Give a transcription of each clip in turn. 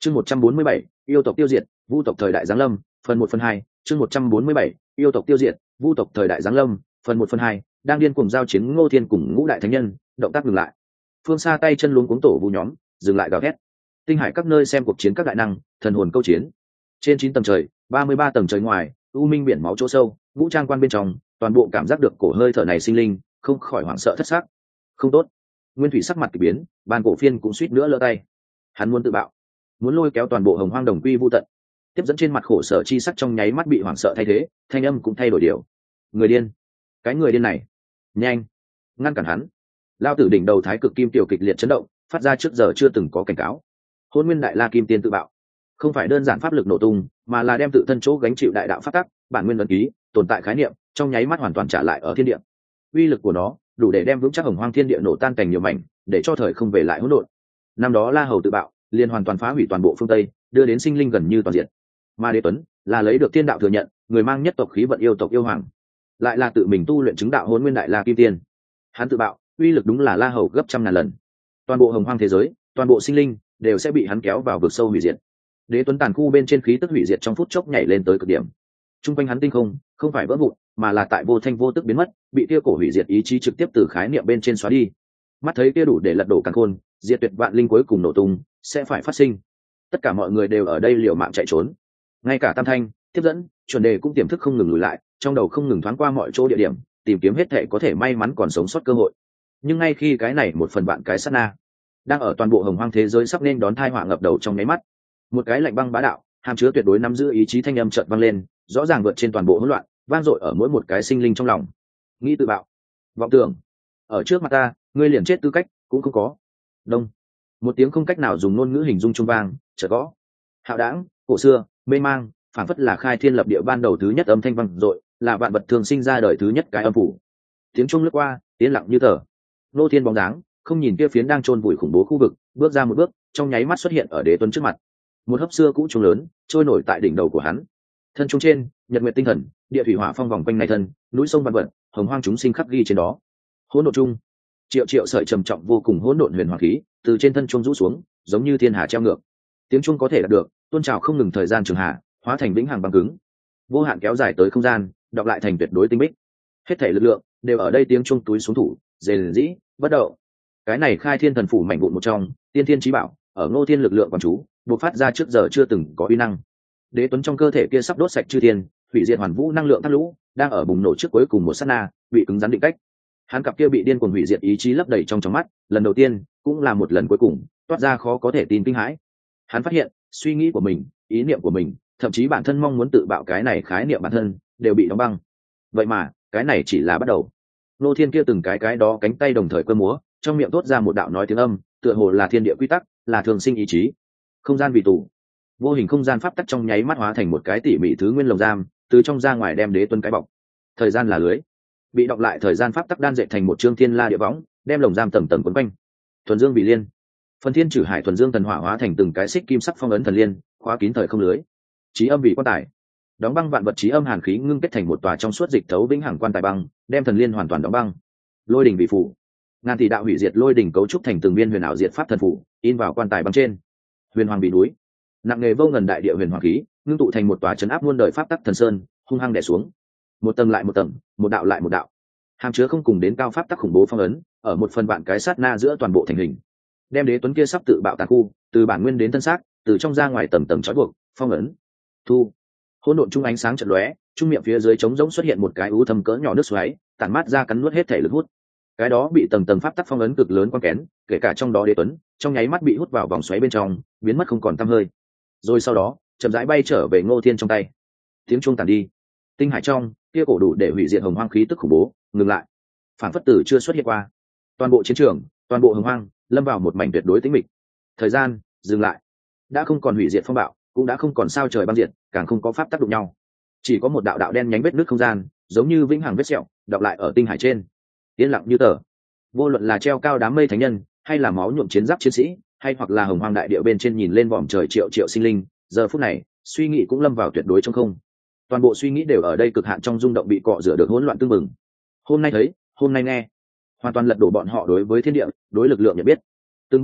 Chương 147, yêu tộc tiêu diệt, vu tộc thời đại giáng lâm, phần 1 phần 2, chương 147, yêu tộc tiêu diệt, vu tộc thời đại giáng lâm, phần 1 phần 2, đang điên cuồng giao chiến Ngô Thiên cùng Ngũ đại thánh nhân, động tác dừng lại. Phương xa tay chân luống cuống tổ vu nhóm, dừng lại gào thét. Tinh hải các nơi xem cuộc chiến các đại năng, thần hồn câu chiến. Trên 9 tầng trời, 33 tầng trời ngoài, u minh biển máu chỗ sâu, ngũ trang quan bên trong, toàn bộ cảm giác được cổ hơi thở này sinh linh, không khỏi hoảng sợ thất xác. Không tốt. Nguyên Thủy sắc mặt kỳ biến, Bàn Cổ Phiên cũng suýt nữa lỡ tay. Hắn muốn tự bạo, muốn lôi kéo toàn bộ Hồng Hoang đồng quy vu tận. Tiếp dẫn trên mặt khổ sở chi sắc trong nháy mắt bị hoảng sợ thay thế, thanh âm cũng thay đổi điều. Người điên, cái người điên này, nhanh ngăn cản hắn. Lao tử đỉnh đầu thái cực kim tiểu kịch liệt chấn động, phát ra trước giờ chưa từng có cảnh cáo. Hôn Nguyên Đại La Kim Tiên tự bạo, không phải đơn giản pháp lực nổ tung, mà là đem tự thân chỗ gánh chịu đại đạo pháp tắc, bản nguyên ấn ký, tồn tại khái niệm, trong nháy mắt hoàn toàn trả lại ở thiên địa. Uy lực của nó đủ để đem vững chắc Hồng Hoang thiên địa nổ tan thành nhiều mảnh, để cho thời không về lại hỗn độn. Năm đó La Hầu tự bạo, liền hoàn toàn phá hủy toàn bộ phương Tây, đưa đến sinh linh gần như toàn diện. Mà Đế Tuấn là lấy được thiên đạo thừa nhận, người mang nhất tộc khí vận yêu tộc yêu hoàng, lại là tự mình tu luyện chứng đạo Hôn Nguyên Đại La Kim Tiên. Hắn tự bạo, uy lực đúng là La Hầu gấp trăm ngàn lần. Toàn bộ Hồng Hoang thế giới, toàn bộ sinh linh đều sẽ bị hắn kéo vào vực sâu hủy diệt. Đế Tuấn tàn khu bên trên khí tức hủy diệt trong phút chốc nhảy lên tới cực điểm. Trung quanh hắn tinh không phải vỡ vụn, mà là tại vô thanh vô tức biến mất, bị kia cổ hủy diệt ý chí trực tiếp từ khái niệm bên trên xóa đi. Mắt thấy kia đủ để lật đổ càn khôn, diệt tuyệt vạn linh cuối cùng nổ tung, sẽ phải phát sinh. Tất cả mọi người đều ở đây liều mạng chạy trốn. Ngay cả Tam Thanh, Tiếp dẫn, chuẩn đề cũng tiềm thức không ngừng lùi lại, trong đầu không ngừng thoáng qua mọi chỗ địa điểm, tìm kiếm hết thể có thể may mắn còn sống sót cơ hội. Nhưng ngay khi cái này một phần vạn cái sát na, đang ở toàn bộ Hồng Hoang thế giới sắp nên đón tai họa ngập đầu trong nháy mắt, một cái lạnh băng bá đạo, hàm chứa tuyệt đối nắm giữ ý chí thanh âm chợt vang lên, rõ ràng vượt trên toàn bộ hỗn loạn, vang dội ở mỗi một cái sinh linh trong lòng. Nghĩ tự bạo, vọng tưởng, ở trước mặt ta, ngươi liền chết tư cách cũng không có. Đông, một tiếng không cách nào dùng ngôn ngữ hình dung trung vang, chợt gõ. Hạo đãng, cổ xưa, mê mang, phản phất là khai thiên lập địa ban đầu thứ nhất âm thanh vang dội, là vạn vật thường sinh ra đời thứ nhất cái âm phủ. Tiếng trung lướt qua, yên lặng như tờ. Nô Thiên bóng dáng, không nhìn kia phiến đang chôn vùi khủng bố khu vực, bước ra một bước, trong nháy mắt xuất hiện ở Đế Tuấn trước mặt. Một hấp xưa cũ trung lớn, trôi nổi tại đỉnh đầu của hắn. Thân trung trên, nhật nguyệt tinh thần, địa thủy hỏa phong vòng quanh này thân, núi sông vạn vật, Hồng Hoang chúng sinh khắc ghi trên đó. Hỗn độn trung, triệu triệu sợi trầm trọng vô cùng hỗn độn huyền hoàng khí, từ trên thân trung rũ xuống, giống như thiên hà treo ngược. Tiếng trung có thể đạt được, tuôn trào không ngừng thời gian trường hạ, hóa thành vĩnh hằng băng cứng, vô hạn kéo dài tới không gian, đọc lại thành tuyệt đối tinh bích. Hết thể lực lượng đều ở đây tiếng trung túi xuống thủ, rền rĩ, bất động. Cái này khai thiên thần phủ mảnh vụn một trong, tiên thiên chí bảo, ở Ngô Thiên lực lượng quán chú, bộc phát ra trước giờ chưa từng có uy năng. Đế Tuấn trong cơ thể kia sắp đốt sạch chư thiên, hủy diệt hoàn vũ năng lượng thác lũ, đang ở bùng nổ trước cuối cùng một sát na, bị cứng rắn định cách. Hắn cặp kia bị điên cuồng hủy diệt ý chí lấp đầy trong mắt, lần đầu tiên, cũng là một lần cuối cùng, toát ra khó có thể tin kinh hãi. Hắn phát hiện, suy nghĩ của mình, ý niệm của mình, thậm chí bản thân mong muốn tự bạo cái này khái niệm bản thân, đều bị đóng băng. Vậy mà, cái này chỉ là bắt đầu. Nô Thiên kia từng cái đó cánh tay đồng thời cơ múa, trong miệng thốt ra một đạo nói tiếng âm, tựa hồ là thiên địa quy tắc, là thường sinh ý chí. Không gian vì tù, vô hình không gian pháp tắc trong nháy mắt hóa thành một cái tỉ mỉ thứ nguyên lồng giam, từ trong ra ngoài đem Đế Tuấn cái bọc. Thời gian là lưới, bị đọc lại thời gian pháp tắc đan dệt thành một chương thiên la địa võng, đem lồng giam tầng tầng quấn quanh. Thuần dương bị liên, phần thiên trừ hải thuần dương thần hỏa hóa thành từng cái xích kim sắc phong ấn thần liên, khóa kín thời không lưới. Chí âm vị quan tài, đóng băng vạn vật chí âm hàn khí ngưng kết thành một tòa trong suốt dịch thấu vĩnh hằng quan tài băng, đem thần liên hoàn toàn đóng băng. Lôi đỉnh vị phủ, ngàn tỷ đạo hủy diệt lôi đỉnh cấu trúc thành từng viên huyền ảo diệt pháp thần phủ, in vào quan tài băng trên. Huyền hoàng bị núi, nặng nghề vô ngần đại địa huyền hoàng khí, ngưng tụ thành một tòa trấn áp muôn đời pháp tắc thần sơn, hung hăng đè xuống. Một tầng lại một tầng, một đạo lại một đạo, hàm chứa không cùng đến cao pháp tắc khủng bố phong ấn, ở một phần vạn cái sát na giữa toàn bộ thành hình. Đem Đế Tuấn kia sắp tự bạo tàn khu, từ bản nguyên đến thân xác, từ trong ra ngoài tầng tầng trói buộc, phong ấn. Thu, hỗn độn trung ánh sáng chợt lóe, trung miệng phía dưới trống rỗng xuất hiện một cái u thâm cỡ nhỏ nước xoáy, tản mát ra cắn nuốt hết thể lực hút. Cái đó bị tầng tầng pháp tắc phong ấn cực lớn quan kén, kể cả trong đó Đế Tuấn, trong nháy mắt bị hút vào vòng xoáy bên trong, biến mất không còn tăm hơi. Rồi sau đó, chậm rãi bay trở về Ngô Thiên trong tay. Tiếng chuông tàn đi, tinh hải trong, kia cổ đủ để hủy diệt Hồng Hoang khí tức khủng bố, ngừng lại. Phản phất tử chưa xuất hiện qua. Toàn bộ chiến trường, toàn bộ Hồng Hoang, lâm vào một mảnh tuyệt đối tĩnh mịch. Thời gian dừng lại, đã không còn hủy diệt phong bạo, cũng đã không còn sao trời băng diệt, càng không có pháp tác đụng nhau. Chỉ có một đạo đạo đen nhánh vết nước không gian, giống như vĩnh hằng vết sẹo, đọc lại ở tinh hải trên. Yên lặng như tờ. Vô luận là treo cao đám mây thánh nhân, hay là máu nhuộm chiến giáp chiến sĩ, hay hoặc là Hồng Hoang đại địa bên trên nhìn lên vòm trời triệu triệu sinh linh, giờ phút này, suy nghĩ cũng lâm vào tuyệt đối trong không. Toàn bộ suy nghĩ đều ở đây cực hạn trong rung động bị cọ rửa được hỗn loạn tương mừng. Hôm nay thấy, hôm nay nghe, hoàn toàn lật đổ bọn họ đối với thiên địa, đối lực lượng nhận biết. Từng bức họa,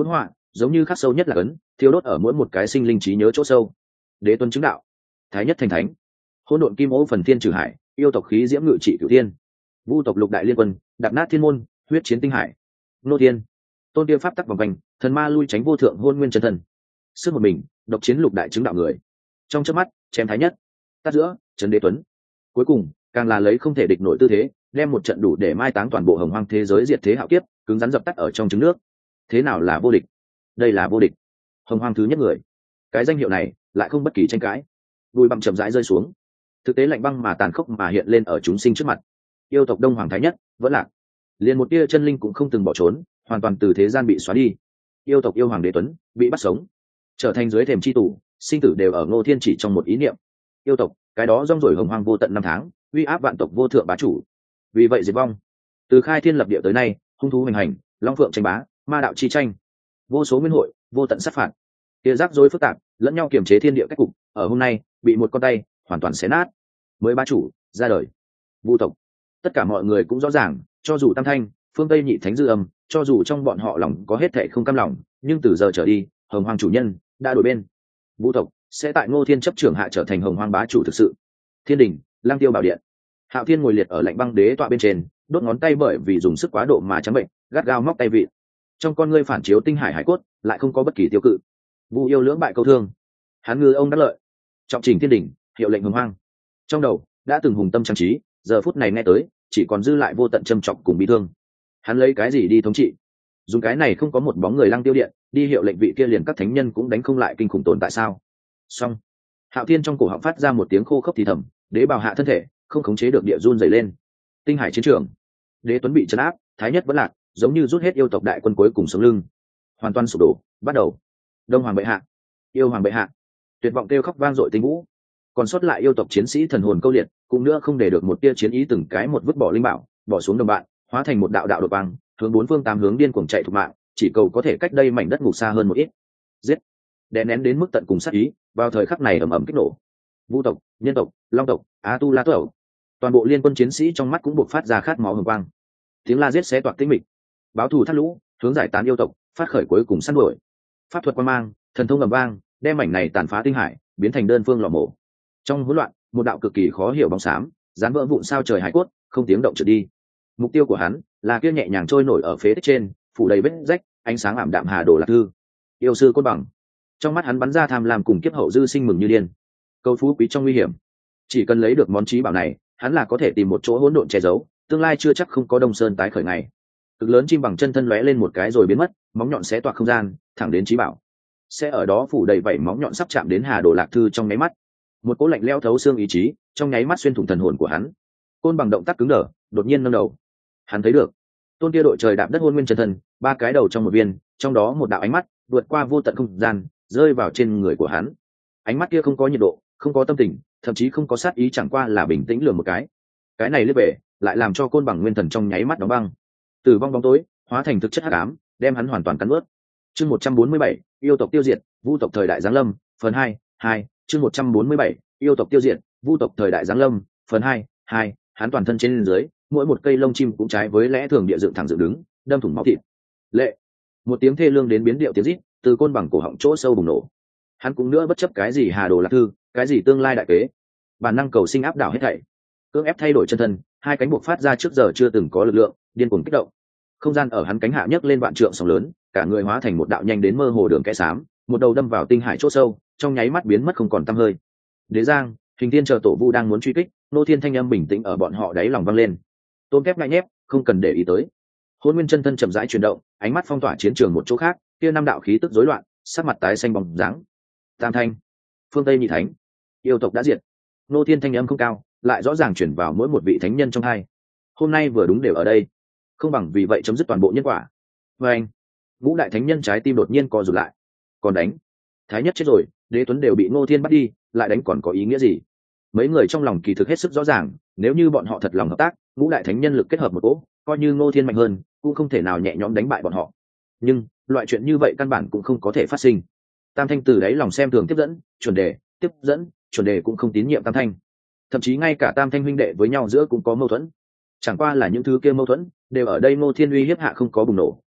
giống như khắc sâu nhất là ấn thiêu đốt ở mỗi một cái sinh linh trí nhớ chỗ sâu. Đế tuấn chứng đạo, thái nhất thành thánh, hỗn độn kim ô phần thiên trừ hải, yêu tộc khí diễm ngự trị cửu thiên, vu tộc lục đại liên quân đạp nát thiên môn, huyết chiến tinh hải. Nô thiên, tôn kia pháp tắc vòng quanh, thần ma lui tránh vô thượng hôn nguyên chân thần, sức một mình độc chiến lục đại chứng đạo người, trong chớp mắt chém thái nhất, tắt giữa trấn đế tuấn, cuối cùng càng là lấy không thể địch nổi tư thế đem một trận đủ để mai táng toàn bộ hồng hoang thế giới diệt thế hạo kiếp cứng rắn dập tắt ở trong trứng nước. Thế nào là vô địch? Đây là vô địch, hồng hoang thứ nhất người. Cái danh hiệu này lại không bất kỳ tranh cãi. Bùi bặm chậm rãi rơi xuống, thực tế lạnh băng mà tàn khốc mà hiện lên ở chúng sinh trước mặt. Yêu tộc đông hoàng thái nhất vẫn lạc, liền một tia chân linh cũng không từng bỏ trốn, hoàn toàn từ thế gian bị xóa đi. Yêu tộc yêu hoàng đế tuấn bị bắt sống, trở thành dưới thềm chi tù, sinh tử đều ở Ngô Thiên chỉ trong một ý niệm. Yêu tộc cái đó rong rổi hồng hoang vô tận năm tháng, uy áp vạn tộc vô thượng bá chủ, vì vậy diệt vong. Từ khai thiên lập địa tới nay, hung thú hoành hành, long phượng tranh bá, ma đạo chi tranh, vô số nguyên hội, vô tận sát phạt, kia rắc rối phức tạp, lẫn nhau kiềm chế thiên địa cách cục, ở hôm nay bị một con tay hoàn toàn xé nát. Mới bá chủ ra đời, vu tộc. Tất cả mọi người cũng rõ ràng, cho dù tam thanh, phương tây nhị thánh dư âm, cho dù trong bọn họ lòng có hết thệ không cam lòng, nhưng từ giờ trở đi, hồng hoang chủ nhân đã đổi bên. Vu tộc sẽ tại Ngô Thiên chấp trưởng hạ trở thành hồng hoang bá chủ thực sự. Thiên đình, lang tiêu bảo điện, Hạo Thiên ngồi liệt ở lạnh băng đế tọa bên trên, đốt ngón tay bởi vì dùng sức quá độ mà trắng bệnh, gắt gao móc tay vị. Trong con ngươi phản chiếu tinh hải hải cốt, lại không có bất kỳ tiêu cự. Vu yêu lưỡng bại câu thương, hắn ngư ông đắc lợi, trọng trình thiên đình, hiệu lệnh hồng hoang. Trong đầu đã từng hùng tâm trang trí, giờ phút này nghe tới chỉ còn dư lại vô tận châm trọng cùng bi thương. Hắn lấy cái gì đi thống trị? Dùng cái này không có một bóng người lăng tiêu điện đi hiệu lệnh vị kia liền các thánh nhân cũng đánh không lại kinh khủng tồn tại sao? Xong, Hạo Thiên trong cổ họng phát ra một tiếng khô khốc thì thầm, đế bào hạ thân thể không khống chế được địa run dày lên. Tinh hải chiến trường, đế tuấn bị trấn áp, thái nhất vẫn lạc, giống như rút hết yêu tộc đại quân cuối cùng sống lưng, hoàn toàn sụp đổ. Bắt đầu, đông hoàng bệ hạ, yêu hoàng bệ hạ, tuyệt vọng kêu khóc vang dội tinh vũ. Còn sót lại yêu tộc chiến sĩ thần hồn câu liệt, cũng nữa không để được một tia chiến ý, từng cái một vứt bỏ linh bảo, bỏ xuống đồng bạn, hóa thành một đạo đạo đột băng, hướng bốn phương tám hướng điên cuồng chạy thục mạng, chỉ cầu có thể cách đây mảnh đất ngục xa hơn một ít. Giết, đè nén đến mức tận cùng sát ý, vào thời khắc này ầm ầm kích nổ. Vu tộc, nhân tộc, long tộc, á tu la tộc, toàn bộ liên quân chiến sĩ trong mắt cũng buộc phát ra khát máu hừng quang. Tiếng la giết xé toạc tĩnh mịch, báo thù thắt lũ, hướng giải tán yêu tộc, phát khởi cuối cùng săn đuổi. Pháp thuật quan mang, thần thông ầm vang, đem mảnh này tàn phá tinh hải biến thành đơn phương lò mổ. Trong hỗn loạn, một đạo cực kỳ khó hiểu bóng xám dán vỡ vụn sao trời hải cốt, không tiếng động trượt đi. Mục tiêu của hắn là kia nhẹ nhàng trôi nổi ở phế tích trên, phủ đầy vết rách, ánh sáng ảm đạm Hà Đồ Lạc Thư. Yêu sư côn bằng, trong mắt hắn bắn ra tham lam cùng kiếp hậu dư sinh mừng như điên. Câu phú quý trong nguy hiểm, chỉ cần lấy được món trí bảo này, hắn là có thể tìm một chỗ hỗn độn che giấu, tương lai chưa chắc không có Đông Sơn tái khởi ngày. Cực lớn chim bằng chân thân lóe lên một cái rồi biến mất, móng nhọn xé toạc không gian, thẳng đến trí bảo. Sẽ ở đó phủ đầy vảy móng nhọn sắp chạm đến Hà Đồ Lạc Thư trong nháy mắt. Một cỗ lạnh lẽo thấu xương ý chí trong nháy mắt xuyên thủng thần hồn của hắn. Côn bằng động tác cứng đờ, đột nhiên nâng đầu. Hắn thấy được tôn kia đội trời đạp đất hôn nguyên chân thân, ba cái đầu trong một viên, trong đó một đạo ánh mắt vượt qua vô tận không gian, rơi vào trên người của hắn. Ánh mắt kia không có nhiệt độ, không có tâm tình, thậm chí không có sát ý, chẳng qua là bình tĩnh lườm một cái. Cái này liếc về lại làm cho côn bằng nguyên thần trong nháy mắt đóng băng, tử vong bóng tối hóa thành thực chất hắc ám, đem hắn hoàn toàn cắn ướt. Chương 147, yêu tộc tiêu diệt, vu tộc thời đại giáng lâm, phần 2, chương 147, yêu tộc tiêu diệt, vu tộc thời đại giáng lâm, phần 2, hắn toàn thân trên dưới, mỗi một cây lông chim cũng trái với lẽ thường địa dựng thẳng dựng đứng, đâm thủng máu thịt. Lệ, một tiếng thê lương đến biến điệu tiếng rít từ côn bằng cổ họng chỗ sâu bùng nổ. Hắn cũng nữa bất chấp cái gì Hà Đồ Lạc Thư, cái gì tương lai đại kế, bản năng cầu sinh áp đảo hết thảy, cưỡng ép thay đổi chân thân, hai cánh buộc phát ra trước giờ chưa từng có lực lượng, điên cuồng kích động. Không gian ở hắn cánh hạ nhấc lên vạn trượng sóng lớn, cả người hóa thành một đạo nhanh đến mơ hồ đường kẽ xám, một đầu đâm vào tinh hải chỗ sâu, trong nháy mắt biến mất không còn tăm hơi. Đế Giang, Hình Thiên chờ tổ vu đang muốn truy kích, Nô Thiên thanh âm bình tĩnh ở bọn họ đáy lòng vang lên. Tôm kép ngại nhép, không cần để ý tới. Hôn Nguyên chân thân chậm rãi chuyển động, ánh mắt phong tỏa chiến trường một chỗ khác, kia năm đạo khí tức rối loạn, sắc mặt tái xanh bóng dáng. Tam thanh, phương Tây nhị thánh, yêu tộc đã diệt. Nô Thiên thanh âm không cao, lại rõ ràng chuyển vào mỗi một vị thánh nhân trong hai. Hôm nay vừa đúng đều ở đây, không bằng vì vậy chấm dứt toàn bộ nhân quả. Và anh, ngũ đại thánh nhân trái tim đột nhiên co rụt lại. Còn đánh, thái nhất chết rồi, Đế Tuấn đều bị Ngô Thiên bắt đi, lại đánh còn có ý nghĩa gì? Mấy người trong lòng kỳ thực hết sức rõ ràng, nếu như bọn họ thật lòng hợp tác, ngũ đại thánh nhân lực kết hợp một cỗ, coi như Ngô Thiên mạnh hơn, cũng không thể nào nhẹ nhõm đánh bại bọn họ. Nhưng loại chuyện như vậy căn bản cũng không có thể phát sinh. Tam thanh từ đáy lòng xem thường tiếp dẫn, chuẩn đề, tiếp dẫn, chuẩn đề cũng không tín nhiệm Tam thanh. Thậm chí ngay cả Tam thanh huynh đệ với nhau giữa cũng có mâu thuẫn. Chẳng qua là những thứ kia mâu thuẫn đều ở đây Ngô Thiên uy hiếp hạ không có bùng nổ,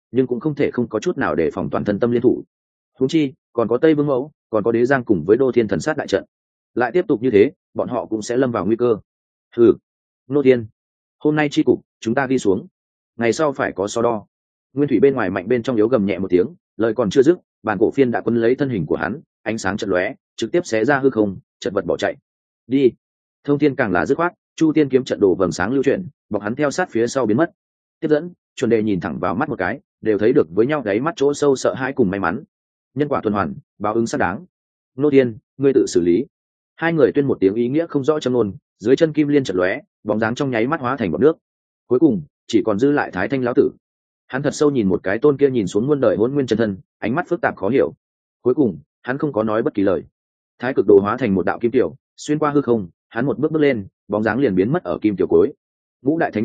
nhưng cũng không thể không có chút nào để phòng toàn thân tâm liên thủ. Huống chi còn có Tây Vương Mẫu, còn có Đế Giang cùng với Đô Thiên thần sát đại trận, lại tiếp tục như thế bọn họ cũng sẽ lâm vào nguy cơ. Ừ, Ngô Thiên, hôm nay chi cục chúng ta ghi xuống, ngày sau phải có so đo. Nguyên Thủy bên ngoài mạnh bên trong yếu gầm nhẹ một tiếng, lời còn chưa dứt, bản cổ phiên đã quấn lấy thân hình của hắn, ánh sáng chợt lóe, trực tiếp xé ra hư không, chật vật bỏ chạy. Đi. Thông Thiên càng là dứt khoát, Chu Tiên kiếm trận đồ vầng sáng lưu chuyển, bọc hắn theo sát phía sau biến mất. Tiếp dẫn, Chuẩn Đề nhìn thẳng vào mắt một cái, đều thấy được với nhau đáy mắt chỗ sâu sợ hãi cùng may mắn. Nhân quả tuần hoàn, báo ứng xác đáng. Nô Thiên, ngươi tự xử lý. Hai người tuyên một tiếng ý nghĩa không rõ châm ngôn, dưới chân kim liên chợt lóe, bóng dáng trong nháy mắt hóa thành bọt nước. Cuối cùng, chỉ còn dư lại Thái Thanh lão tử. Hắn thật sâu nhìn một cái tôn kia nhìn xuống muôn đời hỗn nguyên chân thân, ánh mắt phức tạp khó hiểu. Cuối cùng, hắn không có nói bất kỳ lời. Thái cực đồ hóa thành một đạo kim tiểu, xuyên qua hư không, hắn một bước bước lên, bóng dáng liền biến mất ở kim tiểu cuối. Ngũ đại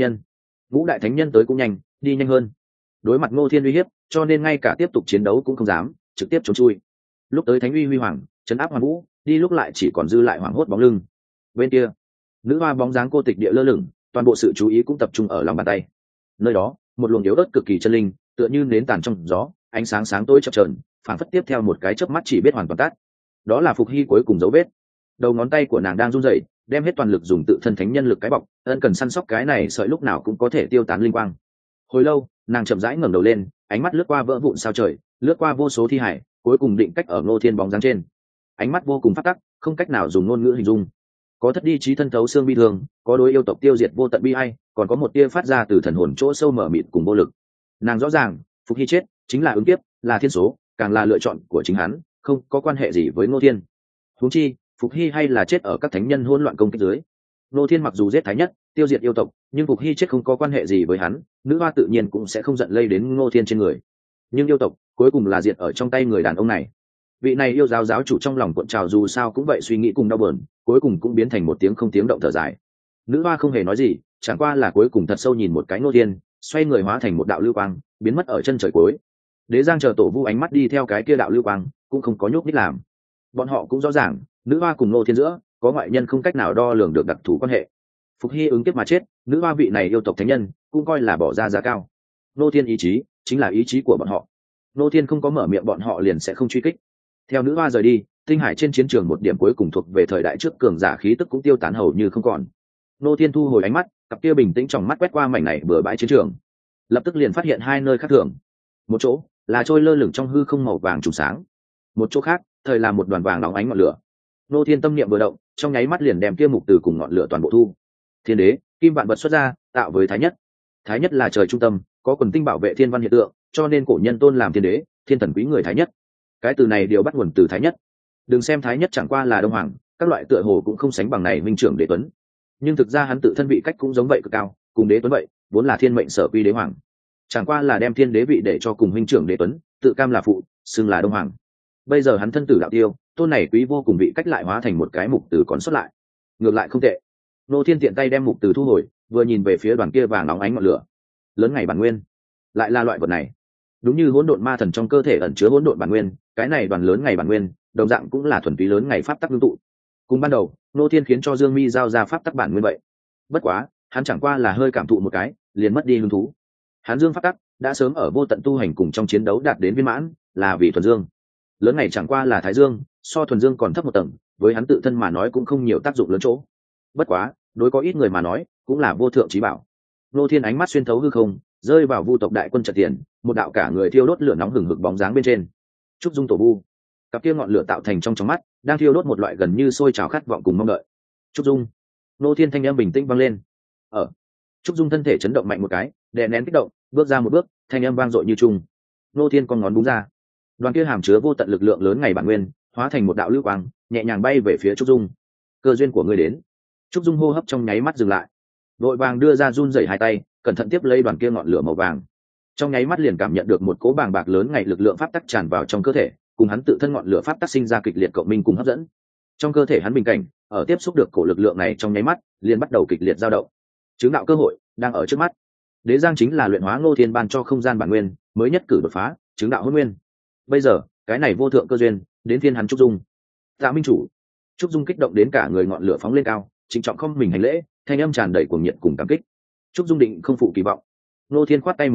thánh nhân tới cũng nhanh, đi nhanh hơn. Đối mặt Ngô Thiên uy hiếp, cho nên ngay cả tiếp tục chiến đấu cũng không dám, trực tiếp trốn chui. Lúc tới thánh uy huy hoàng, trấn áp hoàn vũ, đi lúc lại chỉ còn dư lại hoảng hốt bóng lưng. Bên kia, nữ hoa bóng dáng cô tịch địa lơ lửng, toàn bộ sự chú ý cũng tập trung ở lòng bàn tay. Nơi đó, một luồng yếu ớt cực kỳ chân linh, tựa như nến tàn trong gió, ánh sáng sáng tối chập chờn, phảng phất tiếp theo một cái chớp mắt chỉ biết hoàn toàn tắt. Đó là Phục Hy cuối cùng dấu vết. Đầu ngón tay của nàng đang run rẩy, đem hết toàn lực dùng tự thân thánh nhân lực cái bọc, ân cần săn sóc cái này sợi lúc nào cũng có thể tiêu tán linh quang. Hồi lâu, nàng chậm rãi ngẩng đầu lên, ánh mắt lướt qua vỡ vụn sao trời, lướt qua vô số thi hải, cuối cùng định cách ở Ngô Thiên bóng dáng trên. Ánh mắt vô cùng phát tắc, không cách nào dùng ngôn ngữ hình dung. Có thất đi trí thân thấu xương bi thương, có đối yêu tộc tiêu diệt vô tận bi ai, còn có một tia phát ra từ thần hồn chỗ sâu mở mịt cùng vô lực. Nàng rõ ràng, Phục Hy chết chính là ứng kiếp, là thiên số, càng là lựa chọn của chính hắn, không có quan hệ gì với Ngô Thiên. Huống chi, Phục Hy hay là chết ở các thánh nhân hỗn loạn công kích dưới. Ngô Thiên mặc dù giết thái nhất, tiêu diệt yêu tộc, nhưng Phục Hy chết không có quan hệ gì với hắn, nữ hoa tự nhiên cũng sẽ không giận lây đến Ngô Thiên trên người. Nhưng yêu tộc cuối cùng là diệt ở trong tay người đàn ông này. Vị này yêu giáo giáo chủ trong lòng cuộn trào dù sao cũng vậy suy nghĩ cùng đau buồn, cuối cùng cũng biến thành một tiếng không tiếng động thở dài. Nữ hoa không hề nói gì, chẳng qua là cuối cùng thật sâu nhìn một cái Ngô Thiên, xoay người hóa thành một đạo lưu quang, biến mất ở chân trời cuối. Đế Giang chờ tổ vu ánh mắt đi theo cái kia đạo lưu quang, cũng không có nhúc nhích làm. Bọn họ cũng rõ ràng, nữ hoa cùng Ngô Thiên giữa có ngoại nhân không cách nào đo lường được đặc thù quan hệ. Phục Hy ứng kiếp mà chết, nữ hoa vị này yêu tộc thánh nhân cũng coi là bỏ ra giá cao. Ngô Thiên ý chí chính là ý chí của bọn họ. Ngô Thiên không có mở miệng bọn họ liền sẽ không truy kích. Theo nữ hoa rời đi, tinh hải trên chiến trường một điểm cuối cùng thuộc về thời đại trước cường giả khí tức cũng tiêu tán hầu như không còn. Ngô Thiên thu hồi ánh mắt, cặp kia bình tĩnh trong mắt quét qua mảnh này bừa bãi chiến trường, lập tức liền phát hiện hai nơi khác thường. Một chỗ là trôi lơ lửng trong hư không màu vàng trùng sáng, một chỗ khác thời là một đoàn vàng nóng ánh ngọn lửa. Ngô Thiên tâm niệm vừa động, trong nháy mắt liền đem kia mục từ cùng ngọn lửa toàn bộ thu. Thiên đế, kim vạn vật xuất ra, tạo với thái nhất. Thái nhất là trời trung tâm, có quần tinh bảo vệ thiên văn hiện tượng, cho nên cổ nhân tôn làm thiên đế, thiên thần quý người thái nhất. Cái từ này đều bắt nguồn từ thái nhất. Đừng xem thái nhất chẳng qua là đông hoàng, các loại tựa hồ cũng không sánh bằng này minh trưởng đế tuấn, nhưng thực ra hắn tự thân vị cách cũng giống vậy cực cao, cùng đế tuấn vậy, vốn là thiên mệnh sở quy đế hoàng, chẳng qua là đem thiên đế vị để cho cùng huynh trưởng đế tuấn, tự cam là phụ, xưng là đông hoàng. Bây giờ hắn thân tử đạo tiêu, tôn này quý vô cùng vị cách lại hóa thành một cái mục từ còn xuất lại, ngược lại không tệ. Nô Thiên tiện tay đem mục từ thu hồi, vừa nhìn về phía đoàn kia vàng nóng ánh ngọn lửa, lớn ngày bản nguyên, lại là loại vật này. Đúng như hỗn độn ma thần trong cơ thể ẩn chứa hỗn độn bản nguyên, cái này đoàn lớn ngày bản nguyên đồng dạng cũng là thuần túy lớn ngày pháp tắc ngưng tụ. Cùng ban đầu Nô Thiên khiến cho Dương Mi giao ra pháp tắc bản nguyên vậy, bất quá hắn chẳng qua là hơi cảm thụ một cái liền mất đi hứng thú. Hắn dương pháp tắc đã sớm ở vô tận tu hành cùng trong chiến đấu đạt đến viên mãn, là vì thuần dương. Lớn ngày chẳng qua là thái dương, so thuần dương còn thấp một tầng, với hắn tự thân mà nói cũng không nhiều tác dụng lớn chỗ. Bất quá đối có ít người mà nói cũng là vô thượng trí bảo. Nô Thiên ánh mắt xuyên thấu hư không, rơi vào vu tộc đại quân trận tiền, một đạo cả người thiêu đốt lửa nóng hừng hực bóng dáng bên trên. Trúc Dung tổ vu, cặp kia ngọn lửa tạo thành trong mắt đang thiêu đốt một loại gần như sôi trào khát vọng cùng mong đợi. Trúc Dung. Nô Thiên thanh âm bình tĩnh vang lên. Trúc Dung thân thể chấn động mạnh một cái, đè nén kích động, bước ra một bước, thanh âm vang dội như trung. Nô Thiên con ngón búng ra, đoàn kia hàm chứa vô tận lực lượng lớn ngày bản nguyên hóa thành một đạo lưu quang, nhẹ nhàng bay về phía Trúc Dung. Cơ duyên của ngươi đến. Trúc Dung hô hấp trong nháy mắt dừng lại, vội vàng đưa ra run rẩy hai tay, cẩn thận tiếp lấy đoàn kia ngọn lửa màu vàng. Trong nháy mắt liền cảm nhận được một cỗ bàng bạc lớn ngày lực lượng pháp tắc tràn vào trong cơ thể, cùng hắn tự thân ngọn lửa pháp tắc sinh ra kịch liệt cộng minh cùng hấp dẫn. Trong cơ thể hắn bình cảnh, ở tiếp xúc được cổ lực lượng này trong nháy mắt, liền bắt đầu kịch liệt dao động. Chứng đạo cơ hội đang ở trước mắt. Đế Giang chính là luyện hóa Ngô Thiên ban cho không gian bản nguyên, mới nhất cử đột phá, chứng đạo hôn nguyên. Bây giờ, cái này vô thượng cơ duyên, đến phiên hắn Trúc Dung. Tạ minh chủ. Trúc Dung kích động đến cả người ngọn lửa phóng lên cao, trịnh trọng không mình hành lễ, thanh âm tràn đầy cuồng nhiệt cùng cảm kích. Trúc Dung định không phụ kỳ vọng. Ngô Thiên khoát tay một cái,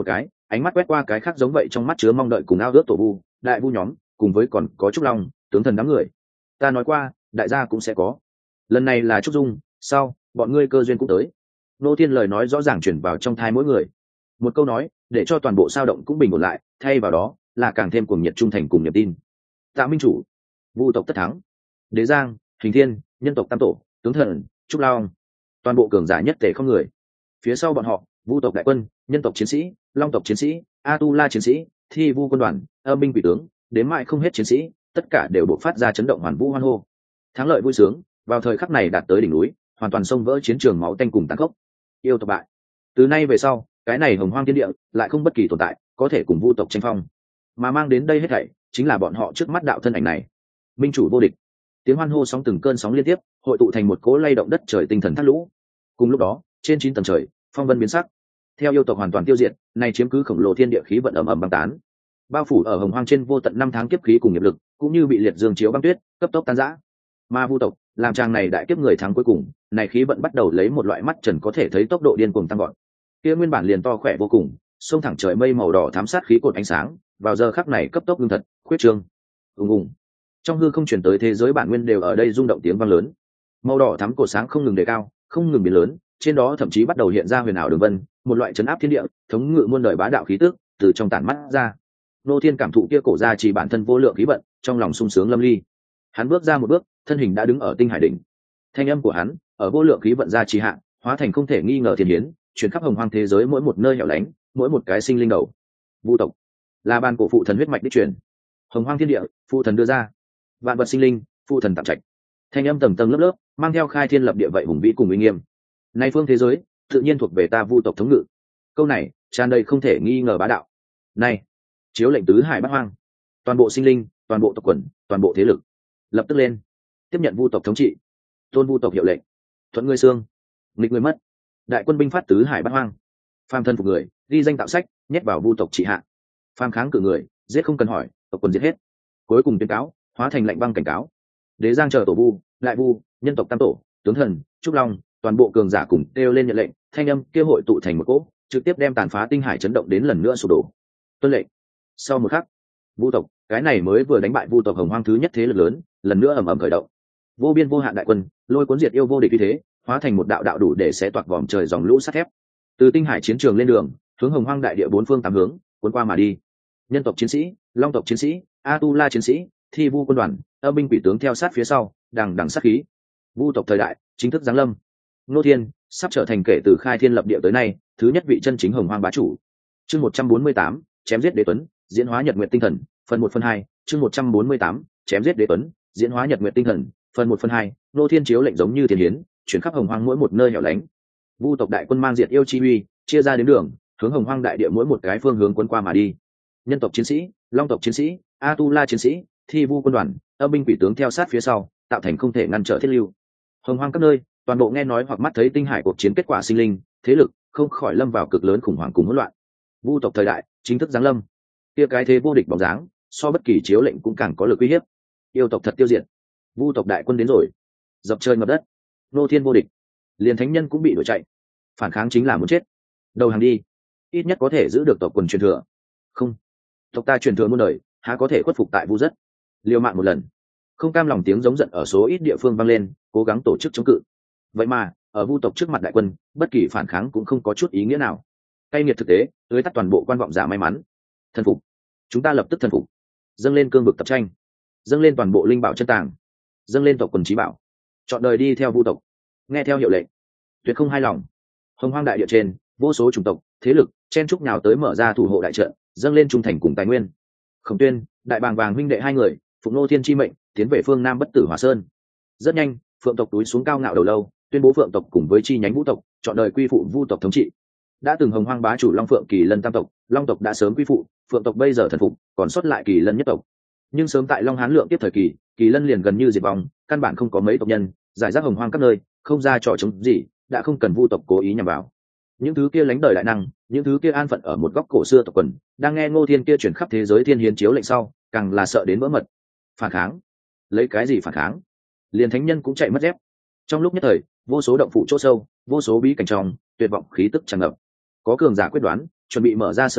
ánh mắt quét qua cái khác giống vậy trong mắt chứa mong đợi cùng ao ước tổ vu đại vu nhóm cùng với còn có trúc long tướng thần đám người. Ta nói qua đại gia cũng sẽ có, lần này là trúc dung, sau bọn ngươi cơ duyên cũng tới. Ngô Thiên lời nói rõ ràng chuyển vào trong thai mỗi người, một câu nói để cho toàn bộ sao động cũng bình ổn lại, thay vào đó là càng thêm cuồng nhiệt trung thành cùng niềm tin. Tạ minh chủ, vu tộc tất thắng, đế giang, hình thiên, nhân tộc tam tổ, tướng thần, trúc long, toàn bộ cường giả nhất tể không người. Phía sau bọn họ vu tộc đại quân, nhân tộc chiến sĩ, long tộc chiến sĩ, a tu la chiến sĩ, thi vu quân đoàn, âm binh quỷ tướng, đến mãi không hết chiến sĩ, tất cả đều bộc phát ra chấn động hoàn vũ hoan hô. Thắng lợi vui sướng vào thời khắc này đạt tới đỉnh núi, hoàn toàn xông vỡ chiến trường máu tanh cùng tàn khốc. Yêu tộc bại, từ nay về sau cái này hồng hoang thiên địa lại không bất kỳ tồn tại có thể cùng vu tộc tranh phong, mà mang đến đây hết thảy chính là bọn họ trước mắt đạo thân ảnh này. Minh chủ vô địch, tiếng hoan hô sóng từng cơn sóng liên tiếp hội tụ thành một cỗ lay động đất trời tinh thần thác lũ. Cùng lúc đó trên 9 tầng trời phong vân biến sắc, theo yêu tộc hoàn toàn tiêu diệt, này chiếm cứ khổng lồ thiên địa khí vận ầm ầm băng tán, bao phủ ở hồng hoang trên vô tận 5 tháng kiếp khí cùng nghiệp lực cũng như bị liệt dương chiếu băng tuyết cấp tốc tan rã. Mà vu tộc làm trang này đại kiếp người thắng cuối cùng, này khí vận bắt đầu lấy một loại mắt trần có thể thấy tốc độ điên cuồng tăng gọn. Kia nguyên bản liền to khỏe vô cùng, xông thẳng trời mây màu đỏ thám sát khí cột ánh sáng, vào giờ khắc này cấp tốc ngưng thật, khuyết trương. Ùng ùng. Trong hư không truyền tới thế giới bản nguyên đều ở đây rung động tiếng vang lớn. Màu đỏ thắm cột sáng không ngừng đề cao, không ngừng biến lớn, trên đó thậm chí bắt đầu hiện ra huyền ảo đường vân, một loại trấn áp thiên địa, thống ngự muôn đời bá đạo khí tức từ trong tản mắt ra. Nô Thiên cảm thụ kia cổ ra chỉ bản thân vô lượng khí vận, trong lòng sung sướng lâm ly. Hắn bước ra một bước, thân hình đã đứng ở tinh hải đỉnh. Thanh âm của hắn ở vô lượng khí vận ra trì hạ, hóa thành không thể nghi ngờ thiên hiến, truyền khắp hồng hoang thế giới mỗi một nơi hẻo lánh, mỗi một cái sinh linh đầu. Vu tộc là ban cổ phụ thần huyết mạch đích truyền, hồng hoang thiên địa phụ thần đưa ra, vạn vật sinh linh phụ thần tạm trạch. Thanh âm tầng tầng lớp lớp, mang theo khai thiên lập địa vậy hùng vĩ cùng uy nghiêm. Nay phương thế giới tự nhiên thuộc về ta vu tộc thống ngự. Câu này tràn đầy không thể nghi ngờ bá đạo. Này chiếu lệnh tứ hải bát hoang, toàn bộ sinh linh, toàn bộ tộc quần, toàn bộ thế lực lập tức lên, tiếp nhận vu tộc thống trị, tôn vu tộc hiệu lệnh, thuận người xương, nghịch người mất. Đại quân binh phát tứ hải bát hoang, phàm thân phục người ghi danh tạo sách, nhét vào vu tộc trị hạ. Phàm kháng cự người giết không cần hỏi, tộc quần giết hết. Cuối cùng tuyên cáo hóa thành lệnh băng cảnh cáo. Đế giang chờ tổ vu, lại vu, nhân tộc tam tổ, tướng thần, trúc long, toàn bộ cường giả cùng kêu lên nhận lệnh, thanh âm kêu hội tụ thành một cỗ, trực tiếp đem tàn phá tinh hải chấn động đến lần nữa sụp đổ. Tuân lệnh. Sau một khắc, vu tộc cái này mới vừa đánh bại vu tộc hồng hoang thứ nhất thế lực lớn, lần nữa ầm ầm khởi động. Vô biên vô hạn đại quân lôi cuốn diệt yêu vô địch như thế, hóa thành một đạo đạo đủ để xé toạc vòm trời dòng lũ sắt thép, từ tinh hải chiến trường lên đường, hướng hồng hoang đại địa bốn phương tám hướng cuốn qua mà đi. Nhân tộc chiến sĩ, long tộc chiến sĩ, a tu la chiến sĩ, thi vu quân đoàn, âm binh quỷ tướng theo sát phía sau, đằng đằng sát khí. Vu tộc thời đại chính thức giáng lâm. Ngô Thiên sắp trở thành kể từ khai thiên lập địa tới nay thứ nhất vị chân chính hồng hoang bá chủ. Chương 148, chém giết đế tuấn, diễn hóa nhật nguyệt tinh thần, phần 1 phần 2. Chương 148, chém giết đế tuấn, diễn hóa nhật nguyệt tinh thần, phần 1 phần 2. Ngô Thiên chiếu lệnh giống như thiên hiến, chuyển khắp hồng hoang mỗi một nơi hẻo lánh. Vu tộc đại quân mang diệt yêu chi uy, chia ra đến đường, hướng hồng hoang đại địa mỗi một cái phương hướng quân qua mà đi. Nhân tộc chiến sĩ, long tộc chiến sĩ, a tu la chiến sĩ, thi vu quân đoàn, âm binh quỷ tướng theo sát phía sau, tạo thành không thể ngăn trở thiết lưu. Hồng hoang các nơi, toàn bộ nghe nói hoặc mắt thấy tinh hải cuộc chiến kết quả sinh linh, thế lực không khỏi lâm vào cực lớn khủng hoảng cùng hỗn loạn. Vu tộc thời đại chính thức giáng lâm. Kia cái thế vô địch bóng dáng, so bất kỳ chiếu lệnh cũng càng có lực uy hiếp. Yêu tộc thật tiêu diệt. Vu tộc đại quân đến rồi. Dập trời ngập đất. Nô Thiên vô địch. Liền thánh nhân cũng bị đuổi chạy. Phản kháng chính là muốn chết. Đầu hàng đi. Ít nhất có thể giữ được tộc quần truyền thừa. Không. Tộc ta truyền thừa muôn đời, há có thể khuất phục tại Vu rất. Liều mạng một lần. Không cam lòng tiếng giống giận ở số ít địa phương vang lên, cố gắng tổ chức chống cự. Vậy mà ở Vu tộc trước mặt đại quân, bất kỳ phản kháng cũng không có chút ý nghĩa nào. Cay nghiệt thực tế tưới tắt toàn bộ quan vọng giả may mắn. Thần phục. Chúng ta lập tức thần phục. Dâng lên cương vực tập tranh, dâng lên toàn bộ linh bảo chân tàng, dâng lên tộc quần trí bảo, chọn đời đi theo Vu tộc, nghe theo hiệu lệnh, tuyệt không hai lòng. Hồng hoang đại địa trên, vô số chủng tộc thế lực chen chúc nhào tới mở ra thủ hộ đại trận, dâng lên trung thành cùng tài nguyên. Khổng Tuyên, Đại Bàng Vàng huynh đệ hai người phụng Nô Thiên chi mệnh tiến về phương Nam Bất Tử Hỏa Sơn. Rất nhanh, Phượng tộc túi xuống cao ngạo đầu lâu, tuyên bố Phượng tộc cùng với chi nhánh Vũ tộc chọn đời quy phụ Vu tộc thống trị. Đã từng hồng hoang bá chủ Long Phượng Kỳ Lân tam tộc, Long tộc đã sớm quy phụ, Phượng tộc bây giờ thần phục, còn sót lại Kỳ Lân nhất tộc. Nhưng sớm tại Long Hán Lượng tiếp thời kỳ, Kỳ Lân liền gần như diệt vong, căn bản không có mấy tộc nhân, giải rác hồng hoang các nơi, không ra trò chống gì, đã không cần Vu tộc cố ý nhằm vào. Những thứ kia lánh đời đại năng, những thứ kia an phận ở một góc cổ xưa tộc quần, đang nghe Ngô Thiên kia chuyển khắp thế giới thiên hiến chiếu lệnh sau, càng là sợ đến vỡ mật. Phản kháng? Lấy cái gì phản kháng? Liền thánh nhân cũng chạy mất dép. Trong lúc nhất thời, vô số động phủ chỗ sâu, vô số bí cảnh trong, tuyệt vọng khí tức tràn ngập. Có cường giả quyết đoán, chuẩn bị mở ra sân môn,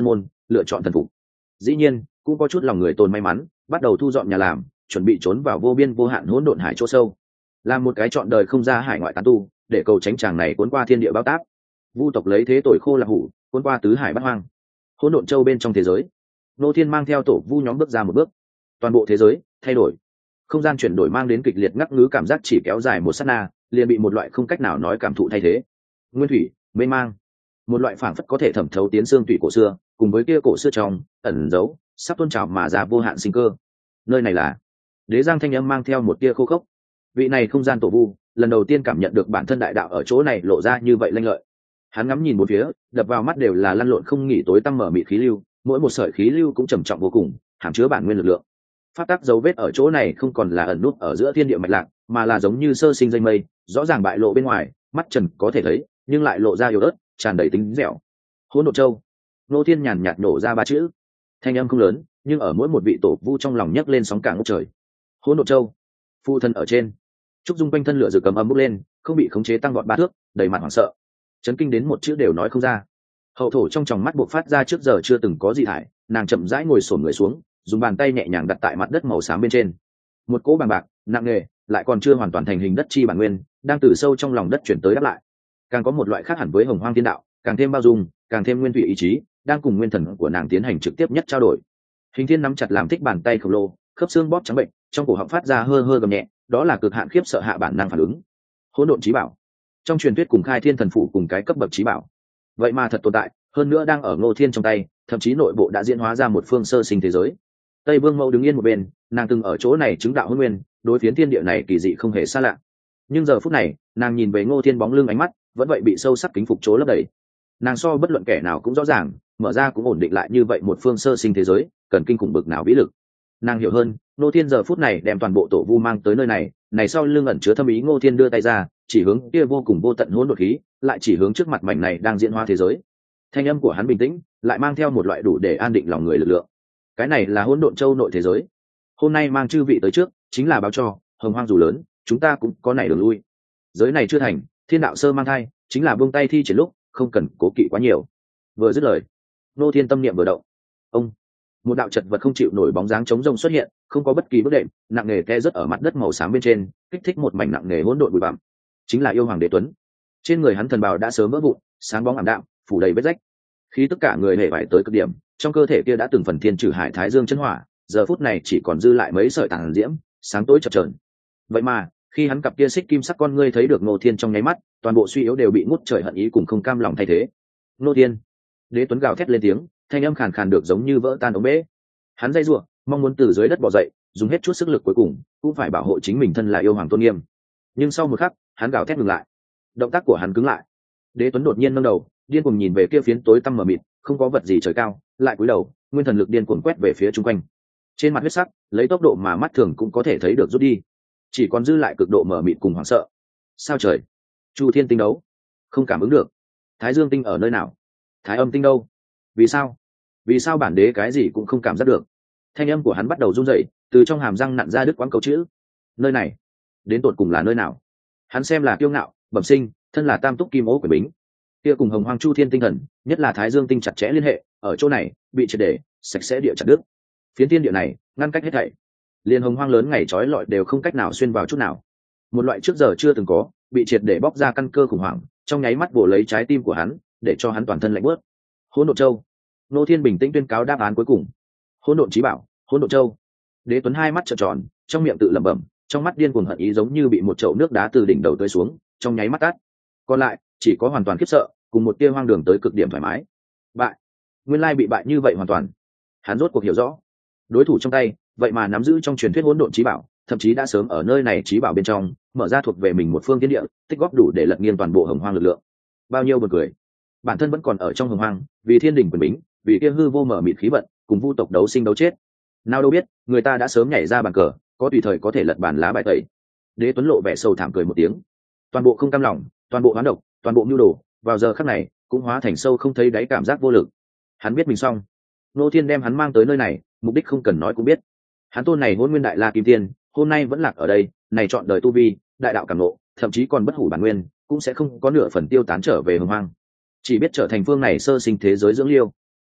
lựa chọn thần phục. Dĩ nhiên cũng có chút lòng người tồn may mắn, bắt đầu thu dọn nhà làm, chuẩn bị trốn vào vô biên vô hạn hỗn độn hải chỗ sâu, làm một cái chọn đời không ra hải ngoại tán tu, để cầu tránh chàng này cuốn qua thiên địa bao táp. Vu tộc lấy thế tội khô là hủ, cuốn qua tứ hải bát hoang. Hỗn độn châu bên trong thế giới, Ngô Thiên mang theo tổ vu nhóm bước ra một bước, toàn bộ thế giới thay đổi, không gian chuyển đổi mang đến kịch liệt ngắc ngứ cảm giác chỉ kéo dài một sát na, liền bị một loại không cách nào nói cảm thụ thay thế. Nguyên thủy mênh mang, một loại phảng phất có thể thẩm thấu tiến xương thủy cổ xưa, cùng với kia cổ xưa trong ẩn giấu sắp tôn trào mà ra vô hạn sinh cơ. Nơi này là Đế Giang thanh âm mang theo một tia khô khốc. Vị này không gian tổ vu lần đầu tiên cảm nhận được bản thân đại đạo ở chỗ này lộ ra như vậy lanh lợi. Hắn ngắm nhìn một phía, đập vào mắt đều là lăn lộn không nghỉ tối tăm mở mịt khí lưu, mỗi một sợi khí lưu cũng trầm trọng vô cùng, hàm chứa bản nguyên lực lượng. Pháp tắc dấu vết ở chỗ này không còn là ẩn nút ở giữa thiên địa mạch lạc, mà là giống như sơ sinh dây mây, rõ ràng bại lộ bên ngoài, mắt trần có thể thấy, nhưng lại lộ ra yếu ớt, tràn đầy tính dẻo. Hỗn độn châu. Ngô Thiên nhàn nhạt nổ ra ba chữ, thanh âm không lớn, nhưng ở mỗi một vị tổ vu trong lòng nhấc lên sóng cả ngút trời. Hỗn độn châu. Phụ thân ở trên, trúc dung quanh thân lửa rực cầm âm bốc lên, không bị khống chế tăng vọt ba thước, đầy mặt hoảng sợ, chấn kinh đến một chữ đều nói không ra. Hậu thổ trong tròng mắt buộc phát ra trước giờ chưa từng có gì thải, nàng chậm rãi ngồi xổm người xuống, dùng bàn tay nhẹ nhàng đặt tại mặt đất màu xám bên trên. Một cỗ bằng bạc nặng nề, lại còn chưa hoàn toàn thành hình đất chi bản nguyên, đang từ sâu trong lòng đất chuyển tới đáp lại. Càng có một loại khác hẳn với hồng hoang thiên đạo, càng thêm bao dung, càng thêm nguyên thủy ý chí, đang cùng nguyên thần của nàng tiến hành trực tiếp nhất trao đổi. Hình thiên nắm chặt làm thích bàn tay khổng lồ, khớp xương bóp trắng bệnh, trong cổ họng phát ra hơ hơ gầm nhẹ, đó là cực hạn khiếp sợ hạ bản năng phản ứng. Hỗn độn chí bảo, trong truyền thuyết cùng khai thiên thần phủ cùng cái cấp bậc chí bảo, vậy mà thật tồn tại, hơn nữa đang ở Ngô Thiên trong tay, thậm chí nội bộ đã diễn hóa ra một phương sơ sinh thế giới. Tây Vương Mẫu đứng yên một bên, nàng từng ở chỗ này chứng đạo hôn nguyên, đối phiến thiên địa này kỳ dị không hề xa lạ. Nhưng giờ phút này, nàng nhìn về Ngô Thiên bóng lưng, ánh mắt vẫn vậy bị sâu sắc kính phục chỗ lấp đầy. Nàng so bất luận kẻ nào cũng rõ ràng, mở ra cũng ổn định lại như vậy một phương sơ sinh thế giới, cần kinh khủng bực nào vĩ lực. Nàng hiểu hơn, Ngô Thiên giờ phút này đem toàn bộ tổ vu mang tới nơi này, này sau lưng ẩn chứa thâm ý. Ngô Thiên đưa tay ra, chỉ hướng kia vô cùng vô tận hỗn độn khí, lại chỉ hướng trước mặt mảnh này đang diễn hóa thế giới. Thanh âm của hắn bình tĩnh, lại mang theo một loại đủ để an định lòng người lực lượng. Cái này là hỗn độn châu nội thế giới. Hôm nay mang chư vị tới trước, chính là báo cho hồng hoang dù lớn, chúng ta cũng có này đường lui. Giới này chưa thành, thiên đạo sơ mang thai, chính là buông tay thi triển lúc, không cần cố kỵ quá nhiều. Vừa dứt lời, Ngô Thiên tâm niệm vừa động, ông, một đạo chật vật không chịu nổi bóng dáng chống rông xuất hiện, không có bất kỳ bước đệm, nặng nề kẽ rớt ở mặt đất màu xám bên trên, kích thích một mảnh nặng nề hỗn độn bụi bặm. Chính là yêu hoàng Đế Tuấn. Trên người hắn thần bào đã sớm vỡ vụn, sáng bóng ảm đạm, phủ đầy vết rách. Khí tất cả người hề vải tới cực điểm, trong cơ thể kia đã từng phần thiên trừ hải thái dương chân hỏa, giờ phút này chỉ còn dư lại mấy sợi tàn diễm, sáng tối chập chờn. Vậy mà, khi hắn cặp kia xích kim sắc con ngươi thấy được Ngô Thiên trong nháy mắt, toàn bộ suy yếu đều bị ngút trời hận ý cùng không cam lòng thay thế. Ngô Thiên, Đế Tuấn gào thét lên tiếng, thanh âm khàn khàn được giống như vỡ tan ống bể. Hắn dây rủa, mong muốn từ dưới đất bò dậy, dùng hết chút sức lực cuối cùng, cũng phải bảo hộ chính mình thân là yêu hoàng tôn nghiêm. Nhưng sau một khắc, hắn gào thét ngừng lại. Động tác của hắn cứng lại. Đế Tuấn đột nhiên nâng đầu, điên cuồng nhìn về kia phiến tối tăm mờ mịt, không có vật gì trời cao, lại cúi đầu, nguyên thần lực điên cuồng quét về phía chung quanh. Trên mặt huyết sắc, lấy tốc độ mà mắt thường cũng có thể thấy được rút đi, chỉ còn dư lại cực độ mờ mịt cùng hoảng sợ. Sao trời? Chu Thiên tinh đấu, không cảm ứng được. Thái Dương tinh ở nơi nào? Thái Âm tinh đâu? Vì sao? Vì sao bản đế cái gì cũng không cảm giác được? Thanh âm của hắn bắt đầu run rẩy, từ trong hàm răng nặn ra đứt quãng câu chữ. Nơi này, đến tột cùng là nơi nào? Hắn xem là kiêu ngạo, bẩm sinh, thân là tam túc kim ố quyền bính, kia cùng hồng hoang chu thiên tinh thần, nhất là Thái Dương tinh chặt chẽ liên hệ, ở chỗ này bị triệt để sạch sẽ địa chặt đứt. Phiến thiên địa này ngăn cách hết thảy, liên hồng hoang lớn ngày trói lọi đều không cách nào xuyên vào chút nào. Một loại trước giờ chưa từng có, bị triệt để bóc ra căn cơ khủng hoảng, trong nháy mắt bổ lấy trái tim của hắn, để cho hắn toàn thân lạnh bớt. Hỗn độn châu. Ngô Thiên bình tĩnh tuyên cáo đáp án cuối cùng. Hỗn độn chí bảo, hỗn độn châu. Đế Tuấn hai mắt trợn tròn, trong miệng tự lẩm bẩm, trong mắt điên cuồng hận ý giống như bị một chậu nước đá từ đỉnh đầu tưới xuống, trong nháy mắt tắt. Còn lại chỉ có hoàn toàn khiếp sợ, cùng một tia hoang đường tới cực điểm thoải mái. Bại, nguyên lai bị bại như vậy hoàn toàn. Hắn rốt cuộc hiểu rõ, đối thủ trong tay vậy mà nắm giữ trong truyền thuyết hỗn độn chí bảo, thậm chí đã sớm ở nơi này chí bảo bên trong mở ra thuộc về mình một phương thiên địa, tích góp đủ để lật nghiêng toàn bộ hồng hoang lực lượng. Bao nhiêu buồn cười, bản thân vẫn còn ở trong hồng hoang, vì thiên đình quyền bính, vì kia hư vô mở mịt khí vận, cùng vu tộc đấu sinh đấu chết. Nào đâu biết, người ta đã sớm nhảy ra bàn cờ, có tùy thời có thể lật bàn lá bài tẩy. Đế Tuấn lộ vẻ sầu thảm cười một tiếng, toàn bộ không cam lòng, toàn bộ hoán độc, toàn bộ nhu đồ, vào giờ khắc này cũng hóa thành sâu không thấy đáy cảm giác vô lực. Hắn biết mình xong. Ngô Thiên đem hắn mang tới nơi này, mục đích không cần nói cũng biết. Hắn tôn này hôn nguyên đại la kim tiên, hôm nay vẫn lạc ở đây, này chọn đời tu vi, đại đạo cảm ngộ, thậm chí còn bất hủ bản nguyên, cũng sẽ không có nửa phần tiêu tán trở về hồng hoang, chỉ biết trở thành phương này sơ sinh thế giới dưỡng liêu.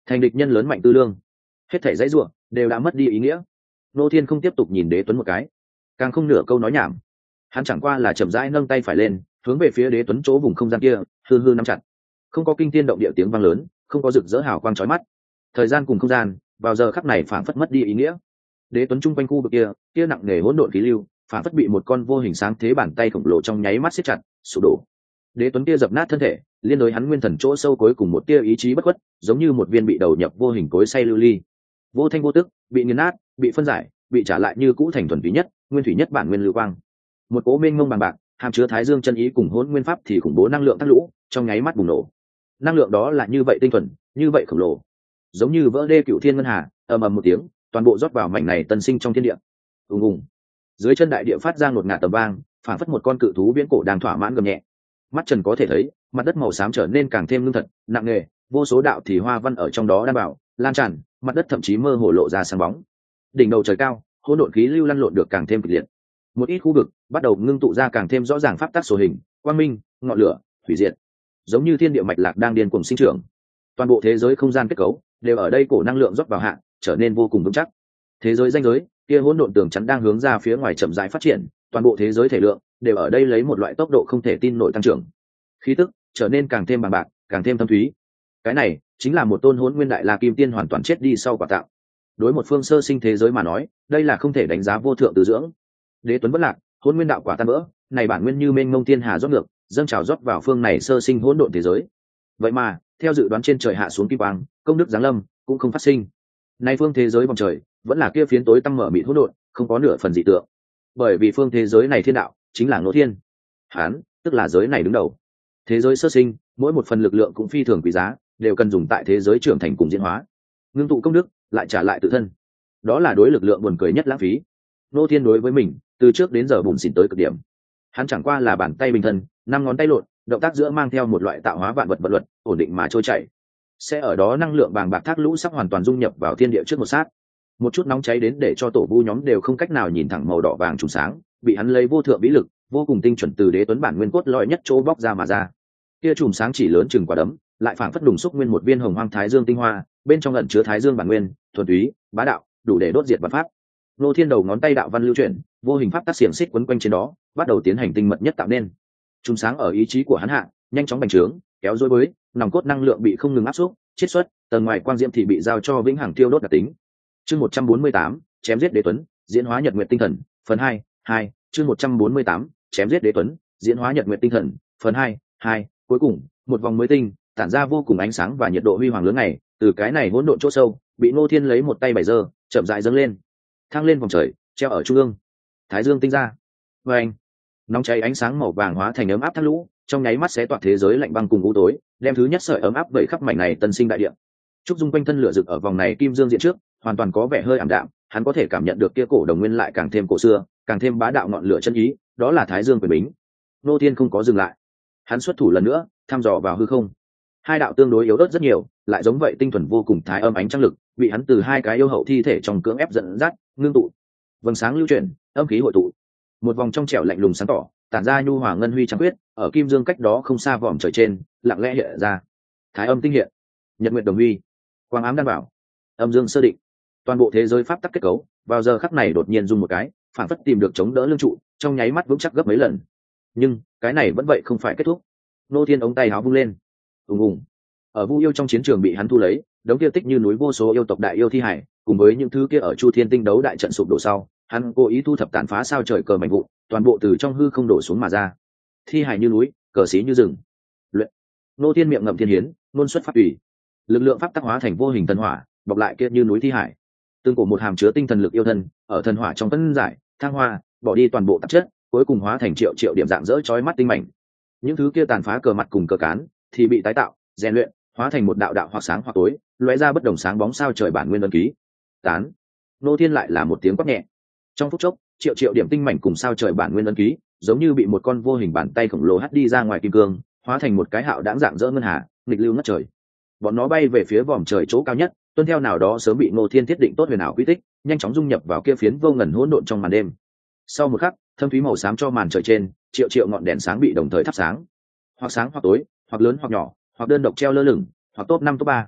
thành địch nhân lớn mạnh tư lương, hết thể dãy ruộng đều đã mất đi ý nghĩa. Ngô Thiên không tiếp tục nhìn Đế Tuấn một cái, càng không nửa câu nói nhảm. Hắn chẳng qua là chậm rãi nâng tay phải lên, hướng về phía Đế Tuấn chỗ vùng không gian kia hư hư nắm chặt. Không có kinh thiên động địa tiếng vang lớn, không có rực rỡ hào quang chói mắt, thời gian cùng không gian vào giờ khắc này phảng phất mất đi ý nghĩa. Đế Tuấn trung quanh khu vực kia nặng nề hỗn độn khí lưu phảng phất bị một con vô hình sáng thế bàn tay khổng lồ trong nháy mắt siết chặt sụp đổ. Đế Tuấn kia dập nát thân thể, liên đối hắn nguyên thần chỗ sâu cuối cùng một tia ý chí bất khuất, giống như một viên bị đầu nhập vô hình cối xay lưu ly, vô thanh vô tức bị nghiền nát, bị phân giải, bị trả lại như cũ thành thuần túy nhất nguyên thủy nhất bản nguyên lưu quang. Một cố mênh mông bằng bạc hàm chứa thái dương chân ý cùng hỗn nguyên pháp thì khủng bố năng lượng thác lũ trong nháy mắt bùng nổ. Năng lượng đó là như vậy tinh thuần, như vậy khổng lồ, giống như vỡ đê cựu thiên ngân hà, ầm ầm một tiếng toàn bộ rót vào mảnh này tân sinh trong thiên địa. ùng ùng, dưới chân đại địa phát ra ngột ngạt tầm vang, phản phất một con cự thú viễn cổ đang thỏa mãn gầm nhẹ. Mắt trần có thể thấy, mặt đất màu xám trở nên càng thêm lương thật nặng nề, vô số đạo thì hoa văn ở trong đó đảm bảo lan tràn, mặt đất thậm chí mơ hồ lộ ra sáng bóng. Đỉnh đầu trời cao, hỗn độn khí lưu lăn lộn được càng thêm kịch liệt. Một ít khu vực bắt đầu ngưng tụ ra càng thêm rõ ràng pháp tắc số hình, quang minh, ngọn lửa, hủy diệt, giống như thiên địa mạch lạc đang điên cuồng sinh trưởng. Toàn bộ thế giới không gian kết cấu đều ở đây cổ năng lượng rót vào hạ, trở nên vô cùng vững chắc. Thế giới ranh giới kia hỗn độn tường chắn đang hướng ra phía ngoài chậm rãi phát triển, toàn bộ thế giới thể lượng đều ở đây lấy một loại tốc độ không thể tin nổi tăng trưởng. Khí tức trở nên càng thêm bằng bạc, càng thêm thâm thúy. Cái này chính là một tôn hỗn nguyên đại la kim tiên hoàn toàn chết đi sau quả tạo. Đối một phương sơ sinh thế giới mà nói, đây là không thể đánh giá vô thượng từ dưỡng. Đế Tuấn bất lạc, hỗn nguyên đạo quả tan vỡ, này bản nguyên như mênh mông thiên hà rót ngược, dâng trào rót vào phương này sơ sinh hỗn độn thế giới. Vậy mà, theo dự đoán trên trời hạ xuống kim quang, công đức giáng lâm cũng không phát sinh. Nay phương thế giới vòng trời vẫn là kia phiến tối tăm mở mịt hỗn độn, không có nửa phần dị tượng. Bởi vì phương thế giới này thiên đạo chính là Ngô Thiên. Hán, tức là giới này đứng đầu. Thế giới sơ sinh, mỗi một phần lực lượng cũng phi thường quý giá, đều cần dùng tại thế giới trưởng thành cùng diễn hóa. Ngưng tụ công đức, lại trả lại tự thân. Đó là đối lực lượng buồn cười nhất lãng phí. Ngô Thiên đối với mình, từ trước đến giờ bùn xỉn tới cực điểm. Hắn chẳng qua là bàn tay bình thân, năm ngón tay lộn, động tác giữa mang theo một loại tạo hóa vạn vật vật luật, ổn định mà trôi chảy. Sẽ ở đó năng lượng bàng bạc thác lũ sắp hoàn toàn dung nhập vào thiên địa trước một sát. Một chút nóng cháy đến để cho tổ vu nhóm đều không cách nào nhìn thẳng màu đỏ vàng trùng sáng, bị hắn lấy vô thượng vĩ lực, vô cùng tinh chuẩn từ Đế Tuấn bản nguyên cốt lõi nhất chỗ bóc ra mà ra. Kia chùm sáng chỉ lớn chừng quả đấm, lại phảng phất đùng xúc nguyên một viên hồng hoang thái dương tinh hoa, bên trong ẩn chứa thái dương bản nguyên, thuần túy, bá đạo, đủ để đốt diệt vật pháp. Nô Thiên đầu ngón tay đạo văn lưu chuyển, vô hình pháp tác xiềng xích quấn quanh trên đó, bắt đầu tiến hành tinh mật nhất tạo nên. Chùm sáng ở ý chí của hắn hạ, nhanh chóng bành trướng, kéo dối bới, nòng cốt năng lượng bị không ngừng áp xúc, chiết xuất, tầng ngoài quang diễm thì bị giao cho vĩnh hằng tiêu đốt đặc tính. Chương 148, chém giết Đế Tuấn, diễn hóa Nhật Nguyệt tinh thần, phần 2, chương 148, chém giết Đế Tuấn, diễn hóa Nhật Nguyệt tinh thần, phần 2, cuối cùng, một vòng mới tinh, tản ra vô cùng ánh sáng và nhiệt độ huy hoàng lớn này, từ cái này hỗn độn chỗ sâu, bị Ngô Thiên lấy một tay bày dơ, chậm rãi dâng lên, thăng lên vòng trời, treo ở trung ương. Thái dương tinh ra. Và anh, nóng cháy ánh sáng màu vàng hóa thành ấm áp thác lũ, trong nháy mắt xé toạc thế giới lạnh băng cùng u tối, đem thứ nhất sợi ấm áp vẩy khắp mảnh này tân sinh đại địa. Trúc Dung quanh thân lửa rực ở vòng này kim dương diện trước, hoàn toàn có vẻ hơi ảm đạm, hắn có thể cảm nhận được kia cổ đồng nguyên lại càng thêm cổ xưa, càng thêm bá đạo ngọn lửa chân ý, đó là Thái Dương quyền bính. Nô Thiên không có dừng lại, hắn xuất thủ lần nữa, thăm dò vào hư không. Hai đạo tương đối yếu ớt rất nhiều, lại giống vậy tinh thuần vô cùng thái âm ánh trăng lực, bị hắn từ hai cái yêu hậu thi thể trong cưỡng ép dẫn dắt, ngưng tụ. Vầng sáng lưu chuyển, âm khí hội tụ. Một vòng trong trẻo lạnh lùng sáng tỏ, tản ra nhu hòa ngân huy trắng quyết, ở kim dương cách đó không xa vòm trời trên, lặng lẽ hiện ra. Thái âm tinh hiện, nhật nguyệt đồng huy, quang ám đan bảo, âm dương sơ định. Toàn bộ thế giới pháp tắc kết cấu, vào giờ khắc này đột nhiên rung một cái, phản phất tìm được chống đỡ lưng trụ, trong nháy mắt vững chắc gấp mấy lần. Nhưng, cái này vẫn vậy không phải kết thúc. Nô Thiên ống tay áo vung lên. Ùng ùng. Ở Vu yêu trong chiến trường bị hắn thu lấy, đống kia tích như núi vô số yêu tộc đại yêu thi hải, cùng với những thứ kia ở Chu Thiên tinh đấu đại trận sụp đổ sau, hắn cố ý thu thập tàn phá sao trời cờ mảnh vụn, toàn bộ từ trong hư không đổ xuống mà ra. Thi hải như núi, cờ xí như rừng. Luyện. Nô Thiên miệng ngậm thiên hiến, luôn xuất pháp ủy. Lực lượng pháp tắc hóa thành vô hình thần hỏa, bọc lại kia như núi thi hải. Tương cổ một hàm chứa tinh thần lực yêu thân, ở thần hỏa trong phân giải, thăng hoa, bỏ đi toàn bộ tạp chất, cuối cùng hóa thành triệu triệu điểm dạng dỡ chói mắt tinh mảnh. Những thứ kia tàn phá cờ mặt cùng cờ cán thì bị tái tạo, rèn luyện, hóa thành một đạo đạo hoặc sáng hoặc tối, lóe ra bất đồng sáng bóng sao trời bản nguyên ấn ký. Tán. Nô Thiên lại là một tiếng quát nhẹ. Trong phút chốc, triệu triệu điểm tinh mảnh cùng sao trời bản nguyên ấn ký, giống như bị một con vô hình bàn tay khổng lồ hất đi ra ngoài kim cương, hóa thành một cái hạo đãng dạng dỡ ngân hà, nghịch lưu ngất trời. Bọn nó bay về phía vòm trời chỗ cao nhất, tuân theo nào đó sớm bị Ngô Thiên thiết định tốt huyền ảo quy tích, nhanh chóng dung nhập vào kia phiến vô ngần hỗn độn trong màn đêm. Sau một khắc, thâm thúy màu xám cho màn trời trên, triệu triệu ngọn đèn sáng bị đồng thời thắp sáng, hoặc sáng hoặc tối, hoặc lớn hoặc nhỏ, hoặc đơn độc treo lơ lửng, hoặc top 5 top 3.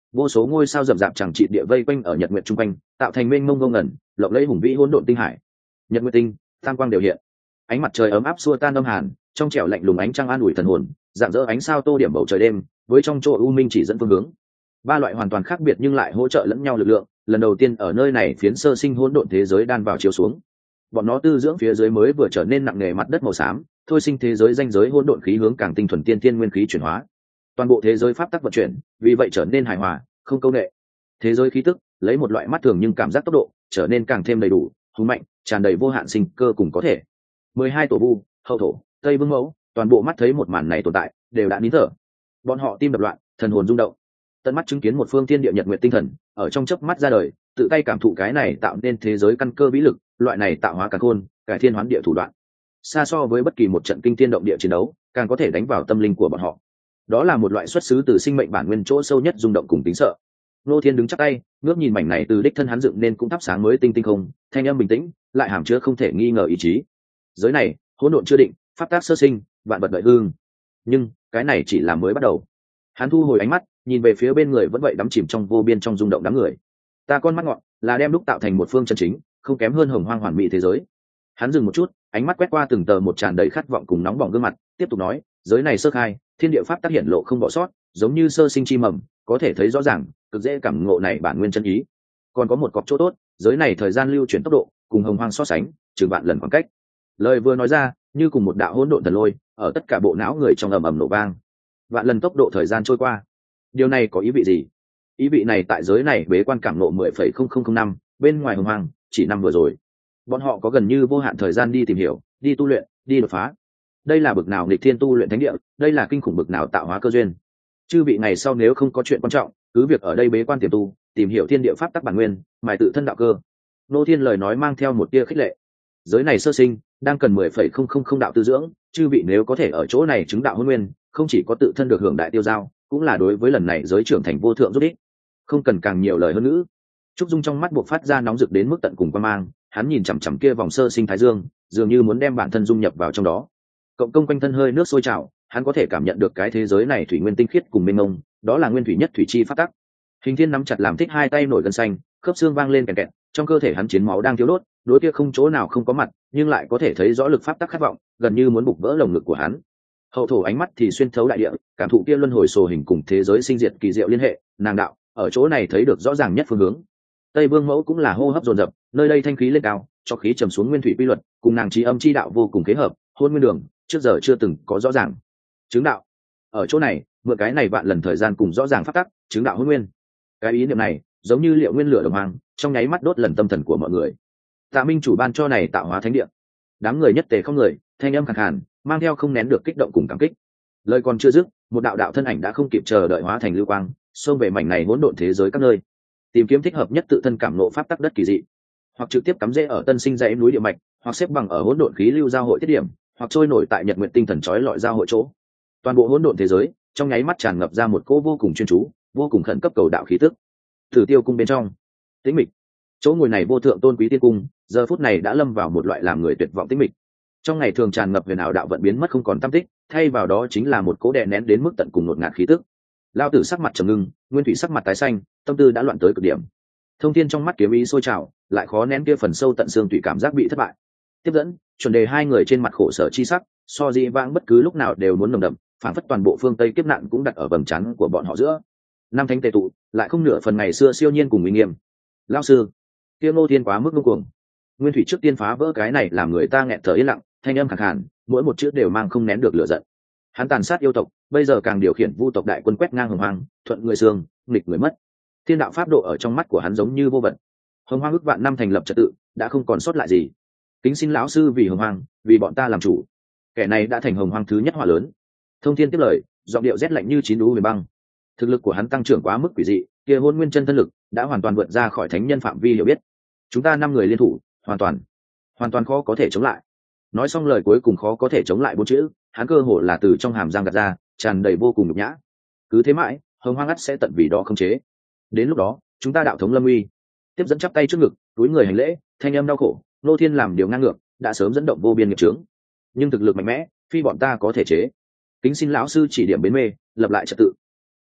vô số ngôi sao rậm rạp chẳng trị địa vây quanh ở nhật nguyệt trung quanh, tạo thành mênh mông ngông ngẩn lộng lẫy hùng vĩ hỗn độn tinh hải. Nhật nguyệt tinh, tam quang đều hiện, ánh mặt trời ấm áp xua tan âm hàn, trong trẻo lạnh lùng ánh trăng an ủi thần hồn, dạng dỡ ánh sao tô điểm bầu trời đêm, với trong chỗ u minh chỉ dẫn phương hướng. Ba loại hoàn toàn khác biệt nhưng lại hỗ trợ lẫn nhau lực lượng, lần đầu tiên ở nơi này phiến sơ sinh hỗn độn thế giới đan vào chiếu xuống. Bọn nó tư dưỡng phía dưới mới vừa trở nên nặng nề mặt đất màu xám, thôi sinh thế giới danh giới hỗn độn khí hướng càng tinh thuần tiên tiên nguyên khí chuyển hóa. Toàn bộ thế giới pháp tắc vận chuyển, vì vậy trở nên hài hòa, không câu nệ. Thế giới khí tức lấy một loại mắt thường nhưng cảm giác tốc độ trở nên càng thêm đầy đủ, hùng mạnh, tràn đầy vô hạn sinh cơ cùng có thể. 12 tổ vu, hậu thổ, tây vương mẫu, toàn bộ mắt thấy một màn này tồn tại, đều đã nín thở. Bọn họ tim đập loạn, thần hồn rung động. Tận mắt chứng kiến một phương thiên địa nhật nguyệt tinh thần ở trong chớp mắt ra đời, tự tay cảm thụ cái này tạo nên thế giới căn cơ vĩ lực, loại này tạo hóa càn khôn, cải thiên hoán địa thủ đoạn, xa so với bất kỳ một trận kinh thiên động địa chiến đấu, càng có thể đánh vào tâm linh của bọn họ. Đó là một loại xuất xứ từ sinh mệnh bản nguyên chỗ sâu nhất rung động cùng tính sợ. Nô Thiên đứng chắc tay, ngước nhìn mảnh này từ đích thân hắn dựng nên cũng thắp sáng mới tinh tinh không, thanh âm bình tĩnh, lại hàm chứa không thể nghi ngờ ý chí. Giới này, hỗn độn chưa định, pháp tác sơ sinh, vạn vật đợi hương. Nhưng cái này chỉ là mới bắt đầu. Hắn thu hồi ánh mắt, nhìn về phía bên người vẫn vậy đắm chìm trong vô biên trong rung động đám người. Ta con mắt ngọn là đem đúc tạo thành một phương chân chính, không kém hơn hồng hoang hoàn mỹ thế giới. Hắn dừng một chút, ánh mắt quét qua từng tờ một tràn đầy khát vọng cùng nóng bỏng gương mặt, tiếp tục nói, giới này sơ khai, thiên địa pháp tác hiện lộ không bỏ sót, giống như sơ sinh chi mầm, có thể thấy rõ ràng, cực dễ cảm ngộ này bản nguyên chân ý. Còn có một cọc chỗ tốt, giới này thời gian lưu chuyển tốc độ cùng hồng hoang so sánh, trừ vạn lần khoảng cách. Lời vừa nói ra, như cùng một đạo hỗn độn thần lôi, ở tất cả bộ não người trong ầm ầm nổ vang. Vạn lần tốc độ thời gian trôi qua. Điều này có ý vị gì? Ý vị này tại giới này bế quan cảm ngộ 10,0005 năm, bên ngoài hồng hoang chỉ năm vừa rồi. Bọn họ có gần như vô hạn thời gian đi tìm hiểu, đi tu luyện, đi đột phá. Đây là bực nào nghịch thiên tu luyện thánh địa, đây là kinh khủng bực nào tạo hóa cơ duyên. Chư vị ngày sau nếu không có chuyện quan trọng, cứ việc ở đây bế quan tiềm tu, tìm hiểu thiên địa pháp tắc bản nguyên, mài tự thân đạo cơ. Nô Thiên lời nói mang theo một tia khích lệ. Giới này sơ sinh, đang cần 10,000 đạo tư dưỡng, chư vị nếu có thể ở chỗ này chứng đạo hôn nguyên, không chỉ có tự thân được hưởng đại tiêu giao, cũng là đối với lần này giới trưởng thành vô thượng giúp ích. Không cần càng nhiều lời hơn nữa. Trúc Dung trong mắt buộc phát ra nóng rực đến mức tận cùng quan mang, hắn nhìn chằm chằm kia vòng sơ sinh thái dương, dường như muốn đem bản thân dung nhập vào trong đó. Cộng công quanh thân hơi nước sôi trào, hắn có thể cảm nhận được cái thế giới này thủy nguyên tinh khiết cùng mênh mông, đó là nguyên thủy nhất thủy chi phát tắc. Hình Thiên nắm chặt làm thích hai tay nổi gân xanh, khớp xương vang lên kèn kẹt, trong cơ thể hắn chiến máu đang thiếu đốt, đối kia không chỗ nào không có mặt, nhưng lại có thể thấy rõ lực pháp tắc khát vọng, gần như muốn bục vỡ lồng ngực của hắn. Hậu thổ ánh mắt thì xuyên thấu đại địa, cảm thụ kia luân hồi sồ hình cùng thế giới sinh diệt kỳ diệu liên hệ, nàng đạo, ở chỗ này thấy được rõ ràng nhất phương hướng. Tây Vương Mẫu cũng là hô hấp dồn dập, nơi đây thanh khí lên cao, cho khí trầm xuống nguyên thủy quy luật, cùng nàng trí âm chi đạo vô cùng kế hợp, hôn nguyên đường, trước giờ chưa từng có rõ ràng. Chứng đạo, ở chỗ này, mượn cái này vạn lần thời gian cùng rõ ràng pháp tắc, chứng đạo hôn nguyên. Cái ý niệm này, giống như liệu nguyên lửa đồng hoàng, trong nháy mắt đốt lần tâm thần của mọi người. Tạ Minh chủ ban cho này tạo hóa thánh địa. Đám người nhất tề không người, thanh âm khàn khàn, mang theo không nén được kích động cùng cảm kích. Lời còn chưa dứt, một đạo đạo thân ảnh đã không kịp chờ đợi hóa thành lưu quang, xông về mảnh này hỗn độn thế giới các nơi, tìm kiếm thích hợp nhất tự thân cảm ngộ pháp tắc đất kỳ dị, hoặc trực tiếp cắm rễ ở tân sinh dãy núi địa mạch, hoặc xếp bằng ở hỗn độn khí lưu giao hội tiết điểm, hoặc trôi nổi tại nhật nguyện tinh thần chói lọi giao hội chỗ. Toàn bộ hỗn độn thế giới trong nháy mắt tràn ngập ra một cỗ vô cùng chuyên chú, vô cùng khẩn cấp cầu đạo khí tức. Thử Tiêu cung bên trong, tĩnh mịch. Chỗ ngồi này vô thượng tôn quý tiên cung, giờ phút này đã lâm vào một loại làm người tuyệt vọng tĩnh mịch. Trong ngày thường tràn ngập huyền ảo đạo vận biến mất không còn tăm tích, thay vào đó chính là một cỗ đè nén đến mức tận cùng ngột ngạt khí tức. Lao tử sắc mặt trầm ngưng, Nguyên Thủy sắc mặt tái xanh, tâm tư đã loạn tới cực điểm. Thông Thiên trong mắt kiếm ý sôi trào, lại khó nén kia phần sâu tận xương tùy cảm giác bị thất bại. Tiếp dẫn, chuẩn đề hai người trên mặt khổ sở chi sắc, so dĩ vãng bất cứ lúc nào đều muốn nồng đậm, phản phất toàn bộ phương Tây kiếp nạn cũng đặt ở vầng trán của bọn họ giữa. Năm thánh tề tụ, lại không nửa phần ngày xưa siêu nhiên cùng uy nghiêm. Lão sư, kia Ngô Thiên quá mức ngông cuồng. Nguyên Thủy trước tiên phá vỡ cái này làm người ta nghẹn thở yên lặng, thanh âm khàn khàn, mỗi một chữ đều mang không nén được lửa giận. Hắn tàn sát yêu tộc, bây giờ càng điều khiển vu tộc đại quân quét ngang hồng hoang, thuận người xương, nghịch người mất. Thiên đạo pháp độ ở trong mắt của hắn giống như vô vận. Hồng hoang ước vạn năm thành lập trật tự, đã không còn sót lại gì. Kính xin lão sư vì hồng hoang, vì bọn ta làm chủ. Kẻ này đã thành hồng hoang thứ nhất họa lớn. Thông Thiên tiếp lời, giọng điệu rét lạnh như chín đú huyền băng. Thực lực của hắn tăng trưởng quá mức quỷ dị, kia hôn nguyên chân thân lực đã hoàn toàn vượt ra khỏi thánh nhân phạm vi hiểu biết. Chúng ta 5 người liên thủ, hoàn toàn khó có thể chống lại. Nói xong lời cuối cùng khó có thể chống lại 4 chữ, hắn cơ hồ là từ trong hàm răng gạt ra, tràn đầy vô cùng nhục nhã. Cứ thế mãi, hồng hoang ắt sẽ tận vì đó không chế. Đến lúc đó, chúng ta đạo thống lâm uy. Tiếp dẫn chắp tay trước ngực, túi người hành lễ, thanh âm đau khổ, Nô Thiên làm điều ngang ngược, đã sớm dẫn động vô biên nghiệp chướng. Nhưng thực lực mạnh mẽ, phi bọn ta có thể chế. Kính xin lão sư chỉ điểm bến mê, lập lại trật tự.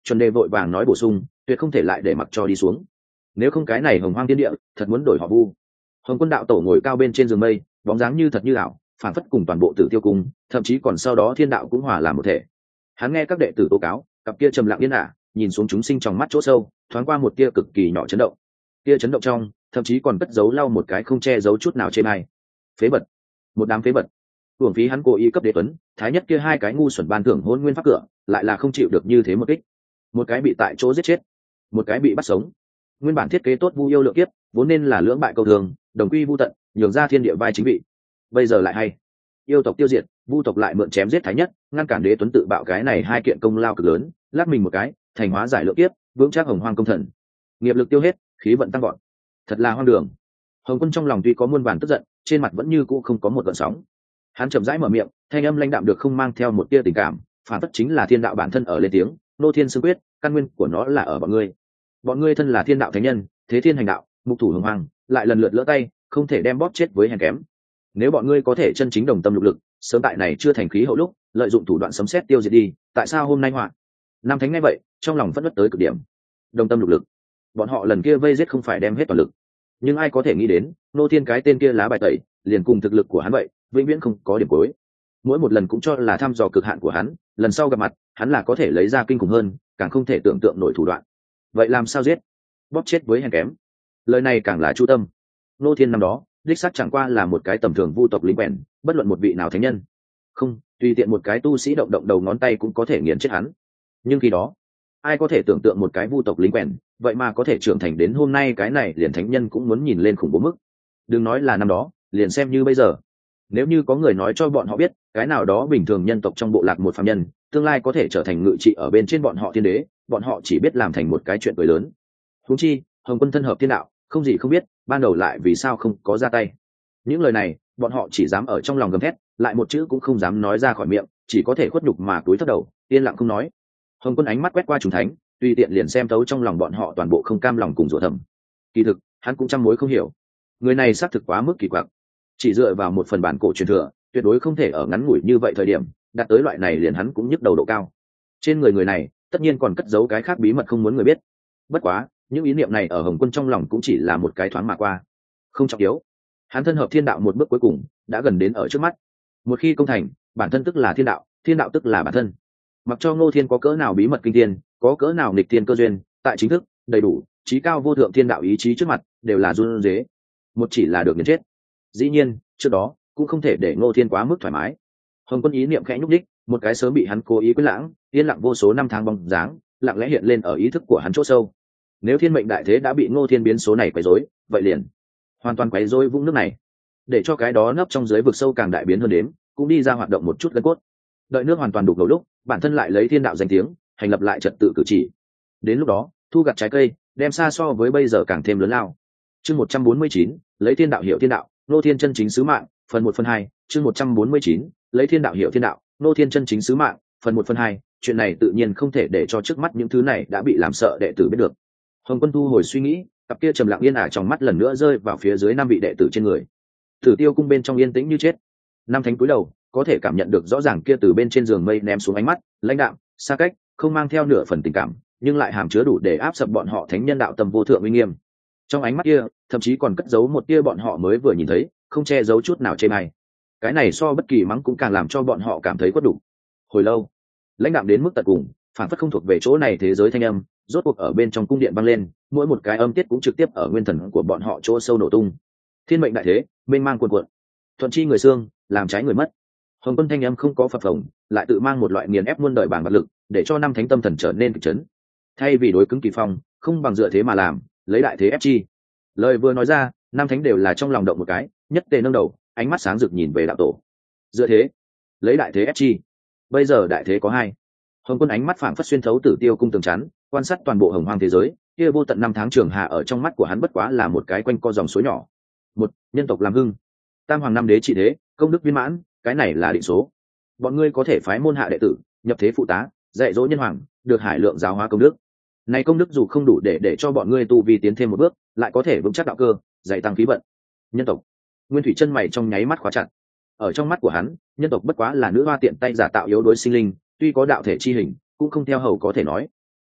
chuẩn đề vội vàng nói bổ sung, tuyệt không thể lại để mặc cho đi xuống, nếu không cái này hồng hoang thiên địa thật muốn đổi họ vu. Hồng Quân đạo tổ ngồi cao bên trên giường mây, bóng dáng như thật như ảo, phản phất cùng toàn bộ Tử Tiêu cung, thậm chí còn sau đó thiên đạo cũng hòa làm một thể. Hắn nghe các đệ tử tố cáo, cặp kia trầm lặng yên ả, nhìn xuống chúng sinh trong mắt chỗ sâu, thoáng qua một tia cực kỳ nhỏ chấn động. Tia chấn động trong, thậm chí còn cất giấu lau một cái không che giấu chút nào trên ai. Phế vật, một đám phế vật. Uổng phí hắn cố ý cấp đế tuấn, thái nhất kia hai cái ngu xuẩn ban thưởng hôn nguyên pháp cửa, lại là không chịu được như thế một kích. Một cái bị tại chỗ giết chết, một cái bị bắt sống. Nguyên bản thiết kế tốt Vu yêu lượng kiếp, vốn nên là lưỡng bại câu thường, đồng quy vu tận, nhường ra thiên địa vai chính vị. Bây giờ lại hay, yêu tộc tiêu diệt, vu tộc lại mượn chém giết thái nhất, ngăn cản đế tuấn tự bạo cái này hai kiện công lao cực lớn, lát mình một cái, thành hóa giải lượng kiếp, vững chắc hồng hoang công thần. Nghiệp lực tiêu hết, khí vận tăng vọt. Thật là hoang đường. Hồng Quân trong lòng tuy có muôn vàn tức giận, trên mặt vẫn như cũ không có một gợn sóng. Hắn chậm rãi mở miệng, thanh âm lãnh đạm được không mang theo một tia tình cảm, phản phất chính là thiên đạo bản thân ở lên tiếng, nô thiên xưng quyết, căn nguyên của nó là ở bọn ngươi. Bọn ngươi thân là thiên đạo thánh nhân, thế thiên hành đạo, mục thủ hồng hoang, lại lần lượt lỡ tay, không thể đem bóp chết với hèn kém. Nếu bọn ngươi có thể chân chính đồng tâm lục lực, sớm tại này chưa thành khí hậu lúc, lợi dụng thủ đoạn sấm sét tiêu diệt đi, tại sao hôm nay họa? Nam thánh nghe vậy, trong lòng phẫn nộ tới cực điểm. Đồng tâm lục lực, bọn họ lần kia vây giết không phải đem hết toàn lực, nhưng ai có thể nghĩ đến, nô thiên cái tên kia lá bài tẩy, liền cùng thực lực của hắn vậy, vĩnh viễn không có điểm cuối. Mỗi một lần cũng cho là thăm dò cực hạn của hắn, lần sau gặp mặt, hắn là có thể lấy ra kinh khủng hơn, càng không thể tưởng tượng nổi thủ đoạn. Vậy làm sao giết? Bóp chết với hèn kém. Lời này càng là chu tâm. Nô thiên năm đó, đích xác chẳng qua là một cái tầm thường vu tộc lính quèn, bất luận một vị nào thánh nhân. Không, tùy tiện một cái tu sĩ động động đầu ngón tay cũng có thể nghiền chết hắn. Nhưng khi đó, ai có thể tưởng tượng một cái vu tộc lính quèn, vậy mà có thể trưởng thành đến hôm nay cái này liền thánh nhân cũng muốn nhìn lên khủng bố mức. Đừng nói là năm đó, liền xem như bây giờ. Nếu như có người nói cho bọn họ biết, cái nào đó bình thường nhân tộc trong bộ lạc một phàm nhân, tương lai có thể trở thành ngự trị ở bên trên bọn họ thiên đế, bọn họ chỉ biết làm thành một cái chuyện cười lớn. Huống chi, Hồng Quân thân hợp thiên đạo, không gì không biết, ban đầu lại vì sao không có ra tay. Những lời này, bọn họ chỉ dám ở trong lòng gầm thét, lại một chữ cũng không dám nói ra khỏi miệng, chỉ có thể khuất nhục mà cúi thấp đầu, yên lặng không nói. Hồng Quân ánh mắt quét qua chúng thánh, tùy tiện liền xem thấu trong lòng bọn họ toàn bộ không cam lòng cùng rủa thầm. Kỳ thực, hắn cũng trăm mối không hiểu. Người này xác thực quá mức kỳ quặc. Chỉ dựa vào một phần bản cổ truyền thừa, tuyệt đối không thể ở ngắn ngủi như vậy thời điểm, đạt tới loại này liền hắn cũng nhức đầu độ cao. Trên người này, tất nhiên còn cất giấu cái khác bí mật không muốn người biết. Bất quá, những ý niệm này ở Hồng Quân trong lòng cũng chỉ là một cái thoáng mà qua, không trọng yếu. Hắn thân hợp thiên đạo một bước cuối cùng đã gần đến ở trước mắt. Một khi công thành, bản thân tức là thiên đạo tức là bản thân. Mặc cho Ngô Thiên có cỡ nào bí mật kinh thiên, có cỡ nào nghịch thiên cơ duyên, tại chính thức đầy đủ trí cao vô thượng thiên đạo ý chí trước mặt, đều là run rế. Một chỉ là được nghiền chết. Dĩ nhiên, trước đó cũng không thể để Ngô Thiên quá mức thoải mái. Hồng Quân ý niệm khẽ nhúc đích, một cái sớm bị hắn cố ý quyết lãng, yên lặng vô số năm tháng bóng dáng, lặng lẽ hiện lên ở ý thức của hắn chỗ sâu. Nếu thiên mệnh đại thế đã bị Ngô Thiên biến số này quấy rối, vậy liền hoàn toàn quấy rối vũng nước này, để cho cái đó nấp trong dưới vực sâu càng đại biến hơn đến, cũng đi ra hoạt động một chút gân cốt. Đợi nước hoàn toàn đục ngầu lúc, bản thân lại lấy thiên đạo danh tiếng, hành lập lại trật tự cử chỉ. Đến lúc đó, thu gặt trái cây, đem xa so với bây giờ càng thêm lớn lao. Chương 149, lấy thiên đạo hiểu thiên đạo, Ngô Thiên chân chính sứ mạng, phần 1/2, chương 149, lấy thiên đạo hiểu thiên đạo, Ngô Thiên chân chính sứ mạng, phần 1/2, chuyện này tự nhiên không thể để cho trước mắt những thứ này đã bị làm sợ đệ tử biết được. Hồng Quân thu hồi suy nghĩ, cặp kia trầm lặng yên ả trong mắt lần nữa rơi vào phía dưới năm vị đệ tử trên người. Tử Tiêu cung bên trong yên tĩnh như chết. Năm thánh cúi đầu, có thể cảm nhận được rõ ràng kia từ bên trên giường mây ném xuống ánh mắt, lãnh đạm, xa cách, không mang theo nửa phần tình cảm, nhưng lại hàm chứa đủ để áp sập bọn họ thánh nhân đạo tâm vô thượng uy nghiêm. Trong ánh mắt kia, thậm chí còn cất giấu một tia bọn họ mới vừa nhìn thấy, không che giấu chút nào chê bai. Cái này so bất kỳ mắng cũng càng làm cho bọn họ cảm thấy quất đủ. Hồi lâu, lãnh đạm đến mức tận cùng, phản phất không thuộc về chỗ này thế giới thanh âm, rốt cuộc ở bên trong cung điện vang lên, mỗi một cái âm tiết cũng trực tiếp ở nguyên thần của bọn họ chỗ sâu nổ tung. Thiên mệnh đại thế, mênh mang cuồn cuộn, thuận chi người xương, làm trái người mất. Hồng Quân thanh âm không có phập phồng, lại tự mang một loại nghiền ép muôn đời bản vật lực, để cho năm thánh tâm thần trở nên kịch chấn. Thay vì đối cứng kỳ phong, không bằng dựa thế mà làm, lấy đại thế ép chi. Lời vừa nói ra, năm thánh đều là trong lòng động một cái, nhất tề nâng đầu, ánh mắt sáng rực nhìn về đạo tổ. Dựa thế, lấy đại thế ép chi. Bây giờ đại thế có hai. Hồng Quân ánh mắt phảng phất xuyên thấu Tử Tiêu cung tường chắn, quan sát toàn bộ hồng hoang thế giới, kia vô tận năm tháng trường hạ ở trong mắt của hắn bất quá là một cái quanh co dòng suối nhỏ. Một, nhân tộc làm hưng, tam hoàng năm đế trị thế, công đức viên mãn, cái này là định số. Bọn ngươi có thể phái môn hạ đệ tử, nhập thế phụ tá, dạy dỗ nhân hoàng, được hải lượng giáo hóa công đức. Này công đức dù không đủ để cho bọn ngươi tu vi tiến thêm một bước, lại có thể vững chắc đạo cơ, dạy tăng khí vận. Nhân tộc, Nguyên Thủy chân mày trong nháy mắt khóa chặt. Ở trong mắt của hắn, nhân tộc bất quá là nữ hoa tiện tay giả tạo yếu đối sinh linh, tuy có đạo thể chi hình, cũng không theo hầu có thể nói.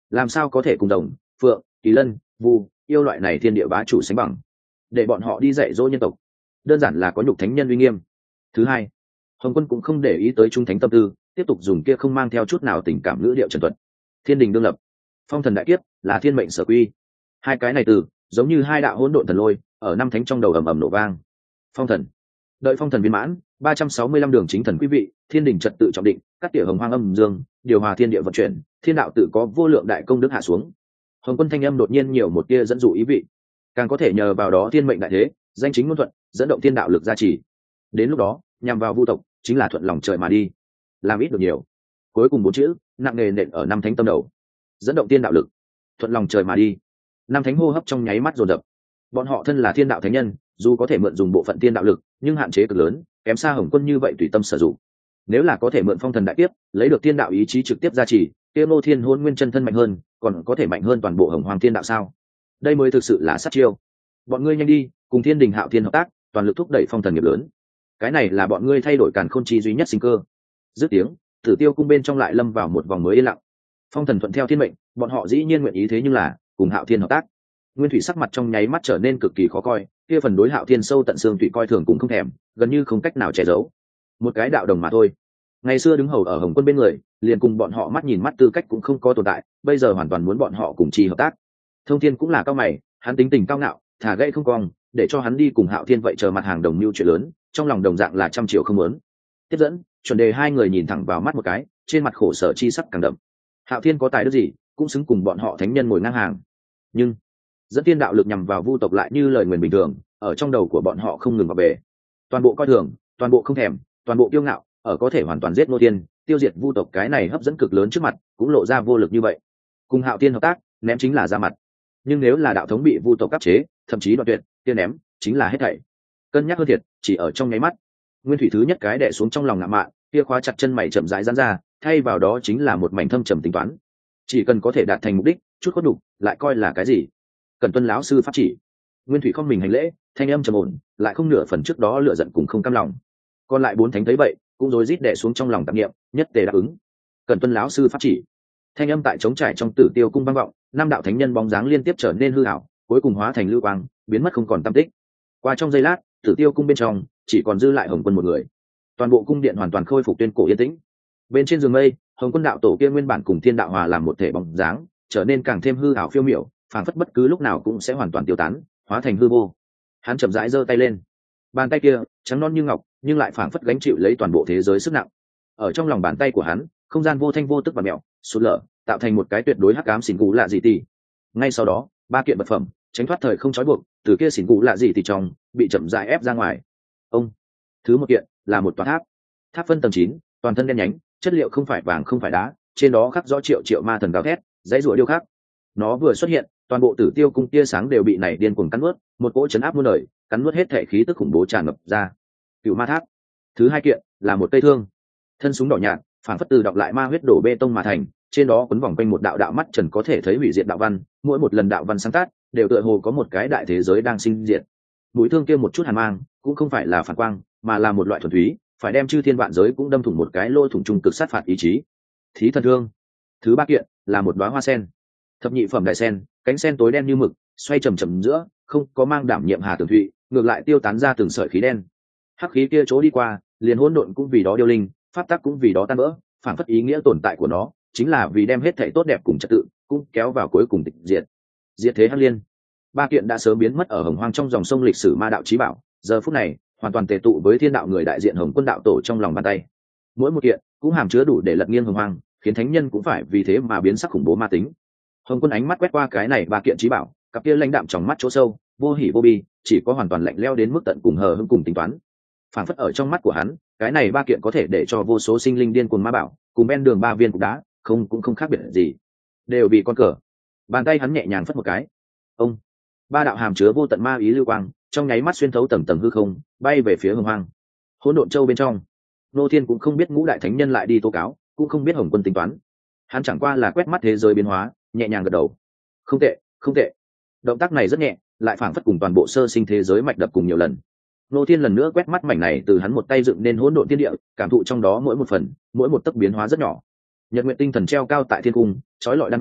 làm sao có thể cùng đồng, phượng, kỳ lân, vu yêu loại này thiên địa bá chủ sánh bằng. Để bọn họ đi dạy dỗ nhân tộc, đơn giản là có nhục thánh nhân uy nghiêm. Thứ hai, Hồng Quân cũng không để ý tới trung thánh tâm tư, tiếp tục dùng kia không mang theo chút nào tình cảm ngữ điệu trần thuật. Thiên đình đương lập, phong thần đại kiếp là thiên mệnh sở quy. Hai cái này từ giống như hai đạo hỗn độn thần lôi ở năm thánh trong đầu ầm ầm nổ vang. Phong thần, đợi phong thần viên mãn, 365 đường chính thần quý vị, thiên đình trật tự trọng định, cắt tỉa hồng hoang âm dương, điều hòa thiên địa vận chuyển, thiên đạo tự có vô lượng đại công đức hạ xuống. Hồng Quân thanh âm đột nhiên nhiều một tia dẫn dụ ý vị, càng có thể nhờ vào đó thiên mệnh đại thế, danh chính ngôn thuận, dẫn động thiên đạo lực gia trì. Đến lúc đó, nhằm vào vu tộc, chính là thuận lòng trời mà đi, làm ít được nhiều. Cuối cùng bốn chữ nặng nề nện ở năm thánh tâm đầu, dẫn động thiên đạo lực, thuận lòng trời mà đi. Năm thánh hô hấp trong nháy mắt dồn dập. Bọn họ thân là thiên đạo thánh nhân, dù có thể mượn dùng bộ phận thiên đạo lực, nhưng hạn chế cực lớn, kém xa Hồng Quân như vậy tùy tâm sử dụng. Nếu là có thể mượn phong thần đại kiếp, lấy được thiên đạo ý chí trực tiếp gia trì, kia Ngô Thiên Hôn Nguyên chân thân mạnh hơn, còn có thể mạnh hơn toàn bộ Hồng Hoàng thiên đạo sao? Đây mới thực sự là sát chiêu. Bọn ngươi nhanh đi, cùng Thiên Đình Hạo Thiên hợp tác, toàn lực thúc đẩy phong thần nghiệp lớn. Cái này là bọn ngươi thay đổi càn khôn chi duy nhất sinh cơ. Dứt tiếng, Tử Tiêu cung bên trong lại lâm vào một vòng mới yên lặng. Phong thần thuận theo thiên mệnh, bọn họ dĩ nhiên nguyện ý, thế nhưng là cùng Hạo Thiên hợp tác. Nguyên Thủy sắc mặt trong nháy mắt trở nên cực kỳ khó coi, kia phần đối Hạo Thiên sâu tận xương tủy coi thường cũng không thèm, gần như không cách nào che giấu. Một cái đạo đồng mà thôi, ngày xưa đứng hầu ở Hồng Quân bên người, liền cùng bọn họ mắt nhìn mắt tư cách cũng không có tồn tại, bây giờ hoàn toàn muốn bọn họ cùng chi hợp tác. Thông Thiên cũng là cao mày, hắn tính tình cao ngạo, thả gậy không cong, để cho hắn đi cùng Hạo Thiên vậy chờ mặt hàng đồng mưu chuyện lớn, trong lòng đồng dạng là trăm triệu không muốn. Tiếp dẫn, chuẩn đề hai người nhìn thẳng vào mắt một cái, trên mặt khổ sở chi sắc càng đậm. Hạo Thiên có tài đức gì, cũng xứng cùng bọn họ thánh nhân ngồi ngang hàng. Nhưng dẫn thiên đạo lực nhằm vào vu tộc lại như lời nguyền bình thường, ở trong đầu của bọn họ không ngừng vào bể. Toàn bộ coi thường, toàn bộ không thèm, toàn bộ kiêu ngạo, ở có thể hoàn toàn giết Ngô Thiên, tiêu diệt vu tộc cái này hấp dẫn cực lớn trước mặt, cũng lộ ra vô lực như vậy. Cùng Hạo Thiên hợp tác, ném chính là ra mặt. Nhưng nếu là đạo thống bị vu tộc áp chế, thậm chí đoạn tuyệt, kia ném chính là hết thảy. Cân nhắc hơn thiệt, chỉ ở trong nháy mắt. Nguyên Thủy thứ nhất cái đè xuống trong lòng ngạo mạn, kia khóa chặt chân mày chậm rãi giãn ra, thay vào đó chính là một mảnh thâm trầm tính toán. Chỉ cần có thể đạt thành mục đích, chút có đủ, lại coi là cái gì? Cần tuân lão sư pháp chỉ. Nguyên Thủy không mình hành lễ, thanh âm trầm ổn, lại không nửa phần trước đó lửa giận cùng không cam lòng. Còn lại bốn thánh thấy vậy, cũng rối rít đè xuống trong lòng tạp niệm, nhất tề đáp ứng. Cần tuân lão sư pháp chỉ. Thanh âm tại trống trải trong Tử Tiêu cung vang vọng, năm đạo thánh nhân bóng dáng liên tiếp trở nên hư ảo, cuối cùng hóa thành lưu quang, biến mất không còn tăm tích. Qua trong giây lát, Tử Tiêu cung bên trong chỉ còn dư lại Hồng Quân một người. Toàn bộ cung điện hoàn toàn khôi phục tuyên cổ yên tĩnh. Bên trên giường mây, Hồng Quân đạo tổ kia nguyên bản cùng thiên đạo hòa làm một thể bóng dáng, trở nên càng thêm hư ảo phiêu miểu, phảng phất bất cứ lúc nào cũng sẽ hoàn toàn tiêu tán, hóa thành hư vô. Hắn chậm rãi giơ tay lên, bàn tay kia trắng non như ngọc, nhưng lại phảng phất gánh chịu lấy toàn bộ thế giới sức nặng. Ở trong lòng bàn tay của hắn, không gian vô thanh vô tức và mèo, sụt lở, tạo thành một cái tuyệt đối hắc ám xỉn cũ lạ dị tỷ. Ngay sau đó, ba kiện vật phẩm tránh thoát thời không trói buộc, từ kia xỉn cũ lạ dị tỷ trong bị chậm rãi ép ra ngoài. Ông, thứ một kiện là một tòa tháp. Tháp phân tầng 9, toàn thân đen nhánh, chất liệu không phải vàng không phải đá, trên đó khắc rõ triệu triệu ma thần gào thét, dãy rủa điêu khắc. Nó vừa xuất hiện, toàn bộ Tử Tiêu cung tia sáng đều bị nảy điên cuồng cắn nuốt, một cỗ chấn áp muôn đời, cắn nuốt hết thể khí tức khủng bố tràn ngập ra. Cựu ma tháp. Thứ hai kiện là một cây thương, thân súng đỏ nhạt, phản phất từ đọc lại ma huyết đổ bê tông mà thành, trên đó quấn vòng quanh một đạo đạo mắt trần có thể thấy hủy diệt đạo văn, mỗi một lần đạo văn sáng tác đều tựa hồ có một cái đại thế giới đang sinh diệt. Mũi thương kia một chút hàn mang, cũng không phải là phản quang, mà là một loại thuần túy, phải đem chư thiên vạn giới cũng đâm thủng một cái lỗ thủng trung cực sát phạt ý chí. Thí thần thương. Thứ ba kiện là một đóa hoa sen, thập nhị phẩm đại sen, cánh sen tối đen như mực, xoay chầm chậm giữa, không có mang đảm nhiệm hà tường thụy, ngược lại tiêu tán ra từng sợi khí đen. Hắc khí kia chỗ đi qua, liền hỗn độn cũng vì đó điêu linh, pháp tắc cũng vì đó tan vỡ, phản phất ý nghĩa tồn tại của nó chính là vì đem hết thảy tốt đẹp cùng trật tự cũng kéo vào cuối cùng tịch diệt. Diệt thế hắc liên. Ba kiện đã sớm biến mất ở hồng hoang trong dòng sông lịch sử ma đạo chí bảo, giờ phút này hoàn toàn tề tụ với thiên đạo người đại diện Hồng Quân đạo tổ trong lòng bàn tay. Mỗi một kiện cũng hàm chứa đủ để lật nghiêng hồng hoang, khiến thánh nhân cũng phải vì thế mà biến sắc khủng bố ma tính. Hồng Quân ánh mắt quét qua cái này ba kiện chí bảo, cặp kia lãnh đạm trong mắt chỗ sâu, vô hỉ vô bi, chỉ có hoàn toàn lạnh lẽo đến mức tận cùng hờ hững cùng tính toán. Phản phất ở trong mắt của hắn, cái này ba kiện có thể để cho vô số sinh linh điên cuồng ma bảo, cùng bên đường ba viên cục đá, cũng không khác biệt gì, đều bị con cờ. Bàn tay hắn nhẹ nhàng phất một cái, ông, ba đạo hàm chứa vô tận ma ý lưu quang, trong nháy mắt xuyên thấu tầng tầng hư không, bay về phía hồng hoang. Hỗn độn châu bên trong, Nô Thiên cũng không biết ngũ đại thánh nhân lại đi tố cáo, cũng không biết Hồng Quân tính toán. Hắn chẳng qua là quét mắt thế giới biến hóa, nhẹ nhàng gật đầu. Không tệ, không tệ. Động tác này rất nhẹ, lại phảng phất cùng toàn bộ sơ sinh thế giới mạch đập cùng nhiều lần. Nô Thiên lần nữa quét mắt mảnh này từ hắn một tay dựng nên hỗn độn thiên địa, cảm thụ trong đó mỗi một phần, mỗi một tấc biến hóa rất nhỏ. Nhật nguyện tinh thần treo cao tại thiên cung, chói lọi đan bảo,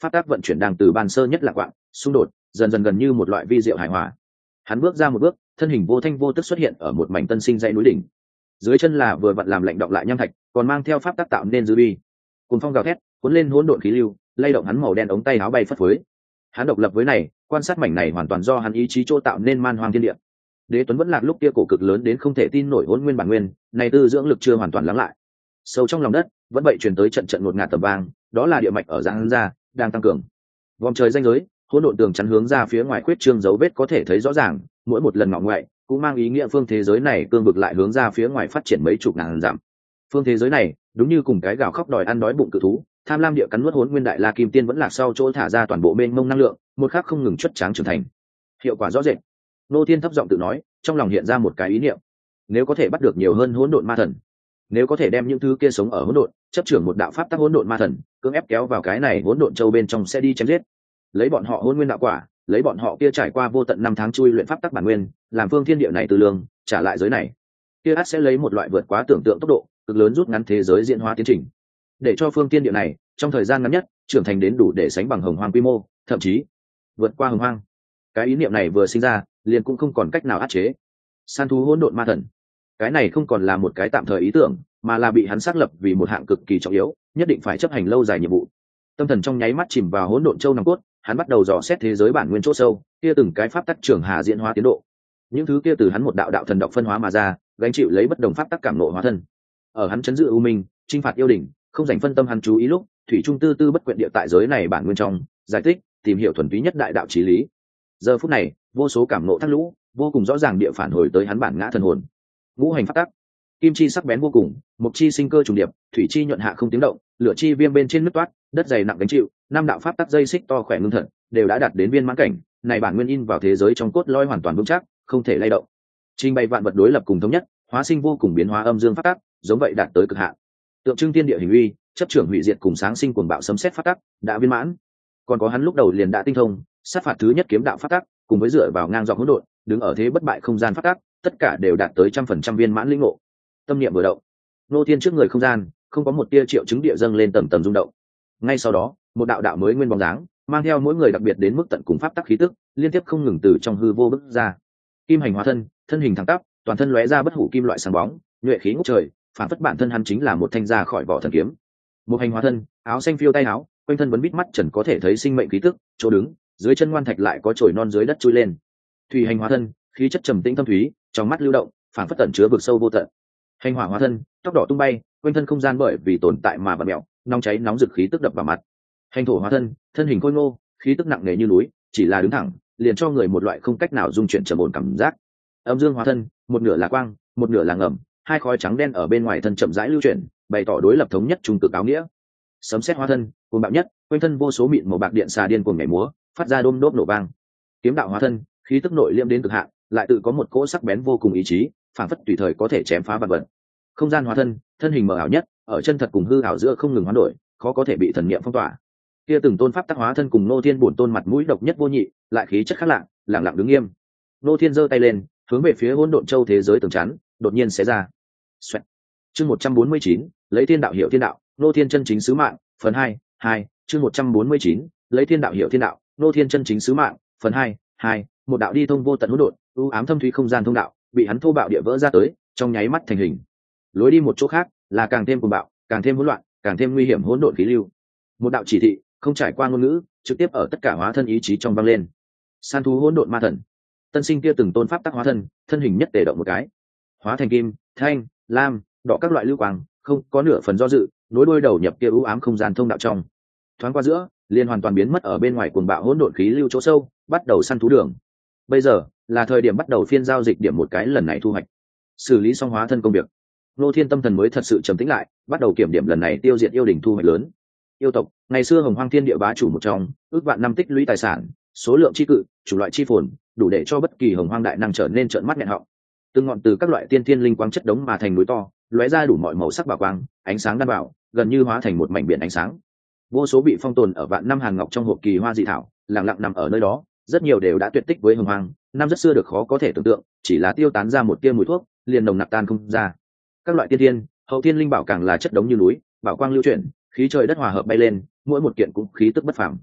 pháp tác vận chuyển đang từ ban sơ nhất lạc quạng xung đột dần dần gần như một loại vi diệu hài hòa. Hắn bước ra một bước, thân hình vô thanh vô tức xuất hiện ở một mảnh tân sinh dãy núi đỉnh. Dưới chân là vừa vặn làm lạnh động lại nham thạch, còn mang theo pháp tác tạo nên dư bi. Cùng phong gào thét, cuốn lên hỗn độn khí lưu, lay động hắn màu đen ống tay áo bay phất phới. Hắn độc lập với này, quan sát mảnh này hoàn toàn do hắn ý chí chỗ tạo nên man hoang thiên địa. Đế Tuấn vẫn lạc lúc kia cổ cực lớn đến không thể tin nổi hỗn nguyên bản nguyên, này tư dưỡng lực chưa hoàn toàn lắng lại. Sâu trong lòng đất, vẫn vậy truyền tới trận trận ngột ngạt tầm vang, đó là địa mạch ở giãn ra, đang tăng cường. Vòng trời ranh giới, hỗn độn tường chắn hướng ra phía ngoài khuyết trương dấu vết có thể thấy rõ ràng, mỗi một lần ngọ ngoại cũng mang ý nghĩa phương thế giới này cương vực lại hướng ra phía ngoài phát triển mấy chục ngàn dặm. Phương thế giới này, đúng như cùng cái gào khóc đòi ăn đói bụng cự thú, tham lam địa cắn nuốt hỗn nguyên đại la kim tiên vẫn lạc sau chỗ thả ra toàn bộ mênh mông năng lượng, một khắc không ngừng chất tráng trưởng thành. Hiệu quả rõ rệt. Nô Thiên thấp giọng tự nói, trong lòng hiện ra một cái ý niệm. Nếu có thể bắt được nhiều hơn hỗn độn ma thần, nếu có thể đem những thứ kia sống ở hỗn độn, chấp trưởng một đạo pháp tắc hỗn độn ma thần, cưỡng ép kéo vào cái này hỗn độn châu bên trong sẽ đi chém giết. Lấy bọn họ hỗn nguyên đạo quả, lấy bọn họ kia trải qua vô tận năm tháng chui luyện pháp tắc bản nguyên, làm phương thiên địa này từ lương, trả lại giới này. Kia ắt sẽ lấy một loại vượt quá tưởng tượng tốc độ, cực lớn rút ngắn thế giới diễn hóa tiến trình, để cho phương thiên địa này trong thời gian ngắn nhất trưởng thành đến đủ để sánh bằng hồng hoang quy mô, thậm chí vượt qua hồng hoang. Cái ý niệm này vừa sinh ra, liền cũng không còn cách nào áp chế. Săn thú hỗn độn ma thần, cái này không còn là một cái tạm thời ý tưởng, mà là bị hắn xác lập vì một hạng cực kỳ trọng yếu, nhất định phải chấp hành lâu dài nhiệm vụ. Tâm thần trong nháy mắt chìm vào hỗn độn châu nòng cốt, hắn bắt đầu dò xét thế giới bản nguyên chỗ sâu, kia từng cái pháp tắc trường hà diễn hóa tiến độ. Những thứ kia từ hắn một đạo đạo thần độc phân hóa mà ra, gánh chịu lấy bất đồng pháp tắc cảm nộ hóa thân. Ở hắn chấn giữ u minh, chinh phạt yêu đỉnh, không dành phân tâm hắn chú ý lúc, thủy trung tư tư bất quyện địa tại giới này bản nguyên trong, giải thích, tìm hiểu thuần túy nhất đại đạo chí lý. Giờ phút này, vô số cảm nộ thác lũ, vô cùng rõ ràng địa phản hồi tới hắn bản ngã thần hồn. Ngũ hành pháp tắc, kim chi sắc bén vô cùng, mộc chi sinh cơ trùng điệp, thủy chi nhuận hạ không tiếng động, lửa chi viêm bên trên nứt toát, đất dày nặng gánh chịu, năm đạo pháp tắc dây xích to khỏe ngưng thật, đều đã đạt đến viên mãn cảnh, này bản nguyên in vào thế giới trong cốt lõi hoàn toàn vững chắc, không thể lay động. Trình bày vạn vật đối lập cùng thống nhất, hóa sinh vô cùng biến hóa âm dương pháp tắc, giống vậy đạt tới cực hạn. Tượng trưng thiên địa hình uy, chấp trưởng hủy diệt cùng sáng sinh cuồng bạo sấm sét pháp tắc, đã viên mãn. Còn có hắn lúc đầu liền đã tinh thông, sát phạt thứ nhất kiếm đạo pháp tắc, cùng với dựa vào ngang dọc hỗn độn, đứng ở thế bất bại không gian pháp tắc, tất cả đều đạt tới 100% viên mãn linh ngộ. Tâm niệm vừa động, nô thiên trước người không gian không có một tia triệu chứng địa dâng lên tầm tầm rung động. Ngay sau đó, một đạo đạo mới nguyên bóng dáng, mang theo mỗi người đặc biệt đến mức tận cùng pháp tắc khí tức, liên tiếp không ngừng từ trong hư vô bứt ra. Kim hành hóa thân, thân hình thẳng tắp, toàn thân lóe ra bất hủ kim loại sáng bóng, nhuệ khí ngút trời, phản phất bản thân hắn chính là một thanh ra khỏi vỏ thần kiếm. Một hành hóa thân, áo xanh phiêu tay áo, quanh thân vấn bít mắt trần có thể thấy sinh mệnh khí tức, chỗ đứng, dưới chân ngoan thạch lại có chồi non dưới đất chui lên. Thủy hành hóa thân, khí chất trầm tĩnh thâm thúy, trong mắt lưu động, phản phất tẩn chứa vực sâu vô tận. Hành hỏa hóa thân, tóc đỏ tung bay, quanh thân không gian bởi vì tồn tại mà vặn mèo, nóng cháy nóng rực khí tức đập vào mặt. Hành thổ hóa thân, thân hình khôi ngô, khí tức nặng nề như núi, chỉ là đứng thẳng, liền cho người một loại không cách nào dung chuyển trầm ổn cảm giác. Âm dương hóa thân, một nửa là quang, một nửa là ngầm, hai khói trắng đen ở bên ngoài thân chậm rãi lưu chuyển, bày tỏ đối lập thống nhất trung cực áo nghĩa. Sấm sét hóa thân, cuồng bạo nhất, quanh thân vô số mịn màu bạc điện xà điên cuồng nhảy múa, phát ra đôm đốp nổ vang. Kiếm đạo hóa thân, khí tức nội liêm đến cực hạn, lại tự có một cỗ sắc bén vô cùng ý chí, phảng phất tùy thời có thể chém phá vạn vật. Không gian hóa thân, thân hình mờ ảo nhất, ở chân thật cùng hư ảo giữa không ngừng hoán đổi, khó có thể bị thần niệm phong tỏa. Kia từng tôn pháp tác hóa thân cùng nô thiên bổn tôn mặt mũi độc nhất vô nhị, lại khí chất khác lạ, lặng lặng đứng nghiêm. Nô thiên giơ tay lên, hướng về phía hỗn độn châu thế giới tường chắn, đột nhiên xé ra. Xoẹt. Chương 149, lấy thiên đạo hiểu thiên đạo, nô thiên chân chính sứ mạng, phần 2, chương 149, lấy thiên đạo hiểu thiên đạo, nô thiên chân chính sứ mạng, phần 2, một đạo đi thông vô tận hỗn độn, u ám thâm thúy không gian thông đạo, bị hắn thô bạo địa vỡ ra tới, trong nháy mắt thành hình. Lối đi một chỗ khác, là càng thêm cuồng bạo, càng thêm hỗn loạn, càng thêm nguy hiểm hỗn độn khí lưu. Một đạo chỉ thị, không trải qua ngôn ngữ, trực tiếp ở tất cả hóa thân ý chí trong vang lên. San thú hỗn độn ma thần, tân sinh kia từng tôn pháp tác hóa thân, thân hình nhất tề động một cái, hóa thành kim, thanh, lam, đỏ các loại lưu quang, không có nửa phần do dự, nối đuôi đầu nhập kia u ám không gian thông đạo trong. Thoáng qua giữa, liền hoàn toàn biến mất ở bên ngoài cuồng bạo hỗn độn khí lưu chỗ sâu, bắt đầu săn thú đường. Bây giờ là thời điểm bắt đầu phiên giao dịch điểm một cái lần này thu hoạch. Xử lý xong hóa thân công việc, Nô Thiên tâm thần mới thật sự trầm tĩnh lại, bắt đầu kiểm điểm lần này tiêu diệt yêu đỉnh thu hoạch lớn. Yêu tộc, ngày xưa Hồng Hoang Thiên Địa bá chủ một trong, ước vạn năm tích lũy tài sản, số lượng chi cự, chủng loại chi phồn, đủ để cho bất kỳ Hồng Hoang đại năng trở nên trợn mắt nghẹn họng. Từng ngọn từ các loại tiên thiên linh quang chất đống mà thành núi to, lóe ra đủ mọi màu sắc bảo quang, ánh sáng đan bảo, gần như hóa thành một mảnh biển ánh sáng. Vô số bị phong tồn ở vạn năm hàng ngọc trong hộp kỳ hoa dị thảo, lặng lặng nằm ở nơi đó, rất nhiều đều đã tuyệt tích với Hồng Hoang, năm rất xưa được khó có thể tưởng tượng, chỉ là tiêu tán ra một tia mùi thuốc, liền nồng nặc tan không ra. Các loại tiên thiên, hậu thiên linh bảo càng là chất đống như núi, bảo quang lưu chuyển, khí trời đất hòa hợp bay lên, mỗi một kiện cũng khí tức bất phàm.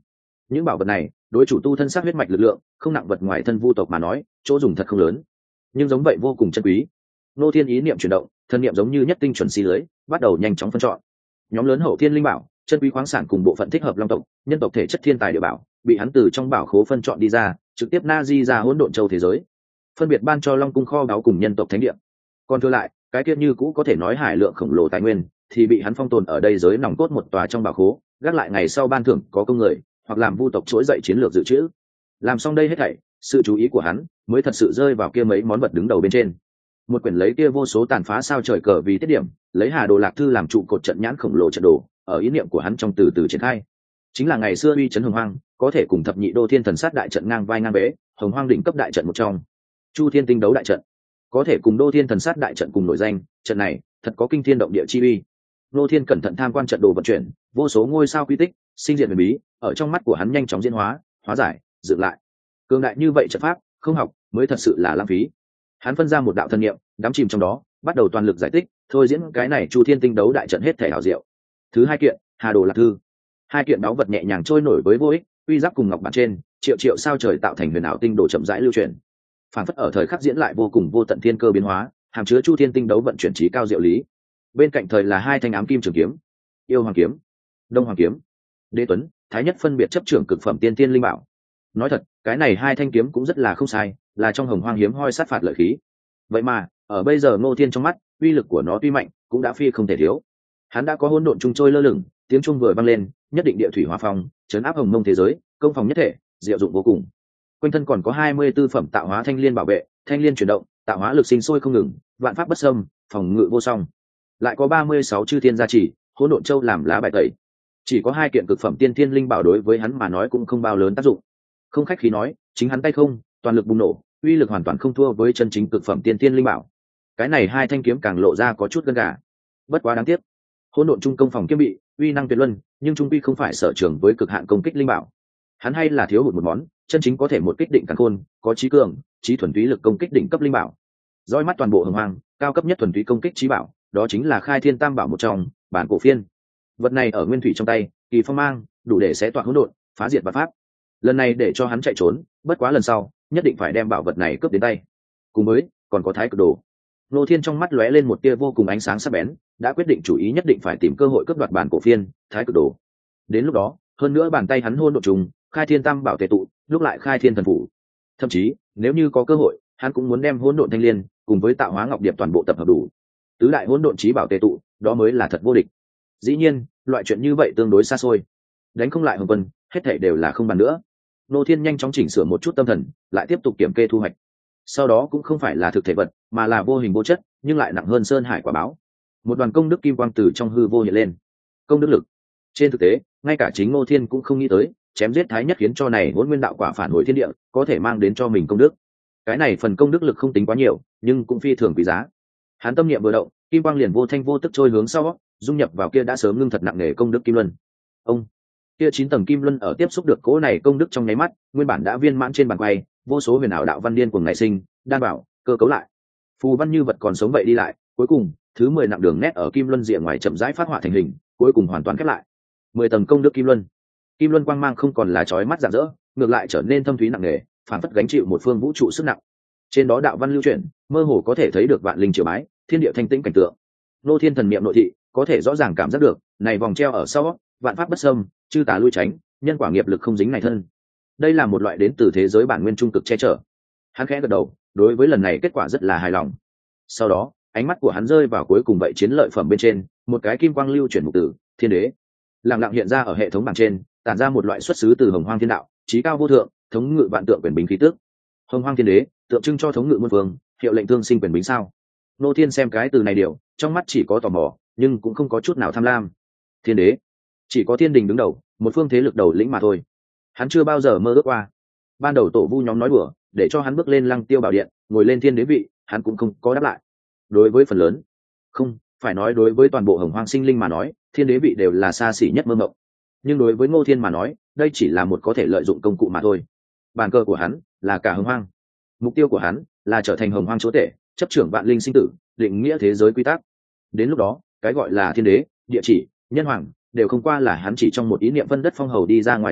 những bảo vật này đối chủ tu thân xác huyết mạch lực lượng không nặng vật ngoài thân vu tộc mà nói chỗ dùng thật không lớn, nhưng giống vậy vô cùng chân quý. Ngô Thiên ý niệm chuyển động, thân niệm giống như nhất tinh chuẩn xi lưới, bắt đầu nhanh chóng phân chọn nhóm lớn hậu thiên linh bảo, chân quý khoáng sản cùng bộ phận thích hợp long tộc nhân tộc thể chất thiên tài địa bảo bị hắn từ trong bảo khố phân chọn đi ra, trực tiếp na di ra hỗn độn châu thế giới, phân biệt ban cho long cung kho báu cùng nhân tộc thánh địa. Còn thừa lại cái kia như cũ có thể nói hải lượng khổng lồ tài nguyên thì bị hắn phong tồn ở đây giới nòng cốt một tòa trong bảo khố, gác lại ngày sau ban thưởng có công người hoặc làm vu tộc trỗi dậy chiến lược dự trữ. Làm xong đây hết thảy, sự chú ý của hắn mới thật sự rơi vào kia mấy món vật đứng đầu bên trên. Một quyển lấy kia vô số tàn phá sao trời cờ vì tiết điểm, lấy Hà Đồ Lạc Thư làm trụ cột trận nhãn khổng lồ trận đồ, ở ý niệm của hắn trong từ từ triển khai. Chính là ngày xưa uy chấn hồng hoang, có thể cùng thập nhị đô thiên thần sát đại trận ngang vai ngang bế, hồng hoang đỉnh cấp đại trận một trong. Chu Thiên tinh đấu đại trận, có thể cùng đô thiên thần sát đại trận cùng nổi danh, trận này thật có kinh thiên động địa chi uy. Đô Thiên cẩn thận tham quan trận đồ vận chuyển, vô số ngôi sao quy tích, sinh diệt huyền bí, ở trong mắt của hắn nhanh chóng diễn hóa, hóa giải, dựng lại. Cường đại như vậy trận pháp, không học mới thật sự là lãng phí. Hắn phân ra một đạo thân niệm, đắm chìm trong đó, bắt đầu toàn lực giải tích, thôi diễn cái này Chu Thiên tinh đấu đại trận hết thể hảo diệu. Thứ hai kiện, Hà Đồ Lạc Thư. Hai kiện báu vật nhẹ nhàng trôi nổi với vô ích, uy giáp cùng ngọc bản trên, triệu triệu sao trời tạo thành huyền ảo tinh đồ chậm rãi lưu truyền. Phản phất ở thời khắc diễn lại vô cùng vô tận thiên cơ biến hóa, hàm chứa Chu Thiên tinh đấu vận chuyển trí cao diệu lý. Bên cạnh thời là hai thanh ám kim trường kiếm, Yêu Hoàng kiếm, Đông Hoàng kiếm. Đế Tuấn, Thái Nhất phân biệt chấp trưởng cực phẩm tiên tiên linh bảo. Nói thật, cái này hai thanh kiếm cũng rất là không sai, là trong hồng hoang hiếm hoi sát phạt lợi khí. Vậy mà ở bây giờ Ngô Thiên trong mắt, uy lực của nó tuy mạnh cũng đã phi không thể thiếu. Hắn đã có hỗn độn trung trôi lơ lửng, tiếng trung vừa vang lên, nhất định địa thủy hóa phong, chấn áp hồng mông thế giới, công phòng nhất thể, diệu dụng vô cùng. Quanh thân còn có 24 phẩm tạo hóa thanh liên bảo vệ, thanh liên chuyển động, tạo hóa lực sinh sôi không ngừng, vạn pháp bất xâm, phòng ngự vô song. Lại có 36 chư thiên gia trì, hỗn độn châu làm lá bài tẩy. Chỉ có hai kiện cực phẩm tiên thiên linh bảo đối với hắn mà nói cũng không bao lớn tác dụng. Không khách khí nói, chính hắn tay không, toàn lực bùng nổ, uy lực hoàn toàn không thua với chân chính cực phẩm tiên thiên linh bảo. Cái này hai thanh kiếm càng lộ ra có chút gân gà. Bất quá đáng tiếc, hỗn độn trung công phòng kiếm bị uy năng tuyệt luân, nhưng trung quy không phải sở trường với cực hạn công kích linh bảo. Hắn hay là thiếu hụt một món, chân chính có thể một kích định càn khôn, có trí cường, trí thuần túy lực công kích đỉnh cấp linh bảo. Dõi mắt toàn bộ hồng hoang, cao cấp nhất thuần túy công kích trí bảo, đó chính là Khai Thiên Tam Bảo một trong, bản cổ phiên. Vật này ở nguyên thủy trong tay, kỳ phong mang, đủ để xé toạc hỗn độn, phá diệt vạn pháp. Lần này để cho hắn chạy trốn, bất quá lần sau, nhất định phải đem bảo vật này cướp đến tay. Cùng với, còn có Thái Cực Đồ. Ngô Thiên trong mắt lóe lên một tia vô cùng ánh sáng sắc bén, đã quyết định chủ ý nhất định phải tìm cơ hội cướp đoạt bản cổ phiên, Thái Cực Đồ. Đến lúc đó, hơn nữa bàn tay hắn hôn độn trùng, Khai Thiên Tam Bảo tề tụ, lúc lại Khai Thiên thần phủ. Thậm chí, nếu như có cơ hội, hắn cũng muốn đem hỗn độn thanh liên cùng với tạo hóa ngọc điệp toàn bộ tập hợp đủ. Tứ đại hỗn độn chí bảo tề tụ, đó mới là thật vô địch. Dĩ nhiên, loại chuyện như vậy tương đối xa xôi. Đánh không lại Hồng Vân, hết thảy đều là không bàn nữa. Ngô Thiên nhanh chóng chỉnh sửa một chút tâm thần, lại tiếp tục kiểm kê thu hoạch. Sau đó cũng không phải là thực thể vật, mà là vô hình vô chất, nhưng lại nặng hơn sơn hải quả báo. Một đoàn công đức kim quang từ trong hư vô hiện lên. Công đức lực. Trên thực tế, ngay cả chính Ngô Thiên cũng không nghĩ tới, chém giết Thái Nhất khiến cho này Hỗn Nguyên đạo quả phản hồi thiên địa, có thể mang đến cho mình công đức. Cái này phần công đức lực không tính quá nhiều, nhưng cũng phi thường quý giá. Hắn tâm niệm vừa động, kim quang liền vô thanh vô tức trôi hướng sau, dung nhập vào kia đã sớm ngưng thật nặng nề công đức kim luân. Ông kia 9 tầng kim luân ở tiếp xúc được cỗ này công đức trong nháy mắt, nguyên bản đã viên mãn trên bàn quay, vô số huyền ảo đạo văn điên cuồng nảy sinh, đan bảo, cơ cấu lại. Phù văn như vật còn sống vậy đi lại, cuối cùng, thứ 10 nặng đường nét ở kim luân rìa ngoài chậm rãi phát họa thành hình, cuối cùng hoàn toàn khép lại. 10 tầng công đức kim luân. Kim luân quang mang không còn là chói mắt rạng rỡ, ngược lại trở nên thâm thúy nặng nề, phản phất gánh chịu một phương vũ trụ sức nặng. Trên đó đạo văn lưu chuyển, mơ hồ có thể thấy được vạn linh triều bái, thiên địa thanh tĩnh cảnh tượng. Nô Thiên thần niệm nội thị, có thể rõ ràng cảm giác được, này vòng treo ở sau, vạn pháp bất xâm, chư tà lui tránh, nhân quả nghiệp lực không dính này thân. Đây là một loại đến từ thế giới bản nguyên trung cực che chở. Hắn khẽ gật đầu, đối với lần này kết quả rất là hài lòng. Sau đó, ánh mắt của hắn rơi vào cuối cùng vậy chiến lợi phẩm bên trên, một cái kim quang lưu chuyển mục tử, Thiên Đế. Lặng lặng hiện ra ở hệ thống bảng trên, tản ra một loại xuất xứ từ Hồng Hoang Thiên Đạo, chí cao vô thượng, thống ngự vạn tượng quyền bính khí tước. Hồng Hoang Thiên Đế, tượng trưng cho thống ngự muôn phương, hiệu lệnh thương sinh quyền bính sao? Nô Thiên xem cái từ này điều, trong mắt chỉ có tò mò, nhưng cũng không có chút nào tham lam. Thiên Đế, chỉ có thiên đình đứng đầu, một phương thế lực đầu lĩnh mà thôi. Hắn chưa bao giờ mơ ước qua. Ban đầu tổ vu nhóm nói đùa, để cho hắn bước lên Lăng Tiêu Bảo Điện, ngồi lên thiên đế vị, hắn cũng không có đáp lại. Đối với phần lớn, không phải nói đối với toàn bộ Hồng Hoang sinh linh mà nói, thiên đế vị đều là xa xỉ nhất mơ mộng. Nhưng đối với Ngô Thiên mà nói, đây chỉ là một có thể lợi dụng công cụ mà thôi. Bàn cờ của hắn là cả Hồng Hoang. Mục tiêu của hắn là trở thành Hồng Hoang chúa tể, chấp trưởng vạn linh sinh tử, định nghĩa thế giới quy tắc. Đến lúc đó, cái gọi là thiên đế, địa chỉ, nhân hoàng, đều không qua là hắn chỉ trong một ý niệm phân đất phong hầu đi ra ngoài chức vị,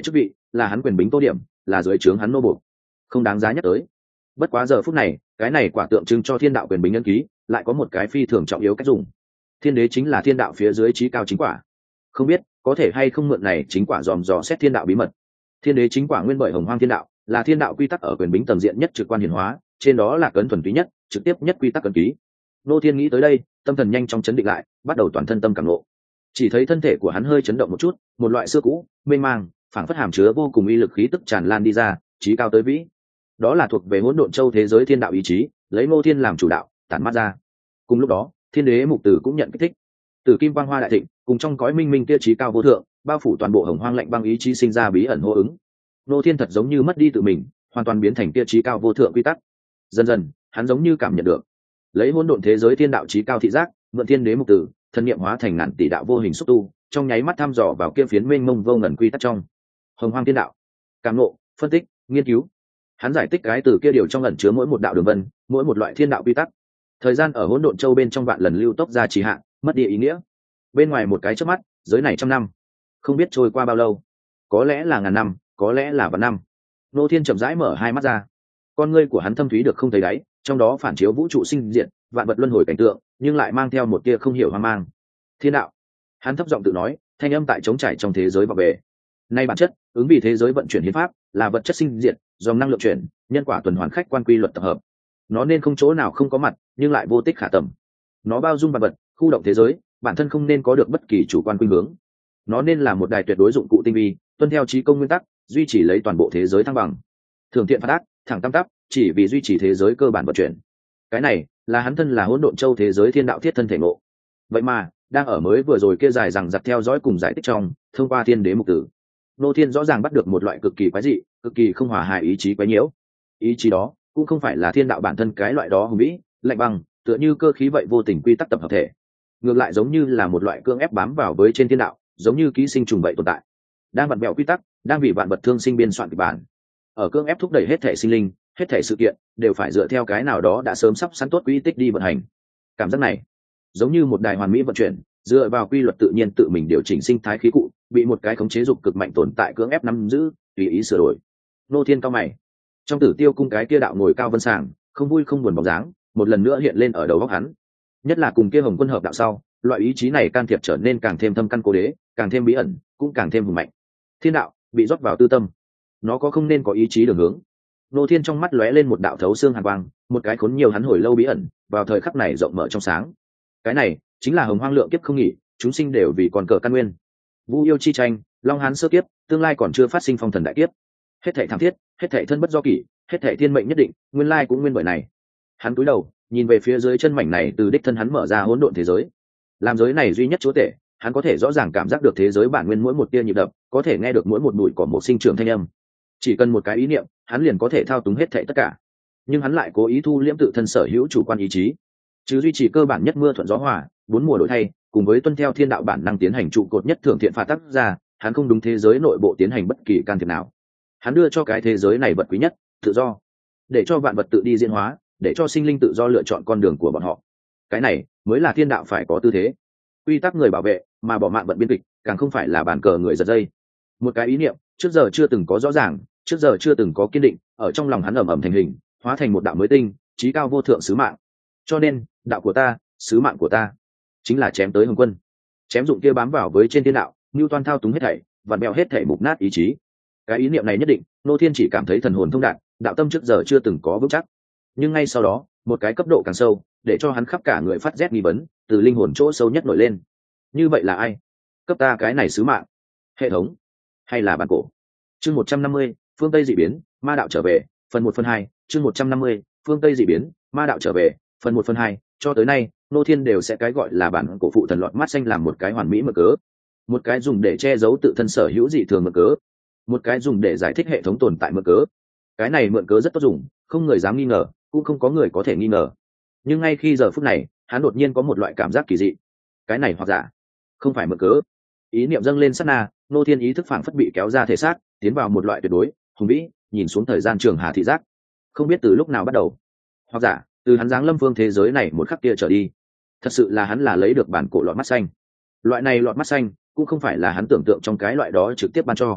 là hắn quyền bính tô điểm, là dưới trướng hắn nô buộc, không đáng giá nhắc tới. Bất quá giờ phút này, cái này quả tượng trưng cho thiên đạo quyền bính ấn ký lại có một cái phi thường trọng yếu cách dùng. Thiên đế chính là thiên đạo phía dưới trí cao chính quả, không biết có thể hay không mượn này chính quả dòm dò xét thiên đạo bí mật. Thiên đế chính quả nguyên bởi hồng hoang thiên đạo, là thiên đạo quy tắc ở quyền bính tầng diện nhất trực quan hiển hóa, trên đó là cấn thuần túy nhất, trực tiếp nhất quy tắc cấn ký. Nô Thiên nghĩ tới đây, tâm thần nhanh chóng chấn định lại, bắt đầu toàn thân tâm cảm ngộ. Chỉ thấy thân thể của hắn hơi chấn động một chút, một loại xưa cũ mênh mang phảng phất hàm chứa vô cùng uy lực khí tức tràn lan đi ra, trí cao tới vĩ. Đó là thuộc về hỗn độn châu thế giới thiên đạo ý chí, lấy Ngô Thiên làm chủ đạo, tản mát ra. Cùng lúc đó, thiên đế mục tử cũng nhận kích thích. Tử kim quang hoa đại thịnh, cùng trong cõi minh minh kia trí cao vô thượng, bao phủ toàn bộ hồng hoang lạnh băng ý chí sinh ra bí ẩn hô ứng. Ngô Thiên thật giống như mất đi tự mình, hoàn toàn biến thành kia trí cao vô thượng quy tắc. Dần dần, hắn giống như cảm nhận được, lấy hỗn độn thế giới thiên đạo trí cao thị giác, mượn thiên đế mục tử, thân niệm hóa thành ngàn tỷ đạo vô hình xúc tu, trong nháy mắt thăm dò vào kia phiến mênh mông vô ngần quy tắc trong hồng hoang thiên đạo, cảm ngộ, phân tích, nghiên cứu. Hắn giải tích cái từ kia điều trong ẩn chứa mỗi một đạo đường vân, mỗi một loại thiên đạo quy tắc. Thời gian ở hỗn độn châu bên trong vạn lần lưu tốc ra trì hạn, mất đi ý nghĩa. Bên ngoài một cái chớp mắt, giới này trăm năm, không biết trôi qua bao lâu, có lẽ là ngàn năm, có lẽ là vạn năm. Nô Thiên chậm rãi mở hai mắt ra, con ngươi của hắn thâm thúy được không thấy đáy, trong đó phản chiếu vũ trụ sinh diệt, vạn vật luân hồi cảnh tượng, nhưng lại mang theo một tia không hiểu hoang mang. Thiên đạo, hắn thấp giọng tự nói, thanh âm tại trống trải trong thế giới vọng về. Nay bản chất, ứng vì thế giới vận chuyển hiến pháp, là vật chất sinh diệt, dòng năng lượng chuyển, nhân quả tuần hoàn khách quan quy luật tập hợp. Nó nên không chỗ nào không có mặt, nhưng lại vô tích khả tầm. Nó bao dung vạn vật, khu động thế giới, bản thân không nên có được bất kỳ chủ quan khuynh hướng. Nó nên là một đài tuyệt đối dụng cụ tinh vi, tuân theo chí công nguyên tắc, duy trì lấy toàn bộ thế giới thăng bằng. Thường thiện phạt ác, thẳng tam tắp, chỉ vì duy trì thế giới cơ bản vận chuyển. Cái này là hắn thân là hỗn độn châu thế giới thiên đạo thiết thân thể ngộ. Vậy mà, đang ở mới vừa rồi kia dài rằng giặc theo dõi cùng giải tích trong, thông qua thiên đế mục tử, Nô Thiên rõ ràng bắt được một loại cực kỳ quái dị, cực kỳ không hòa hài ý chí quái nhiễu. Ý chí đó cũng không phải là thiên đạo bản thân cái loại đó hùng vĩ, lạnh băng, tựa như cơ khí vậy vô tình quy tắc tập hợp thể. Ngược lại giống như là một loại cương ép bám vào với trên thiên đạo, giống như ký sinh trùng vậy tồn tại. Đang vặn vẹo quy tắc, đang vì vạn vật thương sinh biên soạn kịch bản. Ở cương ép thúc đẩy hết thể sinh linh, hết thể sự kiện đều phải dựa theo cái nào đó đã sớm sắp sẵn tốt quy tích đi vận hành. Cảm giác này, giống như một đài hoàn mỹ vận chuyển, dựa vào quy luật tự nhiên tự mình điều chỉnh sinh thái khí cụ, bị một cái khống chế dục cực mạnh tồn tại cưỡng ép nắm giữ, tùy ý sửa đổi. Nô Thiên cao mày, trong Tử Tiêu cung cái kia đạo ngồi cao vân sàng, không vui không buồn bóng dáng, một lần nữa hiện lên ở đầu óc hắn. Nhất là cùng kia Hồng Quân hợp đạo sau, loại ý chí này can thiệp trở nên càng thêm thâm căn cố đế, càng thêm bí ẩn, cũng càng thêm hùng mạnh. Thiên đạo bị rót vào tư tâm, nó có không nên có ý chí đường hướng. Nô Thiên trong mắt lóe lên một đạo thấu xương hàn quang, một cái khốn nhiều hắn hồi lâu bí ẩn, vào thời khắc này rộng mở trong sáng. Cái này chính là hồng hoang lượng kiếp không nghỉ, chúng sinh đều vì còn cờ căn nguyên. Vu yêu chi tranh, long hán sơ kiếp, tương lai còn chưa phát sinh phong thần đại kiếp. Hết thảy thảm thiết, hết thảy thân bất do kỷ, hết thảy thiên mệnh nhất định, nguyên lai cũng nguyên bởi này. Hắn cúi đầu, nhìn về phía dưới chân mảnh này từ đích thân hắn mở ra hỗn độn thế giới. Làm giới này duy nhất chúa tể, hắn có thể rõ ràng cảm giác được thế giới bản nguyên mỗi một tia nhịp đập, có thể nghe được mỗi một bụi cỏ một sinh trưởng thanh âm. Chỉ cần một cái ý niệm, hắn liền có thể thao túng hết thảy tất cả. Nhưng hắn lại cố ý thu liễm tự thân sở hữu chủ quan ý chí, chứ duy trì cơ bản nhất mưa thuận gió hòa, bốn mùa đổi thay, cùng với tuân theo thiên đạo bản năng tiến hành trụ cột nhất thượng thiện phạt tác ra, hắn không đúng thế giới nội bộ tiến hành bất kỳ can thiệp nào. Hắn đưa cho cái thế giới này vật quý nhất, tự do, để cho vạn vật tự đi diễn hóa, để cho sinh linh tự do lựa chọn con đường của bọn họ. Cái này mới là thiên đạo phải có tư thế. Quy tắc người bảo vệ, mà bỏ mạng vận biên kịch, càng không phải là bàn cờ người giật dây. Một cái ý niệm, trước giờ chưa từng có rõ ràng, trước giờ chưa từng có kiên định, ở trong lòng hắn ầm ầm thành hình, hóa thành một đạo mới tinh, chí cao vô thượng sứ mạng. Cho nên, đạo của ta, sứ mạng của ta, chính là chém tới Hồng Quân, chém dụng kia bám vào với trên thiên đạo, như toan thao túng hết thảy, vặn bèo hết thảy mục nát ý chí. Cái ý niệm này nhất định, Nô Thiên chỉ cảm thấy thần hồn thông đạt, đạo tâm trước giờ chưa từng có vững chắc. Nhưng ngay sau đó, một cái cấp độ càng sâu, để cho hắn khắp cả người phát rét nghi vấn, từ linh hồn chỗ sâu nhất nổi lên. Như vậy là ai cấp ta cái này sứ mạng? Hệ thống hay là bản cổ? Chương 150, phương Tây dị biến, ma đạo trở về, phần 1 phần 2, chương 150, phương Tây dị biến, ma đạo trở về, phần 1 phần 2, cho tới nay, Nô Thiên đều sẽ cái gọi là bản cổ phụ thần lọt mắt xanh làm một cái hoàn mỹ mực cớ, một cái dùng để che giấu tự thân sở hữu dị thường mực cớ, một cái dùng để giải thích hệ thống tồn tại mượn cớ. Cái này mượn cớ rất tốt dùng, không người dám nghi ngờ, cũng không có người có thể nghi ngờ. Nhưng ngay khi giờ phút này, hắn đột nhiên có một loại cảm giác kỳ dị. Cái này hoặc giả không phải mượn cớ. Ý niệm dâng lên sát na, Nô Thiên ý thức phảng phất bị kéo ra thể xác, tiến vào một loại tuyệt đối hùng vĩ, nhìn xuống thời gian trường hà thị giác. Không biết từ lúc nào bắt đầu, hoặc giả từ hắn giáng lâm phương thế giới này một khắc kia trở đi, thật sự là hắn là lấy được bản cổ lọt mắt xanh. Loại này lọt mắt xanh cũng không phải là hắn tưởng tượng trong cái loại đó trực tiếp ban cho,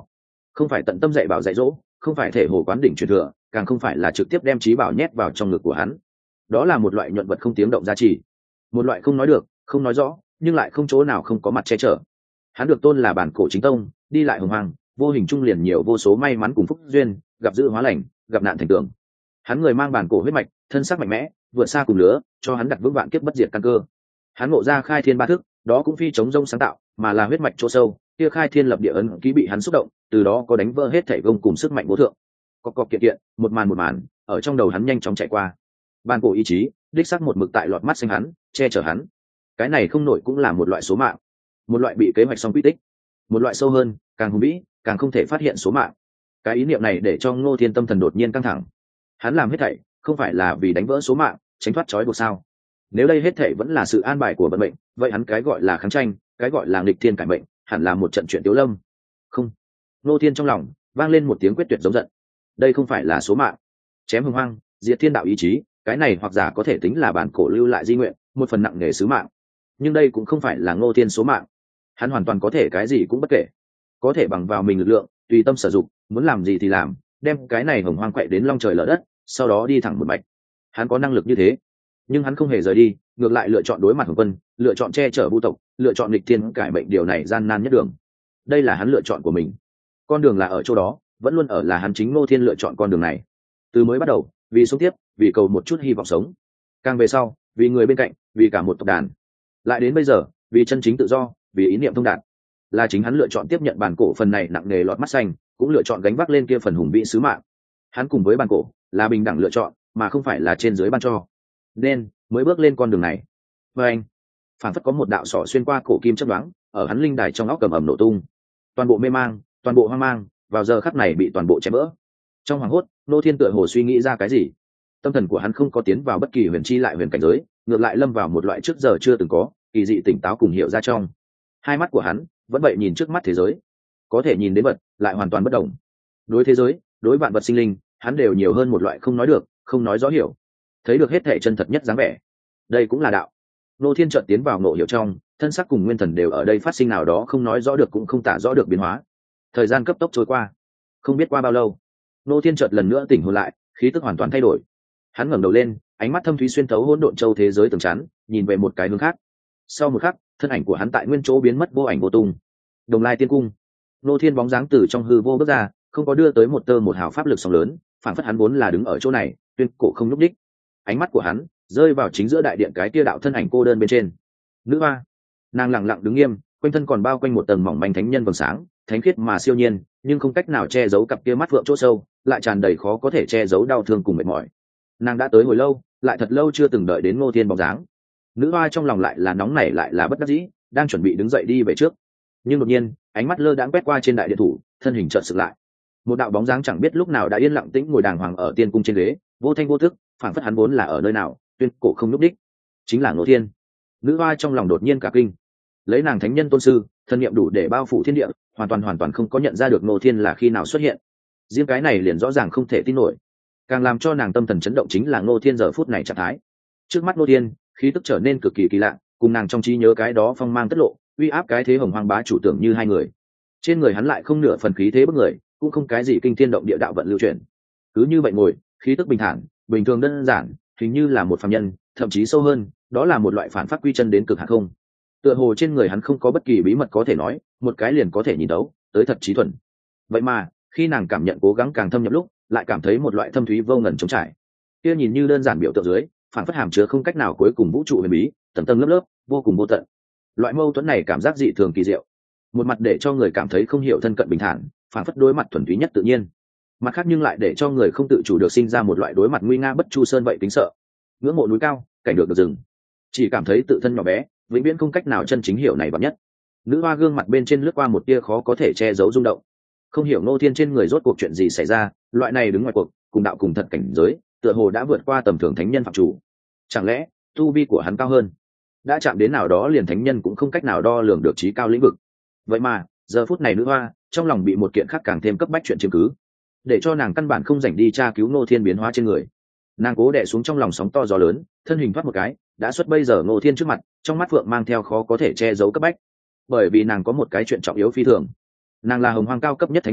không phải tận tâm dạy bảo dạy dỗ, không phải thể hồ quán đỉnh truyền thừa, càng không phải là trực tiếp đem trí bảo nhét vào trong ngực của hắn. Đó là một loại nhuận vật không tiếng động giá trị, một loại không nói được, không nói rõ, nhưng lại không chỗ nào không có mặt che chở. Hắn được tôn là bản cổ chính tông, đi lại hồng hoang, vô hình trung liền nhiều vô số may mắn cùng phúc duyên, gặp dữ hóa lành, gặp nạn thành tường. Hắn người mang bản cổ huyết mạch, thân sắc mạnh mẽ, vượt xa cùng lứa, cho hắn đặt vững vạn kiếp bất diệt căn cơ. Hắn ngộ ra khai thiên ba thức, đó cũng phi chống rông sáng tạo, mà là huyết mạch chỗ sâu, kia khai thiên lập địa ấn ký bị hắn xúc động, từ đó có đánh vỡ hết thảy vông cùng sức mạnh vô thượng. Cọc kiện kiện, một màn, ở trong đầu hắn nhanh chóng chạy qua. Bản cổ ý chí, đích xác một mực tại lọt mắt xanh hắn, che chở hắn. Cái này không nổi cũng là một loại số mạng, một loại bị kế hoạch xong quy tích, một loại sâu hơn, càng hùng vĩ, càng không thể phát hiện số mạng. Cái ý niệm này để cho Ngô Thiên tâm thần đột nhiên căng thẳng. Hắn làm hết thảy không phải là vì đánh vỡ số mạng, tránh thoát trói buộc sao? Nếu đây hết thảy vẫn là sự an bài của vận mệnh, vậy hắn cái gọi là kháng tranh, cái gọi là nghịch thiên cải mệnh, hẳn là một trận chuyện tiếu lâm. Không. Ngô Thiên trong lòng vang lên một tiếng quyết tuyệt giống giận. Đây không phải là số mạng. Chém hồng hoang, diệt thiên đạo ý chí, cái này hoặc giả có thể tính là bản cổ lưu lại di nguyện, một phần nặng nề sứ mạng. Nhưng đây cũng không phải là Ngô Thiên số mạng. Hắn hoàn toàn có thể cái gì cũng bất kể, có thể bằng vào mình lực lượng, tùy tâm sử dụng, muốn làm gì thì làm, đem cái này hồng hoang quậy đến long trời lở đất, sau đó đi thẳng một mạch. Hắn có năng lực như thế, nhưng hắn không hề rời đi, ngược lại lựa chọn đối mặt Hồng Quân, lựa chọn che chở vu tộc, lựa chọn nghịch thiên cải mệnh, điều này gian nan nhất đường. Đây là hắn lựa chọn của mình. Con đường là ở chỗ đó, vẫn luôn ở là hắn chính Ngô Thiên lựa chọn con đường này. Từ mới bắt đầu, vì sống tiếp, vì cầu một chút hy vọng sống. Càng về sau, vì người bên cạnh, vì cả một tộc đàn. Lại đến bây giờ, vì chân chính tự do, vì ý niệm thông đạt. Là chính hắn lựa chọn tiếp nhận bản cổ phần này nặng nề lọt mắt xanh, cũng lựa chọn gánh vác lên kia phần hùng vĩ sứ mạng. Hắn cùng với bản cổ là bình đẳng lựa chọn, mà không phải là trên dưới ban cho, nên mới bước lên con đường này. Và anh phản phất có một đạo sỏ xuyên qua cổ kim chấp đoán, ở hắn linh đài trong óc cầm ẩm nổ tung. Toàn bộ mê mang, toàn bộ hoang mang, vào giờ khắc này bị toàn bộ chém vỡ. Trong hoàng hốt, Ngô Thiên tựa hồ suy nghĩ ra cái gì. Tâm thần của hắn không có tiến vào bất kỳ huyền chi lại huyền cảnh giới, ngược lại lâm vào một loại trước giờ chưa từng có kỳ dị tỉnh táo cùng hiểu ra trong. Hai mắt của hắn vẫn vậy nhìn trước mắt thế giới, có thể nhìn đến vật lại hoàn toàn bất đồng. Đối thế giới, đối vạn vật sinh linh, hắn đều nhiều hơn một loại không nói được, không nói rõ hiểu, thấy được hết thể chân thật nhất dáng vẻ. Đây cũng là đạo. Ngô Thiên chợt tiến vào ngộ hiểu trong, thân sắc cùng nguyên thần đều ở đây phát sinh nào đó không nói rõ được cũng không tả rõ được biến hóa. Thời gian cấp tốc trôi qua, không biết qua bao lâu, Ngô Thiên chợt lần nữa tỉnh hồn lại, khí tức hoàn toàn thay đổi. Hắn ngẩng đầu lên, ánh mắt thâm thúy xuyên thấu hỗn độn châu thế giới tường chắn, nhìn về một cái hướng khác. Sau một khắc, thân ảnh của hắn tại nguyên chỗ biến mất vô ảnh vô tung. Đồng Lai Tiên Cung. Ngô Thiên bóng dáng từ trong hư vô bước ra, không có đưa tới một tơ một hào pháp lực sóng lớn, phản phất hắn vốn là đứng ở chỗ này, tuyên cổ không nhúc đích. Ánh mắt của hắn rơi vào chính giữa đại điện cái tia đạo thân ảnh cô đơn bên trên. Nữ hoa, nàng lặng lặng đứng nghiêm, quanh thân còn bao quanh một tầng mỏng manh thánh nhân vầng sáng, thánh khiết mà siêu nhiên, nhưng không cách nào che giấu cặp kia mắt vượng chỗ sâu, lại tràn đầy khó có thể che giấu đau thương cùng mệt mỏi. Nàng đã tới hồi lâu, lại thật lâu chưa từng đợi đến Ngô Thiên bóng dáng. Nữ hoa trong lòng lại là nóng nảy lại là bất đắc dĩ, đang chuẩn bị đứng dậy đi về trước, nhưng đột nhiên ánh mắt lơ đãng quét qua trên đại điện thủ, thân hình chợt sực lại. Một đạo bóng dáng chẳng biết lúc nào đã yên lặng tĩnh ngồi đàng hoàng ở tiên cung trên ghế, vô thanh vô thức, phảng phất hắn vốn là ở nơi nào, tuyên cổ không núp đích. Chính là Ngô Thiên. Nữ hoa trong lòng đột nhiên cả kinh, lấy nàng thánh nhân tôn sư, thân niệm đủ để bao phủ thiên địa, hoàn toàn không có nhận ra được Ngô Thiên là khi nào xuất hiện. Riêng cái này liền rõ ràng không thể tin nổi. Càng làm cho nàng tâm thần chấn động chính là Ngô Thiên giờ phút này trạng thái. Trước mắt Ngô Thiên, khí tức trở nên cực kỳ kỳ lạ, cùng nàng trong trí nhớ cái đó phong mang tất lộ, uy áp cái thế hồng hoang bá chủ tưởng như hai người. Trên người hắn lại không nửa phần khí thế bức người, cũng không cái gì kinh thiên động địa đạo vận lưu chuyển. Cứ như vậy ngồi, khí tức bình thản, bình thường đơn giản, hình như là một phàm nhân, thậm chí sâu hơn, đó là một loại phản phát quy chân đến cực hạn không. Tựa hồ trên người hắn không có bất kỳ bí mật có thể nói, một cái liền có thể nhìn đấu, tới thật trí thuần. Vậy mà, khi nàng cảm nhận cố gắng càng thâm nhập lúc, lại cảm thấy một loại thâm thúy vô ngần trống trải. Kia nhìn như đơn giản biểu tượng dưới, phản phất hàm chứa không cách nào cuối cùng vũ trụ huyền bí, tầng tầng lớp lớp, vô cùng vô tận. Loại mâu thuẫn này cảm giác dị thường kỳ diệu. Một mặt để cho người cảm thấy không hiểu thân cận bình thản, phản phất đối mặt thuần túy nhất tự nhiên. Mặt khác nhưng lại để cho người không tự chủ được sinh ra một loại đối mặt nguy nga bất chu sơn vậy tính sợ. Ngưỡng mộ núi cao, cảnh được rừng, chỉ cảm thấy tự thân nhỏ bé, vĩnh viễn không cách nào chân chính hiểu này bản nhất. Nữ hoa gương mặt bên trên lướt qua một tia khó có thể che giấu rung động. Không hiểu Ngô Thiên trên người rốt cuộc chuyện gì xảy ra, loại này đứng ngoài cuộc, cùng đạo cùng thật cảnh giới, tựa hồ đã vượt qua tầm thường thánh nhân phạm chủ. Chẳng lẽ tu vi của hắn cao hơn, đã chạm đến nào đó liền thánh nhân cũng không cách nào đo lường được trí cao lĩnh vực. Vậy mà giờ phút này nữ hoa trong lòng bị một kiện khác càng thêm cấp bách chuyện chiếm cứ, để cho nàng căn bản không dành đi tra cứu Ngô Thiên biến hóa trên người. Nàng cố đè xuống trong lòng sóng to gió lớn, thân hình thoát một cái đã xuất bây giờ Ngô Thiên trước mặt, trong mắt phượng mang theo khó có thể che giấu cấp bách. Bởi vì nàng có một cái chuyện trọng yếu phi thường. Nàng là hồng hoang cao cấp nhất thánh nhân,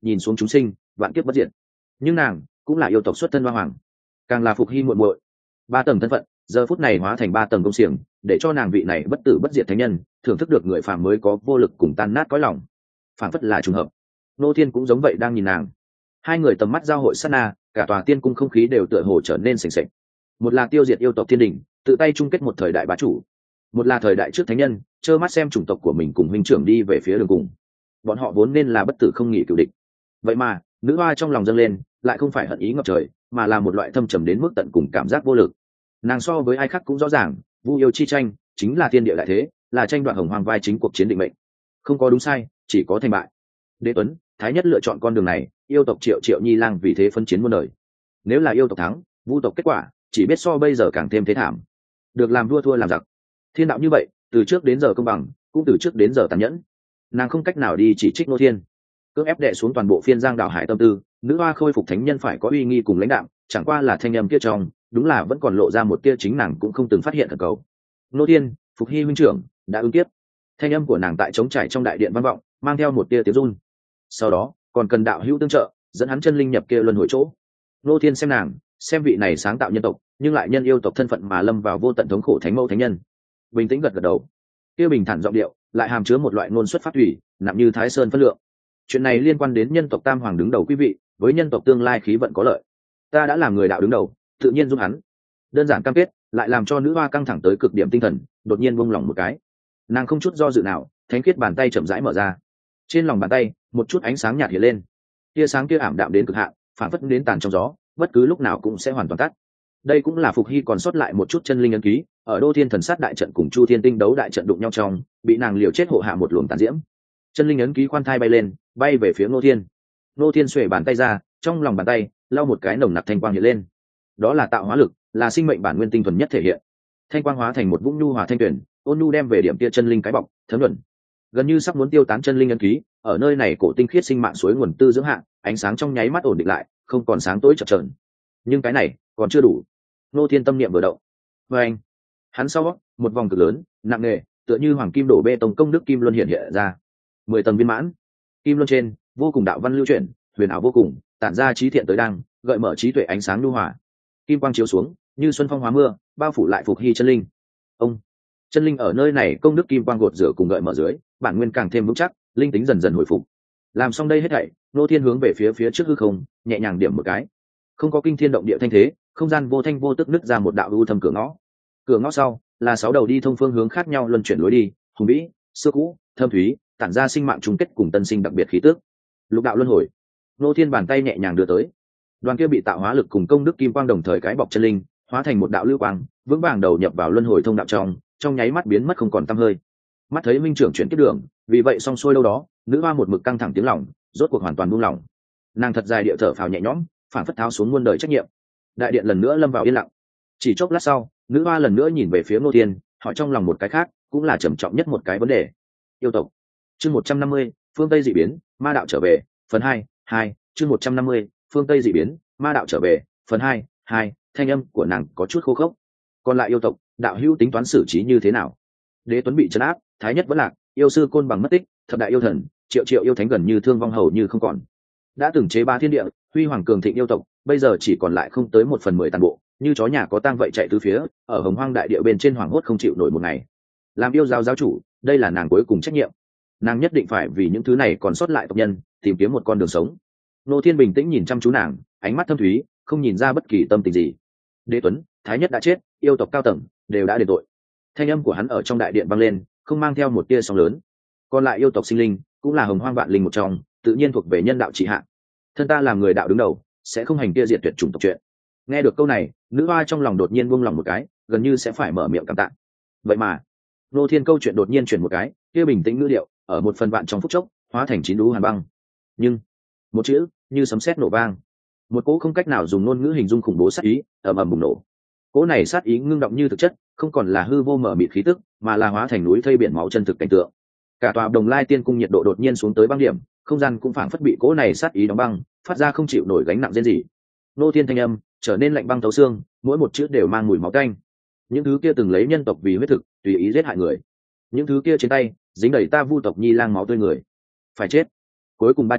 nhìn xuống chúng sinh vạn kiếp bất diệt. Nhưng nàng cũng là yêu tộc xuất thân hoa hoàng, càng là Phục Hy muội muội. Ba tầng thân phận giờ phút này hóa thành ba tầng công xiềng, để cho nàng vị này bất tử bất diệt thánh nhân thưởng thức được người phàm mới có vô lực cùng tan nát cõi lòng. Phản phất là trùng hợp, Nô Thiên cũng giống vậy đang nhìn nàng. Hai người tầm mắt giao hội sát na, cả tòa tiên cung không khí đều tựa hồ trở nên sền sệt. Một là tiêu diệt yêu tộc thiên đình, tự tay chung kết một thời đại bá chủ; một là thời đại trước thánh nhân trơ mắt xem chủng tộc của mình cùng huynh trưởng đi về phía đường cùng. Bọn họ vốn nên là bất tử không nghỉ cửu địch, vậy mà nữ hoa trong lòng dâng lên lại không phải hận ý ngập trời, mà là một loại thâm trầm đến mức tận cùng cảm giác vô lực. Nàng so với ai khác cũng rõ ràng, vu yêu chi tranh chính là thiên địa đại thế, là tranh đoạt hồng hoàng vai chính cuộc chiến định mệnh. Không có đúng sai, chỉ có thành bại. Đế Tuấn, Thái Nhất lựa chọn con đường này, yêu tộc Triệu Triệu Nhi Lang vì thế phân chiến muôn đời. Nếu là yêu tộc thắng, vu tộc kết quả chỉ biết so bây giờ càng thêm thế thảm. Được làm vua thua làm giặc. Thiên đạo như vậy, từ trước đến giờ công bằng, cũng từ trước đến giờ tàn nhẫn. Nàng không cách nào đi chỉ trích Nô Thiên, cưỡng ép đệ xuống toàn bộ phiên giang đảo hải tâm tư. Nữ hoa khôi phục thánh nhân phải có uy nghi cùng lãnh đạo, chẳng qua là thanh âm kia trong, đúng là vẫn còn lộ ra một tia chính nàng cũng không từng phát hiện thần cầu. Nô Thiên, Phục Hy huynh trưởng đã ứng kiếp. Thanh âm của nàng tại trống trải trong đại điện vang vọng, mang theo một tia tiếng run. Sau đó còn cần đạo hữu tương trợ, dẫn hắn chân linh nhập kia luân hồi chỗ. Nô Thiên xem nàng, xem vị này sáng tạo nhân tộc nhưng lại nhân yêu tộc thân phận mà lâm vào vô tận thống khổ thánh mẫu thánh nhân, bình tĩnh gật gật đầu. Kia bình thản giọng điệu lại hàm chứa một loại ngôn xuất phát thủy, nặng như Thái Sơn phân lượng. Chuyện này liên quan đến nhân tộc Tam Hoàng đứng đầu quý vị, với nhân tộc tương lai khí vận có lợi. Ta đã làm người đạo đứng đầu, tự nhiên giúp hắn. Đơn giản cam kết, lại làm cho nữ hoa căng thẳng tới cực điểm tinh thần, đột nhiên buông lỏng một cái. Nàng không chút do dự nào, thánh khiết bàn tay chậm rãi mở ra. Trên lòng bàn tay, một chút ánh sáng nhạt hiện lên. Tia sáng kia ảm đạm đến cực hạn, phản phất đến tàn trong gió, bất cứ lúc nào cũng sẽ hoàn toàn tắt. Đây cũng là Phục Hy còn sót lại một chút chân linh ấn ký, ở Đô Thiên Thần Sát đại trận cùng Chu Thiên Tinh đấu đại trận đụng nhau trong, bị nàng liều chết hộ hạ một luồng tàn diễm. Chân linh ấn ký khoan thai bay lên, bay về phía Ngô Thiên. Ngô Thiên xuề bàn tay ra, trong lòng bàn tay lau một cái nồng nặc thanh quang hiện lên. Đó là tạo hóa lực, là sinh mệnh bản nguyên tinh thuần nhất thể hiện. Thanh quang hóa thành một vũng nhu hòa thanh tuyển, ôn nhu đem về điểm kia chân linh cái bọc, thấm nhuần. Gần như sắp muốn tiêu tán chân linh ấn ký, ở nơi này cổ tinh khiết sinh mạng suối nguồn tư dưỡng hạ, ánh sáng trong nháy mắt ổn định lại, không còn sáng tối chập chờn. Nhưng cái này còn chưa đủ. Ngô Thiên tâm niệm vừa động, và anh, hắn sau một vòng cực lớn, nặng nề, tựa như hoàng kim đổ bê tông công đức kim luân hiện hiện ra. 10 tầng viên mãn, kim luân trên vô cùng đạo văn lưu chuyển, huyền ảo vô cùng, tản ra trí thiện tới đăng, gợi mở trí tuệ ánh sáng nhu hòa. Kim quang chiếu xuống, như xuân phong hóa mưa, bao phủ lại Phục Hy chân linh. Ông chân linh ở nơi này công đức kim quang gột rửa cùng gợi mở dưới, bản nguyên càng thêm vững chắc, linh tính dần dần hồi phục. Làm xong đây hết thảy, Ngô Thiên hướng về phía trước hư không, nhẹ nhàng điểm một cái. Không có kinh thiên động địa thanh thế, không gian vô thanh vô tức nứt ra một đạo u thâm cửa ngõ. Cửa ngõ sau là 6 đầu đi thông phương hướng khác nhau luân chuyển lối đi, hùng vĩ, xưa cũ, thâm thúy, tản ra sinh mạng chung kết cùng tân sinh đặc biệt khí tức. Lục đạo luân hồi. Ngô Thiên bàn tay nhẹ nhàng đưa tới. Đoàn kia bị tạo hóa lực cùng công đức kim quang đồng thời cái bọc chân linh, hóa thành một đạo lưu quang, vững vàng đầu nhập vào luân hồi thông đạo trong nháy mắt biến mất không còn tăm hơi. Mắt thấy minh trưởng chuyển tiếp đường, vì vậy xong xuôi đâu đó, nữ hoa một mực căng thẳng tiếng lòng, rốt cuộc hoàn toàn buông lỏng. Nàng thật dài địa thở phào nhẹ nhõm, phản phất tháo xuống muôn đời trách nhiệm. Đại điện lần nữa lâm vào yên lặng. Chỉ chốc lát sau, nữ hoa lần nữa nhìn về phía Ngô Thiên, hỏi trong lòng một cái khác, cũng là trầm trọng nhất một cái vấn đề. Yêu tộc. Chương 150, phương Tây dị biến, ma đạo trở về, phần 2, chương 150, phương Tây dị biến, ma đạo trở về, phần 2, thanh âm của nàng có chút khô khốc. Còn lại yêu tộc, đạo hữu tính toán xử trí như thế nào? Đế Tuấn bị trấn áp, Thái Nhất vẫn lạc, yêu sư Côn Bằng mất tích, thập đại yêu thần, triệu triệu yêu thánh gần như thương vong hầu như không còn. Đã từng chế ba thiên địa, huy hoàng cường thịnh yêu tộc, bây giờ chỉ còn lại không tới 1/10 toàn bộ, như chó nhà có tang vậy chạy từ phía, ở hồng hoang đại địa bên trên hoàng hốt không chịu nổi một ngày. Làm yêu giáo giáo chủ, đây là nàng cuối cùng trách nhiệm. Nàng nhất định phải vì những thứ này còn sót lại tộc nhân, tìm kiếm một con đường sống. Ngô Thiên bình tĩnh nhìn chăm chú nàng, ánh mắt thâm thúy, không nhìn ra bất kỳ tâm tình gì. Đế Tuấn, Thái Nhất đã chết, yêu tộc cao tầng đều đã đền tội. Thanh âm của hắn ở trong đại điện vang lên, không mang theo một tia sóng lớn. Còn lại yêu tộc sinh linh, cũng là hồng hoang vạn linh một trong, tự nhiên thuộc về nhân đạo trị hạ. Thân ta làm người đạo đứng đầu, sẽ không hành kia diệt tuyệt chủng tộc chuyện. Nghe được câu này, nữ hoa trong lòng đột nhiên buông lòng một cái, gần như sẽ phải mở miệng cảm tạ. Vậy mà, Ngô Thiên câu chuyện đột nhiên chuyển một cái, kia bình tĩnh ngữ điệu, ở một phần vạn trong phút chốc, hóa thành chín đú hàn băng. Nhưng, một chữ, như sấm sét nổ vang. Một cỗ không cách nào dùng ngôn ngữ hình dung khủng bố sát ý, ầm ầm bùng nổ. Cỗ này sát ý ngưng động như thực chất, không còn là hư vô mở mịt khí tức, mà là hóa thành núi thây biển máu chân thực cảnh tượng. Cả tòa Đồng Lai Tiên cung nhiệt độ đột nhiên xuống tới băng điểm, không gian cũng phảng phất bị cỗ này sát ý đóng băng, phát ra không chịu nổi gánh nặng rên rỉ. Ngô Thiên thanh âm trở nên lạnh băng thấu xương, mỗi một chữ đều mang mùi máu tanh. Những thứ kia từng lấy nhân tộc vì huyết thực, tùy ý giết hại người. Những thứ kia trên tay dính đầy ta vu tộc Nhi Lang máu tươi người, phải chết. Cuối cùng 3 chữ,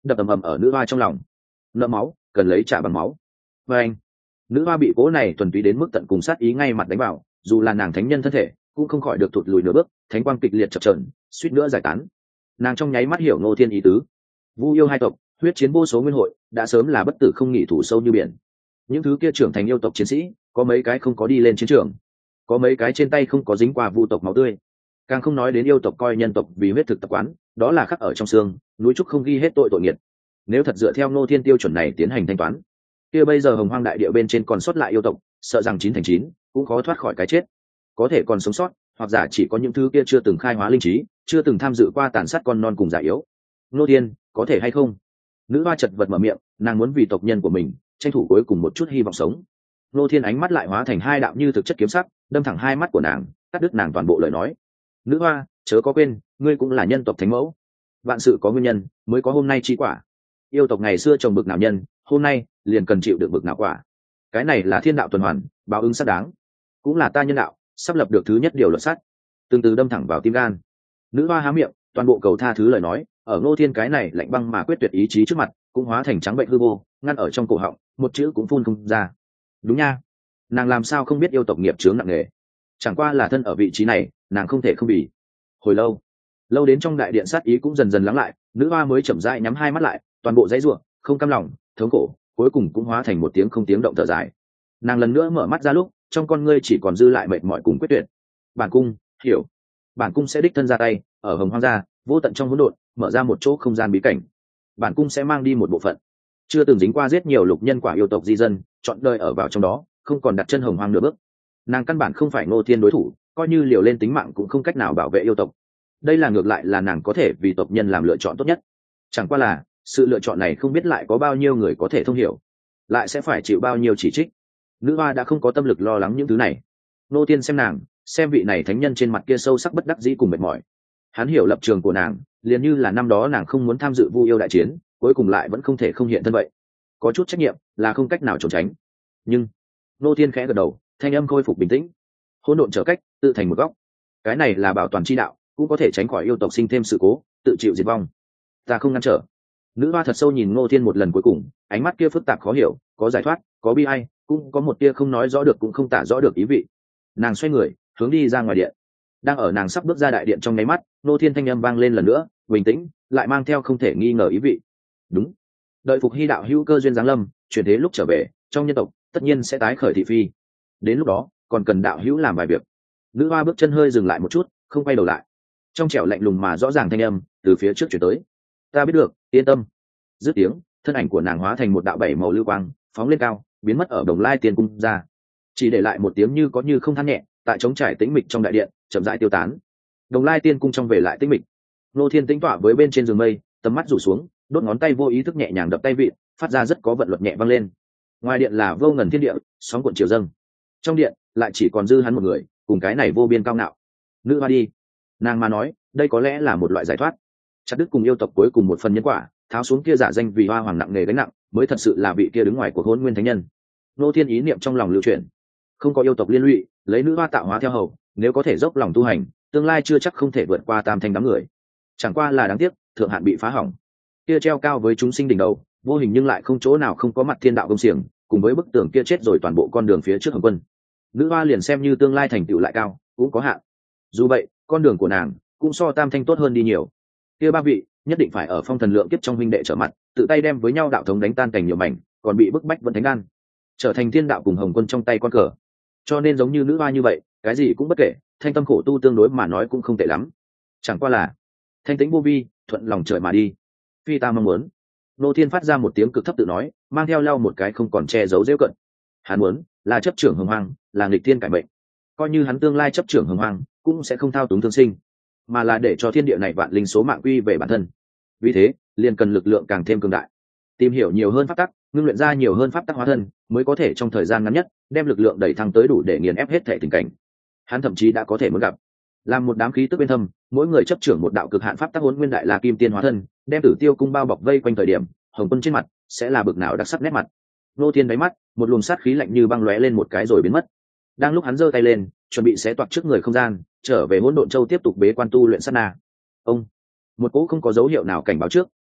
đập ầm ầm ở nữ hoa trong lòng. Nợ máu cần lấy trả bằng máu. Và anh, nữ hoa bị cố này thuần túy đến mức tận cùng sát ý ngay mặt đánh vào, dù là nàng thánh nhân thân thể cũng không khỏi được thụt lùi nửa bước, thánh quang kịch liệt chập chờn, suýt nữa giải tán. Nàng trong nháy mắt hiểu Ngô Thiên ý tứ. Vu yêu hai tộc, huyết chiến vô số nguyên hội, đã sớm là bất tử không nghỉ thủ sâu như biển. Những thứ kia trưởng thành yêu tộc chiến sĩ, có mấy cái không có đi lên chiến trường, có mấy cái trên tay không có dính qua vu tộc máu tươi, càng không nói đến yêu tộc coi nhân tộc vì huyết thực tập quán, đó là khắc ở trong xương, núi trúc không ghi hết tội nghiệt. Nếu thật dựa theo Ngô Thiên tiêu chuẩn này tiến hành thanh toán, kia bây giờ hồng hoang đại địa bên trên còn sót lại yêu tộc, sợ rằng 9 thành 9 cũng khó thoát khỏi cái chết. Có thể còn sống sót, hoặc giả chỉ có những thứ kia chưa từng khai hóa linh trí, chưa từng tham dự qua tàn sát con non cùng già yếu. Ngô Thiên, có thể hay không? Nữ hoa chật vật mở miệng, nàng muốn vì tộc nhân của mình tranh thủ cuối cùng một chút hy vọng sống. Ngô Thiên ánh mắt lại hóa thành hai đạo như thực chất kiếm sắc, đâm thẳng hai mắt của nàng, cắt đứt nàng toàn bộ lời nói. Nữ hoa, chớ có quên, ngươi cũng là nhân tộc thánh mẫu, vạn sự có nguyên nhân mới có hôm nay chi quả. Yêu tộc ngày xưa trồng bực nào nhân, hôm nay liền cần chịu được bực nào quả. Cái này là thiên đạo tuần hoàn, báo ứng xác đáng, cũng là ta nhân đạo sắp lập được thứ nhất điều luật sắt. Từng từ đâm thẳng vào tim gan. Nữ hoa há miệng, toàn bộ cầu tha thứ lời nói ở Ngô Thiên cái này lạnh băng mà quyết tuyệt ý chí trước mặt cũng hóa thành trắng bệnh hư vô, ngăn ở trong cổ họng, một chữ cũng phun không ra. Đúng nha, nàng làm sao không biết yêu tộc nghiệp chướng nặng nề, chẳng qua là thân ở vị trí này, nàng không thể không bị. Hồi lâu đến trong đại điện sát ý cũng dần dần lắng lại, nữ hoa mới chậm rãi nhắm hai mắt lại, toàn bộ dãy ruộng không cam lòng thống khổ cuối cùng cũng hóa thành một tiếng không tiếng động thở dài. Nàng lần nữa mở mắt ra lúc, trong con ngươi chỉ còn dư lại mệt mỏi cùng quyết tuyệt. Bản cung hiểu, bản cung sẽ đích thân ra tay, ở hồng hoang gia vô tận trong hỗn độn mở ra một chỗ không gian bí cảnh. Bản cung sẽ mang đi một bộ phận chưa từng dính qua giết nhiều lục nhân quả yêu tộc di dân, chọn đời ở vào trong đó, không còn đặt chân hồng hoang nửa bước. Nàng căn bản không phải Ngô Thiên đối thủ, coi như liều lên tính mạng cũng không cách nào bảo vệ yêu tộc. Đây là ngược lại là nàng có thể vì tộc nhân làm lựa chọn tốt nhất. Chẳng qua là sự lựa chọn này không biết lại có bao nhiêu người có thể thông hiểu, lại sẽ phải chịu bao nhiêu chỉ trích. Nữ hoa đã không có tâm lực lo lắng những thứ này. Ngô Thiên xem nàng, xem vị này thánh nhân trên mặt kia sâu sắc bất đắc dĩ cùng mệt mỏi. Hắn hiểu lập trường của nàng, liền như là năm đó nàng không muốn tham dự Vu yêu đại chiến, cuối cùng lại vẫn không thể không hiện thân vậy. Có chút trách nhiệm là không cách nào trốn tránh. Nhưng Ngô Thiên khẽ gật đầu, thanh âm khôi phục bình tĩnh. Hỗn độn trở cách, tự thành một góc. Cái này là bảo toàn chi đạo, cũng có thể tránh khỏi yêu tộc sinh thêm sự cố, tự chịu diệt vong. Ta không ngăn trở. Nữ hoa thật sâu nhìn Ngô Thiên một lần cuối cùng, ánh mắt kia phức tạp khó hiểu, có giải thoát, có bi ai, cũng có một tia không nói rõ được cũng không tả rõ được ý vị. Nàng xoay người, hướng đi ra ngoài điện. Đang ở nàng sắp bước ra đại điện trong nháy mắt, Ngô Thiên thanh âm vang lên lần nữa, bình tĩnh, lại mang theo không thể nghi ngờ ý vị. Đúng, đợi phục hy đạo hữu cơ duyên giáng lâm, chuyển thế lúc trở về, trong nhân tộc tất nhiên sẽ tái khởi thị phi. Đến lúc đó, còn cần đạo hữu làm vài việc. Nữ hoa bước chân hơi dừng lại một chút, không quay đầu lại. Trong trẻo lạnh lùng mà rõ ràng thanh âm từ phía trước chuyển tới. Ta biết được, yên tâm. Dứt tiếng, thân ảnh của nàng hóa thành một đạo bảy màu lưu quang, phóng lên cao, biến mất ở Đồng Lai Tiên cung ra. Chỉ để lại một tiếng như có như không than nhẹ, tại trống trải tĩnh mịch trong đại điện, chậm rãi tiêu tán. Đồng Lai Tiên cung trong về lại tĩnh mịch. Ngô Thiên tĩnh tọa với bên trên giường mây, tầm mắt rủ xuống, đốt ngón tay vô ý thức nhẹ nhàng đập tay vịn, phát ra rất có vận luật nhẹ vang lên. Ngoài điện là vô ngần thiên địa, sóng cuộn chiều dâng. Trong điện lại chỉ còn dư hắn một người, cùng cái này vô biên cao ngạo. Nữ hoa đi, nàng mà nói, đây có lẽ là một loại giải thoát. Chặt đứt cùng yêu tộc cuối cùng một phần nhân quả, tháo xuống kia giả danh vì hoa hoàng nặng nề gánh nặng, mới thật sự là vị kia đứng ngoài của Hỗn Nguyên Thánh Nhân. Ngô Thiên ý niệm trong lòng lưu chuyển, không có yêu tộc liên lụy, lấy nữ hoa tạo hóa theo hầu, nếu có thể dốc lòng tu hành, tương lai chưa chắc không thể vượt qua tam thanh đám người. Chẳng qua là đáng tiếc, thượng hạn bị phá hỏng. Kia treo cao với chúng sinh đỉnh đầu, vô hình nhưng lại không chỗ nào không có mặt thiên đạo công xiềng, cùng với bức tường kia chết rồi toàn bộ con đường phía trước Hồng Quân. Nữ hoa liền xem như tương lai thành tựu lại cao, cũng có hạn. Dù vậy, con đường của nàng cũng so tam thanh tốt hơn đi nhiều. Kia ba vị nhất định phải ở phong thần lượng kiếp trong huynh đệ trở mặt, tự tay đem với nhau đạo thống đánh tan thành nhiều mảnh, còn bị bức bách vẫn thánh an, trở thành thiên đạo cùng Hồng Quân trong tay con cờ. Cho nên giống như nữ hoa như vậy, cái gì cũng bất kể, thanh tâm khổ tu tương đối mà nói cũng không tệ lắm. Chẳng qua là thanh tĩnh vô vi, thuận lòng trời mà đi. Phi ta mong muốn. Ngô Thiên phát ra một tiếng cực thấp tự nói, mang theo lau một cái không còn che giấu giễu cận. Hắn muốn là chấp trưởng hồng hoang, là nghịch thiên cải mệnh. Coi như hắn tương lai chấp trưởng hồng hoang, cũng sẽ không thao túng thương sinh, mà là để cho thiên địa này vạn linh số mạng quy về bản thân. Vì thế, liền cần lực lượng càng thêm cường đại, tìm hiểu nhiều hơn pháp tắc, ngưng luyện ra nhiều hơn pháp tắc hóa thân, mới có thể trong thời gian ngắn nhất đem lực lượng đẩy thăng tới đủ để nghiền ép hết thể tình cảnh. Hắn thậm chí đã có thể muốn gặp làm một đám khí tức bên thâm, mỗi người chấp trưởng một đạo cực hạn pháp tắc Hỗn Nguyên Đại La Kim Tiên hóa thân, đem Tử Tiêu cung bao bọc vây quanh thời điểm, Hồng Quân trên mặt sẽ là bực nào đặc sắc nét mặt. Ngô Thiên đáy mắt, một luồng sát khí lạnh như băng lóe lên một cái rồi biến mất. Đang lúc hắn giơ tay lên, chuẩn bị xé toạc trước người không gian, trở về Hỗn Độn Châu tiếp tục bế quan tu luyện sát na. Ông, một cỗ không có dấu hiệu nào cảnh báo trước,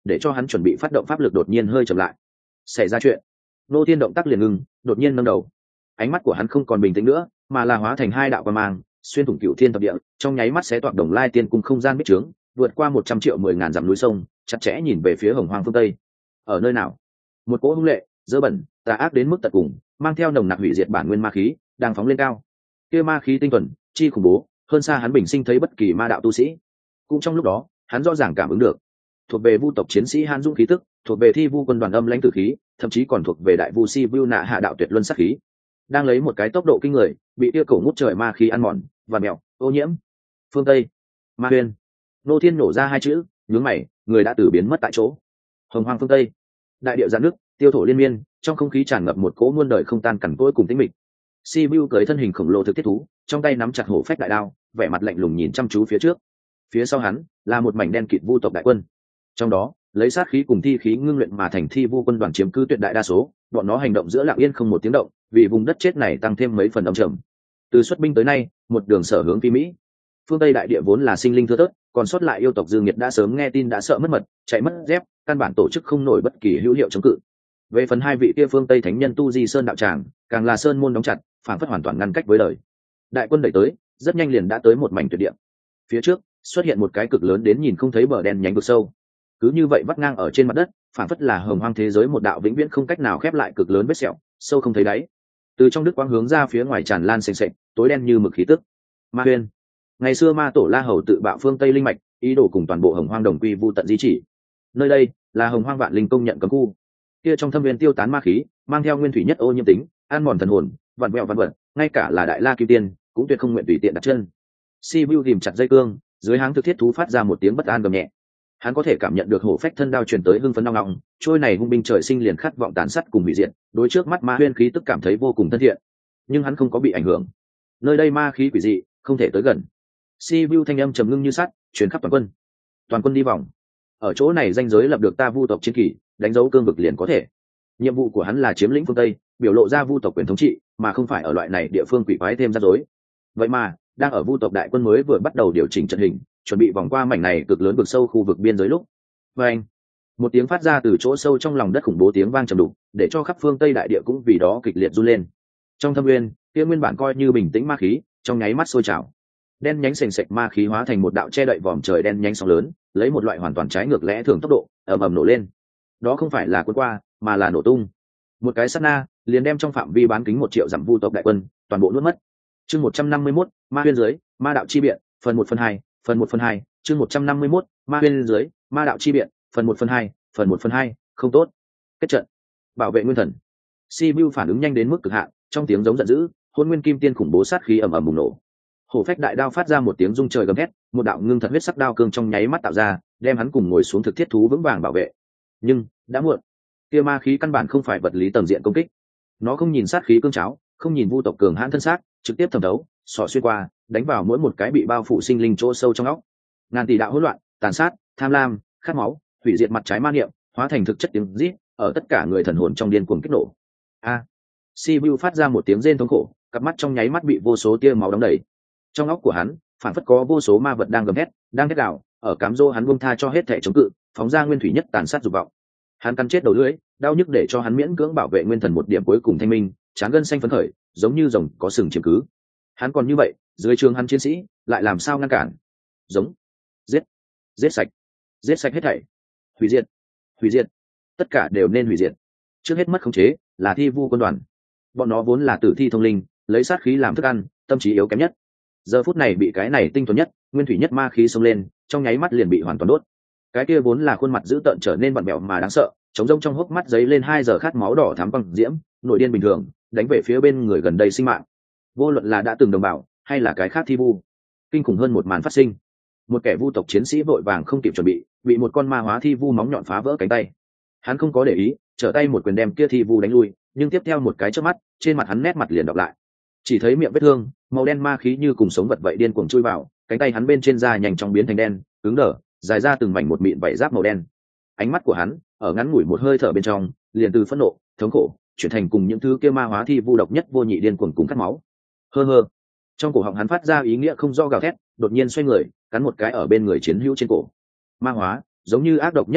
để cho hắn chuẩn bị phát động pháp lực đột nhiên hơi chậm lại. Xảy ra chuyện. Ngô Thiên động tác liền ngừng, đột nhiên nâng đầu. Ánh mắt của hắn không còn bình tĩnh nữa, mà là hóa thành hai đạo quang mang, xuyên thủng cửu thiên thập địa, trong nháy mắt xé toạc Đồng Lai Tiên cung không gian bích trướng, vượt qua 100 triệu 10.000 dặm núi sông, chặt chẽ nhìn về phía Hồng Hoang phương Tây. Ở nơi nào? Một cỗ hung lệ, dơ bẩn, tà ác đến mức tận cùng, mang theo nồng nặc hủy diệt bản nguyên ma khí, đang phóng lên cao. Kia ma khí tinh thuần, chi khủng bố, hơn xa hắn bình sinh thấy bất kỳ ma đạo tu sĩ. Cũng trong lúc đó, hắn rõ ràng cảm ứng được, thuộc về vu tộc chiến sĩ Hán Dũng khí tức, thuộc về Thi Vu quân đoàn âm lãnh tử khí, thậm chí còn thuộc về đại vu Si Vu Nạ hạ đạo tuyệt luân sát khí, đang lấy một cái tốc độ kinh người, bị kia cổ ngút trời ma khí ăn mòn, và mèo, ô nhiễm. Phương Tây, Ma Huyên. Nô Thiên nổ ra hai chữ, nhướng mày, người đã tử biến mất tại chỗ. Hồng Hoang phương Tây, đại địa giãn nước, tiêu thổ liên miên, trong không khí tràn ngập một cỗ muôn đời không tan cằn cỗi cùng tĩnh mịch. Si Vu cưỡi thân hình khổng lồ thực thiết thú, trong tay nắm chặt hổ phách đại đao, vẻ mặt lạnh lùng nhìn chăm chú phía trước. Phía sau hắn là một mảnh đen kịt vu tộc đại quân, trong đó lấy sát khí cùng thi khí ngưng luyện mà thành Thi Vu quân đoàn chiếm cứ tuyệt đại đa số, bọn nó hành động giữa lặng yên không một tiếng động, vì vùng đất chết này tăng thêm mấy phần âm trầm. Từ xuất binh tới nay, một đường sở hướng phi mỹ. Phương Tây đại địa vốn là sinh linh thưa thớt, còn sót lại yêu tộc Dương Nghiệt đã sớm nghe tin đã sợ mất mật, chạy mất dép, căn bản tổ chức không nổi bất kỳ hữu hiệu chống cự. Về phần hai vị kia phương Tây thánh nhân tu di sơn đạo tràng, càng là sơn môn đóng chặt, phản phất hoàn toàn ngăn cách với đời. Đại quân đẩy tới, rất nhanh liền đã tới một mảnh tuyệt địa. Phía trước xuất hiện một cái cực lớn đến nhìn không thấy bờ đen nhánh vực sâu, cứ như vậy vắt ngang ở trên mặt đất, phản phất là Hồng Hoang thế giới một đạo vĩnh viễn không cách nào khép lại cực lớn vết sẹo, sâu không thấy đáy. Từ trong đức quang hướng ra phía ngoài tràn lan sền sệt, tối đen như mực khí tức. Ma Huyên. Ngày xưa Ma Tổ La Hầu tự bạo phương Tây linh mạch, ý đồ cùng toàn bộ Hồng Hoang đồng quy vu tận di chỉ. Nơi đây là Hồng Hoang vạn linh công nhận cấm khu. Kia trong thâm viên tiêu tán ma khí, mang theo nguyên thủy nhất ô nhiễm tính, ăn mòn thần hồn, vặn vẹo vạn vật, ngay cả là Đại La Kim Tiên cũng tuyệt không nguyện tùy tiện đặt chân. Si Vu ghìm chặt dây cương, dưới háng thực thiết thú phát ra một tiếng bất an gầm nhẹ. Hắn có thể cảm nhận được hổ phách thân đao truyền tới hưng phấn nong nong, trôi này hung binh trời sinh liền khát vọng tàn sát cùng hủy diệt, đối trước mắt ma huyên khí tức cảm thấy vô cùng thân thiện. Nhưng hắn không có bị ảnh hưởng. Nơi đây ma khí quỷ dị, không thể tới gần. Si Vu thanh âm trầm ngưng như sắt, truyền khắp toàn quân. Toàn quân đi vòng. Ở chỗ này danh giới lập được ta vu tộc chiến kỳ, đánh dấu cương vực liền có thể. Nhiệm vụ của hắn là chiếm lĩnh phương Tây, biểu lộ ra vu tộc quyền thống trị, mà không phải ở loại này địa phương quỷ quái thêm rắc rối. Vậy mà, đang ở vu tộc đại quân mới vừa bắt đầu điều chỉnh trận hình, chuẩn bị vòng qua mảnh này cực lớn vực sâu khu vực biên giới lúc, anh một tiếng phát ra từ chỗ sâu trong lòng đất khủng bố tiếng vang trầm đục, để cho khắp phương Tây đại địa cũng vì đó kịch liệt run lên. Trong thâm nguyên, kia nguyên bản coi như bình tĩnh ma khí, trong nháy mắt sôi trào, đen nhánh sền sệt ma khí hóa thành một đạo che đậy vòm trời đen nhánh sóng lớn, lấy một loại hoàn toàn trái ngược lẽ thường tốc độ ầm ầm nổ lên. Đó không phải là cuốn qua, mà là nổ tung. Một cái sát na, liền đem trong phạm vi bán kính 1 triệu dặm vu tộc đại quân toàn bộ nuốt mất. Chương 151, ma huyên dưới, ma đạo chi biện, phần 1/2, phần 1/2, chương 151, ma huyên dưới, ma đạo chi biện, phần 1/2, phần 1/2, không tốt. Kết trận. Bảo vệ nguyên thần. Si Vu phản ứng nhanh đến mức cực hạn, trong tiếng giống giận dữ, hôn nguyên kim tiên khủng bố sát khí ầm ầm bùng nổ. Hổ phách đại đao phát ra một tiếng rung trời gầm thét, một đạo ngưng thật huyết sắc đao cương trong nháy mắt tạo ra, đem hắn cùng ngồi xuống thực thiết thú vững vàng bảo vệ. Nhưng đã muộn. Kia ma khí căn bản không phải vật lý tầng diện công kích. Nó không nhìn sát khí cương cháo, không nhìn vu tộc cường hãn thân xác, trực tiếp thẩm thấu, xỏ xuyên qua, đánh vào mỗi một cái bị bao phủ sinh linh chỗ sâu trong óc. Ngàn tỷ đạo hỗn loạn, tàn sát, tham lam, khát máu, hủy diệt mặt trái ma niệm, hóa thành thực chất tiếng rít, ở tất cả người thần hồn trong điên cuồng kích nổ. A. Si Vu phát ra một tiếng rên thống khổ, cặp mắt trong nháy mắt bị vô số tia máu đóng đầy. Trong óc của hắn, phản phất có vô số ma vật đang gầm hét, đang thét gào, ở cám dỗ hắn buông tha cho hết thể chống cự, phóng ra nguyên thủy nhất tàn sát dục vọng. Hắn cắn chết đầu lưỡi, đau nhức để cho hắn miễn cưỡng bảo vệ nguyên thần một điểm cuối cùng thanh minh, trán gân xanh phấn khởi, giống như rồng có sừng chiếm cứ. Hắn còn như vậy, dưới trường hắn chiến sĩ lại làm sao ngăn cản? Giống, giết, giết sạch hết thảy, hủy diệt, hủy diệt, tất cả đều nên hủy diệt. Trước hết mất khống chế là Thi Vu quân đoàn. Bọn nó vốn là tử thi thông linh, lấy sát khí làm thức ăn, tâm trí yếu kém nhất. Giờ phút này bị cái này tinh thuần nhất, nguyên thủy nhất ma khí xông lên, trong nháy mắt liền bị hoàn toàn đốt. Cái kia vốn là khuôn mặt dữ tợn trở nên vặn vẹo mà đáng sợ, trống rỗng trong hốc mắt giấy lên 2 giờ khát máu đỏ thắm băng diễm, nội điên bình thường, đánh về phía bên người gần đây sinh mạng. Vô luận là đã từng đồng bào, hay là cái khác Thi Vu, kinh khủng hơn một màn phát sinh. Một kẻ vu tộc chiến sĩ vội vàng không kịp chuẩn bị một con ma hóa Thi Vu móng nhọn phá vỡ cánh tay. Hắn không có để ý, trở tay một quyền đem kia Thi Vu đánh lui, nhưng tiếp theo một cái chớp mắt, trên mặt hắn nét mặt liền đọc lại. Chỉ thấy miệng vết thương, màu đen ma khí như cùng sống vật vậy điên cuồng chui vào, cánh tay hắn bên trên da nhanh chóng biến thành đen, cứng đờ, dài ra từng mảnh một mịn vảy giáp màu đen. Ánh mắt của hắn, ở ngắn ngủi một hơi thở bên trong, liền từ phẫn nộ, thống khổ, chuyển thành cùng những thứ kia ma hóa Thi Vu độc nhất vô nhị điên cuồng cùng cắt máu. Hơ hơ. Trong cổ họng hắn phát ra ý nghĩa không rõ gào thét, đột nhiên xoay người, cắn một cái ở bên người chiến hữu trên cổ. Ma hóa, giống như ác độc nhất ôn dịch,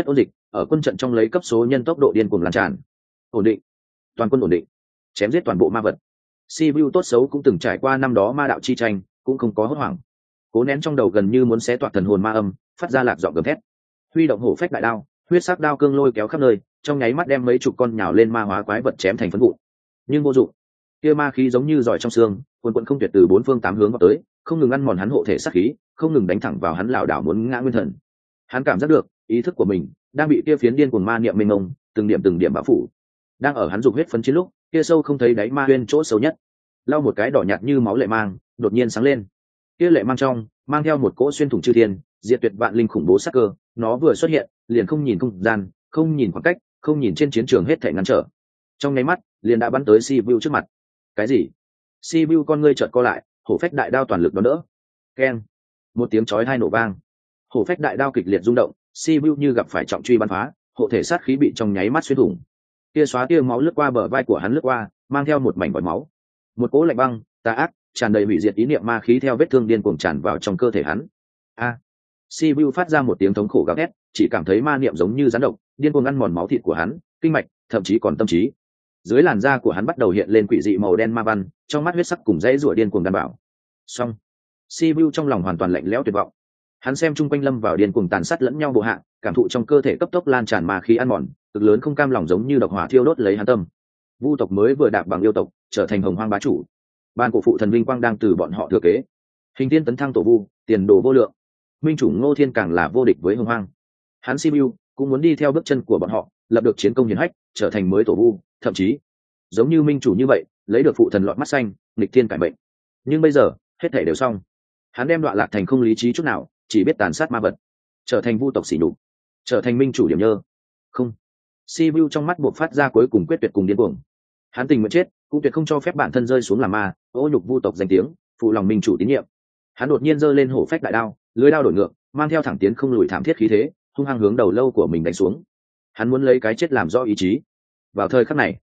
ở quân trận trong lấy cấp số nhân tốc độ điên cuồng lan tràn. Ổn định, toàn quân ổn định, chém giết toàn bộ ma vật. Sibiu tốt xấu cũng từng trải qua năm đó ma đạo chi tranh, cũng không có hốt hoảng, cố nén trong đầu gần như muốn xé toạc thần hồn ma âm, phát ra lạc giọng gầm thét, huy động hổ phách đại đao, huyết sắc đao cương lôi kéo khắp nơi, trong nháy mắt đem mấy chục con nhào lên ma hóa quái vật chém thành phấn vụn. Nhưng vô dụng, kia ma khí giống như giỏi trong xương, quần quần không tuyệt từ bốn phương tám hướng vào tới, không ngừng ăn mòn hắn hộ thể sát khí, không ngừng đánh thẳng vào hắn lảo đảo muốn ngã nguyên thần. Hắn cảm giác được ý thức của mình đang bị kia phiến điên cuồng ma niệm mênh mông, từng điểm bao phủ. Đang ở hắn dục huyết phấn chiến lúc, kia sâu không thấy đáy ma huyên chỗ sâu nhất, lau một cái đỏ nhạt như máu lệ mang, đột nhiên sáng lên. Kia lệ mang trong mang theo một cỗ xuyên thủng chư thiên, diệt tuyệt vạn linh khủng bố sắc cơ, nó vừa xuất hiện, liền không nhìn không gian, không nhìn khoảng cách, không nhìn trên chiến trường hết thảy ngăn trở. Trong nháy mắt, liền đã bắn tới Sibiu trước mặt. Cái gì? Sibiu con ngươi chợt co lại, hổ phách đại đao toàn lực đón đỡ. Keng! Một tiếng chói tai nổ vang. Hổ phách đại đao kịch liệt rung động, Sibiu như gặp phải trọng truy bắn phá, hộ thể sát khí bị trong nháy mắt xuyên thủng. Tia xóa tia máu lướt qua bờ vai của hắn lướt qua, mang theo một mảnh vòi máu. Một cỗ lạnh băng, tà ác, tràn đầy hủy diệt ý niệm ma khí theo vết thương điên cuồng tràn vào trong cơ thể hắn. A! Sibiu phát ra một tiếng thống khổ gào thét, chỉ cảm thấy ma niệm giống như rắn độc, điên cuồng ăn mòn máu thịt của hắn, kinh mạch, thậm chí còn tâm trí. Dưới làn da của hắn bắt đầu hiện lên quỷ dị màu đen ma văn, trong mắt huyết sắc cùng dãy rủa điên cuồng đảm bảo. Xong, Sibiu trong lòng hoàn toàn lạnh lẽo tuyệt vọng. Hắn xem chung quanh lâm vào điên cuồng tàn sát lẫn nhau bộ hạ, cảm thụ trong cơ thể cấp tốc lan tràn ma khí ăn mòn, cực lớn không cam lòng giống như độc hỏa thiêu đốt lấy hắn tâm. Vu tộc mới vừa đạp bằng yêu tộc, trở thành hồng hoang bá chủ. Ban cổ phụ thần vinh quang đang từ bọn họ thừa kế. Hình thiên tấn thăng tổ vu, tiền đồ vô lượng. Minh chủ Ngô Thiên càng là vô địch với hồng hoang. Hắn Sibiu cũng muốn đi theo bước chân của bọn họ, lập được chiến công hiển hách, trở thành mới tổ vu, thậm chí giống như minh chủ như vậy, lấy được phụ thần lọt mắt xanh, nghịch thiên cải mệnh. Nhưng bây giờ, hết thảy đều xong. Hắn đem đoạn lạc thành không lý trí chút nào, chỉ biết tàn sát ma vật, trở thành vu tộc sỉ nhục, trở thành minh chủ điểm nhơ. Không. Sibiu trong mắt buộc phát ra cuối cùng quyết tuyệt cùng điên cuồng. Hắn tình nguyện chết, cũng tuyệt không cho phép bản thân rơi xuống làm ma, ô nhục vu tộc danh tiếng, phụ lòng minh chủ tín nhiệm. Hắn đột nhiên giơ lên hổ phách đại đao, lưỡi đao đổi ngược, mang theo thẳng tiến không lùi thảm thiết khí thế, hung hăng hướng đầu lâu của mình đánh xuống. Hắn muốn lấy cái chết làm rõ ý chí. Vào thời khắc này,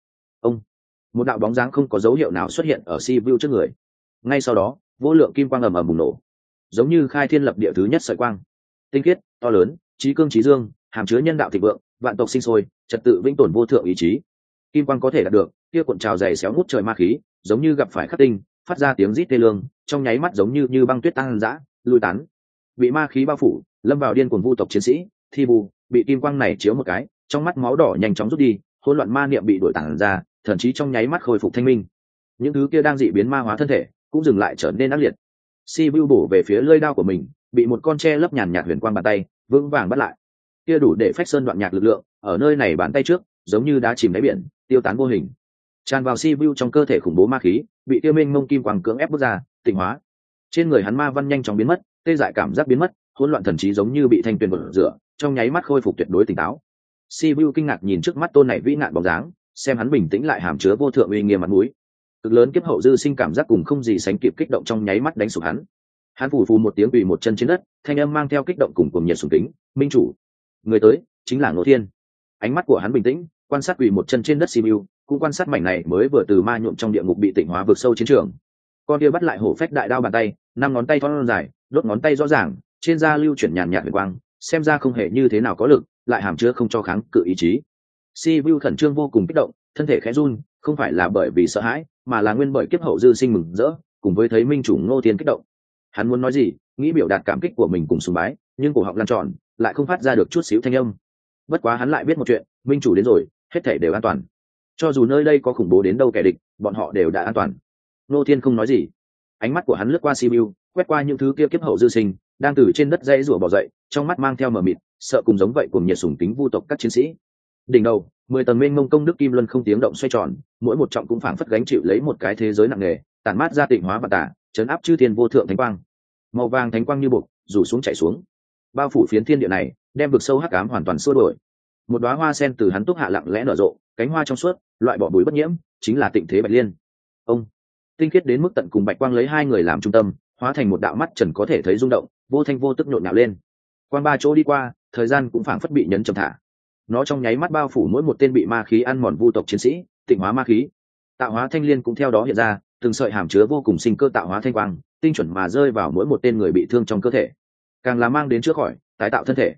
một đạo bóng dáng không có dấu hiệu nào xuất hiện ở Sibiu trước người. Ngay sau đó, vô lượng kim quang ầm ầm bùng nổ, giống như khai thiên lập địa thứ nhất sợi quang, tinh khiết, to lớn, trí cương trí dương, hàm chứa nhân đạo thịnh vượng, vạn tộc sinh sôi, trật tự vĩnh tồn vô thượng ý chí. Kim quang có thể đạt được, kia cuộn trào dày xéo ngút trời ma khí, giống như gặp phải khắc tinh, phát ra tiếng rít tê lương, trong nháy mắt giống như băng tuyết tăng dã, lui tán. Bị ma khí bao phủ, lâm vào điên cuồng vu tộc chiến sĩ, thi bù, bị kim quang này chiếu một cái, trong mắt máu đỏ nhanh chóng rút đi, hỗn loạn ma niệm bị đuổi tản ra, thậm chí trong nháy mắt khôi phục thanh minh. Những thứ kia đang dị biến ma hóa thân thể cũng dừng lại trở nên ác liệt. Sibiu bổ về phía lưỡi đao của mình, bị một con tre lấp nhàn nhạt huyền quang bàn tay vững vàng bắt lại. Kia đủ để phách sơn đoạn nhạc lực lượng, ở nơi này bàn tay trước, giống như đá chìm đáy biển, tiêu tán vô hình. Tràn vào Sibiu trong cơ thể khủng bố ma khí, bị kia mênh mông kim quang cưỡng ép bước ra, tịnh hóa. Trên người hắn ma văn nhanh chóng biến mất, tê dại cảm giác biến mất, hỗn loạn thần trí giống như bị thanh tuyền bổ rửa, trong nháy mắt khôi phục tuyệt đối tỉnh táo. Sibiu kinh ngạc nhìn trước mắt tôn này vĩ nạn bóng dáng, xem hắn bình tĩnh lại hàm chứa vô thượng uy nghiêm mặt mũi. Cực lớn kiếp hậu dư sinh cảm giác cùng không gì sánh kịp kích động trong nháy mắt đánh sụp hắn. Hắn phủ phù một tiếng quỳ một chân trên đất, thanh âm mang theo kích động cùng cuồng nhiệt sùng kính, minh chủ. Người tới chính là Ngô Thiên. Ánh mắt của hắn bình tĩnh, quan sát quỳ một chân trên đất Sibiu, cũng quan sát mảnh này mới vừa từ ma nhuộm trong địa ngục bị tịnh hóa vượt sâu chiến trường. Con kia bắt lại hổ phách đại đao bàn tay, năm ngón tay thon dài, đốt ngón tay rõ ràng, trên da lưu chuyển nhàn nhạt huyền quang, xem ra không hề như thế nào có lực, lại hàm chứa không cho kháng cự ý chí. Sibiu khẩn trương vô cùng kích động, thân thể khẽ run, không phải là bởi vì sợ hãi, mà là nguyên bởi kiếp hậu dư sinh mừng rỡ, cùng với thấy minh chủ Ngô Thiên kích động. Hắn muốn nói gì, nghĩ biểu đạt cảm kích của mình cùng sùng bái, nhưng cổ họng lan tròn, lại không phát ra được chút xíu thanh âm. Bất quá hắn lại biết một chuyện, minh chủ đến rồi, hết thảy đều an toàn. Cho dù nơi đây có khủng bố đến đâu kẻ địch, bọn họ đều đã an toàn. Ngô Thiên không nói gì, ánh mắt của hắn lướt qua Sibiu, quét qua những thứ kia kiếp hậu dư sinh, đang từ trên đất dãy rủa bò dậy, trong mắt mang theo mờ mịt, sợ cùng giống vậy cùng nhiệt sùng kính vu tộc các chiến sĩ. Đỉnh đầu, 10 tầng mênh mông công đức kim luân không tiếng động xoay tròn, mỗi một trọng cũng phảng phất gánh chịu lấy một cái thế giới nặng nề, tản mát ra tịnh hóa và tả, chấn áp chư thiên vô thượng thánh quang. Màu vàng thánh quang như bột, rủ xuống chảy xuống, bao phủ phiến thiên địa này, đem vực sâu hắc ám hoàn toàn xua đuổi. Một đóa hoa sen từ hắn túc hạ lặng lẽ nở rộ, cánh hoa trong suốt, loại bỏ bụi bất nhiễm, chính là tịnh thế bạch liên. Ông tinh khiết đến mức tận cùng bạch quang lấy hai người làm trung tâm, hóa thành một đạo mắt trần có thể thấy rung động, vô thanh vô tức nhộn nhạo lên. Quang ba chỗ đi qua, thời gian cũng phảng phất bị nhấn chậm thả. Nó trong nháy mắt bao phủ mỗi một tên bị ma khí ăn mòn vu tộc chiến sĩ, tịnh hóa ma khí. Tạo hóa thanh liên cũng theo đó hiện ra, từng sợi hàm chứa vô cùng sinh cơ tạo hóa thanh quang, tinh chuẩn mà rơi vào mỗi một tên người bị thương trong cơ thể, càng là mang đến chữa khỏi, tái tạo thân thể.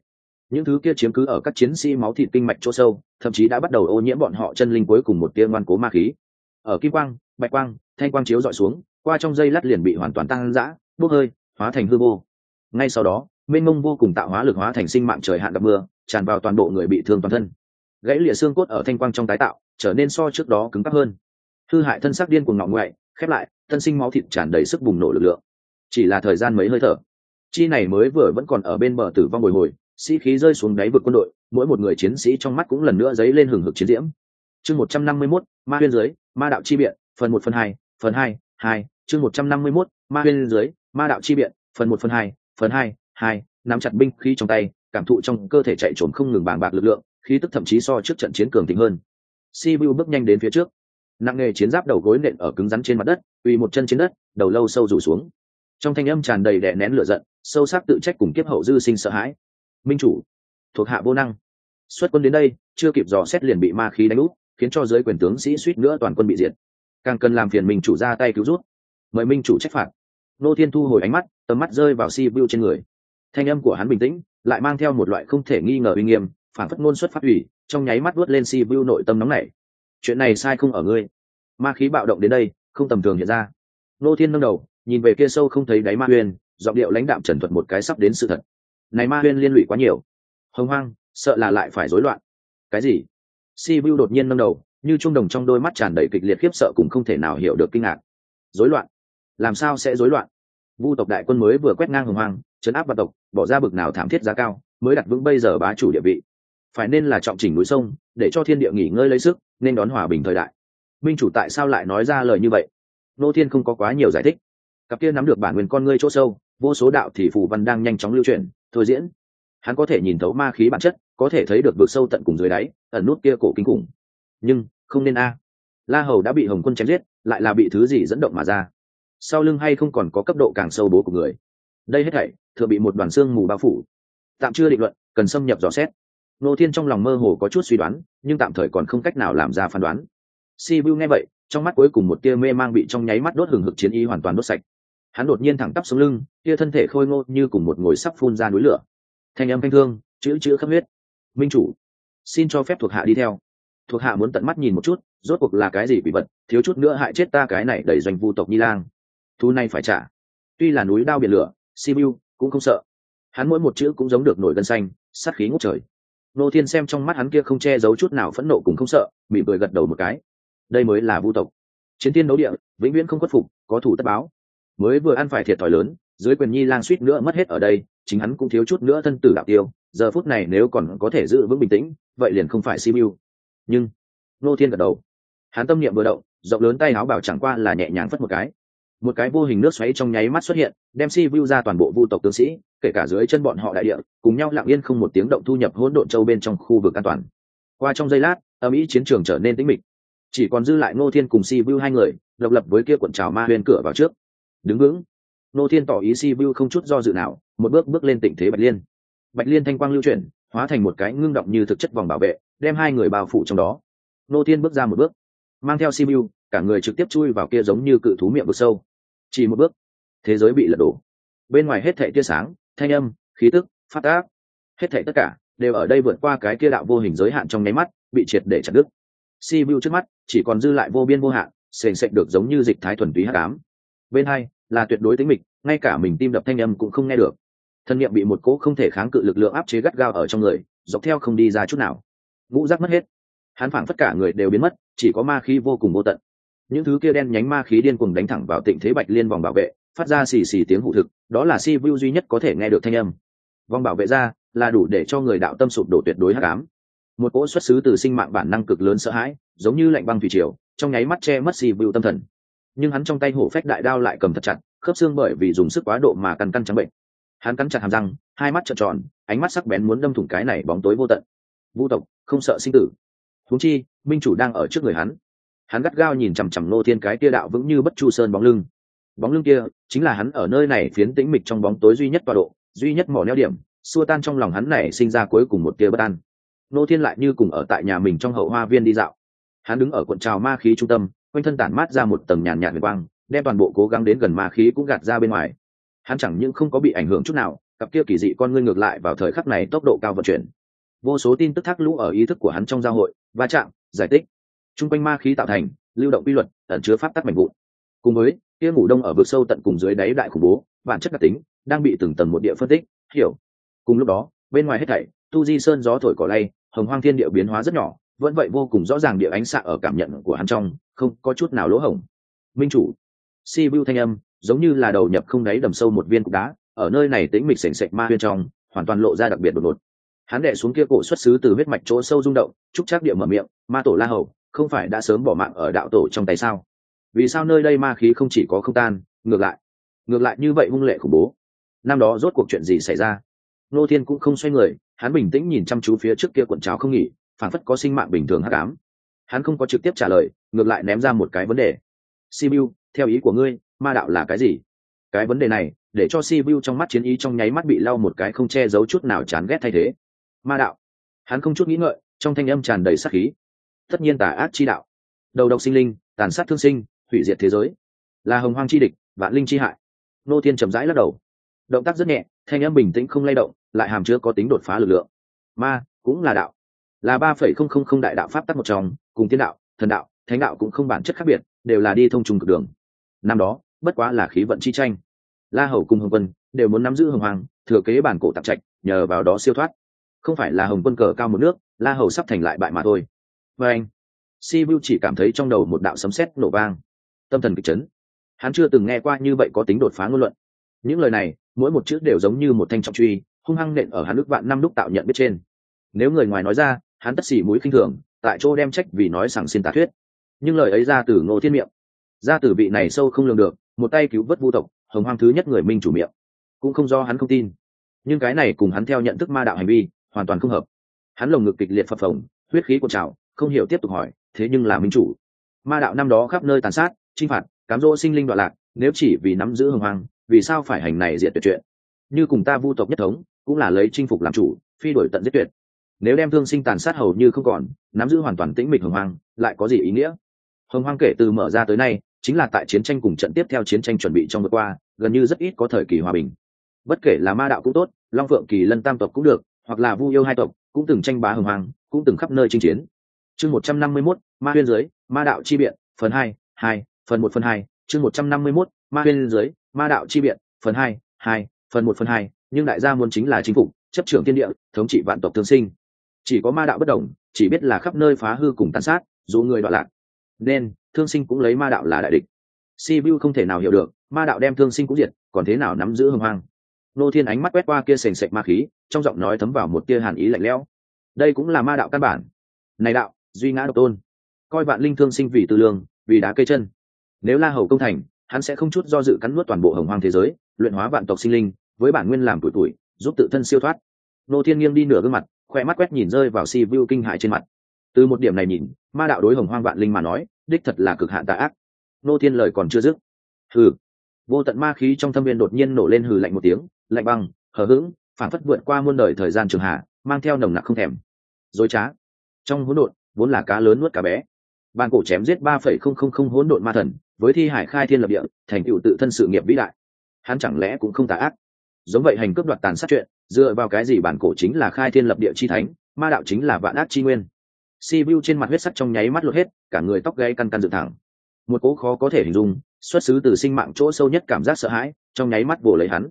những thứ kia chiếm cứ ở các chiến sĩ máu thịt kinh mạch chỗ sâu, thậm chí đã bắt đầu ô nhiễm bọn họ chân linh cuối cùng một tia ngoan cố ma khí. Ở kim quang, bạch quang, thanh quang chiếu dọi xuống, qua trong giây lát liền bị hoàn toàn tăng dã, bốc hơi, hóa thành hư vô. Ngay sau đó, mênh mông vô cùng tạo hóa lực hóa thành sinh mạng trời hạn gặp mưa, tràn vào toàn bộ người bị thương toàn thân. Gãy lìa xương cốt ở thanh quang trong tái tạo, trở nên so trước đó cứng cáp hơn. Hư hại thân xác điên cuồng ngọ ngoại, khép lại, thân sinh máu thịt tràn đầy sức bùng nổ lực lượng. Chỉ là thời gian mấy hơi thở, chi này mới vừa vẫn còn ở bên bờ tử vong bồi hồi, sĩ khí rơi xuống đáy vực quân đội, mỗi một người chiến sĩ trong mắt cũng lần nữa dấy lên hừng hực chiến diễm. Chương 151, Ma Huyên dưới, Ma đạo chi biện, phần 1 phần 2, phần 2, chương 151, Ma Huyên dưới, Ma đạo chi biện, phần 1 phần 2, phần 2, nắm chặt binh khí trong tay, cảm thụ trong cơ thể chạy trốn không ngừng bàng bạc lực lượng, khí tức thậm chí so trước trận chiến cường thịnh hơn. Sibiu bước nhanh đến phía trước, nặng nghề chiến giáp đầu gối nện ở cứng rắn trên mặt đất, quỳ một chân trên đất, đầu lâu sâu rủ xuống. Trong thanh âm tràn đầy đè nén lửa giận, sâu sắc tự trách cùng kiếp hậu dư sinh sợ hãi. Minh chủ, thuộc hạ vô năng. Xuất quân đến đây, chưa kịp dò xét liền bị ma khí đánh úp, khiến cho giới quyền tướng sĩ suýt nữa toàn quân bị diệt. Càng cần làm phiền minh chủ ra tay cứu rút. Mời minh chủ trách phạt. Nô Thiên thu hồi ánh mắt, tầm mắt rơi vào Sibiu trên người. Thanh âm của hắn bình tĩnh, lại mang theo một loại không thể nghi ngờ uy nghiêm, phản phất ngôn xuất phát ủy, trong nháy mắt vuốt lên Sibiu nội tâm nóng nảy. Chuyện này sai không ở ngươi. Ma khí bạo động đến đây, không tầm thường hiện ra. Nô Thiên nâng đầu, nhìn về kia sâu không thấy đáy ma huyên, giọng điệu lãnh đạm trần thuật một cái sắp đến sự thật. Này ma huyên liên lụy quá nhiều, hồng hoang, sợ là lại phải rối loạn. Cái gì? Sibiu đột nhiên nâng đầu, như trung đồng trong đôi mắt tràn đầy kịch liệt khiếp sợ cũng không thể nào hiểu được kinh ngạc. Rối loạn? Làm sao sẽ rối loạn? Vu tộc đại quân mới vừa quét ngang hồng hoang, trấn áp vạn tộc, bỏ ra bực nào thảm thiết giá cao, mới đặt vững bây giờ bá chủ địa vị. Phải nên là trọng chỉnh núi sông, để cho thiên địa nghỉ ngơi lấy sức, nên đón hòa bình thời đại. Minh chủ tại sao lại nói ra lời như vậy? Nô Thiên không có quá nhiều giải thích. Cặp kia nắm được bản nguyên con ngươi chỗ sâu, vô số đạo thì phù văn đang nhanh chóng lưu chuyển, thôi diễn. Hắn có thể nhìn thấu ma khí bản chất, có thể thấy được vực sâu tận cùng dưới đáy, ẩn nút kia cổ kinh khủng. Nhưng không nên a. La Hầu đã bị Hồng Quân chém giết, lại là bị thứ gì dẫn động mà ra? Sau lưng hay không còn có cấp độ càng sâu bố của người? Đây hết thảy thừa bị một đoàn xương mù bao phủ. Tạm chưa định luận, cần xâm nhập dò xét. Nô Thiên trong lòng mơ hồ có chút suy đoán, nhưng tạm thời còn không cách nào làm ra phán đoán. Sibiu nghe vậy, trong mắt cuối cùng một tia mê mang bị trong nháy mắt đốt hừng hực chiến ý hoàn toàn đốt sạch. Hắn đột nhiên thẳng tắp sống lưng, tia thân thể khôi ngô như cùng một ngồi sắp phun ra núi lửa. Thanh âm thanh thương, chữ khắp huyết. Minh chủ, xin cho phép thuộc hạ đi theo. Thuộc hạ muốn tận mắt nhìn một chút, rốt cuộc là cái gì quỷ vật, thiếu chút nữa hại chết ta cái này đẩy doanh vu tộc Nhi Lang. Thu này phải trả. Tuy là núi đao biển lửa, Sibiu cũng không sợ. Hắn mỗi một chữ cũng giống được nổi gân xanh, sát khí ngút trời. Nô Thiên xem trong mắt hắn kia không che giấu chút nào phẫn nộ cùng không sợ, mỉm cười gật đầu một cái. Đây mới là vu tộc. Chiến thiên đấu địa, vĩnh viễn không khuất phục, có thủ tất báo. Mới vừa ăn phải thiệt thòi lớn, dưới quyền Nhi Lang suýt nữa mất hết ở đây, chính hắn cũng thiếu chút nữa thân tử đạo tiêu. Giờ phút này nếu còn có thể giữ vững bình tĩnh, vậy liền không phải Sibiu. Nhưng Nô Thiên gật đầu. Hắn tâm niệm vừa động, rộng lớn tay áo bảo chẳng qua là nhẹ nhàng phất một cái vô hình nước xoáy trong nháy mắt xuất hiện, đem Sibiu ra toàn bộ vu tộc tướng sĩ, kể cả dưới chân bọn họ đại địa, cùng nhau lặng yên không một tiếng động thu nhập hỗn độn châu bên trong khu vực an toàn. Qua trong giây lát, âm ý chiến trường trở nên tĩnh mịch, chỉ còn dư lại Ngô Thiên cùng Sibiu hai người, độc lập với kia cuộn trào ma huyền cửa vào trước. Đứng vững. Ngô Thiên tỏ ý Sibiu không chút do dự nào, một bước lên tịnh thế Bạch Liên. Bạch Liên thanh quang lưu chuyển, hóa thành một cái ngưng động như thực chất vòng bảo vệ, đem hai người bao phủ trong đó. Ngô Thiên bước ra một bước, mang theo Sibiu, cả người trực tiếp chui vào kia giống như cự thú miệng vực sâu. Chỉ một bước, thế giới bị lật đổ. Bên ngoài hết thảy tia sáng, thanh âm, khí tức, phát tác, hết thảy tất cả đều ở đây vượt qua cái kia đạo vô hình giới hạn trong nháy mắt, bị triệt để chặt đứt. Sibiu trước mắt chỉ còn dư lại vô biên vô hạn, sền sệt được giống như dịch thái thuần túy hắc ám. Bên hai là tuyệt đối tĩnh mịch, ngay cả mình tim đập thanh âm cũng không nghe được. Thân niệm bị một cỗ không thể kháng cự lực lượng áp chế gắt gao ở trong người, dọc theo không đi ra chút nào. Ngũ giác mất hết, hắn phảng phất cả người đều biến mất, chỉ có ma khí vô cùng vô tận. Những thứ kia đen nhánh ma khí điên cuồng đánh thẳng vào tịnh thế Bạch Liên vòng bảo vệ, phát ra xì xì tiếng hụ thực, đó là Sibiu duy nhất có thể nghe được thanh âm. Vòng bảo vệ ra là đủ để cho người đạo tâm sụp đổ tuyệt đối hắc ám. Một cỗ xuất xứ từ sinh mạng bản năng cực lớn sợ hãi, giống như lạnh băng thủy triều, trong nháy mắt che mất Sibiu tâm thần. Nhưng hắn trong tay hổ phách đại đao lại cầm thật chặt, khớp xương bởi vì dùng sức quá độ mà căn trắng bệnh. Hắn cắn chặt hàm răng, hai mắt trợn tròn, ánh mắt sắc bén muốn đâm thủng cái này bóng tối vô tận. Vu tộc không sợ sinh tử, huống chi minh chủ đang ở trước người hắn. Hắn gắt gao nhìn chằm chằm Ngô Thiên cái kia đạo vững như bất chu sơn bóng lưng kia chính là hắn ở nơi này phiến tĩnh mịch trong bóng tối duy nhất tọa độ, duy nhất mỏ neo điểm, xua tan trong lòng hắn này sinh ra cuối cùng một tia bất an. Ngô Thiên lại như cùng ở tại nhà mình trong hậu hoa viên đi dạo. Hắn đứng ở cuộn trào ma khí trung tâm, quanh thân tản mát ra một tầng nhàn nhạt huyền quang, đem toàn bộ cố gắng đến gần ma khí cũng gạt ra bên ngoài. Hắn chẳng những không có bị ảnh hưởng chút nào, cặp kia kỳ dị con ngươi ngược lại vào thời khắc này tốc độ cao vận chuyển, vô số tin tức thác lũ ở ý thức của hắn trong giao hội va chạm giải tích, trung quanh ma khí tạo thành lưu động quy luật ẩn chứa pháp tắc mạnh vụn, cùng với kia ngủ đông ở vực sâu tận cùng dưới đáy đại khủng bố bản chất đặc tính đang bị từng tầng một địa phân tích hiểu. Cùng lúc đó bên ngoài hết thảy tu di sơn gió thổi cỏ lay, hồng hoang thiên địa biến hóa rất nhỏ, vẫn vậy vô cùng rõ ràng địa ánh xạ ở cảm nhận của hắn trong không có chút nào lỗ hổng. Minh chủ Sibiu thanh âm giống như là đầu nhập không đáy đầm sâu một viên cục đá, ở nơi này tĩnh mịch sền sệt ma huyên trong hoàn toàn lộ ra đặc biệt đột ngột. Hắn đè xuống kia cổ xuất xứ từ huyết mạch chỗ sâu rung động, trúc chắc địa mở miệng, ma tổ La Hầu không phải đã sớm bỏ mạng ở đạo tổ trong tay sao? Vì sao nơi đây ma khí không chỉ có không tan, ngược lại như vậy hung lệ khủng bố? Năm đó rốt cuộc chuyện gì xảy ra? Nô Thiên cũng không xoay người, hắn bình tĩnh nhìn chăm chú phía trước kia cuộn trào không nghỉ, phảng phất có sinh mạng bình thường hắc ám. Hắn không có trực tiếp trả lời, ngược lại ném ra một cái vấn đề. Sibiu, theo ý của ngươi, ma đạo là cái gì? Cái vấn đề này để cho Sibiu trong mắt chiến ý trong nháy mắt bị lau một cái không che giấu chút nào chán ghét thay thế. Ma đạo? Hắn không chút nghĩ ngợi, trong thanh âm tràn đầy sát khí. Tất nhiên tà ác chi đạo, đầu độc sinh linh, tàn sát thương sinh, hủy diệt thế giới, là hồng hoang chi địch, vạn linh chi hại. Nô Thiên chậm rãi lắc đầu, động tác rất nhẹ, thanh âm bình tĩnh không lay động, lại hàm chứa có tính đột phá lực lượng. Ma cũng là đạo, là 3,000 đại đạo pháp tắc một trong, cùng tiên đạo, thần đạo, thánh đạo cũng không bản chất khác biệt, đều là đi thông trùng cực đường. Năm đó bất quá là khí vận chi tranh, La Hầu cùng Hồng Quân đều muốn nắm giữ hồng hoàng, thừa kế bản cổ tạp trạch, nhờ vào đó siêu thoát. Không phải là Hồng Quân cờ cao một nước, La Hầu sắp thành lại bại mà thôi. Và anh Sibiu chỉ cảm thấy trong đầu một đạo sấm sét nổ vang, tâm thần kịch chấn. Hắn chưa từng nghe qua như vậy có tính đột phá ngôn luận. Những lời này mỗi một chữ đều giống như một thanh trọng truy, hung hăng nện ở hắn ức vạn năm đúc tạo nhận biết trên. Nếu người ngoài nói ra, hắn tất xỉ mũi khinh thường, tại chỗ đem trách vì nói sảng xin tà thuyết. Nhưng lời ấy ra từ Ngô Thiên miệng, ra từ vị này sâu không lường được, một tay cứu vớt vu tộc, hồng hoang thứ nhất người minh chủ miệng, cũng không do hắn không tin. Nhưng cái này cùng hắn theo nhận thức ma đạo hành vi hoàn toàn không hợp. Hắn lồng ngực kịch liệt phập phồng, huyết khí cuộn trào, không hiểu tiếp tục hỏi, thế nhưng là minh chủ, ma đạo năm đó khắp nơi tàn sát, chinh phạt, cám dỗ sinh linh đoạn lạc, nếu chỉ vì nắm giữ hồng hoang, vì sao phải hành này diệt tuyệt chuyện? Như cùng ta vu tộc nhất thống, cũng là lấy chinh phục làm chủ, phi đổi tận giết tuyệt. Nếu đem thương sinh tàn sát hầu như không còn, nắm giữ hoàn toàn tĩnh mịch hồng hoang, lại có gì ý nghĩa? Hồng hoang kể từ mở ra tới nay, chính là tại chiến tranh cùng trận tiếp theo chiến tranh chuẩn bị trong vừa qua, gần như rất ít có thời kỳ hòa bình. Bất kể là ma đạo cũng tốt, long phượng kỳ lân tam tộc cũng được, hoặc là vu yêu hai tộc, cũng từng tranh bá hồng hoang, cũng từng khắp nơi chinh chiến. Chương 151, ma huyên dưới, ma đạo chi biện, phần 2, phần 1 phần 2, chương 151, ma huyên dưới, ma đạo chi biện, phần 2, phần 1 phần 2, nhưng đại gia muốn chính là chính phủ, chấp trưởng thiên địa, thống trị vạn tộc thương sinh. Chỉ có ma đạo bất đồng, chỉ biết là khắp nơi phá hư cùng tàn sát, dụ người đoạn lạc. Nên thương sinh cũng lấy ma đạo là đại địch. Sibiu không thể nào hiểu được, ma đạo đem thương sinh cũng diệt, còn thế nào nắm giữ hồng hoang? Nô Thiên ánh mắt quét qua kia sền sệt ma khí, trong giọng nói thấm vào một tia hàn ý lạnh lẽo. Đây cũng là ma đạo căn bản. Này đạo, duy ngã độc tôn, coi vạn linh thương sinh vì tư lương, vì đá cây chân. Nếu La Hầu công thành, hắn sẽ không chút do dự cắn nuốt toàn bộ hồng hoang thế giới, luyện hóa vạn tộc sinh linh, với bản nguyên làm tuổi giúp tự thân siêu thoát. Nô Thiên nghiêng đi nửa gương mặt, khoe mắt quét nhìn rơi vào Sibiu kinh hại trên mặt. Từ một điểm này nhìn, ma đạo đối hồng hoang vạn linh mà nói, đích thật là cực hạn tà ác. Nô Thiên lời còn chưa dứt, hừ, vô tận ma khí trong thâm viên đột nhiên nổ lên hừ lạnh một tiếng, lạnh băng, hờ hững, phản phất vượt qua muôn đời thời gian trường hạ, mang theo nồng nặc không thèm. Dối trá. Trong hỗn độn, vốn là cá lớn nuốt cá bé. Bàn cổ chém giết 3,000 hỗn độn ma thần, với thi hải khai thiên lập địa, thành tựu tự thân sự nghiệp vĩ đại. Hắn chẳng lẽ cũng không tà ác? Giống vậy hành cướp đoạt tàn sát chuyện, dựa vào cái gì bản cổ chính là khai thiên lập địa chi thánh, ma đạo chính là vạn ác chi nguyên? Sibiu trên mặt huyết sắc trong nháy mắt lột hết, cả người tóc gáy căn căn dựng thẳng. Một cỗ khó có thể hình dung, xuất xứ từ sinh mạng chỗ sâu nhất cảm giác sợ hãi, trong nháy mắt vồ lấy hắn.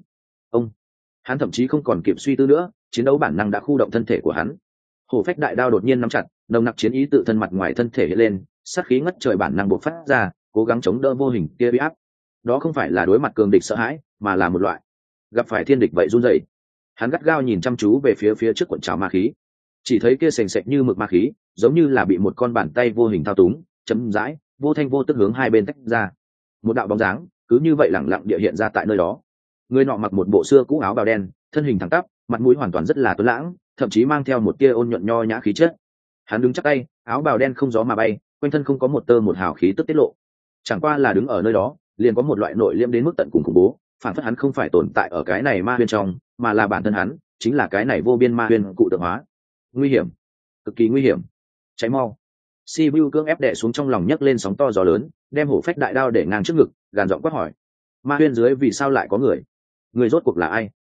Hắn thậm chí không còn kịp suy tư nữa, chiến đấu bản năng đã khu động thân thể của hắn. Hổ phách đại đao đột nhiên nắm chặt, nồng nặc chiến ý tự thân mặt ngoài thân thể hiện lên, sát khí ngất trời bản năng bộc phát ra, cố gắng chống đỡ vô hình kia uy áp. Đó không phải là đối mặt cường địch sợ hãi, mà là một loại gặp phải thiên địch vậy run rẩy. Hắn gắt gao nhìn chăm chú về phía trước cuộn trào ma khí, chỉ thấy kia sền sệt như mực ma khí, giống như là bị một con bàn tay vô hình thao túng, chấm dãi, vô thanh vô tức hướng hai bên tách ra. Một đạo bóng dáng cứ như vậy lẳng lặng địa hiện ra tại nơi đó. Người nọ mặc một bộ xưa cũ áo bào đen, thân hình thẳng tắp, mặt mũi hoàn toàn rất là tuấn lãng, thậm chí mang theo một tia ôn nhuận nho nhã khí chất. Hắn đứng chắc tay, áo bào đen không gió mà bay, quanh thân không có một tơ một hào khí tức tiết lộ. Chẳng qua là đứng ở nơi đó, liền có một loại nội liêm đến mức tận cùng khủng bố, phản phất hắn không phải tồn tại ở cái này ma huyên trong, mà là bản thân hắn, chính là cái này vô biên ma huyên cụ tượng hóa. Nguy hiểm, cực kỳ nguy hiểm. Cháy mau. Sibiu cưỡng ép đè xuống trong lòng nhấc lên sóng to gió lớn, đem hổ phách đại đao để ngang trước ngực, gàn giọng quát hỏi: Ma huyên dưới vì sao lại có người? Người rốt cuộc là ai?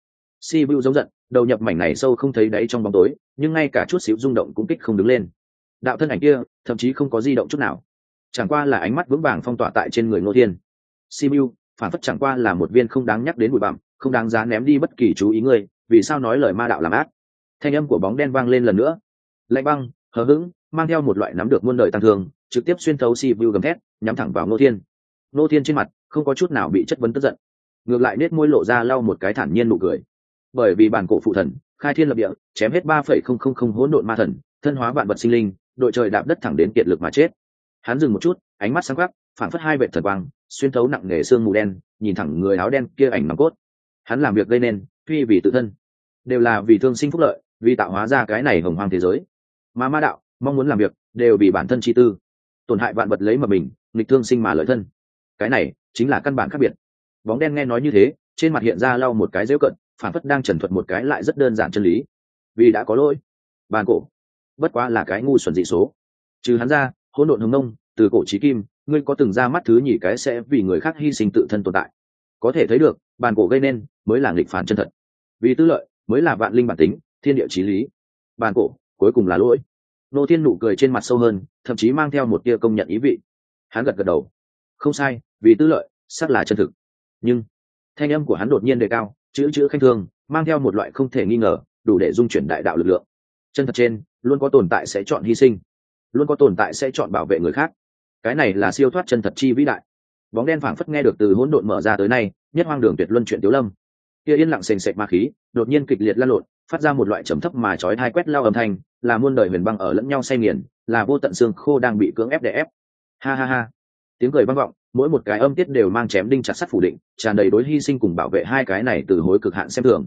Sibiu giống giận, đầu nhập mảnh này sâu không thấy đáy trong bóng tối, nhưng ngay cả chút xíu rung động cũng kích không đứng lên. Đạo thân ảnh kia thậm chí không có di động chút nào, chẳng qua là ánh mắt vững vàng phong tỏa tại trên người Ngô Thiên. Sibiu phản phất chẳng qua là một viên không đáng nhắc đến bụi bặm, không đáng giá ném đi bất kỳ chú ý người, vì sao nói lời ma đạo làm ác. Thanh âm của bóng đen vang lên lần nữa, lạnh băng, hờ hững, mang theo một loại nắm được muôn đời tăng thương, trực tiếp xuyên thấu Sibiu gầm thét, nhắm thẳng vào Ngô Thiên. Ngô Thiên trên mặt không có chút nào bị chất vấn tức giận, ngược lại nết môi lộ ra lau một cái thản nhiên nụ cười. Bởi vì bản cổ phụ thần khai thiên lập địa, chém hết 3,000 hỗn độn ma thần, thân hóa vạn vật sinh linh, đội trời đạp đất thẳng đến kiệt lực mà chết. Hắn dừng một chút, ánh mắt sáng quắc, phảng phất hai vệt thần quang xuyên thấu nặng nề xương mù đen, nhìn thẳng người áo đen kia ảnh nòng cốt. Hắn làm việc gây nên, tuy vì tự thân, đều là vì thương sinh phúc lợi, vì tạo hóa ra cái này hồng hoang thế giới. Mà ma đạo mong muốn làm việc, đều vì bản thân chi tư, tổn hại vạn vật lấy mà mình, nghịch thương sinh mà lợi thân. Cái này chính là căn bản khác biệt. Bóng đen nghe nói như thế, trên mặt hiện ra lau một cái giễu cận, phản phất đang trần thuật một cái lại rất đơn giản chân lý. Vì đã có lỗi, bàn cổ bất quá là cái ngu xuẩn dị số. Trừ hắn ra, hỗn độn hồng nông, từ cổ chí kim, ngươi có từng ra mắt thứ nhì cái sẽ vì người khác hy sinh tự thân tồn tại. Có thể thấy được, bàn cổ gây nên mới là nghịch phản chân thật, vì tư lợi mới là vạn linh bản tính, thiên địa chí lý. Bàn cổ cuối cùng là lỗi. Nô Thiên nụ cười trên mặt sâu hơn, thậm chí mang theo một tia công nhận ý vị. Hắn gật gật đầu, không sai, vì tư lợi sắc là chân thực. Nhưng thanh âm của hắn đột nhiên đề cao, chữ khanh thương, mang theo một loại không thể nghi ngờ, đủ để dung chuyển đại đạo lực lượng. Chân thật trên luôn có tồn tại sẽ chọn hy sinh, luôn có tồn tại sẽ chọn bảo vệ người khác. Cái này là siêu thoát chân thật chi vĩ đại. Bóng đen phảng phất nghe được từ hỗn độn mở ra tới nay nhất hoang đường tuyệt luân chuyện Tiếu Lâm. Kia yên lặng sền sệt ma khí đột nhiên kịch liệt lan lộn, phát ra một loại trầm thấp mà chói tai quét lao âm thanh, là muôn đời huyền băng ở lẫn nhau say nghiền, là vô tận xương khô đang bị cưỡng ép đè ép. Ha ha ha. Tiếng cười vang vọng, mỗi một cái âm tiết đều mang chém đinh chặt sắt phủ định, tràn đầy đối hy sinh cùng bảo vệ hai cái này từ hối cực hạn xem thường.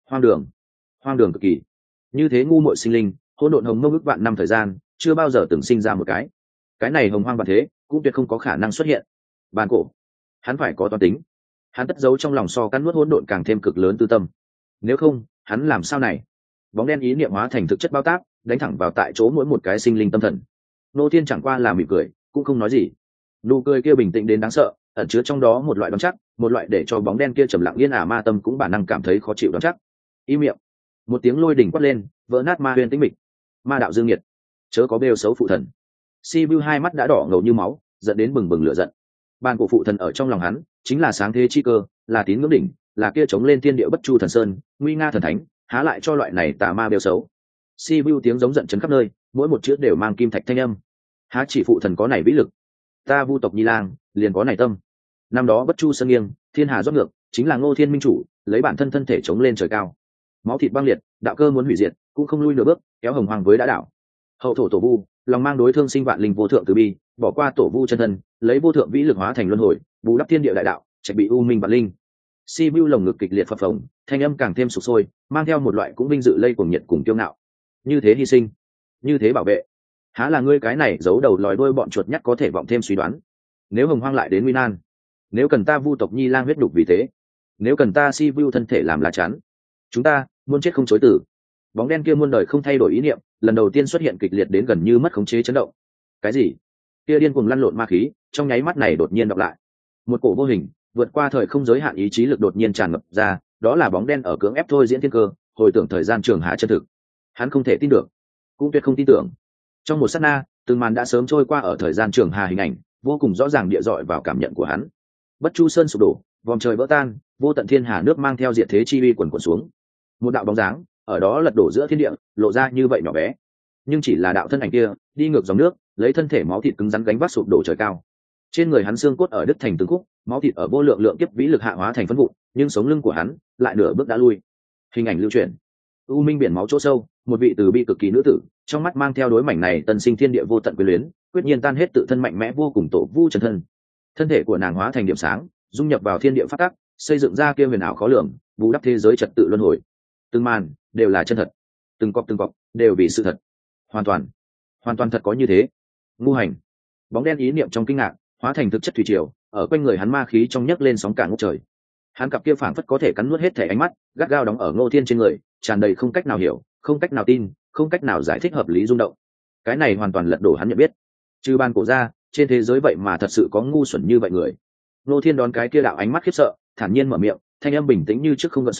Hoang đường cực kỳ. Như thế ngu muội sinh linh, hỗn độn hồng mông ước vạn năm thời gian, chưa bao giờ từng sinh ra một cái này hồng hoang bản thế cũng tuyệt không có khả năng xuất hiện. Bàn cổ, hắn phải có toán tính, hắn tất giấu trong lòng so cắn nuốt hỗn độn càng thêm cực lớn tư tâm. Nếu không, hắn làm sao này? Bóng đen ý niệm hóa thành thực chất bao tác, đánh thẳng vào tại chỗ mỗi một cái sinh linh tâm thần. Nô Thiên chẳng qua là mỉm cười, cũng không nói gì. Nụ cười kia bình tĩnh đến đáng sợ, ẩn chứa trong đó một loại đoán chắc, một loại để cho bóng đen kia trầm lặng yên ả ma tâm cũng bản năng cảm thấy khó chịu đoán chắc. Im miệng. Một tiếng lôi đỉnh quát lên, vỡ nát ma huyền tĩnh mịch. Ma đạo dương nhiệt, chớ có bêu xấu phụ thần. Sibiu hai mắt đã đỏ ngầu như máu, giận đến bừng bừng lửa giận. Bàn cổ phụ thần ở trong lòng hắn chính là sáng thế chi cơ, là tín ngưỡng đỉnh, là kia chống lên thiên địa bất chu thần sơn, nguy nga thần thánh, há lại cho loại này tà ma bêu xấu. Sibiu tiếng giống giận chấn khắp nơi, mỗi một chữ đều mang kim thạch thanh âm. Há chỉ phụ thần có này vĩ lực, ta vu tộc Nhi Lang liền có này tâm. Năm đó bất chu sơn nghiêng, thiên hà rót ngược, chính là Ngô Thiên minh chủ lấy bản thân thân thể chống lên trời cao, máu thịt băng liệt, đạo cơ muốn hủy diệt cũng không lui nửa bước, kéo hồng hoàng với đã đảo. Hậu thổ tổ vu lòng mang đối thương sinh vạn linh vô thượng từ bi, bỏ qua tổ vu chân thân, lấy vô thượng vĩ lực hóa thành luân hồi, bù đắp thiên địa đại đạo, trạch bị u minh vạn linh. Sibiu lồng ngực kịch liệt phập phồng, thanh âm càng thêm sục sôi, mang theo một loại cũng vinh dự lây cuồng nhiệt cùng kiêu ngạo. Như thế hy sinh, như thế bảo vệ, há là ngươi cái này giấu đầu lòi đuôi bọn chuột nhắt có thể vọng thêm suy đoán. Nếu hồng hoang lại đến nguy nan, nếu cần ta vu tộc Nhi Lang huyết đục vì thế, nếu cần ta Sibiu thân thể làm lá chắn, chúng ta muôn chết không chối tử. Bóng đen kia muôn đời không thay đổi ý niệm, lần đầu tiên xuất hiện kịch liệt đến gần như mất khống chế chấn động. Cái gì? Kia điên cuồng lăn lộn ma khí, trong nháy mắt này đột nhiên đọc lại. Một cổ vô hình, vượt qua thời không giới hạn ý chí lực đột nhiên tràn ngập ra, đó là bóng đen ở cưỡng ép thôi diễn thiên cơ, hồi tưởng thời gian trường hạ chân thực. Hắn không thể tin được, cũng tuyệt không tin tưởng. Trong một sát na, từng màn đã sớm trôi qua ở thời gian trường hà hình ảnh, vô cùng rõ ràng địa dọi vào cảm nhận của hắn. Bất chu sơn sụp đổ, vòm trời vỡ tan, vô tận thiên hà nước mang theo diệt thế chi uy quần quần xuống. Một đạo bóng dáng ở đó lật đổ giữa thiên địa, lộ ra như vậy nhỏ bé, nhưng chỉ là đạo thân ảnh kia đi ngược dòng nước, lấy thân thể máu thịt cứng rắn gánh vác sụp đổ trời cao. Trên người hắn xương cốt ở đứt thành từng khúc, máu thịt ở vô lượng lượng kiếp vĩ lực hạ hóa thành phân vụn, nhưng sống lưng của hắn lại nửa bước đã lui. Hình ảnh lưu truyền, u minh biển máu chỗ sâu, một vị từ bi cực kỳ nữ tử, trong mắt mang theo đối mảnh này tân sinh thiên địa vô tận quyến luyến, quyết nhiên tan hết tự thân mạnh mẽ vô cùng tổ vu chân thân. Thân thể của nàng hóa thành điểm sáng, dung nhập vào thiên địa phát tắc, xây dựng ra kia huyền ảo khó lường, bù đắp thế giới trật tự luân hồi. Từng màn đều là chân thật, từng cọp đều vì sự thật. Hoàn toàn thật có như thế. Ngu hành. Bóng đen ý niệm trong kinh ngạc hóa thành thực chất thủy triều, ở quanh người hắn ma khí trong nhấc lên sóng cả ngút trời. Hắn cặp kia phảng phất có thể cắn nuốt hết thể ánh mắt, gắt gao đóng ở Ngô Thiên trên người, tràn đầy không cách nào hiểu, không cách nào tin, không cách nào giải thích hợp lý rung động. Cái này hoàn toàn lật đổ hắn nhận biết. Trừ ban cổ ra, trên thế giới vậy mà thật sự có ngu xuẩn như vậy người. Ngô Thiên đón cái kia đạo ánh mắt khiếp sợ, thản nhiên mở miệng, thanh âm bình tĩnh như trước không gợn sóng,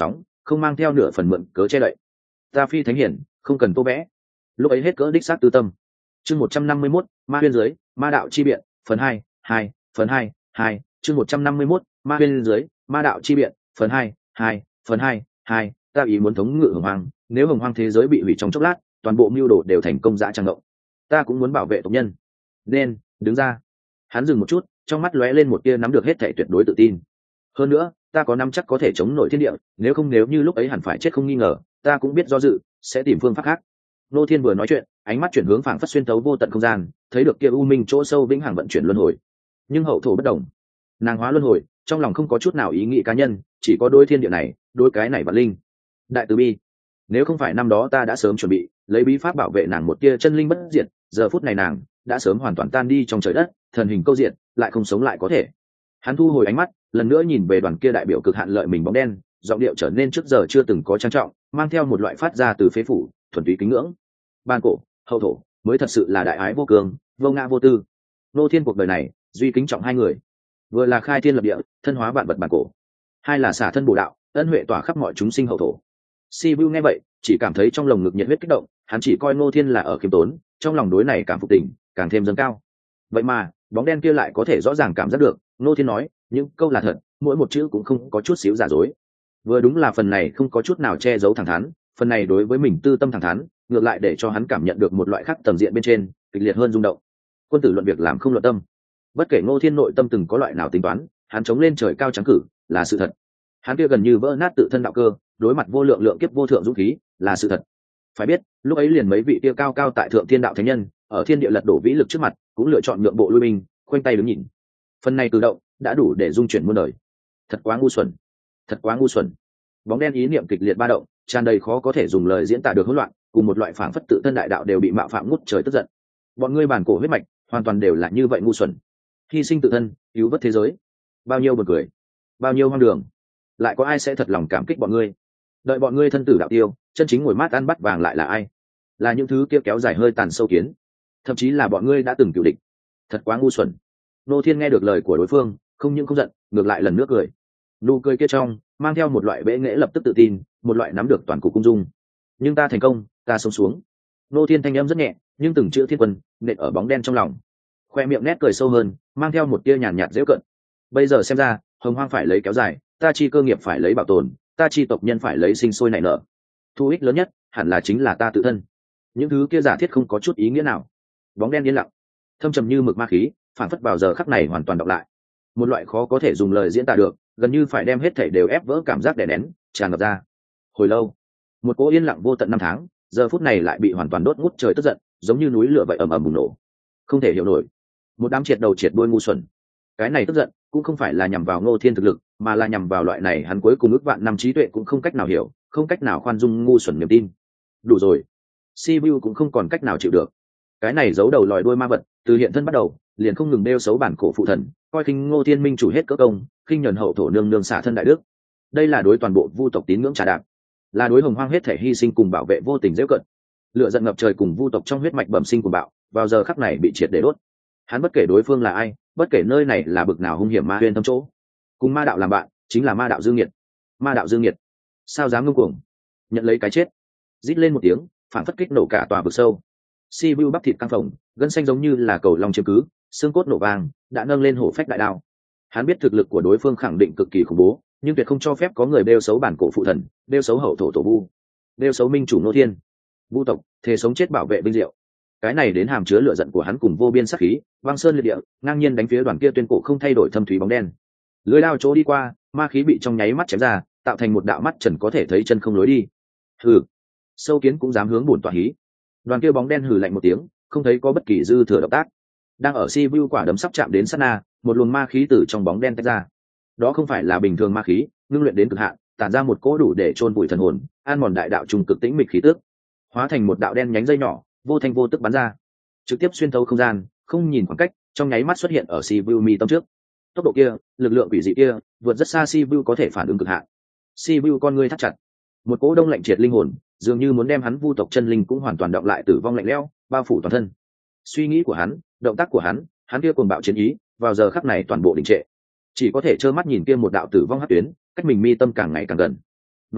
không mang theo nửa phần mượn cớ che đậy. Ta phi thánh hiển, không cần tô vẽ. Lúc ấy hết cỡ đích xác tư tâm. Chương 151, ma huyên dưới, ma đạo chi biện, phần 2, 2, phần 2, 2, chương 151, ma huyên dưới, ma đạo chi biện, phần 2, 2, phần 2, 2, ta ý muốn thống ngự hồng hoang, nếu hồng hoang thế giới bị hủy trong chốc lát, toàn bộ mưu đồ đều thành công dã trang động. Ta cũng muốn bảo vệ tộc nhân. Nên, đứng ra. Hắn dừng một chút, trong mắt lóe lên một tia nắm được hết thảy tuyệt đối tự tin. Hơn nữa, ta có nắm chắc có thể chống nổi thiên địa, nếu như lúc ấy hẳn phải chết không nghi ngờ, ta cũng biết do dự, sẽ tìm phương pháp khác. Nô Thiên vừa nói chuyện, ánh mắt chuyển hướng phảng phất xuyên tấu vô tận không gian, thấy được kia u minh chỗ sâu vĩnh hằng vận chuyển luân hồi. Nhưng hậu thổ bất động, nàng hóa luân hồi, trong lòng không có chút nào ý nghĩ cá nhân, chỉ có đôi thiên địa này, đôi cái này vạn linh. Đại từ bi, nếu không phải năm đó ta đã sớm chuẩn bị, lấy bí pháp bảo vệ nàng một tia chân linh bất diệt, giờ phút này nàng đã sớm hoàn toàn tan đi trong trời đất, thần hình câu diện, lại không sống lại có thể. Hắn thu hồi ánh mắt, lần nữa nhìn về đoàn kia đại biểu cực hạn lợi mình bóng đen, giọng điệu trở nên trước giờ chưa từng có trang trọng, mang theo một loại phát ra từ phế phủ, thuần túy kính ngưỡng. Ban cổ, hậu thổ, mới thật sự là đại ái vô cường, vô ngã vô tư. Nô Thiên cuộc đời này, duy kính trọng hai người, vừa là khai thiên lập địa, thân hóa vạn vật bản cổ, hai là xả thân bổ đạo, ân huệ tỏa khắp mọi chúng sinh hậu thổ. Si Vu nghe vậy, chỉ cảm thấy trong lồng ngực nhiệt huyết kích động, hắn chỉ coi Nô Thiên là ở khiêm tốn, trong lòng đối này cảm phục tình, càng thêm dâng cao. Vậy mà, bóng đen kia lại có thể rõ ràng cảm giác được, Nô Thiên nói, những câu là thật, mỗi một chữ cũng không có chút xíu giả dối. Vừa đúng là phần này không có chút nào che giấu thẳng thắn, phần này đối với mình tư tâm thẳng thắn, ngược lại để cho hắn cảm nhận được một loại khác tầm diện bên trên, kịch liệt hơn rung động. Quân tử luận việc làm không luận tâm. Bất kể Ngô Thiên nội tâm từng có loại nào tính toán, hắn chống lên trời cao trắng cử, là sự thật. Hắn kia gần như vỡ nát tự thân đạo cơ, đối mặt vô lượng lượng kiếp vô thượng dũng khí, là sự thật. Phải biết, lúc ấy liền mấy vị kia cao cao tại thượng thiên đạo thánh nhân, ở thiên địa lật đổ vĩ lực trước mặt, cũng lựa chọn nhượng bộ lui binh, khoanh tay đứng nhìn. Phần này tự động đã đủ để dung chuyển muôn đời. Thật quá ngu xuẩn, thật quá ngu xuẩn. Bóng đen ý niệm kịch liệt ba động, tràn đầy khó có thể dùng lời diễn tả được hỗn loạn, cùng một loại phảng phất tự thân đại đạo đều bị mạo phạm ngút trời tức giận. Bọn ngươi bản cổ huyết mạch, hoàn toàn đều là như vậy ngu xuẩn. Hy sinh tự thân, cứu vớt thế giới. Bao nhiêu buồn cười, bao nhiêu hoang đường. Lại có ai sẽ thật lòng cảm kích bọn ngươi? Đợi bọn ngươi thân tử đạo tiêu, chân chính ngồi mát ăn bắt vàng lại là ai? Là những thứ kia kéo dài hơi tàn sâu kiến, thậm chí là bọn ngươi đã từng cựu địch. Thật quá ngu xuẩn. Nô Thiên nghe được lời của đối phương, không những không giận, ngược lại lần nữa cười. Nụ cười kia trong mang theo một loại bệ nghệ lập tức tự tin, một loại nắm được toàn cục cung dung. Nhưng ta thành công, ta sống xuống. Nô Thiên thanh âm rất nhẹ, nhưng từng chữ thiên quân nện ở bóng đen trong lòng. Khoe miệng nét cười sâu hơn, mang theo một tia nhàn nhạt giễu cận. Bây giờ xem ra, hồng hoang phải lấy kéo dài, ta chi cơ nghiệp phải lấy bảo tồn, ta chi tộc nhân phải lấy sinh sôi nảy nở. Thu ích lớn nhất hẳn là chính là ta tự thân. Những thứ kia giả thiết không có chút ý nghĩa nào. Bóng đen yên lặng, thâm trầm như mực ma khí, phản phất vào giờ khắc này hoàn toàn đọc lại. Một loại khó có thể dùng lời diễn tả được, gần như phải đem hết thảy đều ép vỡ cảm giác đè nén tràn ngập ra. Hồi lâu, một cỗ yên lặng vô tận năm tháng, giờ phút này lại bị hoàn toàn đốt ngút trời tức giận, giống như núi lửa vậy ầm ầm bùng nổ. Không thể hiểu nổi, một đám triệt đầu triệt đuôi ngu xuẩn. Cái này tức giận cũng không phải là nhằm vào Ngô Thiên thực lực, mà là nhằm vào loại này hắn cuối cùng ước vạn năm trí tuệ cũng không cách nào hiểu, không cách nào khoan dung ngu xuẩn niềm tin. Đủ rồi, Sibiu cũng không còn cách nào chịu được. Cái này giấu đầu lòi đuôi ma vật, từ hiện thân bắt đầu, liền không ngừng đeo xấu bản cổ phụ thần, coi khinh Ngô Thiên minh chủ hết cỡ công, khinh nhẫn hậu thổ nương nương xả thân đại đức. Đây là đối toàn bộ vu tộc tín ngưỡng trả đạp, là đối hồng hoang hết thể hy sinh cùng bảo vệ vô tình dễ cận. Lửa giận ngập trời cùng vu tộc trong huyết mạch bẩm sinh của bạo, vào giờ khắc này bị triệt để đốt. Hắn bất kể đối phương là ai, bất kể nơi này là bực nào hung hiểm ma huyên thâm chỗ, cùng ma đạo làm bạn chính là ma đạo dương nghiệt. Ma đạo dương nghiệt, sao dám ngông cuồng, nhận lấy cái chết. Rít lên một tiếng, phản phất kích nổ cả tòa vực sâu. Sibiu bắp thịt căng phồng, gân xanh giống như là cầu long chiếm cứ, xương cốt nổ vàng, đã nâng lên hổ phách đại đao. Hắn biết thực lực của đối phương khẳng định cực kỳ khủng bố, nhưng tuyệt không cho phép có người đeo xấu bản cổ phụ thần, đeo xấu hậu thổ tổ vu, đeo xấu minh chủ Ngô Thiên. Vu tộc thề sống chết bảo vệ vinh diệu. Cái này đến hàm chứa lửa giận của hắn cùng vô biên sát khí, băng sơn liệt địa, ngang nhiên đánh phía đoàn kia tuyên cổ không thay đổi thâm thúy bóng đen. Lưỡi đao chỗ đi qua, ma khí bị trong nháy mắt chém ra, tạo thành một đạo mắt trần có thể thấy chân không lối đi. Hừ, sâu kiến cũng dám hướng bổn tọa hí. Đoàn kia bóng đen hừ lạnh một tiếng, không thấy có bất kỳ dư thừa động tác. Đang ở Sibiu quả đấm sắp chạm đến sát na, một luồng ma khí từ trong bóng đen tách ra. Đó không phải là bình thường ma khí, ngưng luyện đến cực hạn, tản ra một cỗ đủ để chôn vùi thần hồn, an mòn đại đạo trùng cực tĩnh mịch khí tức, hóa thành một đạo đen nhánh dây nhỏ, vô thanh vô tức bắn ra, trực tiếp xuyên thấu không gian, không nhìn khoảng cách, trong nháy mắt xuất hiện ở Sibiu mi tâm trước. Tốc độ kia, lực lượng quỷ dị kia, vượt rất xa Sibiu có thể phản ứng cực hạn. Sibiu con ngươi thắt chặt, một cỗ đông lạnh triệt linh hồn, dường như muốn đem hắn vu tộc chân linh cũng hoàn toàn động lại tử vong lạnh lẽo, bao phủ toàn thân. Suy nghĩ của hắn, động tác của hắn kia cuồng bạo chiến ý, vào giờ khắc này toàn bộ đình trệ, chỉ có thể trơ mắt nhìn kia một đạo tử vong hắc tuyến, cách mình mi tâm càng ngày càng gần. Vậy mà,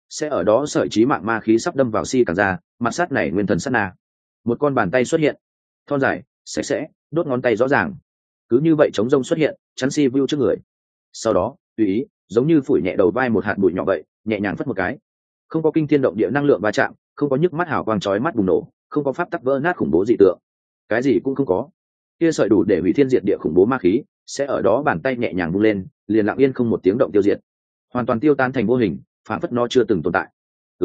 sẽ ở đó sợi trí mạng ma khí sắp đâm vào si càng ra, mặt sát này nguyên thần sát na. Một con bàn tay xuất hiện, thon dài sạch sẽ, đốt ngón tay rõ ràng, cứ như vậy chống rông xuất hiện chắn si vu trước người. Sau đó tùy ý giống như phủi nhẹ đầu vai một hạt bụi nhỏ vậy, nhẹ nhàng phất một cái. Không có kinh thiên động địa năng lượng va chạm, không có nhức mắt hào quang chói mắt bùng nổ, không có pháp tắc vỡ nát khủng bố dị tượng, cái gì cũng không có. Kia sợi đủ để hủy thiên diệt địa khủng bố ma khí sẽ ở đó bàn tay nhẹ nhàng vung lên, liền lặng yên không một tiếng động tiêu diệt, hoàn toàn tiêu tan thành vô hình, phản phất nó chưa từng tồn tại.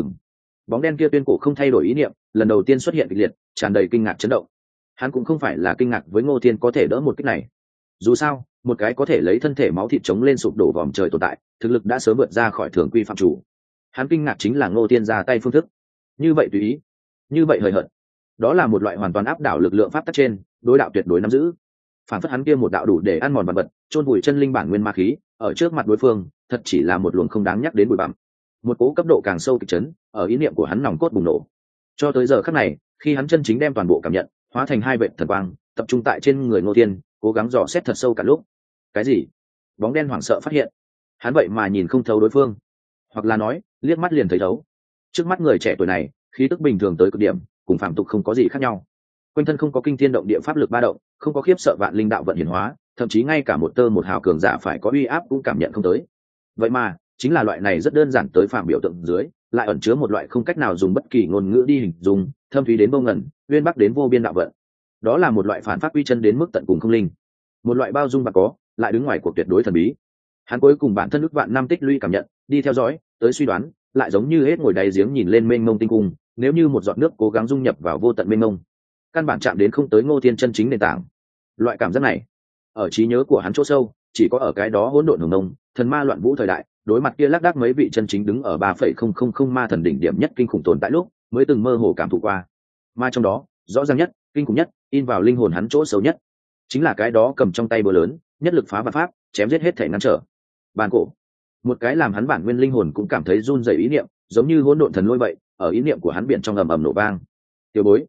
Bóng đen kia tuyên cổ không thay đổi ý niệm, lần đầu tiên xuất hiện kịch liệt, tràn đầy kinh ngạc chấn động. Hắn cũng không phải là kinh ngạc với Ngô Thiên có thể đỡ một kích này. Dù sao, một cái có thể lấy thân thể máu thịt chống lên sụp đổ vòm trời tồn tại, thực lực đã sớm vượt ra khỏi thường quy phạm chủ. Hắn kinh ngạc chính là Ngô Thiên ra tay phương thức như vậy tùy ý, như vậy hời hợt. Đó là một loại hoàn toàn áp đảo lực lượng pháp tắc trên, đối đạo tuyệt đối nắm giữ. Phản phất hắn kia một đạo đủ để ăn mòn vật vật, chôn vùi chân linh bản nguyên ma khí, ở trước mặt đối phương, thật chỉ là một luồng không đáng nhắc đến bụi bặm. Một cố cấp độ càng sâu kịch chấn, ở ý niệm của hắn nòng cốt bùng nổ. Cho tới giờ khắc này, khi hắn chân chính đem toàn bộ cảm nhận hóa thành hai vệt thần quang, tập trung tại trên người Ngô Thiên, cố gắng dò xét thật sâu cả lúc. Cái gì? Bóng đen hoảng sợ phát hiện, hắn vậy mà nhìn không thấu đối phương, hoặc là nói, liếc mắt liền thấy thấu. Trước mắt người trẻ tuổi này, khí tức bình thường tới cực điểm, cùng phạm tục không có gì khác nhau. Quanh thân không có kinh thiên động địa pháp lực ba động, không có khiếp sợ vạn linh đạo vận hiển hóa, thậm chí ngay cả một tơ một hào cường giả phải có uy áp cũng cảm nhận không tới. Vậy mà, chính là loại này rất đơn giản tới phạm biểu tượng dưới, lại ẩn chứa một loại không cách nào dùng bất kỳ ngôn ngữ đi hình dung, thâm thúy đến vô ngần, uyên bắc đến vô biên đạo vận. Đó là một loại phản pháp uy chân đến mức tận cùng không linh, một loại bao dung và có, lại đứng ngoài cuộc tuyệt đối thần bí. Hắn cuối cùng bản thân ức vạn năm tích lũy cảm nhận, đi theo dõi, tới suy đoán, lại giống như hết ngồi đáy giếng nhìn lên mênh mông tinh cung, nếu như một giọt nước cố gắng dung nhập vào vô tận mênh mông, căn bản chạm đến không tới Ngô Thiên chân chính nền tảng. Loại cảm giác này, ở trí nhớ của hắn chỗ sâu, chỉ có ở cái đó hỗn độn hồng nông, thần ma loạn vũ thời đại, đối mặt kia lác đác mấy vị chân chính đứng ở 3,000 ma thần đỉnh điểm nhất kinh khủng tồn tại lúc, mới từng mơ hồ cảm thụ qua. Mà trong đó, rõ ràng nhất, kinh khủng nhất, in vào linh hồn hắn chỗ sâu nhất, chính là cái đó cầm trong tay búa lớn, nhất lực phá vạn pháp, chém giết hết thể ngăn trở. Bàn cổ, một cái làm hắn bản nguyên linh hồn cũng cảm thấy run rẩy ý niệm, giống như hỗn độn thần lôi vậy, ở ý niệm của hắn biển trong ầm ầm nổ vang. Tiểu bối,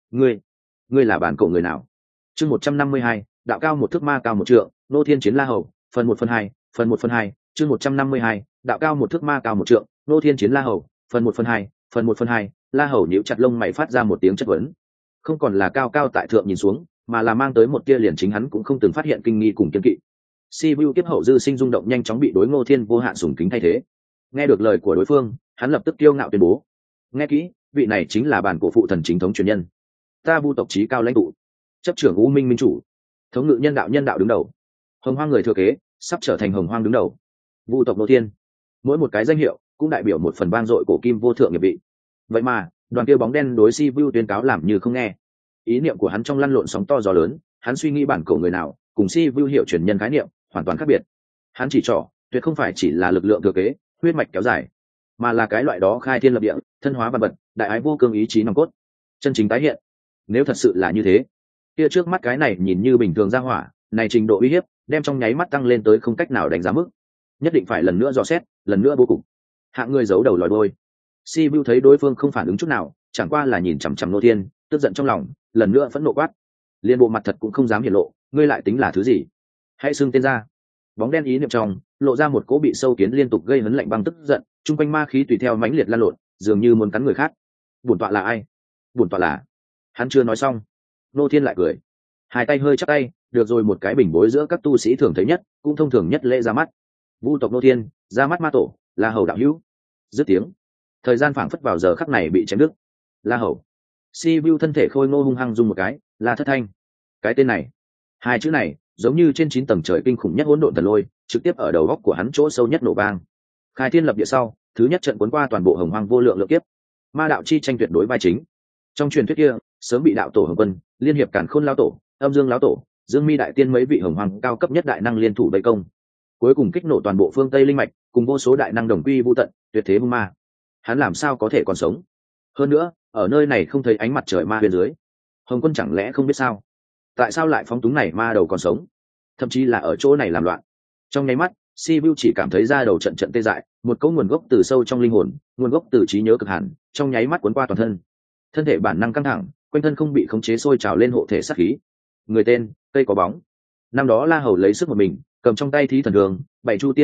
ngươi là bản cổ người nào? Chương 152, đạo cao một thước ma cao một trượng, Nô Thiên chiến La Hầu, phần 1/2, chương 152, đạo cao một thước ma cao một trượng, Nô Thiên chiến La Hầu, phần 1/2, La Hầu nhíu chặt lông mày phát ra một tiếng chất vấn. Không còn là cao cao tại thượng nhìn xuống, mà là mang tới một tia liền chính hắn cũng không từng phát hiện kinh nghi cùng kiên kỵ. Sibiu kiếp hậu dư sinh rung động nhanh chóng bị đối Ngô Thiên vô hạn sủng kính thay thế. Nghe được lời của đối phương, hắn lập tức kiêu ngạo tuyên bố: nghe kỹ, vị này chính là bản cổ phụ thần chính thống truyền nhân, ta Vu tộc chí cao lãnh tụ, chấp trưởng U Minh minh chủ, thống ngự nhân đạo đứng đầu, Hồng Hoang người thừa kế, sắp trở thành Hồng Hoang đứng đầu. Vu tộc Ngô Thiên, mỗi một cái danh hiệu cũng đại biểu một phần vang dội cổ kim vô thượng nghiệp vị. Vậy mà, đoàn kia bóng đen đối Sibiu tuyên cáo làm như không nghe. Ý niệm của hắn trong lăn lộn sóng to gió lớn, hắn suy nghĩ bản cổ người nào, cùng Sibiu hiểu truyền nhân khái niệm hoàn toàn khác biệt. Hắn chỉ trỏ, tuyệt không phải chỉ là lực lượng thừa kế, huyết mạch kéo dài, mà là cái loại đó khai thiên lập địa, thân hóa vạn vật, đại ái vô cương ý chí nòng cốt, chân chính tái hiện. Nếu thật sự là như thế, kia trước mắt cái này nhìn như bình thường ra hỏa, này trình độ uy hiếp, đem trong nháy mắt tăng lên tới không cách nào đánh giá mức. Nhất định phải lần nữa dò xét, lần nữa vô cùng. Hạng người giấu đầu lòi đuôi. Sibiu thấy đối phương không phản ứng chút nào, chẳng qua là nhìn chằm chằm Ngô Thiên, tức giận trong lòng, lần nữa phẫn nộ quát: liên bộ mặt thật cũng không dám hiển lộ, ngươi lại tính là thứ gì? Hãy xưng tên ra. Bóng đen ý niệm trong lộ ra một cỗ bị sâu kiến liên tục gây hấn lạnh băng tức giận, trung quanh ma khí tùy theo mãnh liệt lan lộn, dường như muốn cắn người khác. Bổn tọa là ai? Bổn tọa là... Hắn chưa nói xong, Ngô Thiên lại cười, hai tay hơi chắp tay, được rồi, một cái bình bối giữa các tu sĩ thường thấy nhất, cũng thông thường nhất lễ ra mắt. Vu tộc Ngô Thiên, ra mắt ma tổ, La Hầu đạo hữu. Dứt tiếng, thời gian phảng phất vào giờ khắc này bị chém đứt. La Hầu. Sibiu thân thể khôi ngô hung hăng rung một cái, La Thất Thanh. Cái tên này, hai chữ này, giống như trên 9 tầng trời kinh khủng nhất hỗn độn thần lôi, trực tiếp ở đầu góc của hắn chỗ sâu nhất nổ vang. Khai thiên lập địa sau, thứ nhất trận cuốn qua toàn bộ Hồng Hoang vô lượng lượng kiếp. Ma đạo chi tranh tuyệt đối vai chính. Trong truyền thuyết kia, sớm bị đạo tổ Hồng Quân, liên hiệp Càn Khôn lão tổ, Âm Dương lão tổ, Dương Mi đại tiên mấy vị Hồng Hoang cao cấp nhất đại năng liên thủ vây công. Cuối cùng kích nổ toàn bộ phương Tây linh mạch, cùng vô số đại năng đồng quy vu tận, tuyệt thế hung ma. Hắn làm sao có thể còn sống? Hơn nữa, ở nơi này không thấy ánh mặt trời ma huyền dưới, Hồng Quân chẳng lẽ không biết sao? Tại sao lại phóng túng này ma đầu còn sống, thậm chí là ở chỗ này làm loạn? Trong nháy mắt, Sibiu chỉ cảm thấy da đầu trận trận tê dại, một cấu nguồn gốc từ sâu trong linh hồn, nguồn gốc từ trí nhớ cực hẳn, trong nháy mắt cuốn qua toàn thân. Thân thể bản năng căng thẳng, quanh thân không bị khống chế sôi trào lên hộ thể sát khí. Người tên, cây có bóng. Năm đó La Hầu lấy sức một mình, cầm trong tay thí thần đường, bảy chu tiên kiếm trận,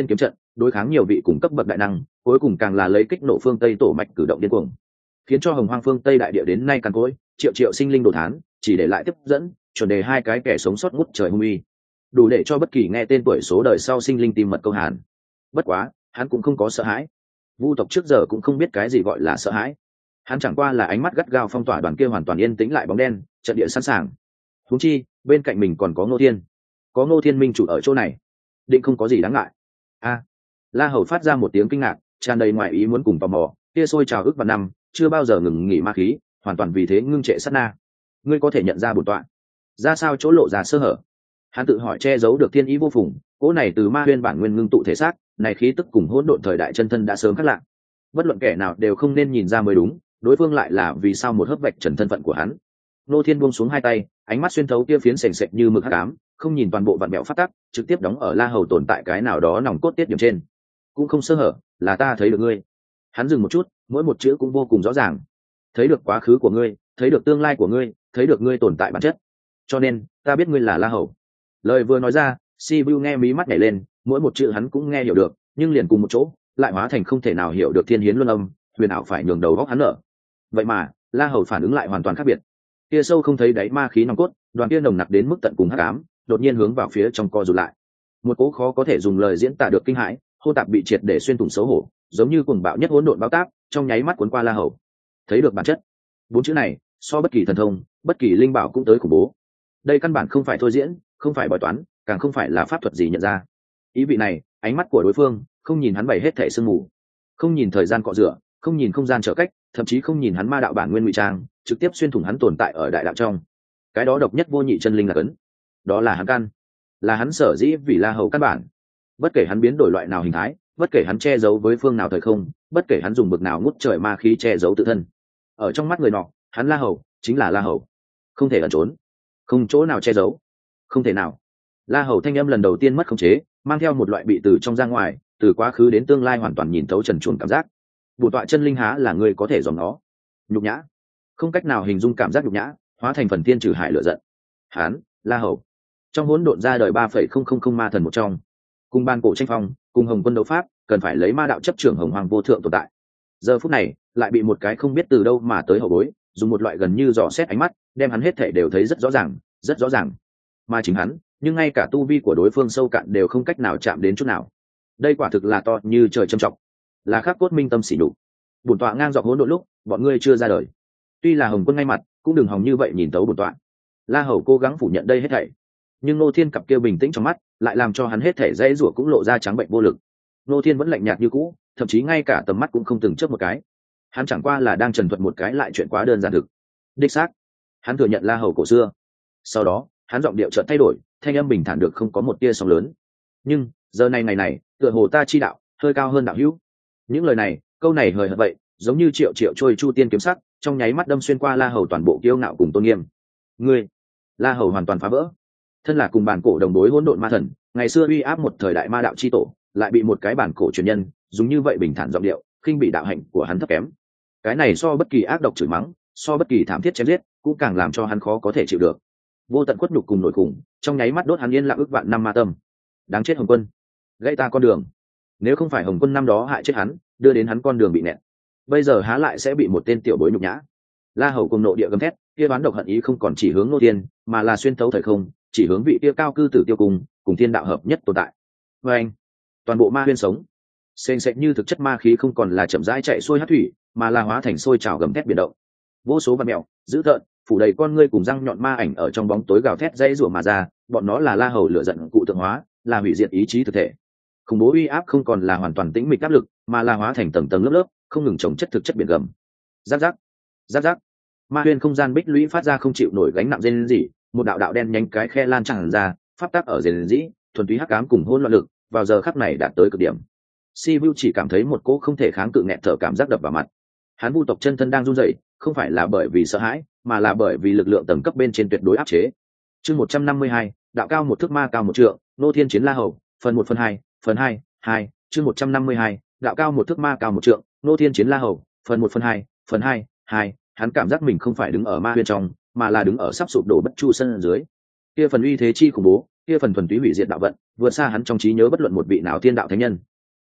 đối kháng nhiều vị cùng cấp bậc đại năng, cuối cùng càng là lấy kích nổ phương Tây tổ mạch cử động điên cuồng, khiến cho hồng hoang phương Tây đại địa đến nay càn cỗi, triệu triệu sinh linh đồ thán, chỉ để lại tiếp dẫn, chuẩn đề hai cái kẻ sống sót ngút trời hung uy, đủ để cho bất kỳ nghe tên tuổi số đời sau sinh linh tìm mật câu hàn. Bất quá, hắn cũng không có sợ hãi. Vu tộc trước giờ cũng không biết cái gì gọi là sợ hãi. Hắn chẳng qua là ánh mắt gắt gao phong tỏa đoàn kia hoàn toàn yên tĩnh lại bóng đen, trận địa sẵn sàng. Huống chi, bên cạnh mình còn có Ngô Thiên. Có Ngô Thiên minh chủ ở chỗ này, định không có gì đáng ngại. A. La Hầu phát ra một tiếng kinh ngạc, tràn đầy ngoại ý muốn cùng tò mò, kia sôi trào ức và năm, chưa bao giờ ngừng nghỉ ma khí, hoàn toàn vì thế ngưng trệ sát na. Ngươi có thể nhận ra bổn tọa, ra sao chỗ lộ ra sơ hở? Hắn tự hỏi che giấu được thiên ý vô phùng, cỗ này từ ma huyên bản nguyên ngưng tụ thể xác, này khí tức cùng hỗn độn thời đại chân thân đã sớm khác lạ. Bất luận kẻ nào đều không nên nhìn ra mới đúng, đối phương lại là vì sao một hớp vạch trần thân phận của hắn. Nô Thiên buông xuống hai tay, ánh mắt xuyên thấu kia phiến sền sệt như mực hắc ám, không nhìn toàn bộ vạn mẹo phát tắc, trực tiếp đóng ở La Hầu tồn tại cái nào đó nòng cốt tiết điểm trên. Cũng không sơ hở, là ta thấy được ngươi. Hắn dừng một chút, mỗi một chữ cũng vô cùng rõ ràng. Thấy được quá khứ của ngươi, thấy được tương lai của ngươi, thấy được ngươi tồn tại bản chất. Cho nên, ta biết ngươi là La Hầu. Lời vừa nói ra, Sibiu nghe mí mắt nhảy lên, mỗi một chữ hắn cũng nghe hiểu được, nhưng liền cùng một chỗ, lại hóa thành không thể nào hiểu được thiên hiến luân âm, huyền ảo phải nhường đầu góc hắn nở. Vậy mà, La Hầu phản ứng lại hoàn toàn khác biệt. Kia sâu không thấy đáy ma khí nòng cốt, đoàn kia nồng nặc đến mức tận cùng hắc ám, đột nhiên hướng vào phía trong co rụt lại. Một cỗ khó có thể dùng lời diễn tả được kinh hãi, hô tạp bị triệt để xuyên thủng xấu hổ, giống như cuồng bạo nhất hỗn độn báo táp, trong nháy mắt cuốn qua La Hầu. Thấy được bản chất. Bốn chữ này, so bất kỳ thần thông, bất kỳ linh bảo cũng tới khủng bố. Đây căn bản không phải thôi diễn, không phải bói toán, càng không phải là pháp thuật gì nhận ra. Ý vị này, ánh mắt của đối phương, không nhìn hắn bày hết thể sương mù, không nhìn thời gian cọ rửa, không nhìn không gian trở cách, thậm chí không nhìn hắn ma đạo bản nguyên ngụy trang, trực tiếp xuyên thủng hắn tồn tại ở đại đạo trong. Cái đó độc nhất vô nhị chân linh là cấn, đó là hắn căn, là hắn sở dĩ vì La Hầu căn bản. Bất kể hắn biến đổi loại nào hình thái, bất kể hắn che giấu với phương nào thời không, bất kể hắn dùng bực nào ngút trời ma khí che giấu tự thân, ở trong mắt người nọ, hắn La Hầu chính là La Hầu, không thể ẩn trốn, không chỗ nào che giấu, không thể nào. La Hầu thanh âm lần đầu tiên mất khống chế, mang theo một loại bị từ trong ra ngoài, từ quá khứ đến tương lai hoàn toàn nhìn thấu trần truồng cảm giác. Bổn tọa chân linh há là người có thể dòm nó? Nhục nhã, không cách nào hình dung cảm giác nhục nhã, hóa thành phần tiên trừ hại lửa giận. Hán, La Hầu, trong hỗn độn ra đời 3,000 ma thần một trong, cùng ban cổ tranh phong, cùng Hồng Quân đấu pháp, cần phải lấy ma đạo chấp trưởng hồng hoàng vô thượng tồn tại. Giờ phút này, lại bị một cái không biết từ đâu mà tới hậu bối, dùng một loại gần như dò xét ánh mắt, đem hắn hết thảy đều thấy rất rõ ràng, rất rõ ràng. Mà chính hắn, nhưng ngay cả tu vi của đối phương sâu cạn đều không cách nào chạm đến chút nào. Đây quả thực là to như trời trầm trọng, là khắc cốt minh tâm sỉ nhục. Bổn tọa ngang dọc hỗn độn lúc, bọn ngươi chưa ra đời. Tuy là Hồng Quân ngay mặt, cũng đừng hòng như vậy nhìn tấu bổn tọa. La Hầu cố gắng phủ nhận đây hết thảy, nhưng Nô Thiên cặp kia bình tĩnh trong mắt, lại làm cho hắn hết thảy dãy rủa cũng lộ ra trắng bệnh vô lực. Nô Thiên vẫn lạnh nhạt như cũ, thậm chí ngay cả tầm mắt cũng không từng chớp một cái. Hắn chẳng qua là đang trần thuật một cái lại chuyện quá đơn giản thực. Đích xác, hắn thừa nhận La Hầu cổ xưa. Sau đó, hắn giọng điệu chợt thay đổi, thanh âm bình thản được không có một tia sóng lớn. Nhưng giờ này ngày này, tựa hồ ta chi đạo hơi cao hơn đạo hữu. Những lời này, câu này hời hợt vậy, giống như triệu triệu trôi chu tiên kiếm sắc, trong nháy mắt đâm xuyên qua La Hầu toàn bộ kiêu ngạo cùng tôn nghiêm. Ngươi, La Hầu hoàn toàn phá vỡ. Thân là cùng bản cổ đồng đối hỗn độn ma thần, ngày xưa uy áp một thời đại ma đạo chi tổ, lại bị một cái bản cổ truyền nhân dùng như vậy bình thản giọng điệu, khinh bị đạo hạnh của hắn thấp kém. Cái này so bất kỳ ác độc chửi mắng, so bất kỳ thảm thiết chém giết, cũng càng làm cho hắn khó có thể chịu được. Vô tận khuất nhục cùng nổi khủng, trong nháy mắt đốt hắn yên lặng ước vạn năm ma tâm. Đáng chết Hồng Quân, gãy ta con đường. Nếu không phải Hồng Quân năm đó hại chết hắn, đưa đến hắn con đường bị nẹt, bây giờ há lại sẽ bị một tên tiểu bối nhục nhã. La Hầu cùng nộ địa gầm thét, kia đoán độc hận ý không còn chỉ hướng Nô Thiên, mà là xuyên thấu thời không, chỉ hướng vị kia cao cư tử tiêu cùng thiên đạo hợp nhất tồn tại. Và anh, toàn bộ ma huyên sống, sền sệt như thực chất ma khí không còn là chậm rãi chạy xuôi hát thủy, mà là hóa thành sôi trào gầm thét biển động. Vô số vạn mèo, dữ tợn, phủ đầy con ngươi cùng răng nhọn ma ảnh ở trong bóng tối gào thét dãy rủa mà ra, bọn nó là La Hầu lửa giận cụ tượng hóa, là hủy diệt ý chí thực thể. Khủng bố uy áp không còn là hoàn toàn tĩnh mịch áp lực, mà là hóa thành tầng tầng lớp lớp, không ngừng chồng chất thực chất biển gầm. Rắc rắc, rắc rắc. Ma huyên không gian bích lũy phát ra không chịu nổi gánh nặng rên rỉ, một đạo đạo đen nhánh cái khe lan tràn ra, pháp tắc ở rên rỉ, thuần túy hắc ám cùng hỗn loạn lực, vào giờ khắc này đạt tới cực điểm. Sibiu chỉ cảm thấy một cỗ không thể kháng cự nghẹt thở cảm giác đập vào mặt. Hắn vu tộc chân thân đang run rẩy, không phải là bởi vì sợ hãi, mà là bởi vì lực lượng tầng cấp bên trên tuyệt đối áp chế. Chương 152, đạo cao một thước ma cao một trượng, Nô Thiên chiến La Hầu, phần 1 phần 2, phần 2, chương 152, đạo cao một thước ma cao một trượng, Nô Thiên chiến La Hầu, phần 1 phần 2, phần 2, hắn cảm giác mình không phải đứng ở ma huyên trong, mà là đứng ở sắp sụp đổ bất chu sân dưới. Kia phần uy thế chi khủng bố, kia phần thuần túy hủy diệt đạo vận, vượt xa hắn trong trí nhớ bất luận một vị nào thiên đạo thánh nhân.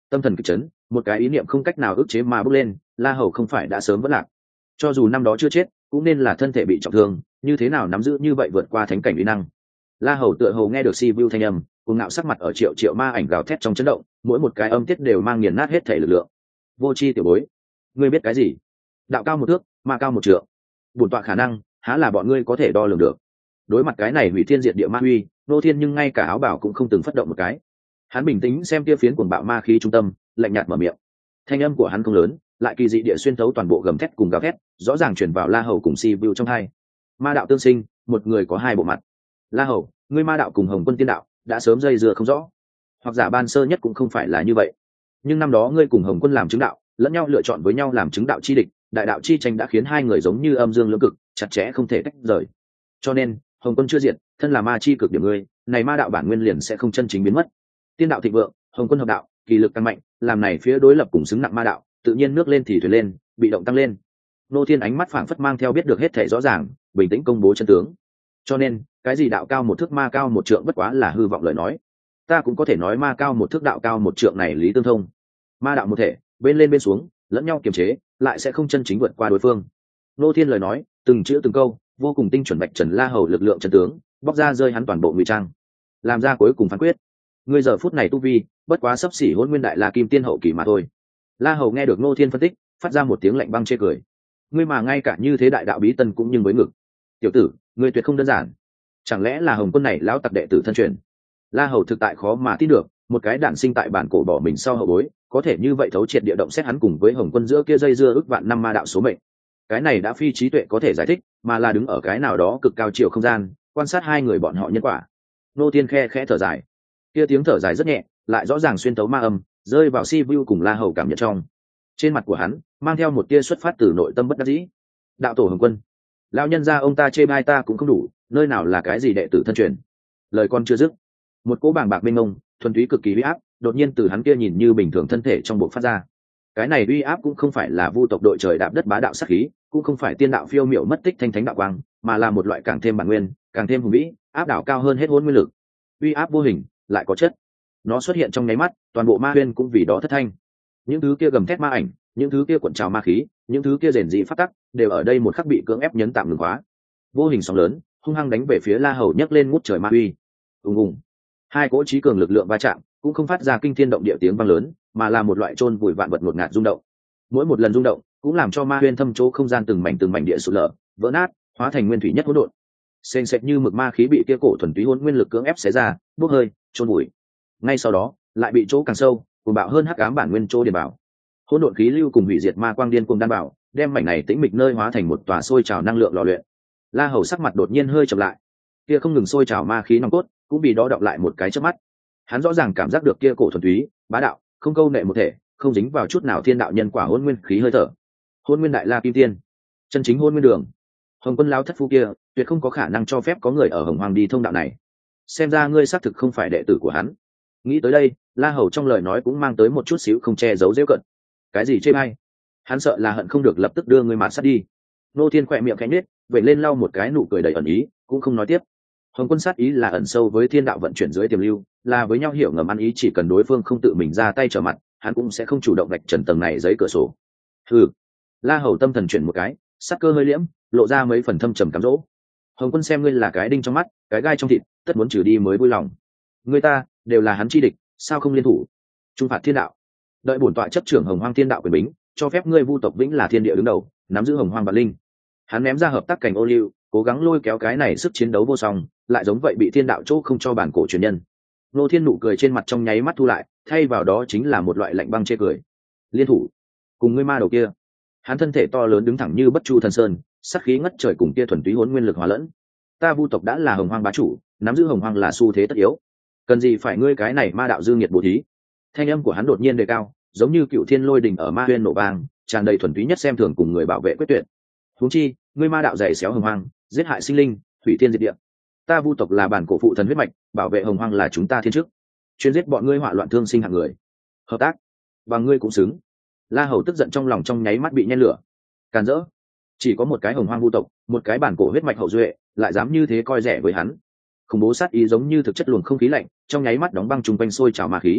Tâm thần kịch chấn, một cái ý niệm không cách nào ức chế mà bốc lên, La Hầu không phải đã sớm vẫn lạc, cho dù năm đó chưa chết cũng nên là thân thể bị trọng thương, như thế nào nắm giữ như vậy vượt qua thánh cảnh uy năng. La Hầu tựa hồ nghe được si vu thanh âm, cuồng ngạo sắc mặt ở triệu triệu ma ảnh gào thét trong chấn động, mỗi một cái âm tiết đều mang nghiền nát hết thể lực lượng. Vô chi tiểu bối, ngươi biết cái gì? Đạo cao một thước, ma cao một trượng, bổn tọa khả năng há là bọn ngươi có thể đo lường được. Đối mặt cái này hủy thiên diệt địa ma uy, Nô Thiên nhưng ngay cả áo bảo cũng không từng phất động một cái. Hắn bình tĩnh xem kia phiến cuồng bạo ma khí trung tâm, lạnh nhạt mở miệng. Thanh âm của hắn không lớn, lại kỳ dị địa xuyên thấu toàn bộ gầm thét cùng gào thét, rõ ràng truyền vào La Hầu cùng Si Vu trong hai. Ma đạo tương sinh, một người có hai bộ mặt. La Hầu, ngươi ma đạo cùng Hồng Quân tiên đạo đã sớm dây dưa không rõ, hoặc giả ban sơ nhất cũng không phải là như vậy. Nhưng năm đó ngươi cùng Hồng Quân làm chứng đạo, lẫn nhau lựa chọn với nhau làm chứng đạo chi địch, đại đạo chi tranh đã khiến hai người giống như âm dương lưỡng cực, chặt chẽ không thể tách rời. Cho nên, Hồng Quân chưa diệt, thân là ma chi cực điểm ngươi, này ma đạo bản nguyên liền sẽ không chân chính biến mất. Tiên đạo thịnh vượng, Hồng Quân hợp đạo, kỳ lực tăng mạnh, làm này phía đối lập cùng xứng nặng ma đạo, tự nhiên nước lên thì thuyền lên, bị động tăng lên. Nô Thiên ánh mắt phảng phất mang theo biết được hết thể rõ ràng, bình tĩnh công bố chân tướng. Cho nên, cái gì đạo cao một thước ma cao một trượng bất quá là hư vọng lời nói. Ta cũng có thể nói ma cao một thước đạo cao một trượng này lý tương thông. Ma đạo một thể, bên lên bên xuống, lẫn nhau kiềm chế, lại sẽ không chân chính vượt qua đối phương. Nô Thiên lời nói, từng chữ từng câu, vô cùng tinh chuẩn bạch trần La Hầu lực lượng chân tướng, bóc ra rơi hắn toàn bộ ngụy trang, làm ra cuối cùng phán quyết. Ngươi giờ phút này tu vi, bất quá sắp xỉ Hỗn Nguyên Đại La Kim Tiên hậu kỳ mà thôi. La Hầu nghe được Nô Thiên phân tích, phát ra một tiếng lạnh băng chê cười. Ngươi mà ngay cả như thế đại đạo bí tân cũng nhưng với ngực. Tiểu tử, ngươi tuyệt không đơn giản. Chẳng lẽ là Hồng Quân này lão tặc đệ tử thân truyền? La Hầu thực tại khó mà tin được, một cái đản sinh tại bản cổ bỏ mình sau hậu bối, có thể như vậy thấu triệt địa động xét hắn cùng với Hồng Quân giữa kia dây dưa ước vạn năm ma đạo số mệnh. Cái này đã phi trí tuệ có thể giải thích, mà là đứng ở cái nào đó cực cao chiều không gian, quan sát hai người bọn họ nhân quả. Nô Tiên khe khẽ thở dài, kia tiếng thở dài rất nhẹ, lại rõ ràng xuyên tấu ma âm, rơi vào Si Vu cùng La Hầu cảm nhận trong. Trên mặt của hắn mang theo một tia xuất phát từ nội tâm bất đắc dĩ. Đạo tổ Hồng Quân, lão nhân gia ông ta chê bai ta cũng không đủ, nơi nào là cái gì đệ tử thân truyền. Lời con chưa dứt, một cỗ bàng bạc mênh mông, thuần túy cực kỳ uy áp, đột nhiên từ hắn kia nhìn như bình thường thân thể trong bộ phát ra. Cái này uy áp cũng không phải là vu tộc đội trời đạp đất bá đạo sát khí, cũng không phải tiên đạo phiêu miểu mất tích thanh thánh đạo quang, mà là một loại càng thêm bản nguyên, càng thêm hùng vĩ, áp đảo cao hơn hết hỗn nguyên lực. Uy áp vô hình, lại có chất. Nó xuất hiện trong nháy mắt, toàn bộ ma huyên cũng vì đó thất thanh. Những thứ kia gầm thét ma ảnh, những thứ kia cuộn trào ma khí, những thứ kia rền rĩ phát tắc, đều ở đây một khắc bị cưỡng ép nhấn tạm ngừng khóa. Vô hình sóng lớn, hung hăng đánh về phía La Hầu nhấc lên ngút trời ma uy. Ùng ùng. Hai cỗ trí cường lực lượng va chạm, cũng không phát ra kinh thiên động địa tiếng vang lớn, mà là một loại chôn vùi vạn vật ngột ngạt rung động. Mỗi một lần rung động, cũng làm cho ma huyên thâm chỗ không gian từng mảnh địa sụt lở, vỡ nát, hóa thành nguyên thủy nhất hỗn độn. Sền sệt như mực ma khí bị kia cổ thuần túy hỗn nguyên lực cưỡng ép xé ra, bốc hơi, chôn vùi. Ngay sau đó, lại bị chỗ càng sâu, cuồng bạo hơn hắc ám bản nguyên chỗ điền bảo. Hỗn độn khí lưu cùng hủy diệt ma quang điên cuồng đan bảo, đem mảnh này tĩnh mịch nơi hóa thành một tòa sôi trào năng lượng lò luyện. La Hầu sắc mặt đột nhiên hơi chậm lại. Kia không ngừng sôi trào ma khí nòng cốt, cũng bị đó đọng lại một cái chớp mắt. Hắn rõ ràng cảm giác được kia cổ thuần túy, bá đạo, không câu nệ một thể, không dính vào chút nào thiên đạo nhân quả hỗn nguyên khí hơi thở. Hỗn Nguyên Đại La Kim Tiên, chân chính hỗn nguyên đường. Hồng Quân lão thất phu kia, tuyệt không có khả năng cho phép có người ở Hồng Hoàng đi thông đạo này. Xem ra ngươi xác thực không phải đệ tử của hắn. Nghĩ tới đây, La Hầu trong lời nói cũng mang tới một chút xíu không che giấu giễu cận. Cái gì chê bai? Hắn sợ là hận không được lập tức đưa ngươi mạt sát đi. Nô Thiên khỏe miệng khẽ nhếch, vậy lên lau một cái nụ cười đầy ẩn ý, cũng không nói tiếp. Hồng Quân sát ý là ẩn sâu với thiên đạo vận chuyển dưới tiềm lưu, là với nhau hiểu ngầm ăn ý, chỉ cần đối phương không tự mình ra tay trở mặt, hắn cũng sẽ không chủ động vạch trần tầng này giấy cửa sổ. Hừ. La Hầu tâm thần chuyển một cái, sắc cơ hơi liễm, lộ ra mấy phần thâm trầm cám dỗ. Hồng Quân xem ngươi là cái đinh trong mắt, cái gai trong thịt, tất muốn trừ đi mới vui lòng. Người ta đều là hắn chi địch, sao không liên thủ trung phạt thiên đạo? Đợi bổn tọa chấp trưởng Hồng Hoang thiên đạo quyền bính, cho phép ngươi vu tộc vĩnh là thiên địa đứng đầu, nắm giữ Hồng Hoang và linh. Hắn ném ra hợp tác cảnh ô liu, cố gắng lôi kéo cái này sức chiến đấu vô song, lại giống vậy bị thiên đạo chỗ không cho bản cổ truyền nhân. Nô Thiên nụ cười trên mặt trong nháy mắt thu lại, thay vào đó chính là một loại lạnh băng chê cười. Liên thủ cùng ngươi ma đầu kia? Hắn thân thể to lớn đứng thẳng như bất chu thần sơn, sát khí ngất trời cùng kia thuần túy hỗn nguyên lực hòa lẫn. Ta vu tộc đã là Hồng Hoang bá chủ, nắm giữ Hồng Hoang là xu thế tất yếu, cần gì phải ngươi cái này ma đạo dư nghiệt bố thí? Thanh âm của hắn đột nhiên đề cao, giống như cựu thiên lôi đình ở ma huyên nổ vang, tràn đầy thuần túy nhất xem thường cùng người bảo vệ quyết tuyệt. Huống chi, ngươi ma đạo dày xéo Hồng Hoang, giết hại sinh linh, hủy thiên diệt địa. Ta vu tộc là bản cổ phụ thần huyết mạch, bảo vệ Hồng Hoang là chúng ta thiên chức. Chuyên giết bọn ngươi họa loạn thương sinh hạng người, hợp tác bằng ngươi cũng xứng. La Hầu tức giận trong lòng trong nháy mắt bị nhen lửa. Càn rỡ, chỉ có một cái Hồng Hoang vu tộc, một cái bản cổ huyết mạch hậu duệ, lại dám như thế coi rẻ với hắn. Khủng bố sát ý giống như thực chất luồng không khí lạnh, trong nháy mắt đóng băng trùng quanh sôi trào ma khí.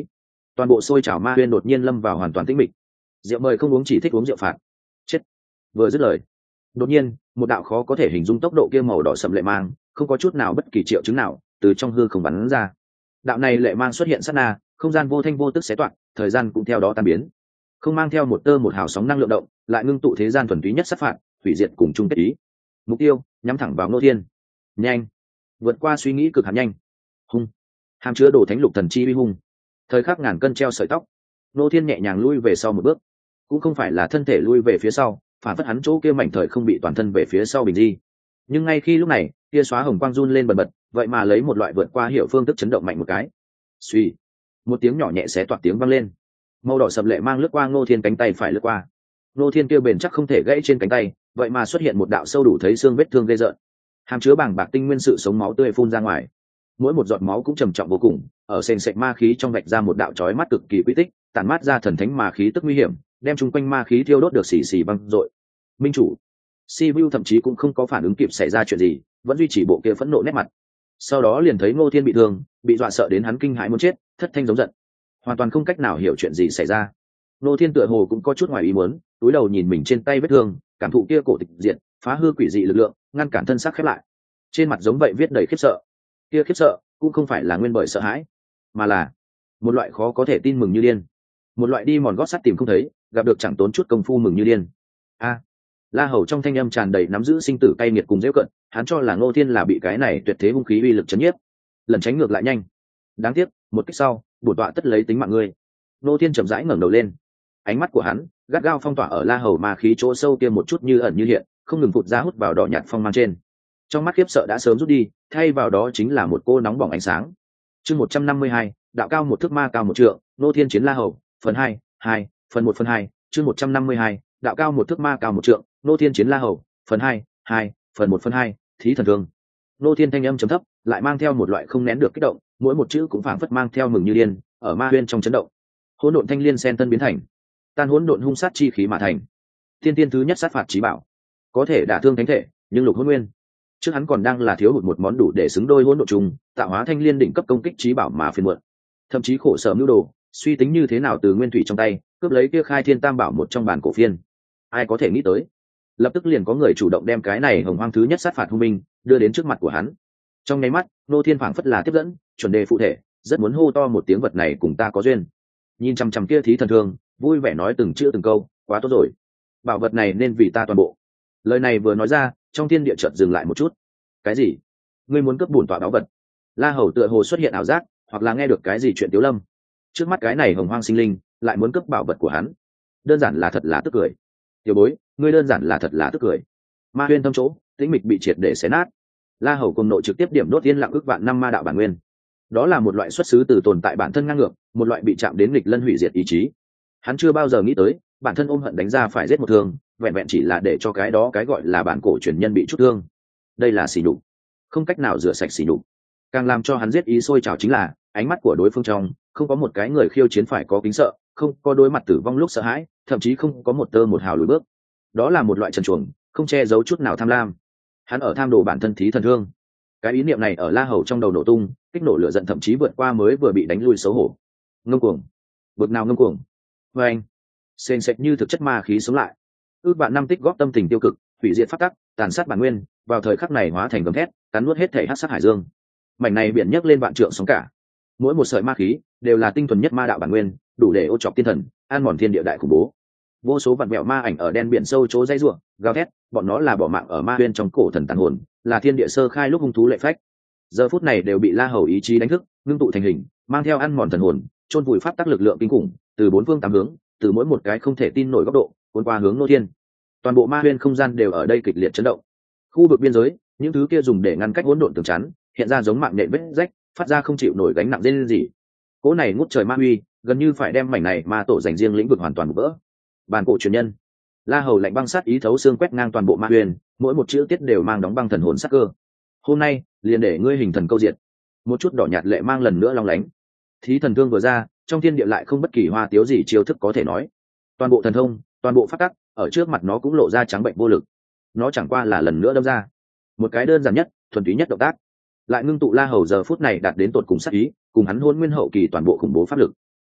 Toàn bộ xôi chảo ma huyên đột nhiên lâm vào hoàn toàn tĩnh mịch. Rượu mời không uống, chỉ thích uống rượu phạt. Chết. Vừa dứt lời, đột nhiên một đạo khó có thể hình dung tốc độ kia màu đỏ sậm lệ mang, không có chút nào bất kỳ triệu chứng nào, từ trong hư không bắn ra. Đạo này lệ mang xuất hiện sát na, không gian vô thanh vô tức xé toạc, thời gian cũng theo đó tan biến, không mang theo một tơ một hào sóng năng lượng động, lại ngưng tụ thế gian thuần túy nhất sát phạt, hủy diệt cùng chung kết ý. Mục tiêu nhắm thẳng vào Ngô Thiên. Nhanh, vượt qua suy nghĩ cực hạn nhanh. Hung, hàm chứa đồ thánh lục thần chi uy hung. Thời khắc ngàn cân treo sợi tóc, Ngô Thiên nhẹ nhàng lui về sau một bước, cũng không phải là thân thể lui về phía sau, phản phất hắn chỗ kia mảnh thời không bị toàn thân về phía sau bình di. Nhưng ngay khi lúc này, kia xóa hồng quang run lên bần bật, vậy mà lấy một loại vượt qua hiểu phương thức chấn động mạnh một cái. Suy, một tiếng nhỏ nhẹ xé toạc tiếng vang lên, màu đỏ sậm lệ mang lướt qua Ngô Thiên cánh tay phải lướt qua. Ngô Thiên kia bền chắc không thể gãy trên cánh tay, vậy mà xuất hiện một đạo sâu đủ thấy xương vết thương ghê rợn, hàm chứa bàng bạc tinh nguyên sự sống máu tươi phun ra ngoài. Mỗi một giọt máu cũng trầm trọng vô cùng, ở sền sệt ma khí trong vạch ra một đạo chói mắt cực kỳ quy tích, tản mát ra thần thánh ma khí tức nguy hiểm, đem chung quanh ma khí thiêu đốt được xì xì băng rội. Minh chủ Sivu thậm chí cũng không có phản ứng kịp xảy ra chuyện gì, vẫn duy trì bộ kia phẫn nộ nét mặt. Sau đó liền thấy Ngô Thiên bị thương, bị dọa sợ đến hắn kinh hãi muốn chết, thất thanh giống giận, hoàn toàn không cách nào hiểu chuyện gì xảy ra. Ngô Thiên tựa hồ cũng có chút ngoài ý muốn, cúi đầu nhìn mình trên tay vết thương, cảm thụ kia cổ tịch diện, phá hư quỷ dị lực lượng, ngăn cản thân xác khép lại. Trên mặt giống vậy viết đầy khiếp sợ. Kia khiếp sợ cũng không phải là nguyên bởi sợ hãi, mà là một loại khó có thể tin mừng như điên, một loại đi mòn gót sắt tìm không thấy, gặp được chẳng tốn chút công phu mừng như điên. A, La Hầu trong thanh âm tràn đầy nắm giữ sinh tử cay nghiệt cùng giễu cận, hắn cho là Ngô Thiên là bị cái này tuyệt thế hung khí uy lực chấn nhiếp, lần tránh ngược lại nhanh. Đáng tiếc, một kích sau, bổn tọa tất lấy tính mạng ngươi. Ngô Thiên chậm rãi ngẩng đầu lên, ánh mắt của hắn gắt gao phong tỏa ở La Hầu ma khí chỗ sâu kia một chút như ẩn như hiện, không ngừng phụt ra hút vào đỏ nhạt phong mang trên. Trong mắt khiếp sợ đã sớm rút đi, thay vào đó chính là một cô nóng bỏng ánh sáng. Chương 152, đạo cao một thước ma cao một trượng, Ngô Thiên chiến La Hầu, phần 2, phần 1 phần 2, chương 152, đạo cao một thước ma cao một trượng, Ngô Thiên chiến La Hầu, phần 2, phần 1 phần 2, thí thần thương. Ngô Thiên thanh âm trầm thấp, lại mang theo một loại không nén được kích động, mỗi một chữ cũng phảng phất mang theo mừng như điên, ở ma huyên trong chấn động. Hỗn độn thanh liên sen tân biến thành, tan hỗn độn hung sát chi khí mà thành. Tiên tiên thứ nhất sát phạt chí bảo, có thể đả thương thánh thể, nhưng lục hỗn nguyên. Trước hắn còn đang là thiếu hụt một món đủ để xứng đôi hỗn độn trùng, tạo hóa thanh liên đỉnh cấp công kích chí bảo mà phiền muộn. Thậm chí khổ sở mưu đồ, suy tính như thế nào từ nguyên thủy trong tay cướp lấy kia khai thiên tam bảo một trong bản cổ phiên. Ai có thể nghĩ tới, lập tức liền có người chủ động đem cái này hồng hoang thứ nhất sát phạt hung minh đưa đến trước mặt của hắn. Trong nháy mắt, Ngô Thiên phảng phất là tiếp dẫn, chuẩn đề phụ thể, rất muốn hô to một tiếng vật này cùng ta có duyên. Nhìn chằm chằm kia thí thần thương, vui vẻ nói từng chữ từng câu, quá tốt rồi, bảo vật này nên vì ta toàn bộ. Lời này vừa nói ra, trong thiên địa chợt dừng lại một chút. Cái gì? Ngươi muốn cướp bổn tọa báu vật? La Hầu tựa hồ xuất hiện ảo giác, hoặc là nghe được cái gì chuyện Tiếu Lâm. Trước mắt cái này hồng hoang sinh linh lại muốn cướp bảo vật của hắn, đơn giản là thật là tức cười. Tiểu bối, ngươi đơn giản là thật là tức cười. Ma huyên thâm chỗ, tĩnh mịch bị triệt để xé nát. La Hầu cùng nội trực tiếp điểm đốt tiên lặng ước vạn năm ma đạo bản nguyên. Đó là một loại xuất xứ từ tồn tại bản thân ngang ngược, một loại bị chạm đến nghịch lân hủy diệt ý chí. Hắn chưa bao giờ nghĩ tới, bản thân ôm hận đánh ra phải giết một thương, vẹn vẹn chỉ là để cho cái đó cái gọi là bản cổ truyền nhân bị chút thương. Đây là sỉ nhục, không cách nào rửa sạch sỉ nhục. Càng làm cho hắn giết ý sôi trào chính là ánh mắt của đối phương trong không có một cái người khiêu chiến phải có kính sợ, không có đối mặt tử vong lúc sợ hãi, thậm chí không có một tơ một hào lùi bước. Đó là một loại trần truồng, không che giấu chút nào tham lam. Hắn ở tham đồ bản thân thí thần thương. Cái ý niệm này ở La Hầu trong đầu nổ tung, kích nổ lửa giận thậm chí vượt qua mới vừa bị đánh lui xấu hổ. Ngông cuồng, bực nào ngông cuồng. Và anh, sền sệt như thực chất ma khí sống lại. Ước bạn năm tích góp tâm tình tiêu cực, hủy diệt pháp tắc, tàn sát bản nguyên, vào thời khắc này hóa thành gầm thét, cắn nuốt hết thể hắc sát hải dương. Mảnh này biển nhấc lên vạn trượng sóng cả. Mỗi một sợi ma khí đều là tinh thuần nhất ma đạo bản nguyên, đủ để ô chọc tiên thần, an mòn thiên địa đại khủng bố. Vô số vạn mẹo ma ảnh ở đen biển sâu chỗ dây rủa, gào thét, bọn nó là bỏ mạng ở ma huyên trong cổ thần tàn hồn, là thiên địa sơ khai lúc hung thú lệ phách. Giờ phút này đều bị La Hầu ý chí đánh thức, ngưng tụ thành hình, mang theo ăn mòn thần hồn, chôn vùi pháp tắc lực lượng kinh khủng, từ bốn phương tám hướng, từ mỗi một cái không thể tin nổi góc độ, cuốn qua hướng Ngô Thiên. Toàn bộ ma huyên không gian đều ở đây kịch liệt chấn động. Khu vực biên giới, những thứ kia dùng để ngăn cách hỗn độn tường chắn, hiện ra giống mạng nhện vết rách, phát ra không chịu nổi gánh nặng lên gì. Cỗ này ngút trời ma uy, gần như phải đem mảnh này ma tổ dành riêng lĩnh vực hoàn toàn vỡ. Bản cổ truyền nhân. La Hầu lạnh băng sát ý thấu xương quét ngang toàn bộ ma huyền, mỗi một chữ tiết đều mang đóng băng thần hồn sắc cơ. Hôm nay, liền để ngươi hình thần câu diệt. Một chút đỏ nhạt lệ mang lần nữa long lánh. Thí thần thương vừa ra, trong thiên địa lại không bất kỳ hoa tiếu gì chiêu thức có thể nói. Toàn bộ thần thông, toàn bộ pháp tắc, ở trước mặt nó cũng lộ ra trắng bệnh vô lực. Nó chẳng qua là lần nữa đâm ra một cái đơn giản nhất, thuần túy nhất động tác, lại ngưng tụ La Hầu giờ phút này đạt đến tột cùng sát ý, cùng hắn hôn nguyên hậu kỳ toàn bộ khủng bố pháp lực.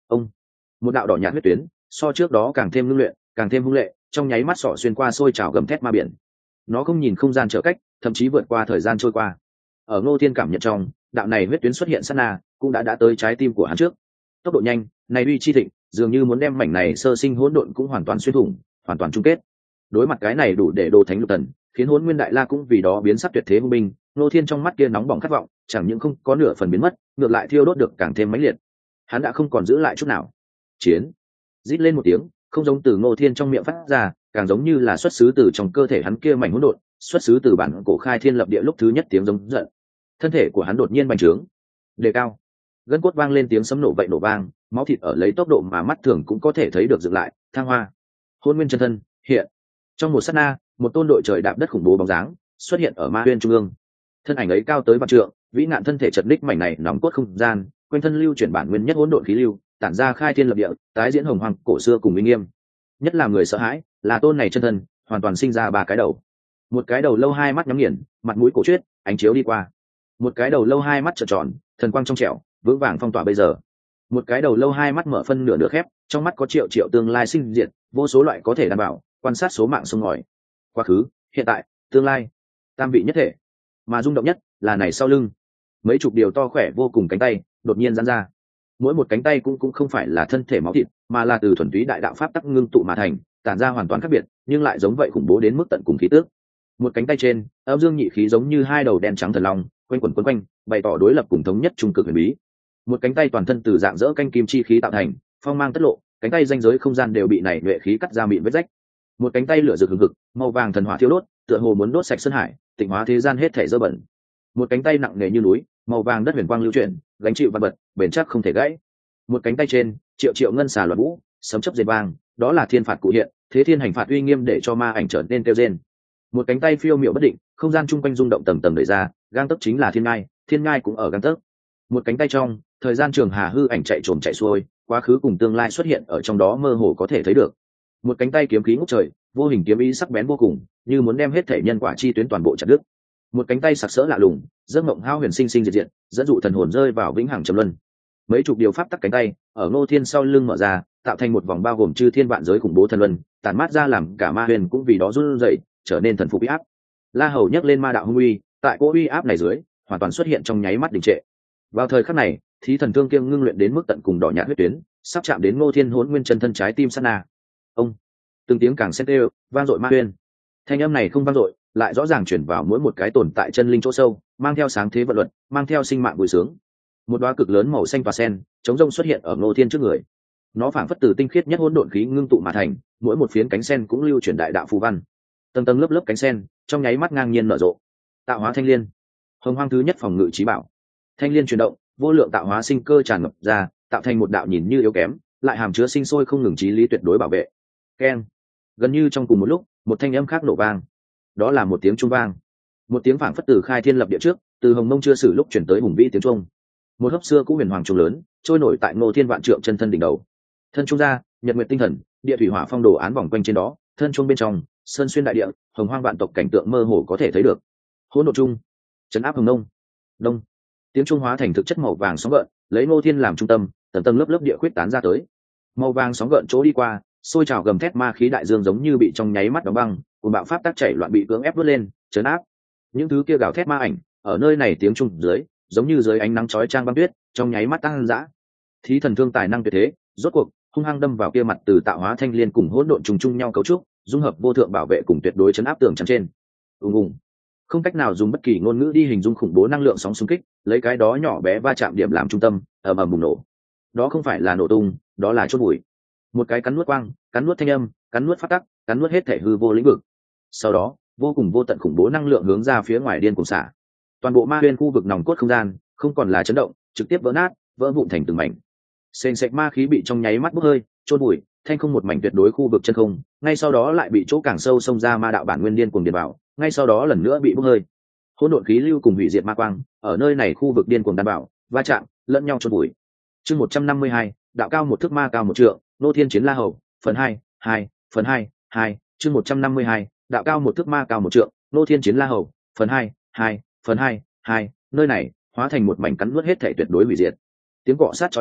ông một đạo đỏ nhạt huyết tuyến so trước đó càng thêm ngưng luyện càng thêm hung lệ, trong nháy mắt sỏ xuyên qua sôi trào gầm thét ma biển. Nó không nhìn không gian trở cách, thậm chí vượt qua thời gian trôi qua. Ở Ngô Thiên cảm nhận trong, đạo này huyết tuyến xuất hiện sát na cũng đã tới trái tim của hắn trước. Tốc độ nhanh, này uy chi thịnh, dường như muốn đem mảnh này sơ sinh hỗn độn cũng hoàn toàn xuyên thủng, hoàn toàn chung kết. Đối mặt cái này đủ để đồ thánh lục tần, khiến Hỗn Nguyên Đại La cũng vì đó biến sắc tuyệt thế hung binh. Ngô Thiên trong mắt kia nóng bỏng khát vọng, chẳng những không có nửa phần biến mất, ngược lại thiêu đốt được càng thêm mãnh liệt. Hắn đã không còn giữ lại chút nào. Chiến! Rít lên một tiếng, không giống từ Ngô Thiên trong miệng phát ra, càng giống như là xuất xứ từ trong cơ thể hắn kia mảnh hỗn độn, xuất xứ từ bản cổ khai thiên lập địa lúc thứ nhất tiếng giống giận. Thân thể của hắn đột nhiên bành trướng, đề cao, gân cốt vang lên tiếng sấm nổ vậy nổ vang, máu thịt ở lấy tốc độ mà mắt thường cũng có thể thấy được dựng lại, thăng hoa. Hôn Nguyên chân thân hiện. Trong một sát na, một tôn đội trời đạp đất khủng bố bóng dáng xuất hiện ở Ma Huyên trung ương. Thân ảnh ấy cao tới vạn trượng, vĩ nạn thân thể chật ních mảnh này nóng cốt không gian, quanh thân lưu chuyển bản nguyên nhất hỗn độn khí lưu, tản ra khai thiên lập địa, tái diễn hồng hoàng cổ xưa cùng uy nghiêm. Nhất là người sợ hãi, là tôn này chân thân, hoàn toàn sinh ra ba cái đầu. Một cái đầu lâu hai mắt nhắm nghiền, mặt mũi cổ chuyết, ánh chiếu đi qua. Một cái đầu lâu hai mắt trợn tròn, thần quang trong trẻo, vững vàng phong tỏa bây giờ. Một cái đầu lâu hai mắt mở phân nửa nửa khép, trong mắt có triệu triệu tương lai sinh diệt, vô số loại có thể đảm bảo, quan sát số mạng sông ngòi. Quá khứ, hiện tại, tương lai, tam vị nhất thể. Mà rung động nhất là này sau lưng, mấy chục điều to khỏe vô cùng cánh tay đột nhiên giãn ra. Mỗi một cánh tay cũng không phải là thân thể máu thịt, mà là từ thuần túy đại đạo pháp tắc ngưng tụ mà thành, tản ra hoàn toàn khác biệt, nhưng lại giống vậy khủng bố đến mức tận cùng khí tức. Một cánh tay trên, âm dương nhị khí giống như hai đầu đen trắng thần long, quanh quẩn quấn quanh, bày tỏ đối lập cùng thống nhất trung cực huyền bí. Một cánh tay toàn thân từ dạng dỡ canh kim chi khí tạo thành, phong mang tất lộ, cánh tay ranh giới không gian đều bị này nhuệ khí cắt ra mịn vết rách. Một cánh tay lửa rực hừng hực, màu vàng thần hỏa thiêu đốt, tựa hồ muốn đốt sạch sơn hải, tịnh hóa thế gian hết thảy dơ bẩn. Một cánh tay nặng nề như núi, màu vàng đất huyền quang lưu chuyển, gánh chịu vạn vật, bền chắc không thể gãy. Một cánh tay trên, triệu triệu ngân xà loạn vũ, sấm chớp rền vang, đó là thiên phạt cụ hiện, thế thiên hành phạt uy nghiêm để cho ma ảnh trở nên tiêu rên. Một cánh tay phiêu miệu bất định, không gian chung quanh rung động tầng tầng đẩy ra, gang tấc chính là thiên ngai cũng ở gang tấc. Một cánh tay trong, thời gian trường hà hư ảnh chạy trồm chạy xuôi, quá khứ cùng tương lai xuất hiện ở trong đó mơ hồ có thể thấy được. Một cánh tay kiếm khí ngút trời, vô hình kiếm ý sắc bén vô cùng, như muốn đem hết thể nhân quả chi tuyến toàn bộ chặt đứt. Một cánh tay sặc sỡ lạ lùng, giấc mộng hao huyền sinh sinh diệt diệt, dẫn dụ thần hồn rơi vào vĩnh hằng trầm luân. Mấy chục điều pháp tắc cánh tay ở Ngô Thiên sau lưng mở ra, tạo thành một vòng bao gồm chư thiên vạn giới khủng bố thần luân, tản mát ra làm cả ma huyền cũng vì đó run rẩy, trở nên thần phục uy áp. La Hầu nhấc lên ma đạo hung uy, tại cỗ uy áp này dưới, hoàn toàn xuất hiện trong nháy mắt đình trệ. Vào thời khắc này, thí thần thương kiêng ngưng luyện đến mức tận cùng đỏ nhạt huyết tuyến, sắp chạm đến Ngô Thiên Hỗn Nguyên chân thân trái tim sát na. Ông, từng tiếng càng xen đều, vang dội ma huyền. Thanh âm này không vang dội, lại rõ ràng chuyển vào mỗi một cái tồn tại chân linh chỗ sâu, mang theo sáng thế vận luật, mang theo sinh mạng vui sướng. Một đóa cực lớn màu xanh tỏa sen, chống rông xuất hiện ở Ngô Thiên trước người. Nó phảng phất từ tinh khiết nhất hỗn độn khí ngưng tụ mà thành, mỗi một phiến cánh sen cũng lưu chuyển đại đạo phù văn. Tầng tầng lớp lớp cánh sen, trong nháy mắt ngang nhiên nở rộ. Tạo hóa thanh liên, hồng hoang thứ nhất phòng ngự trí bảo. Thanh liên chuyển động, vô lượng tạo hóa sinh cơ tràn ngập ra, tạo thành một đạo nhìn như yếu kém, lại hàm chứa sinh sôi không ngừng chí lý tuyệt đối bảo vệ. Keng. Gần như trong cùng một lúc, một thanh âm khác nổ vang. Đó là một tiếng trung vang, một tiếng phảng phất từ khai thiên lập địa trước, từ hồng mông chưa sử lúc chuyển tới hùng vĩ tiếng trung. Một hấp xưa cũ huyền hoàng trung lớn, trôi nổi tại Ngô Thiên vạn trượng chân thân đỉnh đầu. Thân trung ra, nhật nguyệt tinh thần, địa thủy hỏa phong đồ án vòng quanh trên đó, thân trung bên trong, sơn xuyên đại địa, hồng hoang vạn tộc cảnh tượng mơ hồ có thể thấy được. Hỗn độn trung, trấn áp hồng nông. Đông. Tiếng trung hóa thành thực chất màu vàng sóng gợn, lấy Ngô Thiên làm trung tâm, tầng tầng lớp lớp địa khuyết tán ra tới. Màu vàng sóng gợn chỗ đi qua, sôi trào gầm thét ma khí đại dương giống như bị trong nháy mắt đóng băng, cùng bạo pháp tác chảy loạn bị cưỡng ép vớt lên, trấn áp. Những thứ kia gào thét ma ảnh, ở nơi này tiếng trung dưới, giống như dưới ánh nắng chói chang băng tuyết, trong nháy mắt tăng dã. Thí thần thương tài năng tuyệt thế, rốt cuộc hung hăng đâm vào kia mặt từ tạo hóa thanh liên cùng hỗn độn trùng chung nhau cấu trúc, dung hợp vô thượng bảo vệ cùng tuyệt đối chấn áp tường chắn trên. Ùng. Không cách nào dùng bất kỳ ngôn ngữ đi hình dung khủng bố năng lượng sóng xung kích, lấy cái đó nhỏ bé va chạm điểm làm trung tâm, ầm ầm bùng nổ. Đó không phải là nổ tung, đó là chốt bụi. Một cái cắn nuốt quang, cắn nuốt thanh âm, cắn nuốt pháp tắc, cắn nuốt hết thể hư vô lĩnh vực. Sau đó, vô cùng vô tận khủng bố năng lượng hướng ra phía ngoài điên cuồng xả. Toàn bộ ma huyên khu vực nòng cốt không gian không còn là chấn động, trực tiếp vỡ nát, vỡ vụn thành từng mảnh. Sền sệt ma khí bị trong nháy mắt bốc hơi, chôn bụi, thanh không một mảnh tuyệt đối khu vực chân không, ngay sau đó lại bị chỗ càng sâu xông ra ma đạo bản nguyên điên cuồng điền vào, ngay sau đó lần nữa bị bốc hơi. Hỗn độn khí lưu cùng hủy diệt ma quang, ở nơi này khu vực điên cuồng đảm bảo, va chạm, lẫn nhau chôn bụi. Chương 152, đạo cao một thước ma cao một trượng, Nô Thiên chiến La Hầu, phần 2, phần 2, chương 152, đạo cao một thước ma cao một trượng, Nô Thiên chiến La Hầu, phần 2, phần 2, nơi này hóa thành một mảnh cắn nuốt hết thể tuyệt đối hủy diệt. Tiếng cọ sát chói tai,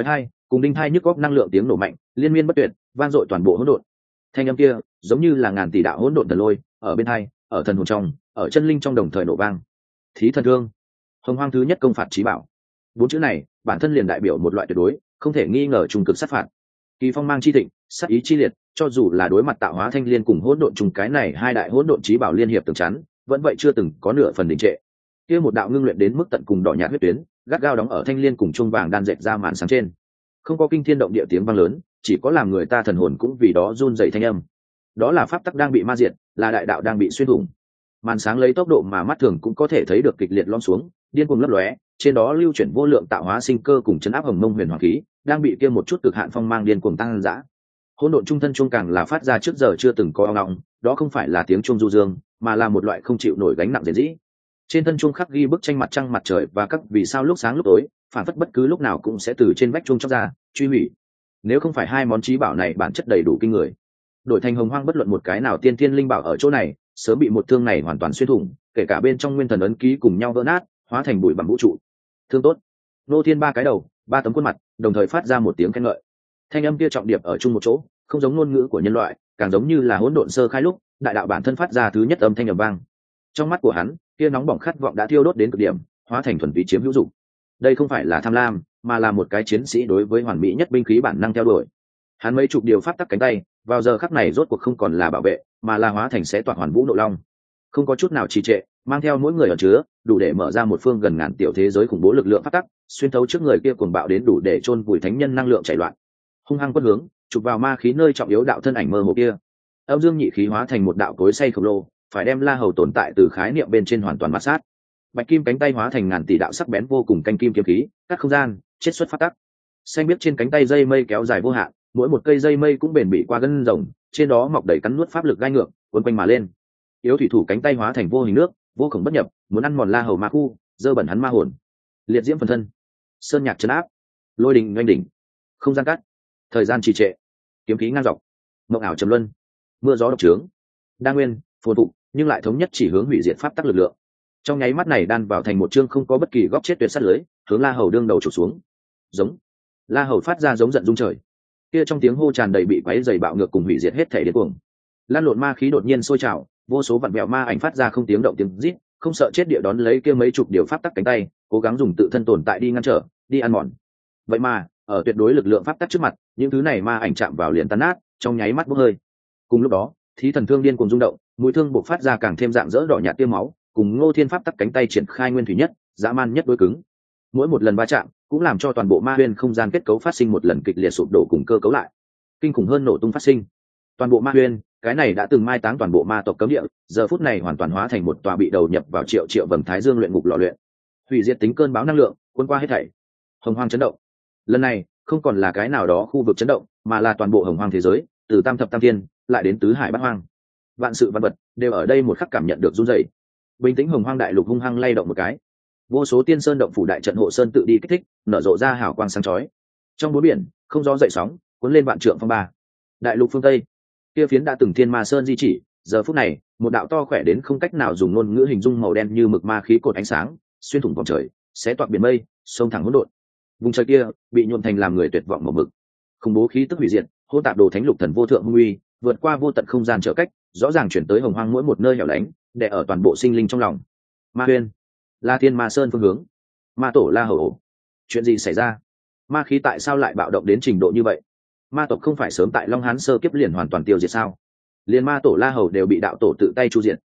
cùng đinh thai nhức góc năng lượng tiếng nổ mạnh liên miên bất tuyệt vang dội toàn bộ hỗn độn. Thanh âm kia giống như là ngàn tỷ đạo hỗn độn thần lôi ở bên hai, ở thần hồn trong, ở chân linh trong đồng thời nổ vang. Thí thần thương, hồng hoang thứ nhất công phạt chí bảo. Bốn chữ này bản thân liền đại biểu một loại tuyệt đối không thể nghi ngờ trung cực sát phạt. Kỳ phong mang chi thịnh, sát ý chi liệt, cho dù là đối mặt tạo hóa thanh liên cùng hỗn độn trùng cái này hai đại hỗn độn chí bảo liên hiệp tường chắn, vẫn vậy chưa từng có nửa phần đình trệ. Kia một đạo ngưng luyện đến mức tận cùng đỏ nhạt huyết tuyến, gắt gao đóng ở thanh liên cùng chuông vàng đan dệt ra màn sáng trên. Không có kinh thiên động địa tiếng vang lớn, chỉ có làm người ta thần hồn cũng vì đó run rẩy thanh âm. Đó là pháp tắc đang bị ma diệt, là đại đạo đang bị xuyên thủng. Màn sáng lấy tốc độ mà mắt thường cũng có thể thấy được kịch liệt lom xuống, điên cuồng lấp lóe, trên đó lưu chuyển vô lượng tạo hóa sinh cơ cùng chấn áp hồng mông huyền hoàng khí, đang bị kia một chút cực hạn phong mang điên cuồng tăng dã. Hỗn độn trung thân chuông càng là phát ra trước giờ chưa từng có ong ong, đó không phải là tiếng chuông du dương, mà là một loại không chịu nổi gánh nặng dễ dĩ. Trên thân chuông khắc ghi bức tranh mặt trăng mặt trời và các vì sao lúc sáng lúc tối, phản phất bất cứ lúc nào cũng sẽ từ trên vách chuông chóc ra, truy hủy. Nếu không phải hai món chí bảo này bản chất đầy đủ kinh người, đổi thành hồng hoang bất luận một cái nào tiên thiên linh bảo ở chỗ này, sớm bị một thương này hoàn toàn xuyên thủng, kể cả bên trong nguyên thần ấn ký cùng nhau vỡ nát, hóa thành bụi bặm vũ trụ. Thương tốt. Nô Thiên ba cái đầu, ba tấm khuôn mặt, đồng thời phát ra một tiếng khen ngợi. Thanh âm kia trọng điệp ở chung một chỗ, không giống ngôn ngữ của nhân loại, càng giống như là hỗn độn sơ khai lúc, đại đạo bản thân phát ra thứ nhất âm thanh ầm vang. Trong mắt của hắn, kia nóng bỏng khát vọng đã thiêu đốt đến cực điểm, hóa thành thuần túy chiếm hữu dụng. Đây không phải là tham lam, mà là một cái chiến sĩ đối với hoàn mỹ nhất binh khí bản năng theo đuổi. Hắn mấy chục điều pháp tắc cánh tay, vào giờ khắc này rốt cuộc không còn là bảo vệ, mà là hóa thành xé toạc hoàn vũ nộ long. Không có chút nào trì trệ, mang theo mỗi người ở chứa, đủ để mở ra một phương gần ngàn tiểu thế giới khủng bố lực lượng pháp tắc, xuyên thấu trước người kia cuồng bạo đến đủ để chôn vùi thánh nhân năng lượng chảy loạn. Hung hăng quất hướng, chụp vào ma khí nơi trọng yếu đạo thân ảnh mơ hồ kia. Âm dương nhị khí hóa thành một đạo cối xay khổng lồ, phải đem La Hầu tồn tại từ khái niệm bên trên hoàn toàn mạt sát. Bạch kim cánh tay hóa thành ngàn tỷ đạo sắc bén vô cùng canh kim kiếm khí, cắt không gian, chiết xuất pháp tắc. Xanh biết trên cánh tay dây mây kéo dài vô hạn, mỗi một cây dây mây cũng bền bỉ qua gân rồng, trên đó mọc đầy cắn nuốt pháp lực gai ngược, cuốn quanh mà lên. Yếu thủy thủ cánh tay hóa thành vô hình nước, vô cùng bất nhập, muốn ăn mòn La Hầu ma khu, dơ bẩn hắn ma hồn. Liệt diễm phần thân, sơn nhạc trấn áp, lôi đình oanh đỉnh, không gian cắt, thời gian trì trệ, kiếm khí ngang dọc, mộng ảo trầm luân, mưa gió độc trướng, đa nguyên, phồn phục, nhưng lại thống nhất chỉ hướng hủy diệt pháp tắc lực lượng. Trong nháy mắt này đan vào thành một chương không có bất kỳ góc chết tuyệt sát lưới, hướng La Hầu đương đầu chụp xuống. Giống. La Hầu phát ra giống giận rung trời. Kia trong tiếng hô tràn đầy bị quấy dày bạo ngược cùng hủy diệt hết thể điên cuồng. Lan lộn ma khí đột nhiên sôi trào, vô số vặn vẹo ma ảnh phát ra không tiếng động tiếng rít, không sợ chết địa đón lấy kia mấy chục điều pháp tắc cánh tay, cố gắng dùng tự thân tồn tại đi ngăn trở, đi ăn mòn. Vậy mà, ở tuyệt đối lực lượng pháp tắc trước mặt, những thứ này ma ảnh chạm vào liền tan nát, trong nháy mắt bốc hơi. Cùng lúc đó, thí thần thương điên cuồng rung động, mũi thương bộc phát ra càng thêm dạng dỡ đỏ nhạt tiêu máu, cùng Ngô Thiên pháp tắc cánh tay triển khai nguyên thủy nhất, dã man nhất đối cứng. Mỗi một lần va chạm, cũng làm cho toàn bộ ma huyên không gian kết cấu phát sinh một lần kịch liệt sụp đổ cùng cơ cấu lại. Kinh khủng hơn nổ tung phát sinh. Toàn bộ ma huyên, cái này đã từng mai táng toàn bộ ma tộc cấm địa, giờ phút này hoàn toàn hóa thành một tòa bị đầu nhập vào triệu triệu vầng thái dương luyện ngục lò luyện. Hủy diệt tính cơn bão năng lượng, cuốn qua hết thảy. Hồng hoang chấn động. Lần này, không còn là cái nào đó khu vực chấn động, mà là toàn bộ hồng hoang thế giới, từ tam thập tam thiên, lại đến tứ hải bát hoang. Vạn sự vạn vật đều ở đây một khắc cảm nhận được run rẩy. Bình tĩnh hồng hoang đại lục hung hăng lay động một cái. Vô số tiên sơn động phủ đại trận hộ sơn tự đi kích thích, nở rộ ra hào quang sáng chói. Trong bốn biển, không gió dậy sóng, cuốn lên vạn trượng phong ba. Đại lục phương Tây, kia phiến đã từng thiên ma sơn di chỉ, giờ phút này, một đạo to khỏe đến không cách nào dùng ngôn ngữ hình dung màu đen như mực ma khí cột ánh sáng, xuyên thủng vòng trời, xé toạc biển mây, sông thẳng hỗn độn. Vùng trời kia bị nhuộm thành làm người tuyệt vọng màu mực. Khủng bố khí tức hủy diệt, hỗn tạp đồ thánh lục thần vô thượng hung uy, vượt qua vô tận không gian trở cách, rõ ràng chuyển tới hồng hoang mỗi một nơi hẻo lánh, để ở toàn bộ sinh linh trong lòng. Ma Huyên, La Thiên Ma Sơn phương hướng, Ma Tổ La Hầu. Chuyện gì xảy ra? Ma khí tại sao lại bạo động đến trình độ như vậy? Ma tộc không phải sớm tại Long Hán sơ kiếp liền hoàn toàn tiêu diệt sao? Liên Ma Tổ La Hầu đều bị đạo tổ tự tay chu diệt.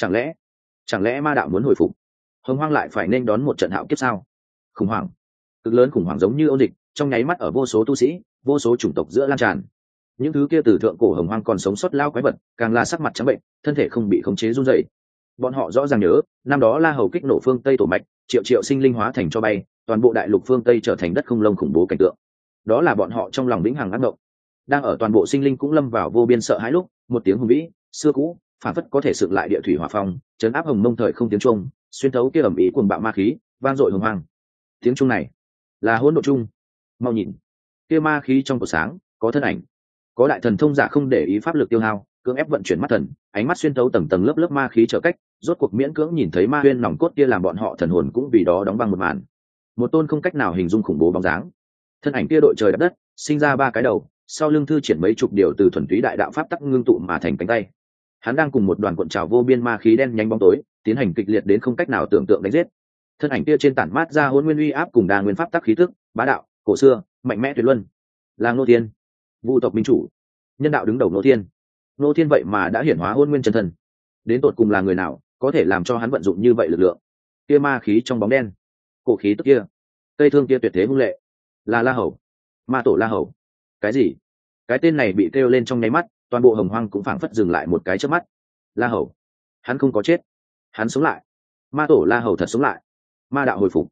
Chẳng lẽ ma đạo muốn hồi phục? Hồng hoang lại phải nên đón một trận hạo kiếp sao? Khủng hoảng, cực lớn khủng hoảng giống như ôn dịch, trong nháy mắt ở vô số tu sĩ, vô số chủng tộc giữa lan tràn. Những thứ kia từ thượng cổ hồng hoang còn sống sót lao quái vật, càng là sắc mặt trắng bệnh, thân thể không bị khống chế run rẩy. Bọn họ rõ ràng nhớ, năm đó La Hầu kích nổ phương Tây tổ mạch, triệu triệu sinh linh hóa thành cho bay, toàn bộ đại lục phương Tây trở thành đất không lông khủng bố cảnh tượng. Đó là bọn họ trong lòng vĩnh hằng ác mộng. Đang ở toàn bộ sinh linh cũng lâm vào vô biên sợ hãi lúc, một tiếng hùng vĩ, xưa cũ, phản phất có thể dựng lại địa thủy hỏa phong, chấn áp hồng mông thời không tiếng trung, xuyên thấu kia ầm ĩ cuồng bạo ma khí, vang dội hồng hoang. Tiếng trung này là hỗn độn trung. Mau nhìn, kia ma khí trong cổ sáng, có thân ảnh, có đại thần thông giả không để ý pháp lực tiêu hao, cưỡng ép vận chuyển mắt thần, ánh mắt xuyên thấu tầng tầng lớp lớp ma khí trở cách, rốt cuộc miễn cưỡng nhìn thấy ma huyên nòng cốt kia làm bọn họ thần hồn cũng vì đó đóng băng một màn. Một tôn không cách nào hình dung khủng bố bóng dáng. thân ảnh kia đội trời đập đất, sinh ra ba cái đầu, sau lưng thư triển mấy chục điều từ thuần túy đại đạo pháp tắc ngưng tụ mà thành cánh tay. Hắn đang cùng một đoàn cuộn trào vô biên ma khí đen nhánh bóng tối tiến hành kịch liệt đến không cách nào tưởng tượng đánh giết. Thân ảnh kia trên tản mát ra hỗn nguyên uy áp cùng đa nguyên pháp tắc khí tức bá đạo cổ xưa mạnh mẽ tuyệt luân, là Ngô Thiên, vu tộc minh chủ, nhân đạo đứng đầu Ngô Thiên. Ngô Thiên vậy mà đã hiển hóa hỗn nguyên chân thân, đến tột cùng là người nào có thể làm cho hắn vận dụng như vậy lực lượng? Kia ma khí trong bóng đen, cổ khí tức kia, cây thương kia tuyệt thế hung lệ, là La Hầu, ma tổ La Hầu. Cái gì? Cái tên này bị kêu lên trong nháy mắt, toàn bộ hồng hoang cũng phảng phất dừng lại một cái chớp mắt. La Hầu, hắn không có chết, hắn sống lại. Ma tổ La Hầu thật sống lại, ma đạo hồi phục,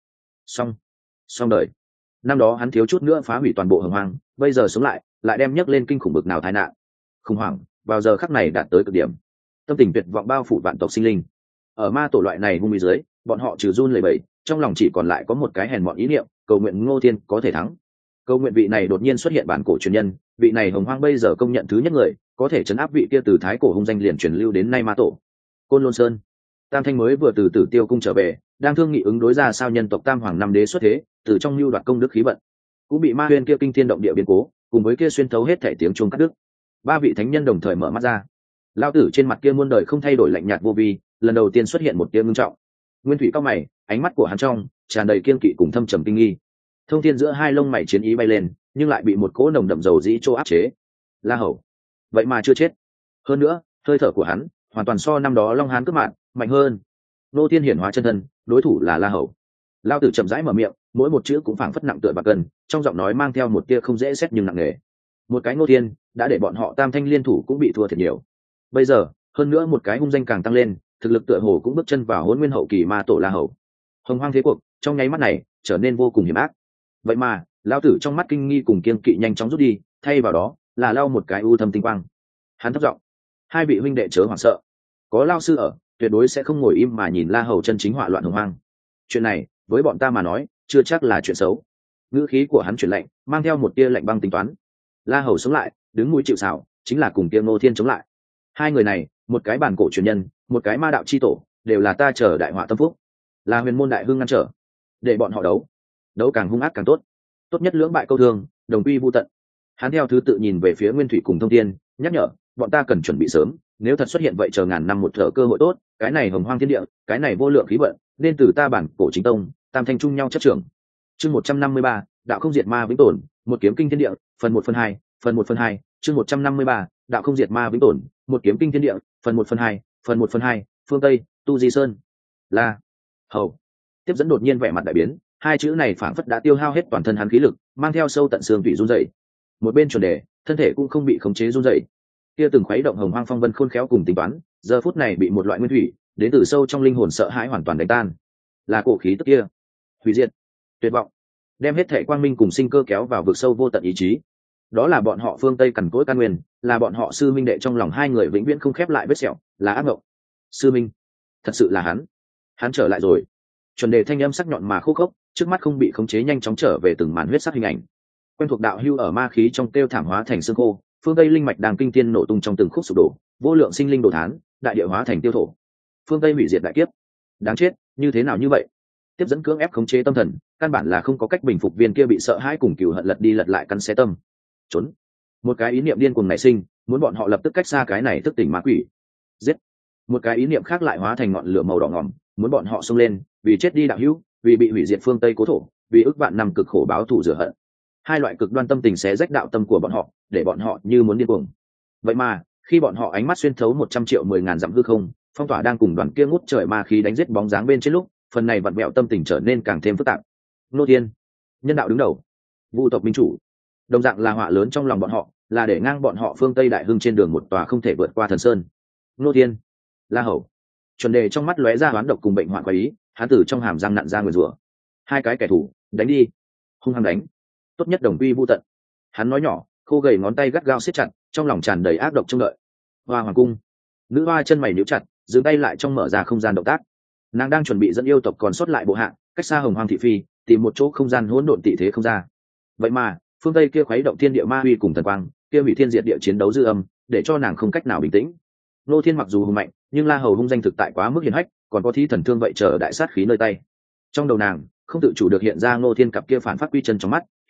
xong đời. Năm đó hắn thiếu chút nữa phá hủy toàn bộ hồng hoang, bây giờ sống lại đem nhấc lên kinh khủng bực nào tai nạn. Khủng hoảng vào giờ khắc này đạt tới cực điểm, tâm tình tuyệt vọng bao phủ vạn tộc sinh linh. Ở ma tổ loại này hung uy dưới, bọn họ trừ run lẩy bẩy, trong lòng chỉ còn lại có một cái hèn mọn ý niệm, cầu nguyện Ngô Thiên có thể thắng. Cầu nguyện vị này đột nhiên xuất hiện bản cổ truyền nhân, vị này hồng hoang bây giờ công nhận thứ nhất người, có thể chấn áp vị kia từ thái cổ hung danh liền truyền lưu đến nay ma tổ. Côn Lôn Sơn, Tam Thanh mới vừa từ Tử Tiêu cung trở về, đang thương nghị ứng đối ra sao nhân tộc Tam Hoàng năm đế xuất thế, từ trong lưu đoạt công đức khí vận, cũng bị ma huyên kia kinh thiên động địa biến cố, cùng với kia xuyên thấu hết thể tiếng chuông cắt đứt. Ba vị thánh nhân đồng thời mở mắt ra. Lão tử trên mặt kia muôn đời không thay đổi lạnh nhạt vô vi, lần đầu tiên xuất hiện một tia ngưng trọng. Nguyên Thủy cao mày, ánh mắt của hắn trong tràn đầy kiên kỵ cùng thâm trầm kinh nghi. Thông thiên giữa hai lông mày chiến ý bay lên, nhưng lại bị một cỗ nồng đậm dầu dĩ trô áp chế. La Hầu, vậy mà chưa chết. Hơn nữa, hơi thở của hắn hoàn toàn so năm đó Long Hán cướp mạng mạnh hơn. Nô Thiên hiển hóa chân thân, đối thủ là La Hầu. Lão tử chậm rãi mở miệng, mỗi một chữ cũng phảng phất nặng tựa bạc cân, trong giọng nói mang theo một tia không dễ xét nhưng nặng nề. Một cái Ngô Thiên đã để bọn họ Tam Thanh liên thủ cũng bị thua thiệt nhiều. Bây giờ, hơn nữa một cái hung danh càng tăng lên, thực lực tựa hồ cũng bước chân vào Hỗn Nguyên hậu kỳ ma tổ La Hầu. Hồng hoang thế cuộc trong nháy mắt này trở nên vô cùng hiểm ác. Vậy mà, lão tử trong mắt kinh nghi cùng kiên kỵ nhanh chóng rút đi, thay vào đó là lao một cái u thâm tinh quang. Hắn thấp giọng: hai vị huynh đệ chớ hoảng sợ, có lao sư ở, tuyệt đối sẽ không ngồi im mà nhìn La Hầu chân chính họa loạn hồng hoang. Chuyện này với bọn ta mà nói chưa chắc là chuyện xấu. Ngữ khí của hắn chuyển lạnh, mang theo một tia lạnh băng tính toán. La Hầu sống lại, đứng mũi chịu sào, chính là cùng kia Ngô Thiên chống lại. Hai người này, một cái bản cổ truyền nhân, một cái ma đạo chi tổ, đều là ta chờ đại họa tâm phúc, là huyền môn đại hưng ngăn trở. Để bọn họ đấu càng hung ác càng tốt, tốt nhất lưỡng bại câu thương, đồng quy vu tận. Hắn theo thứ tự nhìn về phía Nguyên Thủy cùng Thông Thiên, nhắc nhở bọn ta cần chuẩn bị sớm, nếu thật xuất hiện vậy chờ ngàn năm một thở cơ hội tốt, cái này hồng hoang thiên địa, cái này vô lượng khí vận, nên từ ta bản cổ chính tông Tam Thanh chung nhau chấp trưởng. Chương 153, đạo không diệt ma vĩnh tồn, một kiếm kinh thiên địa, phần 1/2, phần 1/2, chương 153, đạo không diệt ma vĩnh tồn, một kiếm kinh thiên địa, phần 1/2, phần 1/2, phương Tây, Tu Di Sơn. La Hầu. Tiếp dẫn đột nhiên vẻ mặt đại biến, hai chữ này phảng phất đã tiêu hao hết toàn thân hắn khí lực, mang theo sâu tận xương tủy run rẩy. Một bên chuẩn đề, thân thể cũng không bị khống chế run rẩy. Kia từng khuấy động hồng hoang phong vân khôn khéo cùng tính toán, giờ phút này bị một loại nguyên thủy, đến từ sâu trong linh hồn sợ hãi hoàn toàn đánh tan. Là cổ khí tức kia, hủy diệt, tuyệt vọng, đem hết thể quang minh cùng sinh cơ kéo vào vực sâu vô tận ý chí. Đó là bọn họ phương Tây cằn cỗi căn nguyên, là bọn họ sư minh đệ trong lòng hai người vĩnh viễn không khép lại vết sẹo, là ác mộng. Sư minh, thật sự là hắn trở lại rồi. Chuẩn đề thanh âm sắc nhọn mà khô khốc, trước mắt không bị khống chế nhanh chóng trở về từng màn huyết sắc hình ảnh. Quen thuộc đạo hưu ở ma khí trong tiêu thảm hóa thành xương khô, phương Tây linh mạch đang kinh thiên nổ tung trong từng khúc sụp đổ, vô lượng sinh linh đổ thán, đại địa hóa thành tiêu thổ. Phương Tây hủy diệt đại kiếp. Đáng chết, như thế nào như vậy? Tiếp dẫn cưỡng ép khống chế tâm thần, căn bản là không có cách bình phục viên kia bị sợ hãi cùng cừu hận lật đi lật lại cắn xé tâm. Trốn. Một cái ý niệm điên cuồng nảy sinh, muốn bọn họ lập tức cách xa cái này thức tỉnh ma quỷ. Giết. Một cái ý niệm khác lại hóa thành ngọn lửa màu đỏ ngòm, muốn bọn họ xông lên, vì chết đi đạo hữu, vì bị hủy diệt phương Tây cố thổ, vì ức vạn năm cực khổ báo thù rửa hận. Hai loại cực đoan tâm tình xé rách đạo tâm của bọn họ, để bọn họ như muốn điên cuồng. Vậy mà, khi bọn họ ánh mắt xuyên thấu 100 triệu 10 ngàn dặm hư không, phong tỏa đang cùng đoàn kia ngút trời ma khí đánh giết bóng dáng bên trên lúc, phần này vặn vẹo tâm tình trở nên càng thêm phức tạp. Nô Thiên, nhân đạo đứng đầu, vu tộc minh chủ, đồng dạng là họa lớn trong lòng bọn họ, là để ngang bọn họ phương Tây đại hưng trên đường một tòa không thể vượt qua thần sơn. Nô Thiên, La Hầu. Chuẩn đề trong mắt lóe ra oán độc cùng bệnh hoạn quái ý, hắn từ trong hàm răng nặn ra nguyền rủa. Hai cái kẻ thù, đánh đi, hung hăng đánh, tốt nhất đồng quy vu tận. Hắn nói nhỏ, khô gầy ngón tay gắt gao siết chặt, trong lòng tràn đầy ác độc trông đợi. Hoa hoàng cung, nữ hoa chân mày nhíu chặt, dừng tay lại trong mở ra không gian động tác. Nàng đang chuẩn bị dẫn yêu tộc còn sót lại bộ hạ, cách xa hồng hoang thị phi, tìm một chỗ không gian hỗn độn tị thế không ra. Vậy mà phương Tây kia khuấy động thiên địa ma uy cùng thần quang, kia hủy thiên diệt địa chiến đấu dư âm, để cho nàng không cách nào bình tĩnh. Nô Thiên mặc dù hùng mạnh, nhưng La Hầu hung danh thực tại quá mức hiển hách, còn có thí thần thương vậy chờ đại sát khí nơi tay. Trong đầu nàng không tự chủ được hiện ra Nô Thiên cặp kia phản phát quy chân trong mắt,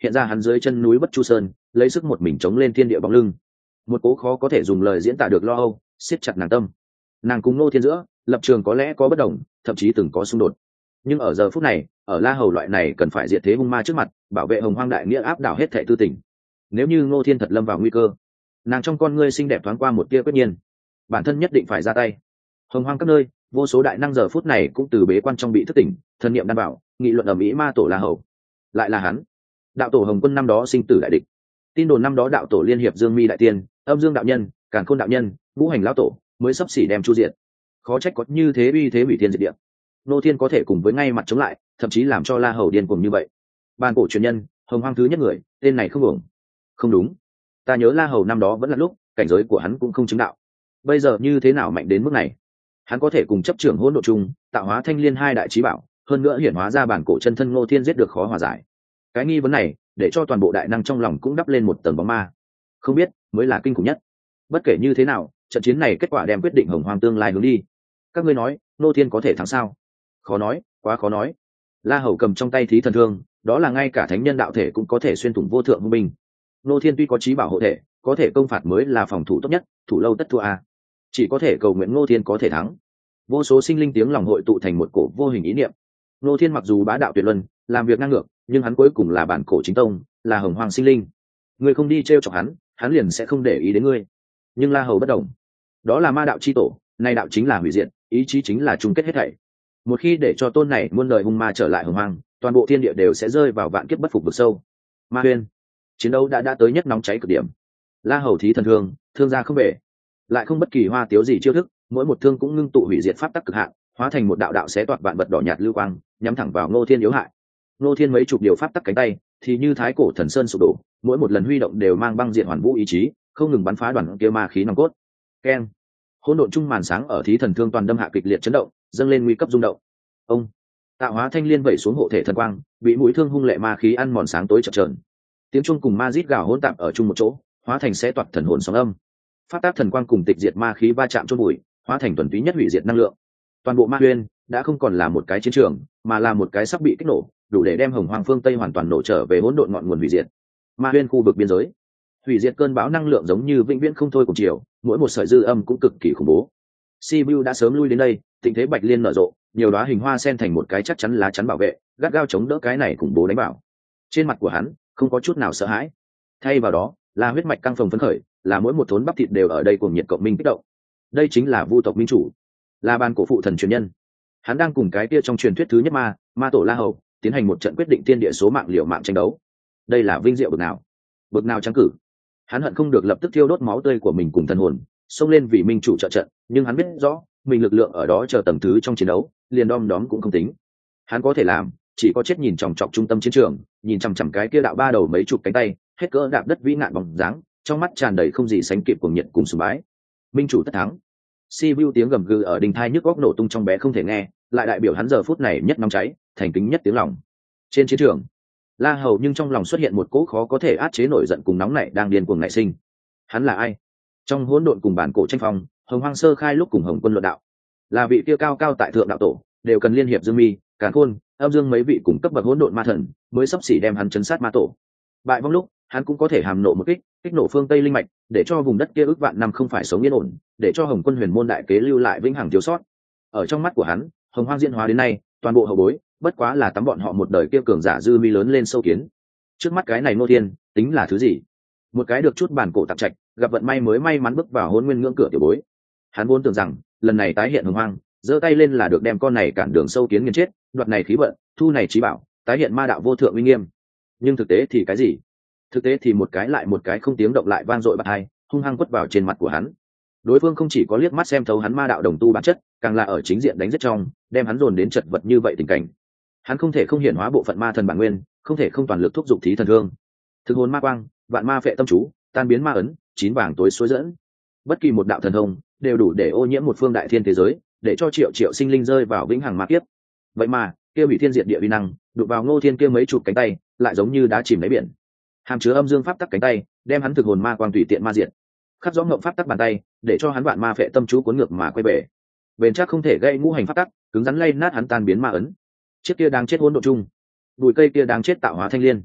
hiện ra hắn dưới chân núi Bất Chu Sơn, lấy sức một mình chống lên thiên địa bóng lưng. Một cố khó có thể dùng lời diễn tả được lo âu siết chặt nàng tâm. Nàng cùng Ngô Thiên giữa lập trường có lẽ có bất đồng, thậm chí từng có xung đột, nhưng ở giờ phút này, ở La Hầu loại này cần phải diệt thế hung ma trước mặt, bảo vệ Hồng Hoang đại nghĩa áp đảo hết thảy tư tình. Nếu như Ngô Thiên thật lâm vào nguy cơ, nàng trong con ngươi xinh đẹp thoáng qua một tia quyết nhiên, bản thân nhất định phải ra tay. Hồng Hoang các nơi, vô số đại năng giờ phút này cũng từ bế quan trong bị thức tỉnh, thân niệm đảm bảo, nghị luận ở mỹ ma tổ La Hầu. Lại là hắn, đạo tổ Hồng Quân năm đó sinh tử đại địch. Tin đồn năm đó đạo tổ liên hiệp Dương Mi đại tiên, Âm Dương đạo nhân, Càn Khôn đạo nhân, Ngũ Hành lão tổ mới sắp xỉ đem chu diệt. Khó trách có như thế uy thế hủy thiên diệt địa. Ngô Thiên có thể cùng với ngay mặt chống lại, thậm chí làm cho La Hầu điên cuồng như vậy. Ban cổ truyền nhân, Hồng Hoang thứ nhất người, tên này không ổn. Không đúng, ta nhớ La Hầu năm đó vẫn là lúc cảnh giới của hắn cũng không chứng đạo, bây giờ như thế nào mạnh đến mức này? Hắn có thể cùng chấp trưởng hỗn độn chung, tạo hóa thanh liên hai đại chí bảo, hơn nữa hiển hóa ra bản cổ chân thân Ngô Thiên giết được khó hòa giải. Cái nghi vấn này, để cho toàn bộ đại năng trong lòng cũng đắp lên một tầng bóng ma. Không biết mới là kinh khủng nhất. Bất kể như thế nào, trận chiến này kết quả đem quyết định Hồng Hoang tương lai hướng đi. Các ngươi nói, Ngô Thiên có thể thắng sao? Khó nói, quá khó nói. La Hầu cầm trong tay thí thần thương, đó là ngay cả thánh nhân đạo thể cũng có thể xuyên thủng vô thượng hung binh. Ngô Thiên tuy có chí bảo hộ thể, có thể công phạt mới là phòng thủ tốt nhất, thủ lâu tất thua a. Chỉ có thể cầu nguyện Ngô Thiên có thể thắng. Vô số sinh linh tiếng lòng hội tụ thành một cổ vô hình ý niệm. Ngô Thiên mặc dù bá đạo tuyệt luân, làm việc ngang ngược, nhưng hắn cuối cùng là bản cổ chính tông, là Hồng Hoang sinh linh. Ngươi không đi trêu chọc hắn, hắn liền sẽ không để ý đến ngươi. Nhưng La Hầu bất đồng, đó là ma đạo chi tổ, nay đạo chính là hủy diệt, ý chí chính là chung kết hết thảy. Một khi để cho tôn này muôn đời hung ma trở lại Hồng Hoang, toàn bộ thiên địa đều sẽ rơi vào vạn kiếp bất phục vực sâu. Ma Huyên, chiến đấu đã tới nhất nóng cháy cực điểm. La Hầu thí thần thương, thương ra không bể, lại không bất kỳ hoa tiếu gì chiêu thức, mỗi một thương cũng ngưng tụ hủy diệt pháp tắc cực hạn, hóa thành một đạo đạo xé toạc vạn vật đỏ nhạt lưu quang, nhắm thẳng vào Ngô Thiên yếu hại. Ngô Thiên mấy chục điều pháp tắc cánh tay, thì như thái cổ thần sơn sụp đổ, mỗi một lần huy động đều mang băng diện hoàn vũ ý chí, không ngừng bắn phá đoàn kia ma khí nòng cốt. Keng, hỗn độn trung màn sáng ở thí thần thương toàn đâm hạ kịch liệt chấn động, dâng lên nguy cấp rung động. Ông, tạo hóa thanh liên vẩy xuống hộ thể thần quang, bị mũi thương hung lệ ma khí ăn mòn sáng tối chập chờn. Tiếng chuông cùng ma rít gào hỗn tạp ở chung một chỗ, hóa thành xé toạc thần hồn sóng âm. Pháp tác thần quang cùng tịch diệt ma khí va chạm chôn bụi, hóa thành thuần túy nhất hủy diệt năng lượng. Toàn bộ Ma Huyên đã không còn là một cái chiến trường, mà là một cái sắp bị kích nổ, đủ để đem Hồng Hoang phương Tây hoàn toàn nổ trở về hỗn độn ngọn nguồn hủy diệt. Ma Huyên khu vực biên giới, hủy diệt cơn bão năng lượng giống như vĩnh viễn không thôi cùng chiều, mỗi một sợi dư âm cũng cực kỳ khủng bố. Sibiu đã sớm lui đến đây, tình thế bạch liên nở rộ, nhiều đóa hình hoa sen thành một cái chắc chắn lá chắn bảo vệ, gắt gao chống đỡ cái này khủng bố đánh bảo. Trên mặt của hắn không có chút nào sợ hãi, thay vào đó là huyết mạch căng phồng phấn khởi, là mỗi một thốn bắp thịt đều ở đây cùng nhiệt cộng minh kích động. Đây chính là Vu tộc minh chủ, là ban cổ phụ thần truyền nhân. Hắn đang cùng cái kia trong truyền thuyết thứ nhất ma tổ La Hầu tiến hành một trận quyết định thiên địa số mạng liều mạng tranh đấu. Đây là vinh diệu bực nào trắng cử. Hắn hận không được lập tức thiêu đốt máu tươi của mình cùng thần hồn, xông lên vì minh chủ trợ trận, nhưng hắn biết rõ mình lực lượng ở đó chờ tầng thứ trong chiến đấu, liền đom đóm cũng không tính. Hắn có thể làm chỉ có chết nhìn chòng chọc trung tâm chiến trường, nhìn chằm chằm cái kia đạo ba đầu mấy chục cánh tay, hết cỡ đạp đất vĩ nạn bóng dáng, trong mắt tràn đầy không gì sánh kịp cuồng nhiệt cùng sùng bái. Minh chủ tất thắng. Sibiu tiếng gầm gừ ở đình thai nhức góc nổ tung trong bé không thể nghe, lại đại biểu hắn giờ phút này nhất nóng cháy, thành kính nhất tiếng lòng. Trên chiến trường, La Hầu nhưng trong lòng xuất hiện một cỗ khó có thể át chế nổi giận cùng nóng nảy đang điên cuồng nảy sinh. Hắn là ai? Trong hỗn độn cùng bản cổ tranh phong, Hồng Hoang sơ khai lúc cùng Hồng Quân luận đạo, là vị kia cao cao tại thượng đạo tổ, đều cần liên hiệp Dương Mi, Càn Khôn, Âm Dương mấy vị cùng cấp bậc hỗn độn ma thần, mới sắp xỉ đem hắn chấn sát ma tổ. Bại vong lúc, hắn cũng có thể hàm nộ một kích nổ phương Tây linh mạch, để cho vùng đất kia ước vạn năm không phải sống yên ổn, để cho Hồng Quân Huyền Môn đại kế lưu lại vĩnh hằng thiếu sót. Ở trong mắt của hắn, Hồng Hoang diễn hóa đến nay, toàn bộ hậu bối, bất quá là tắm bọn họ một đời kia cường giả dư mi lớn lên sâu kiến. Trước mắt cái này Ngô Thiên, tính là thứ gì? Một cái được chút bản cổ tạp trạch, gặp vận may mới may mắn bước vào Hỗn Nguyên ngưỡng cửa tiểu bối. Hắn vốn tưởng rằng, lần này tái hiện Hồng Hoang, giơ tay lên là được đem con này cản đường sâu kiến nghiền chết, đoạt này khí vận, thu này trí bảo, tái hiện ma đạo vô thượng uy nghiêm. Nhưng thực tế thì cái gì? Thực tế thì một cái lại một cái không tiếng động lại vang dội bạt hai, hung hăng quất vào trên mặt của hắn. Đối phương không chỉ có liếc mắt xem thấu hắn ma đạo đồng tu bản chất, càng là ở chính diện đánh rất trong, đem hắn dồn đến chật vật như vậy tình cảnh. Hắn không thể không hiển hóa bộ phận ma thần bản nguyên, không thể không toàn lực thúc giục thí thần thương. Thực hồn ma quang, vạn ma phệ tâm chú, tan biến ma ấn, chín vàng tối xối dẫn. Bất kỳ một đạo thần thông đều đủ để ô nhiễm một phương đại thiên thế giới, để cho triệu triệu sinh linh rơi vào vĩnh hằng ma kiếp. Vậy mà, kia hủy thiên diệt địa uy năng, đụng vào Ngô Thiên kia mấy chục cánh tay, lại giống như đá chìm đáy biển. Hàm chứa âm dương pháp tắc cánh tay, đem hắn thực hồn ma quang tùy tiện ma diệt. Khắc rõ ngộng pháp tắc bàn tay, để cho hắn vạn ma phệ tâm chú cuốn ngược mà quay về. Bền chắc không thể gây ngũ hành pháp tắc, cứng rắn lay nát hắn tan biến ma ấn. Chiếc kia đang chết hỗn độn chung, bụi cây kia đang chết tạo hóa thanh liên.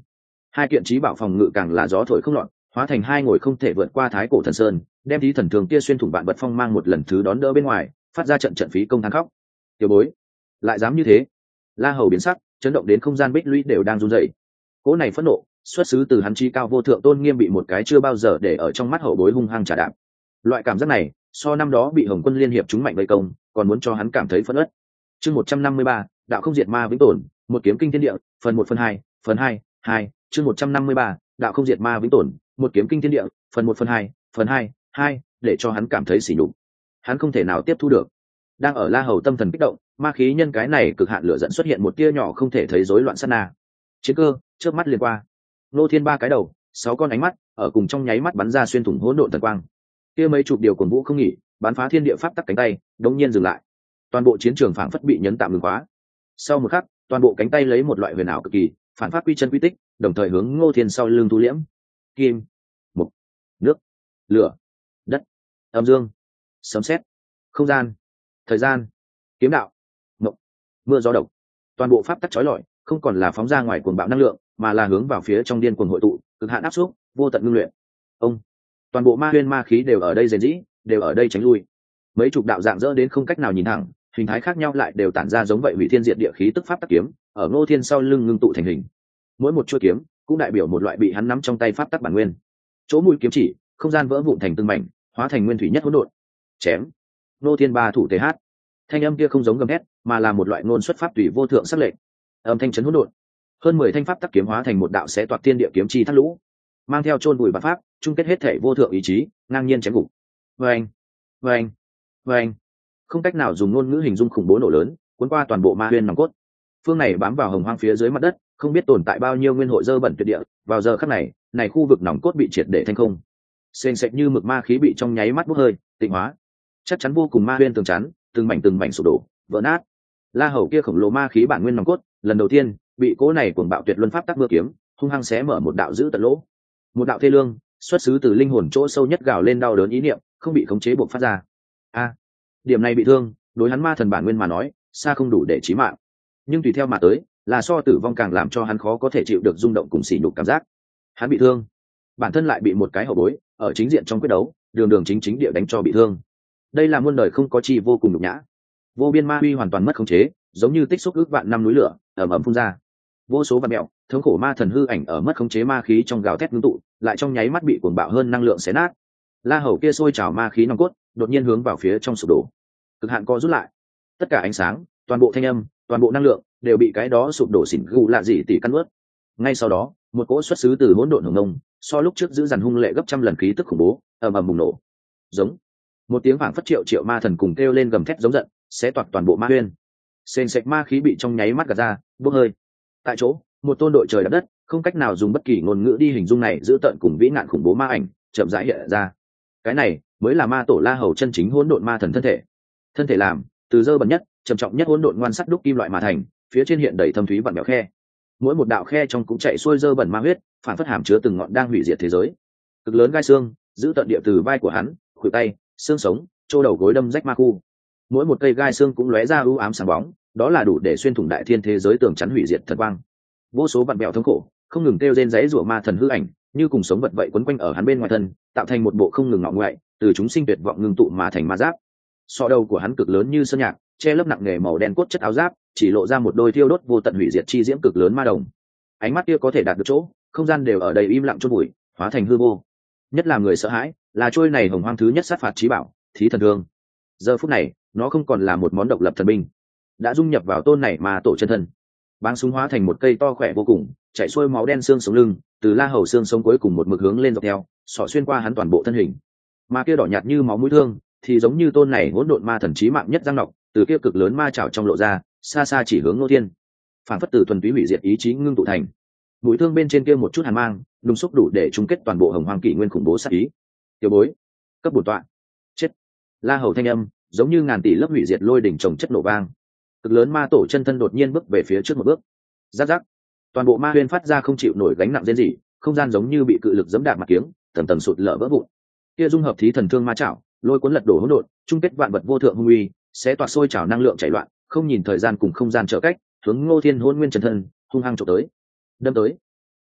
Hai kiện trí bảo phòng ngự càng là gió thổi không lọt, hóa thành hai ngồi không thể vượt qua thái cổ thần sơn, đem thí thần thường kia xuyên thủng vạn vật phong mang một lần thứ đón đỡ bên ngoài, phát ra trận trận phí công than khóc. Tiểu bối, lại dám như thế? La Hầu biến sắc, chấn động đến không gian bích lũy đều đang run rẩy. Cỗ này phẫn nộ, xuất xứ từ hắn chi cao vô thượng tôn nghiêm bị một cái chưa bao giờ để ở trong mắt hậu bối hung hăng trả đạp. Loại cảm giác này, so năm đó bị Hồng Quân liên hiệp chúng mạnh vây công, còn muốn cho hắn cảm thấy phẫn uất. Chương 153, đạo không diệt ma vĩnh tồn, một kiếm kinh thiên địa, phần 1 phần 2, phần 2, chương 153, đạo không diệt ma vĩnh tồn, một kiếm kinh thiên địa, phần 1 phần 2, để cho hắn cảm thấy sỉ nhục. Hắn không thể nào tiếp thu được. Đang ở La Hầu tâm thần kích động, ma khí nhân cái này cực hạn lửa dẫn xuất hiện một tia nhỏ không thể thấy rối loạn sát na. Chiến cơ chớp mắt liền qua. Nô Thiên ba cái đầu, 6 con ánh mắt, ở cùng trong nháy mắt bắn ra xuyên thủng hỗn độn thần quang. Kia mấy chục điều cuồng vũ không nghỉ, bắn phá thiên địa pháp tắc cánh tay, đống nhiên dừng lại. Toàn bộ chiến trường phảng phất bị nhấn tạm ngừng khóa. Sau một khắc, toàn bộ cánh tay lấy một loại huyền ảo cực kỳ, phản phát quy chân quy tích, đồng thời hướng Ngô Thiên sau lưng thu liễm. Kim, mộc, nước, lửa, đất, âm dương, sấm sét, không gian, thời gian, kiếm đạo, mộng, mưa gió độc, toàn bộ pháp tắc chói lọi, không còn là phóng ra ngoài cuồng bạo năng lượng, mà là hướng vào phía trong điên cuồng hội tụ, cực hạn áp xúc, vô tận ngưng luyện. Ông, toàn bộ ma huyên ma khí đều ở đây rèn rĩ, đều ở đây tránh lui. Mấy chục đạo dạng dỡ đến không cách nào nhìn thẳng, hình thái khác nhau lại đều tản ra giống vậy hủy thiên diệt địa khí tức pháp tắc kiếm, ở Ngô Thiên sau lưng ngưng tụ thành hình. Mỗi một chuôi kiếm cũng đại biểu một loại bị hắn nắm trong tay pháp tắc bản nguyên. Chỗ mũi kiếm chỉ, không gian vỡ vụn thành từng mảnh, hóa thành nguyên thủy nhất hỗn độn. Chém. Ngô Thiên ba thủ tế hát. Thanh âm kia không giống gầm hét, mà là một loại ngôn xuất pháp tùy vô thượng sắc lệnh. Âm thanh chấn hỗn độn. Hơn 10 thanh pháp tắc kiếm hóa thành một đạo xé toạc thiên địa kiếm chi thác lũ, mang theo chôn bụi bát pháp, chung kết hết thể vô thượng ý chí, ngang nhiên chém gục. Oeng, oeng, oeng. Không cách nào dùng ngôn ngữ hình dung khủng bố nổ lớn, cuốn qua toàn bộ ma huyên nòng cốt. Phương này bám vào hồng hoang phía dưới mặt đất, không biết tồn tại bao nhiêu nguyên hội dơ bẩn tuyệt địa, vào giờ khắc này, này khu vực nòng cốt bị triệt để thanh không. Sền sệt như mực ma khí bị trong nháy mắt bốc hơi, tịnh hóa. Chắc chắn vô cùng ma huyên tường chắn, từng mảnh sụp đổ, vỡ nát. La Hầu kia khổng lồ ma khí bản nguyên nòng cốt, lần đầu tiên bị cỗ này cuồng bạo tuyệt luân pháp tắc mưa kiếm, hung hăng xé mở một đạo dữ tận lỗ. Một đạo thê lương, xuất xứ từ linh hồn chỗ sâu nhất gào lên đau đớn ý niệm, không bị khống chế buộc phát ra. A, điểm này bị thương, đối hắn ma thần bản nguyên mà nói, xa không đủ để chí mạng. Nhưng tùy theo mà tới, là so tử vong càng làm cho hắn khó có thể chịu được rung động cùng sỉ nhục cảm giác. Hắn bị thương, bản thân lại bị một cái hậu bối ở chính diện trong quyết đấu, đường chính địa đánh cho bị thương. Đây là muôn đời không có chi vô cùng nhục nhã. Vô biên ma uy hoàn toàn mất khống chế, giống như tích xúc ước vạn năm núi lửa, ầm ầm phun ra. Vô số vạn mẹo, thống khổ ma thần hư ảnh ở mất khống chế ma khí trong gào thét ngưng tụ, lại trong nháy mắt bị cuồng bạo hơn năng lượng xé nát. La Hầu kia sôi trào ma khí nòng cốt, đột nhiên hướng vào phía trong sụp đổ. Cực hạn co rút lại. Tất cả ánh sáng, toàn bộ thanh âm, toàn bộ năng lượng đều bị cái đó sụp đổ xỉn gù lạ dị tỷ căn ướt. Ngay sau đó, một cỗ xuất xứ từ hỗn độn hồng nông, so lúc trước giữ dằn hung lệ gấp trăm lần khí tức khủng bố, ầm ầm bùng nổ. Giống. Một tiếng vang phất triệu ma thần cùng kêu lên gầm thét giống giận, xé toạc toàn bộ ma huyên. Sền sệt ma khí bị trong nháy mắt gạt ra, bốc hơi. Tại chỗ, một tôn đội trời đạp đất, không cách nào dùng bất kỳ ngôn ngữ đi hình dung này giữ tận cùng vĩ nạn khủng bố ma ảnh, chậm rãi hiện ra. Cái này mới là ma tổ La Hầu chân chính hỗn độn ma thần thân thể. Thân thể làm từ dơ bẩn nhất, trầm trọng nhất hỗn độn ngoan sắt đúc kim loại mà thành, phía trên hiện đầy thâm thúy vặn vẹo khe. Mỗi một đạo khe trong cũng chảy xuôi dơ bẩn ma huyết, phản phất hàm chứa từng ngọn đang hủy diệt thế giới. Cực lớn gai xương, giữ tận địa từ vai của hắn, khuỷu tay, xương sống, chỗ đầu gối đâm rách ma khu. Mỗi một cây gai xương cũng lóe ra u ám sáng bóng, đó là đủ để xuyên thủng đại thiên thế giới tường chắn hủy diệt thần quang. Vô số vặn vẹo thống khổ, không ngừng kêu rên rẫy rủa ma thần hư ảnh, như cùng sống vật vậy quấn quanh ở hắn bên ngoài thân, tạo thành một bộ không ngừng ngọ ngoại, từ chúng sinh tuyệt vọng ngưng tụ mà thành ma giáp. Sọ đầu của hắn cực lớn như sơn nhạc, che lớp nặng nghề màu đen cốt chất áo giáp, chỉ lộ ra một đôi thiêu đốt vô tận hủy diệt chi diễm cực lớn ma đồng. Ánh mắt kia có thể đạt được chỗ, không gian đều ở đây im lặng chôn bụi, hóa thành hư vô. Nhất là người sợ hãi, là trôi này hồng hoang thứ nhất sát phạt chí bảo, Thí Thần Thương. Giờ phút này, nó không còn là một món độc lập thần binh, đã dung nhập vào tôn này mà tổ chân thân. Báng súng hóa thành một cây to khỏe vô cùng, chảy xuôi máu đen xương sống lưng, từ La Hầu xương sống cuối cùng một mực hướng lên dọc theo, xỏ xuyên qua hắn toàn bộ thân hình. Mà kia đỏ nhạt như máu mũi thương, thì giống như tôn này hỗn độn ma thần chí mạng nhất răng nọc, từ kia cực lớn ma chảo trong lộ ra, xa xa chỉ hướng Ngô Thiên. Phản phất từ thuần túy hủy diệt ý chí ngưng tụ thành. Mũi thương bên trên kia một chút hàn mang, đùng xúc đủ để chung kết toàn bộ hồng hoang kỷ nguyên khủng bố sát ý. Tiểu bối, cấp bổn tọa. Chết. La Hầu thanh âm, giống như ngàn tỷ lớp hủy diệt lôi đỉnh chồng chất nổ vang. Cực lớn ma tổ chân thân đột nhiên bước về phía trước một bước. Rắc rắc. Toàn bộ ma huyên phát ra không chịu nổi gánh nặng rên rỉ, không gian giống như bị cự lực giẫm đạp mặt kiếng, tầng tầng sụt lở vỡ vụn. Kia dung hợp Thí Thần Thương ma chảo, lôi cuốn lật đổ hỗn độn, chung kết vạn vật vô thượng hung uy, sẽ toạc sôi trào năng lượng chảy loạn, không nhìn thời gian cùng không gian trở cách, hướng Ngô Thiên hỗn nguyên chân thân hung hăng chụp tới. Đâm tới.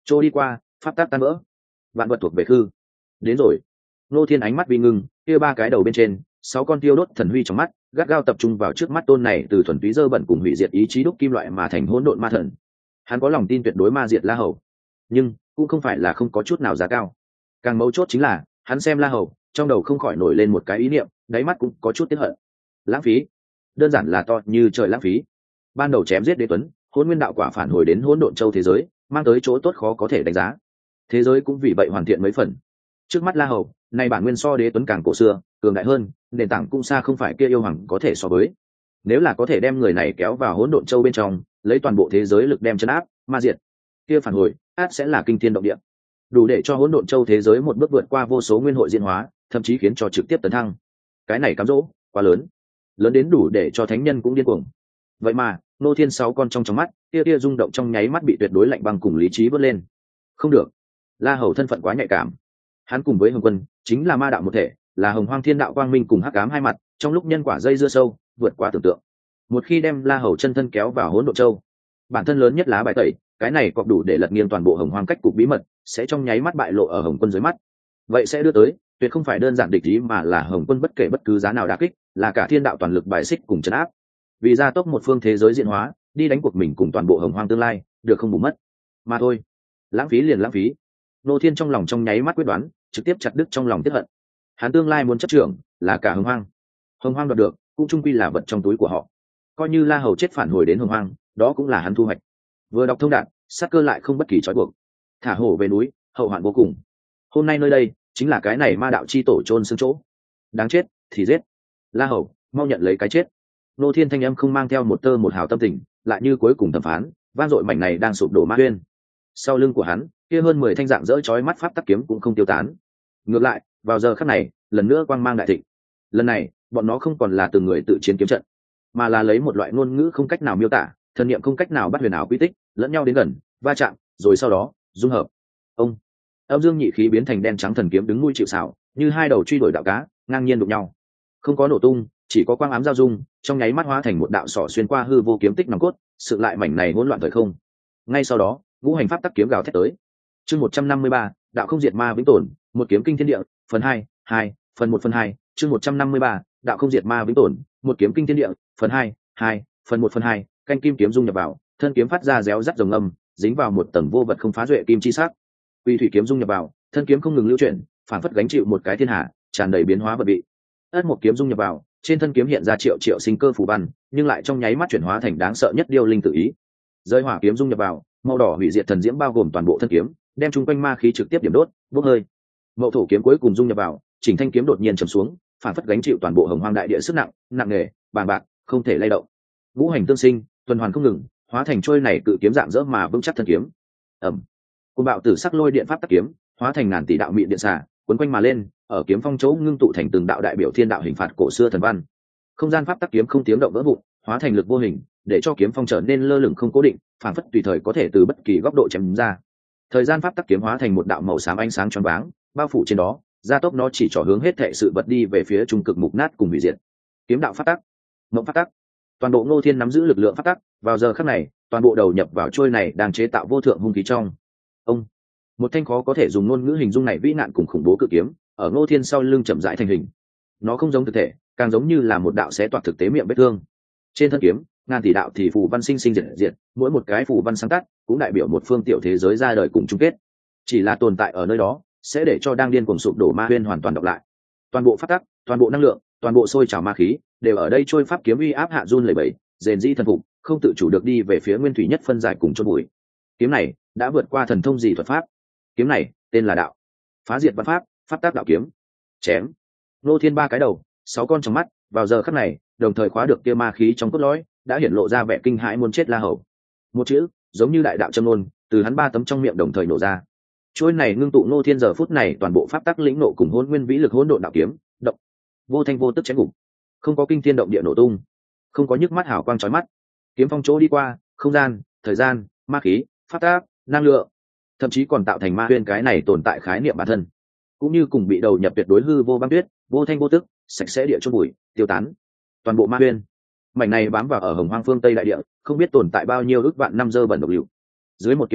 trôi đi qua, pháp tắc tan vỡ, vạn vật thuộc về hư. Đến rồi. Ngô Thiên ánh mắt vi ngưng, kia ba cái đầu bên trên, 6 con tiêu đốt thần huy trong mắt, gắt gao tập trung vào trước mắt tôn này từ thuần túy dơ bẩn cùng hủy diệt ý chí đúc kim loại mà thành hỗn độn ma thần. Hắn có lòng tin tuyệt đối ma diệt La Hầu, nhưng cũng không phải là không có chút nào giá cao. Càng mấu chốt chính là, hắn xem La Hầu, trong đầu không khỏi nổi lên một cái ý niệm, đáy mắt cũng có chút tiếc hận. Lãng phí, đơn giản là to như trời lãng phí. Ban đầu chém giết Đế Tuấn, Hỗn Nguyên đạo quả phản hồi đến hỗn độn châu thế giới, mang tới chỗ tốt khó có thể đánh giá. Thế giới cũng vì vậy hoàn thiện mấy phần. Trước mắt La Hầu, nay bản nguyên so Đế Tuấn càng cổ xưa, cường đại hơn, nền tảng cũng xa không phải kia yêu hoàng có thể so với. Nếu là có thể đem người này kéo vào hỗn độn châu bên trong, lấy toàn bộ thế giới lực đem chấn áp, ma diệt, kia phản hồi, át sẽ là kinh thiên động địa, đủ để cho hỗn độn châu thế giới một bước vượt qua vô số nguyên hội diễn hóa, thậm chí khiến cho trực tiếp tấn thăng. Cái này cám dỗ quá lớn, lớn đến đủ để cho thánh nhân cũng điên cuồng. Vậy mà Ngô Thiên 6 con trong mắt, tia rung động trong nháy mắt bị tuyệt đối lạnh băng cùng lý trí vớt lên. Không được, La Hầu thân phận quá nhạy cảm. Hắn cùng với Hồng Quân chính là ma đạo một thể, là Hồng Hoang Thiên đạo quang minh cùng hắc ám hai mặt, trong lúc nhân quả dây dưa sâu, vượt qua tưởng tượng. Một khi đem La Hầu chân thân kéo vào hỗn độn châu, bản thân lớn nhất lá bài tẩy, cái này cọp đủ để lật nghiêng toàn bộ Hồng Hoang cách cục bí mật, sẽ trong nháy mắt bại lộ ở Hồng Quân dưới mắt. Vậy sẽ đưa tới, tuyệt không phải đơn giản địch ý mà là Hồng Quân bất kể bất cứ giá nào đả kích, là cả thiên đạo toàn lực bài xích cùng trấn áp. Vì gia tốc một phương thế giới diễn hóa, đi đánh cuộc mình cùng toàn bộ Hồng Hoang tương lai, được không bù mất. Mà thôi, lãng phí liền lãng phí. Ngô Thiên trong lòng trong nháy mắt quyết đoán, trực tiếp chặt đứt trong lòng tiếc hận. Hắn tương lai muốn chấp trưởng, là cả Hồng Hoang. Hồng Hoang đoạt được, cũng chung quy là vật trong túi của họ. Coi như La Hầu chết phản hồi đến Hồng Hoang, đó cũng là hắn thu hoạch. Vừa đọc thông đạt, sát cơ lại không bất kỳ trói buộc. Thả hổ về núi, hậu hoạn vô cùng. Hôm nay nơi đây chính là cái này ma đạo chi tổ chôn xương chỗ. Đáng chết thì giết. La Hầu, mau nhận lấy cái chết. Ngô Thiên thanh âm không mang theo một tơ một hào tâm tình, lại như cuối cùng thẩm phán, vang dội mảnh này đang sụp đổ ma huyên. Sau lưng của hắn, kia hơn 10 thanh dạng dỡ chói mắt pháp tắc kiếm cũng không tiêu tán. Ngược lại, vào giờ khắc này, lần nữa quang mang đại thịnh. Lần này, bọn nó không còn là từng người tự chiến kiếm trận, mà là lấy một loại ngôn ngữ không cách nào miêu tả, thần niệm không cách nào bắt huyền ảo quy tích, lẫn nhau đến gần, va chạm, rồi sau đó dung hợp. Ông, âm dương nhị khí biến thành đen trắng thần kiếm đứng nuôi chịu xảo, như hai đầu truy đuổi đạo cá, ngang nhiên đụng nhau. Không có nổ tung, chỉ có quang ám giao dung, trong nháy mắt hóa thành một đạo sỏ xuyên qua hư vô kiếm tích nòng cốt, sự lại mảnh này hỗn loạn thời không. Ngay sau đó, ngũ hành pháp tắc kiếm gào thét tới. Chương 153, đạo không diệt ma vĩnh tồn, một kiếm kinh thiên địa, phần 2, phần 1 phần 2, chương 153, đạo không diệt ma vĩnh tồn, một kiếm kinh thiên địa, phần 2, phần 1 phần 2, canh kim kiếm dung nhập vào, thân kiếm phát ra réo rắt rồng âm, dính vào một tầng vô vật không phá duệ kim chi sắc. Uy thủy kiếm dung nhập vào, thân kiếm không ngừng lưu chuyển, phản phất gánh chịu một cái thiên hạ, tràn đầy biến hóa vật vị. Ất một kiếm dung nhập vào, trên thân kiếm hiện ra triệu triệu sinh cơ phù văn, nhưng lại trong nháy mắt chuyển hóa thành đáng sợ nhất điêu linh tự ý. Rơi hỏa kiếm dung nhập vào, màu đỏ hủy diệt thần diễm bao gồm toàn bộ thân kiếm, đem chung quanh ma khí trực tiếp điểm đốt, bốc hơi. Mậu thổ kiếm cuối cùng dung nhập vào, chỉnh thanh kiếm đột nhiên trầm xuống, phản phất gánh chịu toàn bộ Hồng Hoang đại địa sức nặng, nặng nề, bàng bạc, không thể lay động. Ngũ hành tương sinh, tuần hoàn không ngừng, hóa thành trôi này cự kiếm dạng dỡ mà vững chắc thân kiếm. Ầm. Côn bạo tử sắc lôi điện pháp tắc kiếm, hóa thành ngàn tỷ đạo mịn điện xả, cuốn quanh mà lên, ở kiếm phong chỗ ngưng tụ thành từng đạo đại biểu thiên đạo hình phạt cổ xưa thần văn. Không gian pháp tắc kiếm không tiếng động vỡ vụn, hóa thành lực vô hình, để cho kiếm phong trở nên lơ lửng không cố định, phản phất tùy thời có thể từ bất kỳ góc độ chém ra. Thời gian pháp tắc kiếm hóa thành một đạo màu xám ánh sáng choáng váng, bao phủ trên đó, gia tốc nó chỉ trỏ hướng hết thảy sự vật đi về phía trung cực mục nát cùng hủy diệt. Kiếm đạo pháp tắc, mộng pháp tắc, toàn bộ Ngô Thiên nắm giữ lực lượng pháp tắc, vào giờ khắc này, toàn bộ đầu nhập vào trôi này đang chế tạo vô thượng hung khí trong. Ông, một thanh khó có thể dùng ngôn ngữ hình dung này vĩ nạn cùng khủng bố cự kiếm, ở Ngô Thiên sau lưng chậm rãi thành hình. Nó không giống thực thể, càng giống như là một đạo xé toạc thực tế miệng vết thương. Trên thân kiếm, ngàn tỷ đạo thì phù văn sinh sinh diệt diệt, mỗi một cái phù văn sáng tắt cũng đại biểu một phương tiểu thế giới ra đời cùng chung kết. Chỉ là tồn tại ở nơi đó, sẽ để cho đang điên cuồng sụp đổ ma huyên hoàn toàn đọc lại. Toàn bộ pháp tắc, toàn bộ năng lượng, toàn bộ sôi trào ma khí, đều ở đây trôi pháp kiếm uy áp hạ run lẩy bẩy, rèn rĩ thần phục, không tự chủ được đi về phía nguyên thủy nhất phân giải cùng chôn bụi. Kiếm này đã vượt qua thần thông gì thuật pháp. Kiếm này tên là đạo, phá diệt văn pháp, pháp tắc đạo kiếm. Chém. Ngô Thiên ba cái đầu, 6 con trong mắt, vào giờ khắc này, đồng thời khóa được kia ma khí trong cốt lõi, đã hiển lộ ra vẻ kinh hãi muốn chết La Hầu. Một chữ, giống như đại đạo châm ngôn, từ hắn 3 tấm trong miệng đồng thời nổ ra. Chuôi này ngưng tụ Ngô Thiên giờ phút này toàn bộ pháp tắc lĩnh nộ cùng hỗn nguyên vĩ lực hỗn độn đạo kiếm, động, vô thanh vô tức chém ngục. Không có kinh thiên động địa nổ tung, không có nhức mắt hào quang chói mắt. Kiếm phong chỗ đi qua, không gian, thời gian, ma khí, pháp tắc, năng lượng, thậm chí còn tạo thành ma huyên cái này tồn tại khái niệm bản thân, cũng như cùng bị đầu nhập tuyệt đối hư vô băng tuyết, vô thanh vô tức, sạch sẽ địa chôn bụi, tiêu tán. Toàn bộ ma huyên, mảnh này bám vào ở Hồng Hoang phương Tây đại địa, không biết tồn tại bao nhiêu ức vạn năm dơ bẩn độc liệu. Dưới một kiếm này,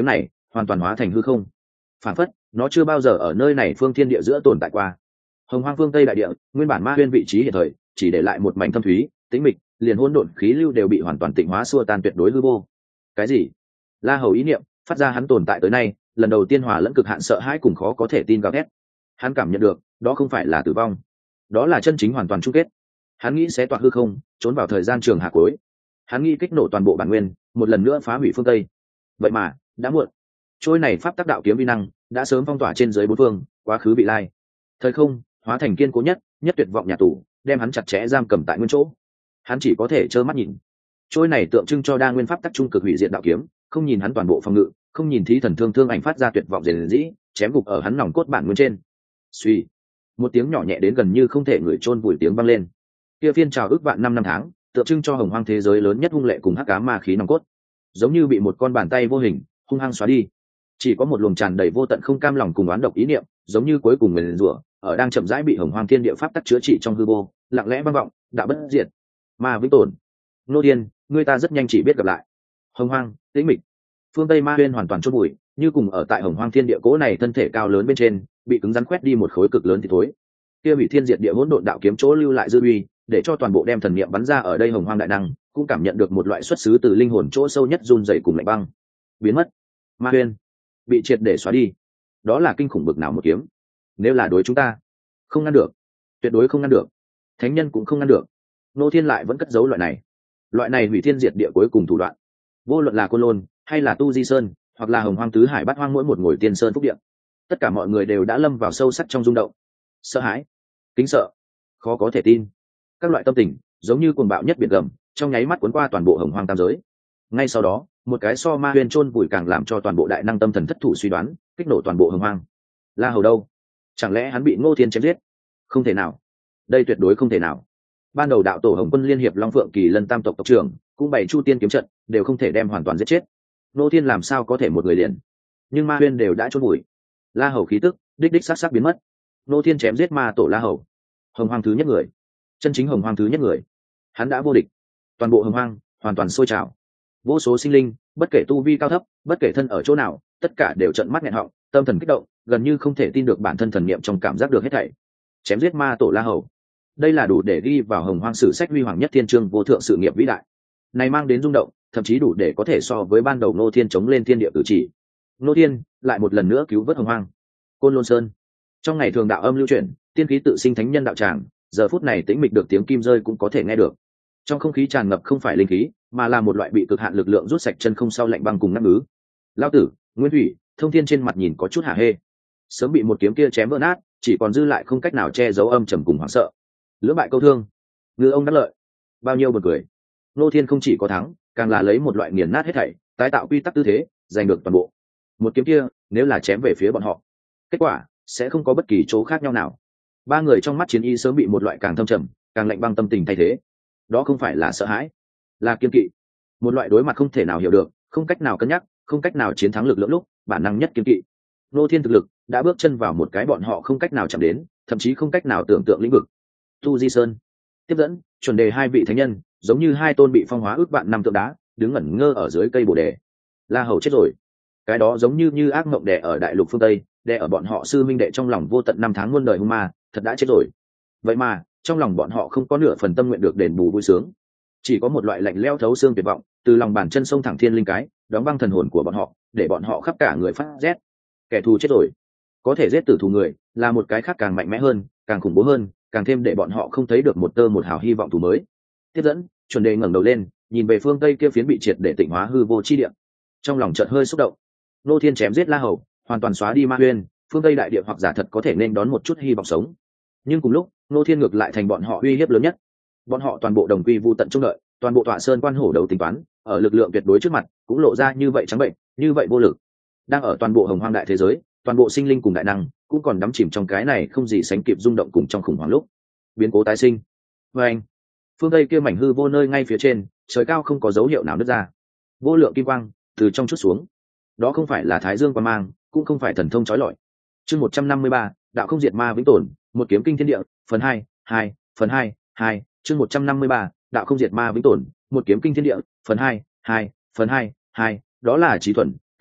hoàn toàn hóa thành hư không. Phản phất nó chưa bao giờ ở nơi này phương thiên địa giữa tồn tại qua. Hồng Hoang phương Tây đại địa, nguyên bản ma huyên vị trí hiện thời chỉ để lại một mảnh thâm thúy tĩnh mịch, liền hỗn độn khí lưu đều bị hoàn toàn tịnh hóa, xua tan tuyệt đối hư vô. Cái gì? La Hầu ý niệm phát ra hắn tồn tại tới nay lần đầu tiên hòa lẫn cực hạn sợ hãi cùng khó có thể tin gào thét. Hắn cảm nhận được đó không phải là tử vong, đó là chân chính hoàn toàn chung kết. Hắn nghĩ xé toạc hư không, trốn vào thời gian trường hạ cuối. Hắn nghĩ kích nổ toàn bộ bản nguyên, một lần nữa phá hủy phương Tây. Vậy mà đã muộn. Trôi này pháp tác đạo kiếm vi năng đã sớm phong tỏa trên dưới bốn phương, quá khứ vị lai. Thời không hóa thành kiên cố nhất tuyệt vọng nhà tù, đem hắn chặt chẽ giam cầm tại nguyên chỗ. Hắn chỉ có thể trơ mắt nhìn. Trôi này tượng trưng cho đa nguyên pháp tắc trung cực hủy diệt đạo kiếm, không nhìn hắn toàn bộ phòng ngự, không nhìn thí thần thương ảnh phát ra tuyệt vọng rền rĩ, chém gục ở hắn nòng cốt bản nguyên trên. Suy, một tiếng nhỏ nhẹ đến gần như không thể người chôn vùi tiếng vang lên. Kia phiên trào ước vạn năm tháng, tượng trưng cho hồng hoang thế giới lớn nhất hung lệ cùng hắc ám ma khí nòng cốt, giống như bị một con bàn tay vô hình hung hăng xóa đi. Chỉ có một luồng tràn đầy vô tận không cam lòng cùng oán độc ý niệm, giống như cuối cùng nguyền rủa, ở đang chậm rãi bị hồng hoang thiên địa pháp tắc chữa trị trong hư vô, lặng lẽ vang vọng, đạo bất diệt, ma vĩnh tồn. Nô Điên, người ta rất nhanh chỉ biết gặp lại. Hồng hoang, tĩnh mịch. Phương Tây ma huyên hoàn toàn chôn bụi, như cùng ở tại hồng hoang thiên địa cố này thân thể cao lớn bên trên, bị cứng rắn quét đi một khối cực lớn thì thối. Kia bị thiên diệt địa hỗn độn đạo kiếm chỗ lưu lại dư uy, để cho toàn bộ đem thần niệm bắn ra ở đây hồng hoang đại năng, cũng cảm nhận được một loại xuất xứ từ linh hồn chỗ sâu nhất run rẩy cùng lạnh băng. Biến mất. Ma huyên bị triệt để xóa đi. Đó là kinh khủng bực nào một kiếm. Nếu là đối chúng ta, không ngăn được, tuyệt đối không ngăn được. Thánh nhân cũng không ngăn được. Nô Thiên lại vẫn cất giấu loại này hủy thiên diệt địa cuối cùng thủ đoạn. Vô luận là Côn Lôn hay là Tu Di Sơn, hoặc là hồng hoang tứ hải bát hoang mỗi một ngồi tiên sơn phúc địa, tất cả mọi người đều đã lâm vào sâu sắc trong rung động, sợ hãi, kính sợ, khó có thể tin. Các loại tâm tình giống như cuồng bạo nhất biển gầm, trong nháy mắt cuốn qua toàn bộ hồng hoang tam giới. Ngay sau đó, một cái so ma huyên chôn vùi càng làm cho toàn bộ đại năng tâm thần thất thủ suy đoán, kích nổ toàn bộ hồng hoang. La Hầu đâu? Chẳng lẽ hắn bị Ngô Thiên chém giết? Không thể nào, đây tuyệt đối không thể nào. Ban đầu đạo tổ Hồng Quân liên hiệp Long Phượng Kỳ Lân tam tộc tộc trưởng, cũng bày Chu Tiên kiếm trận, đều không thể đem hoàn toàn giết chết. Ngô Thiên làm sao có thể một người liền? Nhưng ma huyên đều đã chôn vùi. La Hầu khí tức đích xác xác biến mất. Ngô Thiên chém giết ma tổ La Hầu, hồng hoang thứ nhất người, chân chính hồng hoang thứ nhất người. Hắn đã vô địch. Toàn bộ hồng hoang hoàn toàn sôi trào. Vô số sinh linh, bất kể tu vi cao thấp, bất kể thân ở chỗ nào, tất cả đều trợn mắt nghẹn họng, tâm thần kích động, gần như không thể tin được bản thân thần niệm trong cảm giác được hết thảy. Chém giết ma tổ La Hầu, đây là đủ để ghi vào hồng hoang sử sách huy hoàng nhất thiên chương vô thượng sự nghiệp vĩ đại. Này mang đến rung động, thậm chí đủ để có thể so với ban đầu Ngô Thiên chống lên thiên địa cử chỉ. Ngô Thiên lại một lần nữa cứu vớt hồng hoang. Côn Lôn Sơn, trong ngày thường đạo âm lưu chuyển, tiên khí tự sinh thánh nhân đạo tràng, giờ phút này tĩnh mịch được tiếng kim rơi cũng có thể nghe được. Trong không khí tràn ngập không phải linh khí, mà là một loại bị cực hạn lực lượng rút sạch chân không sau lạnh băng cùng ngắt ngứ. Lao tử, Nguyên Thủy, Thông Thiên trên mặt nhìn có chút hả hê. Sớm bị một kiếm kia chém vỡ nát, chỉ còn dư lại không cách nào che giấu âm trầm cùng hoảng sợ. Lưỡng bại câu thương, ngư ông đắc lợi, bao nhiêu buồn cười. Nô Thiên không chỉ có thắng, càng là lấy một loại nghiền nát hết thảy, tái tạo quy tắc tư thế, giành được toàn bộ. Một kiếm kia, nếu là chém về phía bọn họ, kết quả sẽ không có bất kỳ chỗ khác nhau nào. Ba người trong mắt chiến y sớm bị một loại càng thâm trầm, càng lạnh băng tâm tình thay thế. Đó không phải là sợ hãi, là kiên kỵ. Một loại đối mặt không thể nào hiểu được, không cách nào cân nhắc, không cách nào chiến thắng lực lượng lúc bản năng nhất kiên kỵ. Nô Thiên thực lực đã bước chân vào một cái bọn họ không cách nào chạm đến, thậm chí không cách nào tưởng tượng lĩnh vực. Tu Di Sơn tiếp dẫn chuẩn đề hai vị thánh nhân, giống như hai tôn bị phong hóa ước vạn năm tượng đá, đứng ngẩn ngơ ở dưới cây bồ đề. La Hầu chết rồi. Cái đó giống như ác mộng đè ở đại lục phương Tây, đè ở bọn họ sư minh đệ trong lòng vô tận năm tháng muôn đời hung ma, thật đã chết rồi. Vậy mà trong lòng bọn họ không có nửa phần tâm nguyện được đền bù vui sướng, chỉ có một loại lạnh lẽo thấu xương tuyệt vọng từ lòng bàn chân sông thẳng thiên linh cái, đóng băng thần hồn của bọn họ, để bọn họ khắp cả người phát rét. Kẻ thù chết rồi, có thể giết tử thù người là một cái khác càng mạnh mẽ hơn, càng khủng bố hơn, càng thêm để bọn họ không thấy được một tơ một hào hy vọng thù mới. Tiếp dẫn chuẩn đề ngẩng đầu lên, nhìn về phương Tây kia phiến bị triệt để tịnh hóa hư vô chi địa, trong lòng chợt hơi xúc động. Nô Thiên chém giết La Hầu, hoàn toàn xóa đi ma huyên, phương Tây đại địa hoặc giả thật có thể nên đón một chút hy vọng sống. Nhưng cùng lúc, Nô Thiên ngược lại thành bọn họ uy hiếp lớn nhất. Bọn họ toàn bộ đồng quy vu tận trông đợi, toàn bộ tọa sơn quan hổ đầu tính toán, ở lực lượng tuyệt đối trước mặt cũng lộ ra như vậy trắng bệnh, như vậy vô lực. Đang ở toàn bộ hồng hoang đại thế giới, toàn bộ sinh linh cùng đại năng cũng còn đắm chìm trong cái này không gì sánh kịp rung động cùng trong khủng hoảng lúc biến cố tái sinh. Và anh, phương Tây kia mảnh hư vô nơi ngay phía trên, trời cao không có dấu hiệu nào nứt ra, vô lượng kim quang từ trong chút xuống. Đó không phải là thái dương quang mang, cũng không phải thần thông chói lọi. Chương 153, đạo không diệt ma vĩnh tồn, một kiếm kinh thiên địa, phần 2, phần 2, chương 153, đạo không diệt ma vĩnh tồn, một kiếm kinh thiên địa, phần 2, phần 2, đó là Chí Thuần tới đang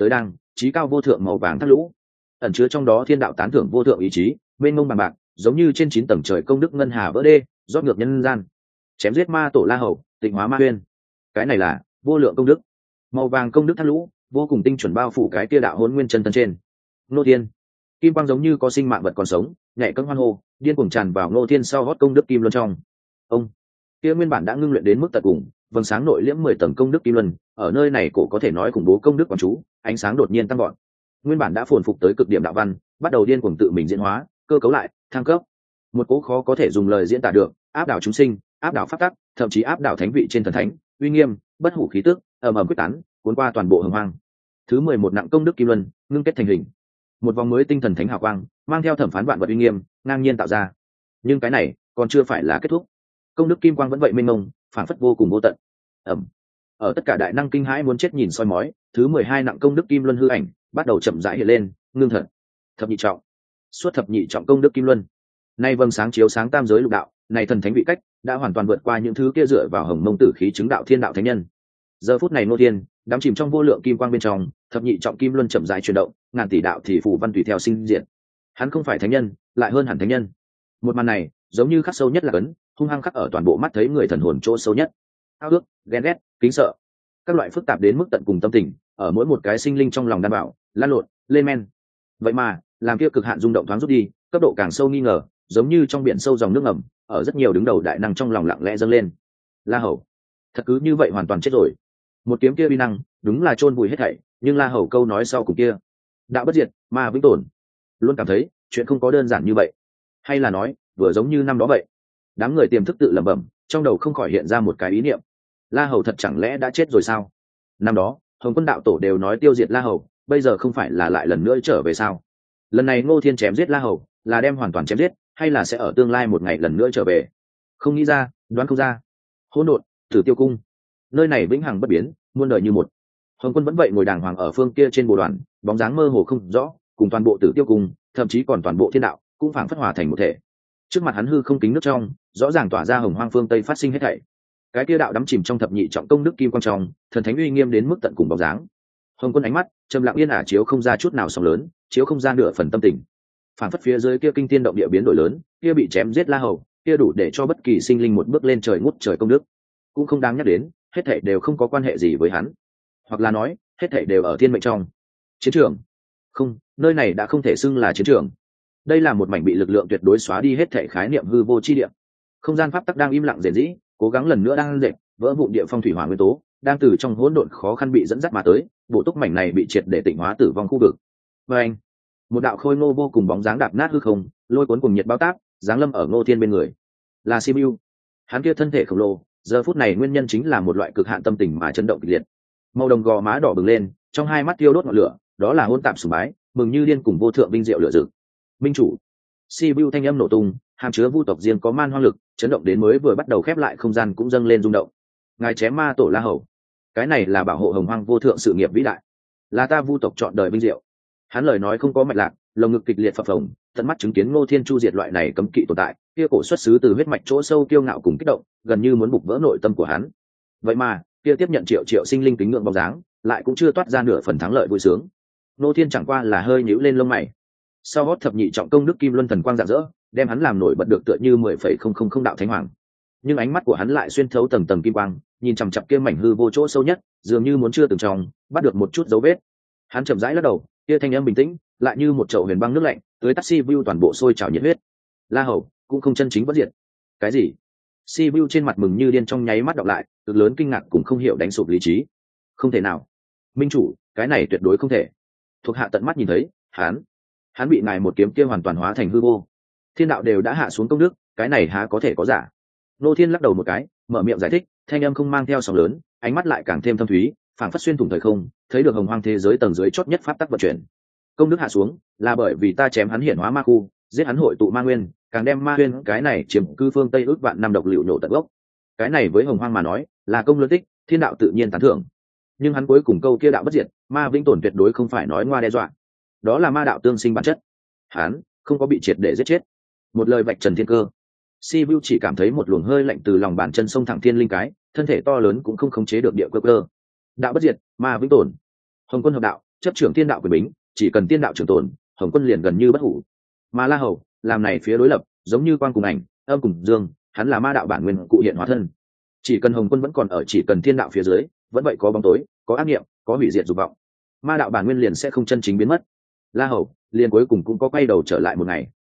trí cao vô thượng màu vàng thác lũ, ẩn chứa trong đó thiên đạo tán thưởng vô thượng ý chí, mênh mông bằng bạc, giống như trên 9 tầng trời công đức ngân hà vỡ đê, rót ngược nhân gian, chém giết ma tổ La Hầu, tịnh hóa ma huyên. Cái này là vô lượng công đức. Màu vàng công đức thác lũ, vô cùng tinh chuẩn bao phủ cái kia đạo hỗn nguyên chân thân trên. Ngô Thiên, kim quang giống như có sinh mạng vật còn sống, nhảy cẫng hoan hô, điên cuồng tràn vào Ngô Thiên sau hót công đức kim luân trong. Ông, kia nguyên bản đã ngưng luyện đến mức tận cùng, vầng sáng nội liễm 10 tầng công đức kim luân, ở nơi này cổ có thể nói khủng bố công đức quán chú, ánh sáng đột nhiên tăng vọt. Nguyên bản đã phồn phục tới cực điểm đạo văn, bắt đầu điên cuồng tự mình diễn hóa, cơ cấu lại, thăng cấp. Một cỗ khó có thể dùng lời diễn tả được, áp đảo chúng sinh, áp đảo pháp tắc, thậm chí áp đảo thánh vị trên thần thánh, uy nghiêm, bất hủ khí tức, ầm ầm quyết tán, cuốn qua toàn bộ hồng hoang. Thứ 11 nặng công đức kim luân, ngưng kết thành hình. Một vòng mới tinh thần thánh hào quang, mang theo thẩm phán vạn vật uy nghiêm, ngang nhiên tạo ra. Nhưng cái này còn chưa phải là kết thúc. Công đức kim quang vẫn vậy mênh mông, phản phất vô cùng vô tận. Ầm. Ở tất cả đại năng kinh hãi muốn chết nhìn soi mói, thứ 12 nặng công đức kim luân hư ảnh, bắt đầu chậm rãi hiện lên, ngưng thật. Thập nhị trọng. Suốt thập nhị trọng công đức kim luân. Nay vầng sáng chiếu sáng tam giới lục đạo, này thần thánh vị cách đã hoàn toàn vượt qua những thứ kia dựa vào hồng mông tử khí chứng đạo thiên đạo thánh nhân. Giờ phút này Ngô Thiên đắm chìm trong vô lượng kim quang bên trong, thập nhị trọng kim luân chậm rãi chuyển động, ngàn tỷ đạo thì phù văn tùy theo sinh diệt. Hắn không phải thánh nhân, lại hơn hẳn thánh nhân. Một màn này giống như khắc sâu nhất là cấn, hung hăng khắc ở toàn bộ mắt thấy người thần hồn chỗ sâu nhất. Ao ước, ghen ghét, kính sợ, các loại phức tạp đến mức tận cùng tâm tình, ở mỗi một cái sinh linh trong lòng đan bảo, lan lộn, lên men. Vậy mà, làm kia cực hạn rung động thoáng rút đi, cấp độ càng sâu nghi ngờ, giống như trong biển sâu dòng nước ngầm, ở rất nhiều đứng đầu đại năng trong lòng lặng lẽ dâng lên. La Hầu, thật cứ như vậy hoàn toàn chết rồi. Một kiếm kia uy năng, đúng là chôn vùi hết thảy, nhưng La Hầu câu nói sau cùng kia, đạo bất diệt, ma vĩnh tồn, luôn cảm thấy chuyện không có đơn giản như vậy. Hay là nói, vừa giống như năm đó vậy. Đám người tiềm thức tự lẩm bẩm, trong đầu không khỏi hiện ra một cái ý niệm. La Hầu thật chẳng lẽ đã chết rồi sao? Năm đó, Hồng Quân đạo tổ đều nói tiêu diệt La Hầu, bây giờ không phải là lại lần nữa trở về sao? Lần này Ngô Thiên chém giết La Hầu, là đem hoàn toàn chém giết, hay là sẽ ở tương lai một ngày lần nữa trở về? Không nghĩ ra, đoán không ra. Hỗn độn, Tử Tiêu cung, nơi này vĩnh hằng bất biến, muôn đời như một. Hồng Quân vẫn vậy ngồi đàng hoàng ở phương kia trên bồ đoàn, bóng dáng mơ hồ không rõ, cùng toàn bộ Tử Tiêu cung, thậm chí còn toàn bộ thiên đạo, cũng phảng phất hòa thành một thể. Trước mặt hắn hư không kính nước trong, rõ ràng tỏa ra hồng hoang phương tây phát sinh hết thảy. Cái kia đạo đắm chìm trong thập nhị trọng công đức kim quang trong, thần thánh uy nghiêm đến mức tận cùng bóng dáng. Hồng Quân ánh mắt trầm lặng yên ả chiếu không ra chút nào sóng lớn, chiếu không ra nửa phần tâm tình. Phảng phất phía dưới kia kinh thiên động địa biến đổi lớn, kia bị chém giết La Hầu, kia đủ để cho bất kỳ sinh linh một bước lên trời ngút trời công đức, cũng không đáng nhắc đến, hết thảy đều không có quan hệ gì với hắn, hoặc là nói, hết thảy đều ở thiên mệnh trong. Chiến trường? Không, nơi này đã không thể xưng là chiến trường. Đây là một mảnh bị lực lượng tuyệt đối xóa đi hết thảy khái niệm hư vô chi địa. Không gian pháp tắc đang im lặng rền rĩ, cố gắng lần nữa đang dệt, vỡ vụn địa phong thủy hỏa nguyên tố, đang từ trong hỗn độn khó khăn bị dẫn dắt mà tới, bộ túc mảnh này bị triệt để tịnh hóa tử vong khu vực. Và anh, một đạo khôi ngô vô cùng bóng dáng đạp nát hư không, lôi cuốn cùng nhiệt bao tác, giáng lâm ở Ngô Thiên bên người. Là Sibiu. Hắn kia thân thể khổng lồ, giờ phút này nguyên nhân chính là một loại cực hạn tâm tình mà chấn động kịch liệt. Màu đồng gò má đỏ bừng lên, trong hai mắt thiêu đốt ngọn lửa, đó là hỗn tạp sùng bái, mừng như điên cùng vô thượng vinh diệu lửa rực. Minh chủ. Sibiu thanh âm nổ tung, hàm chứa vu tộc riêng có man hoang lực, chấn động đến mới vừa bắt đầu khép lại không gian cũng dâng lên rung động. Ngài chém ma tổ La Hầu, cái này là bảo hộ hồng hoang vô thượng sự nghiệp vĩ đại, là ta vu tộc chọn đời vinh diệu. Hắn lời nói không có mạch lạc, lồng ngực kịch liệt phập phồng, tận mắt chứng kiến Ngô Thiên chu diệt loại này cấm kỵ tồn tại, kia cổ xuất xứ từ huyết mạch chỗ sâu kiêu ngạo cùng kích động, gần như muốn bục vỡ nội tâm của hắn. Vậy mà, kia tiếp nhận triệu triệu sinh linh kính ngưỡng bóng dáng, lại cũng chưa toát ra nửa phần thắng lợi vui sướng. Ngô Thiên chẳng qua là hơi nhíu lên lông mày. Sau hót thập nhị trọng công đức kim luân thần quang rạng rỡ, đem hắn làm nổi bật được tựa như 10,000 đạo thánh hoàng. Nhưng ánh mắt của hắn lại xuyên thấu tầng tầng kim quang, nhìn chằm chằm kia mảnh hư vô chỗ sâu nhất, dường như muốn chưa từng trong, bắt được một chút dấu vết. Hắn chậm rãi lắc đầu, kia thanh âm bình tĩnh, lại như một chậu huyền băng nước lạnh, tưới tắt Sibiu toàn bộ sôi trào nhiệt huyết. La Hầu cũng không chân chính bất diệt. Cái gì? Sibiu trên mặt mừng như điên trong nháy mắt đọc lại, cực lớn kinh ngạc cũng không hiểu đánh sụp lý trí. Không thể nào. Minh chủ, cái này tuyệt đối không thể. Thuộc hạ tận mắt nhìn thấy, hắn bị ngài một kiếm kia hoàn toàn hóa thành hư vô. Thiên đạo đều đã hạ xuống công đức, cái này há có thể có giả. Nô Thiên lắc đầu một cái, mở miệng giải thích, thanh âm không mang theo sóng lớn, ánh mắt lại càng thêm thâm thúy, phảng phất xuyên thủng thời không, thấy được hồng hoang thế giới tầng dưới chót nhất pháp tắc vận chuyển. Công đức hạ xuống, là bởi vì ta chém hắn hiển hóa ma khu, giết hắn hội tụ ma nguyên, càng đem ma nguyên cái này chiếm cư phương Tây ước vạn năm độc liệu nhổ tận gốc. Cái này với hồng hoang mà nói, là công lớn tích, thiên đạo tự nhiên tán thưởng. Nhưng hắn cuối cùng câu kia đạo bất diệt, ma vĩnh tồn tuyệt đối không phải nói ngoa đe dọa. Đó là ma đạo tương sinh bản chất. Hắn không có bị triệt để giết chết. Một lời vạch trần thiên cơ. Sibiu chỉ cảm thấy một luồng hơi lạnh từ lòng bàn chân sông thẳng thiên linh cái, thân thể to lớn cũng không khống chế được địa cơ cơ. Đạo bất diệt, ma vĩnh tồn. Hồng Quân hợp đạo, chấp trưởng tiên đạo quyền bính, chỉ cần tiên đạo trường tồn, Hồng Quân liền gần như bất hủ. Mà La Hầu làm này phía đối lập, giống như quang cùng ảnh, âm cùng dương, hắn là ma đạo bản nguyên cụ hiện hóa thân. Chỉ cần Hồng Quân vẫn còn ở, chỉ cần thiên đạo phía dưới vẫn vậy có bóng tối, có ác niệm, có hủy diệt dục vọng, ma đạo bản nguyên liền sẽ không chân chính biến mất. La Hầu liền cuối cùng cũng có quay đầu trở lại một ngày.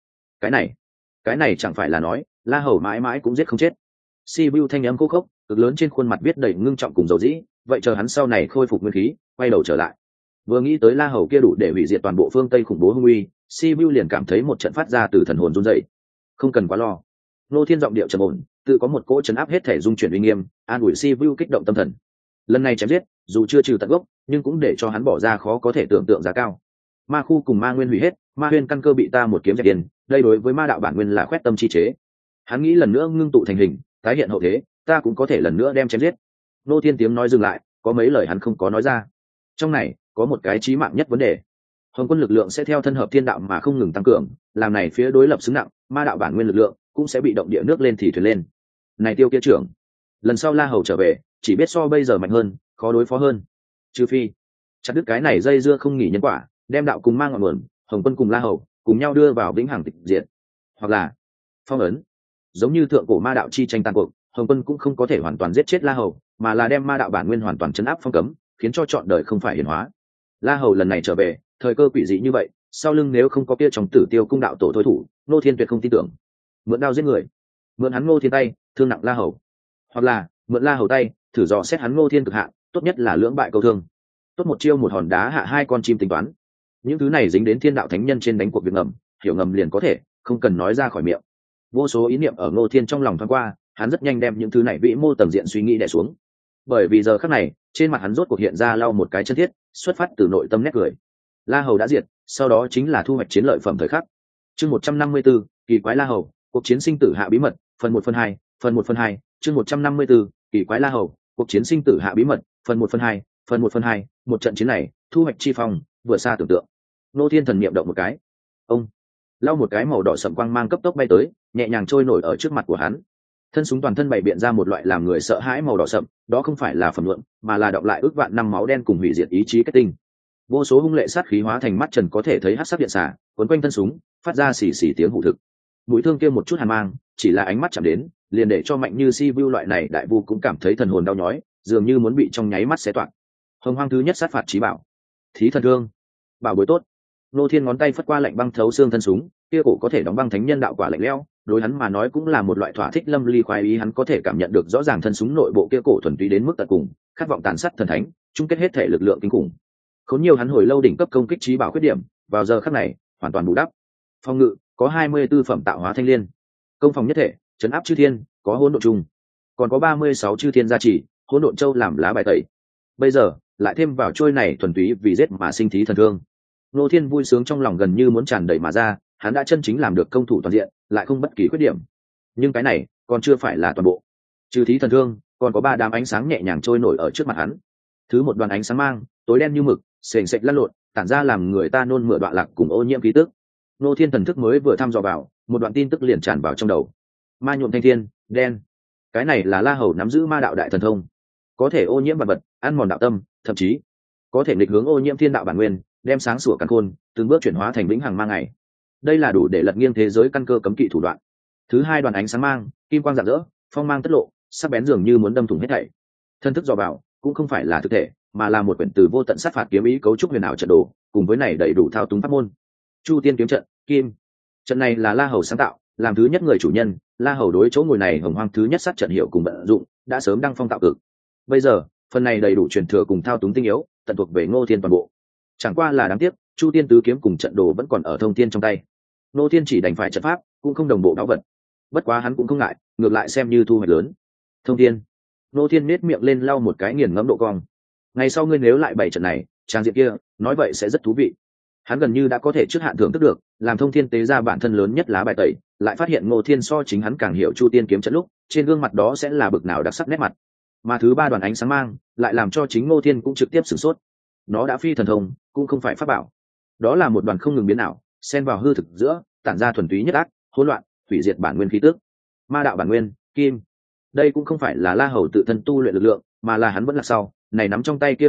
Cái này chẳng phải là nói La Hầu mãi mãi cũng giết không chết. Sibiu thanh âm khô khốc, cực lớn trên khuôn mặt viết đầy ngưng trọng cùng dầu dĩ, vậy chờ hắn sau này khôi phục nguyên khí, quay đầu trở lại. Vừa nghĩ tới La Hầu kia đủ để hủy diệt toàn bộ phương Tây khủng bố hung uy, Sibiu liền cảm thấy một trận phát ra từ thần hồn run rẩy. Không cần quá lo. Nô Thiên giọng điệu trầm ổn, tự có một cỗ trấn áp hết thể dung chuyển uy nghiêm, an ủi Sibiu kích động tâm thần. Lần này chém giết, dù chưa trừ tận gốc, nhưng cũng để cho hắn bỏ ra khó có thể tưởng tượng giá cao. Ma khu cùng ma nguyên hủy hết, ma nguyên căn cơ bị ta một kiếm dẹp điên, đây đối với ma đạo bản nguyên là khoét tâm chi chế. Hắn nghĩ lần nữa ngưng tụ thành hình, tái hiện hậu thế, ta cũng có thể lần nữa đem chém giết. Nô Thiên tiếng nói dừng lại, có mấy lời hắn không có nói ra. Trong này có một cái chí mạng nhất vấn đề. Hồng Quân lực lượng sẽ theo thân hợp thiên đạo mà không ngừng tăng cường, làm này phía đối lập xứng nặng, ma đạo bản nguyên lực lượng cũng sẽ bị động địa nước lên thì thuyền lên. Này Tiêu kia trưởng, lần sau La Hầu trở về, chỉ biết so bây giờ mạnh hơn, khó đối phó hơn. Trừ phi chặt đứt cái này dây dưa không nghỉ nhân quả, đem đạo cùng mang ngọn nguồn, Hồng Quân cùng La Hầu cùng nhau đưa vào vĩnh hằng tịch diệt, hoặc là phong ấn. Giống như thượng cổ ma đạo chi tranh tan cuộc, Hồng Quân cũng không có thể hoàn toàn giết chết La Hầu, mà là đem ma đạo bản nguyên hoàn toàn chấn áp phong cấm, khiến cho trọn đời không phải hiển hóa. La Hầu lần này trở về, thời cơ quỷ dị như vậy, sau lưng nếu không có kia trong Tử Tiêu cung đạo tổ thôi thủ, Ngô Thiên tuyệt không tin tưởng. Mượn đao giết người, mượn hắn Ngô Thiên tay, thương nặng La Hầu, hoặc là mượn La Hầu tay, thử dò xét hắn Ngô Thiên cực hạn, tốt nhất là lưỡng bại câu thương. Tốt một chiêu một hòn đá hạ hai con chim tính toán. Những thứ này dính đến thiên đạo thánh nhân trên đánh cuộc việc ngầm, hiểu ngầm liền có thể, không cần nói ra khỏi miệng. Vô số ý niệm ở Ngô Thiên trong lòng thoáng qua, hắn rất nhanh đem những thứ này vĩ mô tầng diện suy nghĩ đè xuống. Bởi vì giờ khắc này, trên mặt hắn rốt cuộc hiện ra lau một cái chân thiết, xuất phát từ nội tâm nét cười. La Hầu đã diệt, sau đó chính là thu hoạch chiến lợi phẩm thời khắc. Chương 154, kỳ quái La Hầu, cuộc chiến sinh tử hạ bí mật, phần 1 phần 2, phần 1 phần 2, chương 154, kỳ quái La Hầu, cuộc chiến sinh tử hạ bí mật, phần 1 phần 2, phần 1 phần 2, một trận chiến này, thu hoạch chi phong, vừa xa tưởng tượng. Nô Thiên thần niệm động một cái. Ông lau một cái màu đỏ sậm quang mang cấp tốc bay tới, nhẹ nhàng trôi nổi ở trước mặt của hắn. Thân súng toàn thân bày biện ra một loại làm người sợ hãi màu đỏ sậm, đó không phải là phẩm luận, mà là đọng lại ước vạn năm máu đen cùng hủy diệt ý chí kết tinh. Vô số hung lệ sát khí hóa thành mắt trần có thể thấy hắc sắc điện xả, quấn quanh thân súng, phát ra xì xì tiếng hủ thực. Mũi thương kia một chút hàn mang, chỉ là ánh mắt chạm đến, liền để cho mạnh như Si Vu loại này đại vu cũng cảm thấy thần hồn đau nhói, dường như muốn bị trong nháy mắt xé toạc. Hồng Hoang thứ nhất sát phạt chí bảo, Thí Thần Thương, bảo bối tốt. Nô Thiên ngón tay phất qua lạnh băng thấu xương thân súng, kia cổ có thể đóng băng thánh nhân đạo quả lạnh lẽo, đối hắn mà nói cũng là một loại thỏa thích lâm ly khoái ý. Hắn có thể cảm nhận được rõ ràng thân súng nội bộ kia cổ thuần túy đến mức tận cùng, khát vọng tàn sát thần thánh, chung kết hết thể lực lượng kinh khủng. Khốn nhiều hắn hồi lâu đỉnh cấp công kích chí bảo khuyết điểm, vào giờ khắc này hoàn toàn bù đắp. Phong ngự có 24 phẩm tạo hóa thanh liên, công phòng nhất thể, trấn áp chư thiên, có hỗn độn trùng, còn có 36 chư thiên gia trì, hỗn độn châu làm lá bài tẩy. Bây giờ lại thêm vào trôi này thuần túy vì giết mà sinh thí thần thương. Nô Thiên vui sướng trong lòng gần như muốn tràn đầy mà ra, hắn đã chân chính làm được công thủ toàn diện, lại không bất kỳ khuyết điểm. Nhưng cái này còn chưa phải là toàn bộ. Trừ thí thần thương, còn có 3 đám ánh sáng nhẹ nhàng trôi nổi ở trước mặt hắn. Thứ một đoàn ánh sáng mang, tối đen như mực, sền sệt lăn lộn, tản ra làm người ta nôn mửa đoạn lạc cùng ô nhiễm khí tức. Nô Thiên thần thức mới vừa thăm dò vào, một đoạn tin tức liền tràn vào trong đầu. Ma nhuộm thanh thiên, đen. Cái này là La Hầu nắm giữ ma đạo đại thần thông, có thể ô nhiễm vật vật, ăn mòn đạo tâm, thậm chí có thể nghịch hướng ô nhiễm thiên đạo bản nguyên, đem sáng sủa càn khôn, từng bước chuyển hóa thành vĩnh hằng ma ngày. Đây là đủ để lật nghiêng thế giới căn cơ cấm kỵ thủ đoạn. Thứ hai đoàn ánh sáng mang, kim quang rạng rỡ, phong mang tất lộ, sắc bén dường như muốn đâm thủng hết thảy. Thân thức dò vào, cũng không phải là thực thể, mà là một quyển từ vô tận sát phạt kiếm ý cấu trúc huyền ảo trận đồ, cùng với này đầy đủ thao túng pháp môn. Chu Tiên kiếm trận, kim. Trận này là La Hầu sáng tạo, làm thứ nhất người chủ nhân, La Hầu đối chỗ ngồi này Hồng Hoang thứ nhất sát trận hiệu cùng vận dụng, đã sớm đăng phong tạo cực. Bây giờ, phần này đầy đủ truyền thừa cùng thao túng tinh yếu, tận thuộc về Ngô Thiên toàn bộ. Chẳng qua là đáng tiếc, Chu Tiên tứ kiếm cùng trận đồ vẫn còn ở Thông Thiên trong tay. Ngô Thiên chỉ đành phải trận pháp, cũng không đồng bộ đáo vật. Bất quá hắn cũng không ngại, ngược lại xem như thu hoạch lớn. Thông Thiên. Ngô Thiên nết miệng lên lau một cái nghiền ngẫm độ cong. Ngày sau ngươi nếu lại bày trận này, trang diện kia, nói vậy sẽ rất thú vị. Hắn gần như đã có thể trước hạn thưởng thức được, làm Thông Thiên tế ra bản thân lớn nhất lá bài tẩy, lại phát hiện Ngô Thiên so chính hắn càng hiểu Chu Tiên kiếm trận lúc, trên gương mặt đó sẽ là bực nào đặc sắc nét mặt. Mà thứ ba đoàn ánh sáng mang, lại làm cho chính Ngô Thiên cũng trực tiếp sửng sốt. Nó đã phi thần thông, cũng không phải pháp bảo. Đó là một đoàn không ngừng biến ảo, xen vào hư thực giữa, tản ra thuần túy nhất ác, hỗn loạn, hủy diệt bản nguyên khí tức. Ma đạo bản nguyên, kim. Đây cũng không phải là La Hầu tự thân tu luyện lực lượng, mà là hắn vẫn là sau, này nắm trong tay kia bộ phận,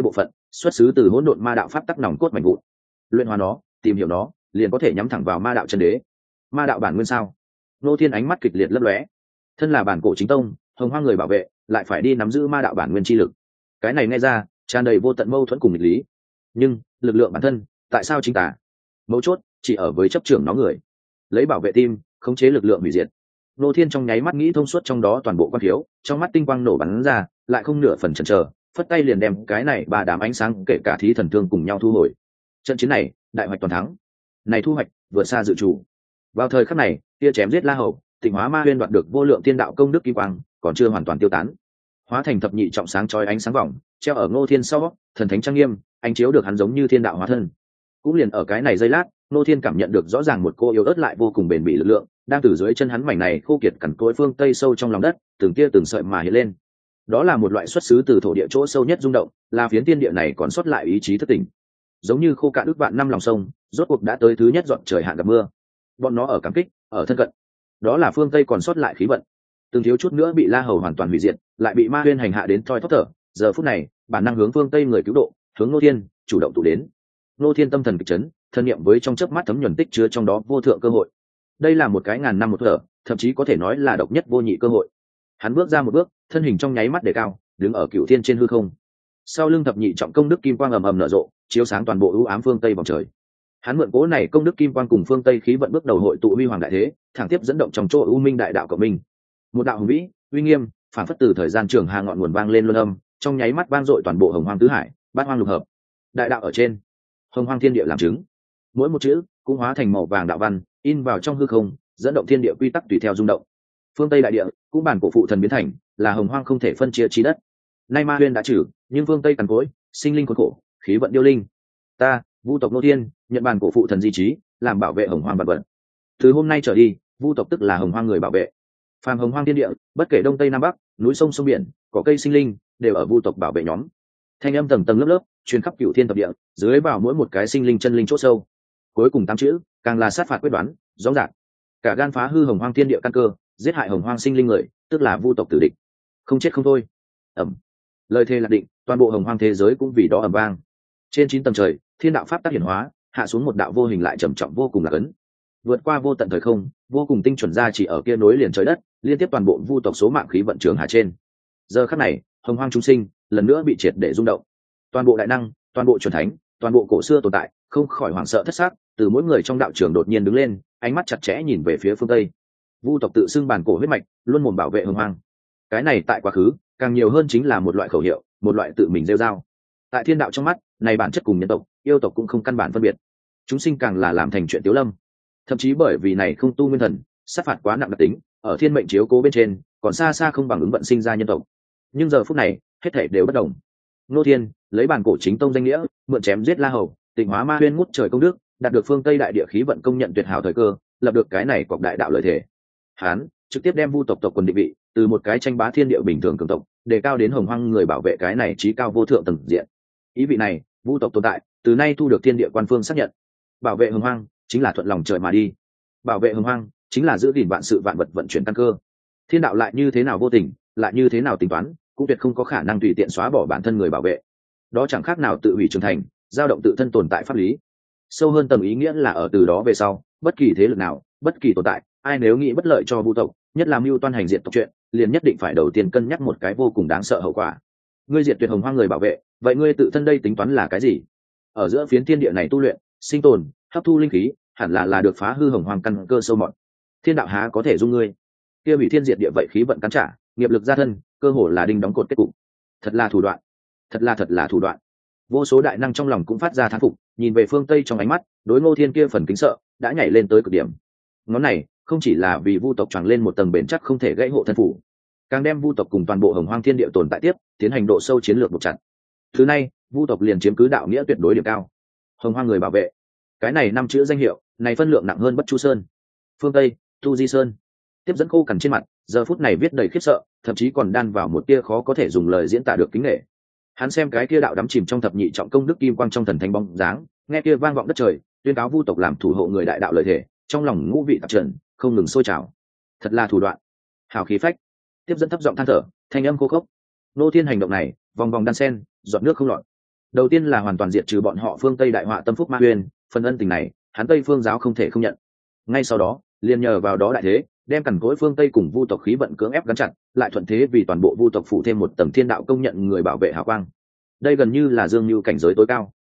xuất xứ từ hỗn độn ma đạo pháp tắc nòng cốt mạnh vụn. Luyện hóa nó, tìm hiểu nó, liền có thể nhắm thẳng vào ma đạo chân đế. Ma đạo bản nguyên sao? Ngô Thiên ánh mắt kịch liệt lấp lóe. Thân là bản cổ chính tông, hồng hoang người bảo vệ, lại phải đi nắm giữ ma đạo bản nguyên chi lực. Cái này nghe ra tràn đầy vô tận mâu thuẫn cùng nghịch lý. Nhưng lực lượng bản thân, tại sao chính tả? Mấu chốt chỉ ở với chấp trưởng nó người. Lấy bảo vệ tim, khống chế lực lượng hủy diệt. Ngô Thiên trong nháy mắt nghĩ thông suốt trong đó toàn bộ quan thiếu, trong mắt tinh quang nổ bắn ra, lại không nửa phần chần chờ, phất tay liền đem cái này ba đám ánh sáng kể cả thí thần thương cùng nhau thu hồi. Trận chiến này, đại hoạch toàn thắng. Này thu hoạch vượt xa dự chủ. Vào thời khắc này, tia chém giết La Hầu, Tịnh Hóa Ma Huyên đoạt được vô lượng tiên đạo công đức kim quang, còn chưa hoàn toàn tiêu tán, hóa thành thập nhị trọng sáng chói ánh sáng vòng, treo ở Ngô Thiên sau, thần thánh trang nghiêm, ánh chiếu được hắn giống như thiên đạo hóa thân. Cũng liền ở cái này giây lát, Ngô Thiên cảm nhận được rõ ràng một cô yếu ớt lại vô cùng bền bỉ lực lượng, đang từ dưới chân hắn mảnh này khô kiệt cằn cỗi phương tây sâu trong lòng đất, từng tia từng sợi mà hiện lên. Đó là một loại xuất xứ từ thổ địa chỗ sâu nhất rung động, là phiến tiên địa này còn sót lại ý chí thất tình. Giống như khô cạn ước vạn năm lòng sông, rốt cuộc đã tới thứ nhất dọn trời hạn gặp mưa. Bọn nó ở cảm kích, ở thân cận. Đó là phương tây còn sót lại khí vận, từng thiếu chút nữa bị La Hầu hoàn toàn hủy diệt, lại bị Ma Huyên hành hạ đến thoi thóp thở. Giờ phút này, bản năng hướng phương tây người cứu độ, hướng Ngô Thiên chủ động tụ đến. Ngô Thiên tâm thần kịch chấn, thân niệm với trong chớp mắt thấm nhuần tích chứa trong đó vô thượng cơ hội. Đây là một cái ngàn năm một thở, thậm chí có thể nói là độc nhất vô nhị cơ hội. Hắn bước ra một bước, thân hình trong nháy mắt đề cao, đứng ở cửu thiên trên hư không. Sau lưng thập nhị trọng công đức kim quang ầm ầm nở rộ, chiếu sáng toàn bộ ưu ám phương tây vòng trời. Hắn mượn cố này công đức kim quang cùng phương tây khí vận bước đầu hội tụ huy hoàng đại thế, thẳng tiếp dẫn động trong chỗ u minh đại đạo của mình. Một đạo hùng vĩ, uy nghiêm, phản phất từ thời gian trường hà ngọn nguồn vang lên luân âm, trong nháy mắt vang dội toàn bộ hồng hoang tứ hải, bát hoang lục hợp. Đại đạo ở trên, hồng hoang thiên địa làm chứng. Mỗi một chữ cũng hóa thành màu vàng đạo văn, in vào trong hư không, dẫn động thiên địa quy tắc tùy theo rung động. Phương tây đại địa cũng bản cổ phụ thần biến thành, là hồng hoang không thể phân chia chi đất. Nay Ma Huyên đã trừ, nhưng phương tây cằn cỗi, sinh linh khốn khổ, khí vận điêu linh. Ta, Vu tộc Ngô Thiên, nhận bản cổ phụ thần di trí, làm bảo vệ hồng hoang vật vật. Từ hôm nay trở đi, Vu tộc tức là hồng hoang người bảo vệ. Phàm hồng hoang thiên địa, bất kể đông tây nam bắc, núi sông sông biển, cỏ cây sinh linh, đều ở Vu tộc bảo vệ nhóm. Thanh âm tầng tầng lớp lớp, truyền khắp cửu thiên thập địa, dưới vào mỗi một cái sinh linh chân linh chỗ sâu. Cuối cùng tám chữ, càng là sát phạt quyết đoán, rõ ràng. Cả gan phá hư hồng hoang thiên địa căn cơ, giết hại hồng hoang sinh linh người, tức là Vu tộc tử địch. Không chết không thôi. Ẩm. Lời thề là định, toàn bộ hồng hoang thế giới cũng vì đó ầm vang. Trên 9 tầng trời, thiên đạo pháp tác hiển hóa, hạ xuống một đạo vô hình lại trầm trọng vô cùng là ấn. Vượt qua vô tận thời không, vô cùng tinh chuẩn ra chỉ ở kia nối liền trời đất, liên tiếp toàn bộ Vu tộc số mạng khí vận trường hạ trên. Giờ khắc này, hồng hoang chúng sinh lần nữa bị triệt để rung động. Toàn bộ đại năng, toàn bộ chuẩn thánh, toàn bộ cổ xưa tồn tại, không khỏi hoảng sợ thất xác, từ mỗi người trong đạo trường đột nhiên đứng lên, ánh mắt chặt chẽ nhìn về phía phương tây. Vu tộc tự xưng bản cổ huyết mạch, luôn mồm bảo vệ hồng hoang. Cái này tại quá khứ, càng nhiều hơn chính là một loại khẩu hiệu, một loại tự mình rêu rao. Tại thiên đạo trong mắt, này bản chất cùng nhân tộc, yêu tộc cũng không căn bản phân biệt. Chúng sinh càng là làm thành chuyện tiếu lâm. Thậm chí bởi vì này không tu nguyên thần, sát phạt quá nặng đặc tính, ở thiên mệnh chiếu cố bên trên, còn xa xa không bằng ứng vận sinh ra nhân tộc. Nhưng giờ phút này, hết thảy đều bất đồng. Ngô Thiên lấy bản cổ chính tông danh nghĩa, mượn chém giết La Hầu, Tịnh Hóa Ma Huyên ngút trời công đức, đạt được phương Tây đại địa khí vận công nhận tuyệt hảo thời cơ, lập được cái này cọc đại đạo lợi thể. Hán trực tiếp đem Vu tộc tộc quần định vị, từ một cái tranh bá thiên địa bình thường cường tộc, đề cao đến hồng hoang người bảo vệ cái này chí cao vô thượng tầng diện. Ý vị này, Vu tộc tồn tại, từ nay thu được thiên địa quan phương xác nhận. Bảo vệ hồng hoang chính là thuận lòng trời mà đi. Bảo vệ hồng hoang chính là giữ gìn vạn sự vạn vật vận chuyển căn cơ. Thiên đạo lại như thế nào vô tình, lại như thế nào tính toán, cũng tuyệt không có khả năng tùy tiện xóa bỏ bản thân người bảo vệ. Đó chẳng khác nào tự hủy trưởng thành, dao động tự thân tồn tại pháp lý. Sâu hơn tầng ý nghĩa là ở từ đó về sau, bất kỳ thế lực nào, bất kỳ tồn tại, ai nếu nghĩ bất lợi cho Vu tộc, nhất là mưu toan hành diệt tộc chuyện, liền nhất định phải đầu tiên cân nhắc một cái vô cùng đáng sợ hậu quả. Ngươi diệt tuyệt hồng hoang người bảo vệ, vậy ngươi tự thân đây tính toán là cái gì? Ở giữa phiến thiên địa này tu luyện, sinh tồn, hấp thu linh khí, hẳn là được phá hư hồng hoang căn cơ sâu mọt. Thiên đạo há có thể dung ngươi? Kia bị thiên diệt địa vậy khí vận cắn trả, nghiệp lực gia thân, cơ hồ là đinh đóng cột kết cục. Thật là thủ đoạn, thật là thủ đoạn. Vô số đại năng trong lòng cũng phát ra thán phục, nhìn về phương tây trong ánh mắt, đối Ngô Thiên kia phần kính sợ đã nhảy lên tới cực điểm. Ngón này không chỉ là vì Vu tộc choàng lên một tầng bền chắc không thể gãy hộ thân phủ, càng đem Vu tộc cùng toàn bộ hồng hoang thiên địa tồn tại tiếp tiến hành độ sâu chiến lược buộc chặt. Thứ này, Vu tộc liền chiếm cứ đạo nghĩa tuyệt đối điểm cao. Hồng hoang người bảo vệ, cái này 5 chữ danh hiệu này phân lượng nặng hơn Bất Chu Sơn, phương tây Tu Di Sơn. Tiếp dẫn khô cằn trên mặt giờ phút này viết đầy khiếp sợ, thậm chí còn đan vào một tia khó có thể dùng lời diễn tả được kính nể. Hắn xem cái kia đạo đắm chìm trong thập nhị trọng công đức kim quang trong thần thánh bóng dáng, nghe kia vang vọng đất trời, tuyên cáo Vu tộc làm thủ hộ người đại đạo lợi thể, trong lòng ngũ vị tạp trần không ngừng sôi trào. Thật là thủ đoạn, hào khí phách. Tiếp dẫn thấp giọng than thở, thanh âm khô khốc. Ngô Thiên hành động này, vòng vòng đan sen, giọt nước không lọt. đầu tiên là hoàn toàn diệt trừ bọn họ phương tây đại họa tâm phúc ma uyên, phần ân tình này hắn tây phương giáo không thể không nhận. Ngay sau đó liền nhờ vào đó đại thế đem cằn cỗi phương tây cùng vu tộc khí vận cưỡng ép gắn chặt, lại thuận thế vì toàn bộ vu tộc phủ thêm một tầng thiên đạo công nhận người bảo vệ hào quang. Đây gần như là dương như cảnh giới tối cao.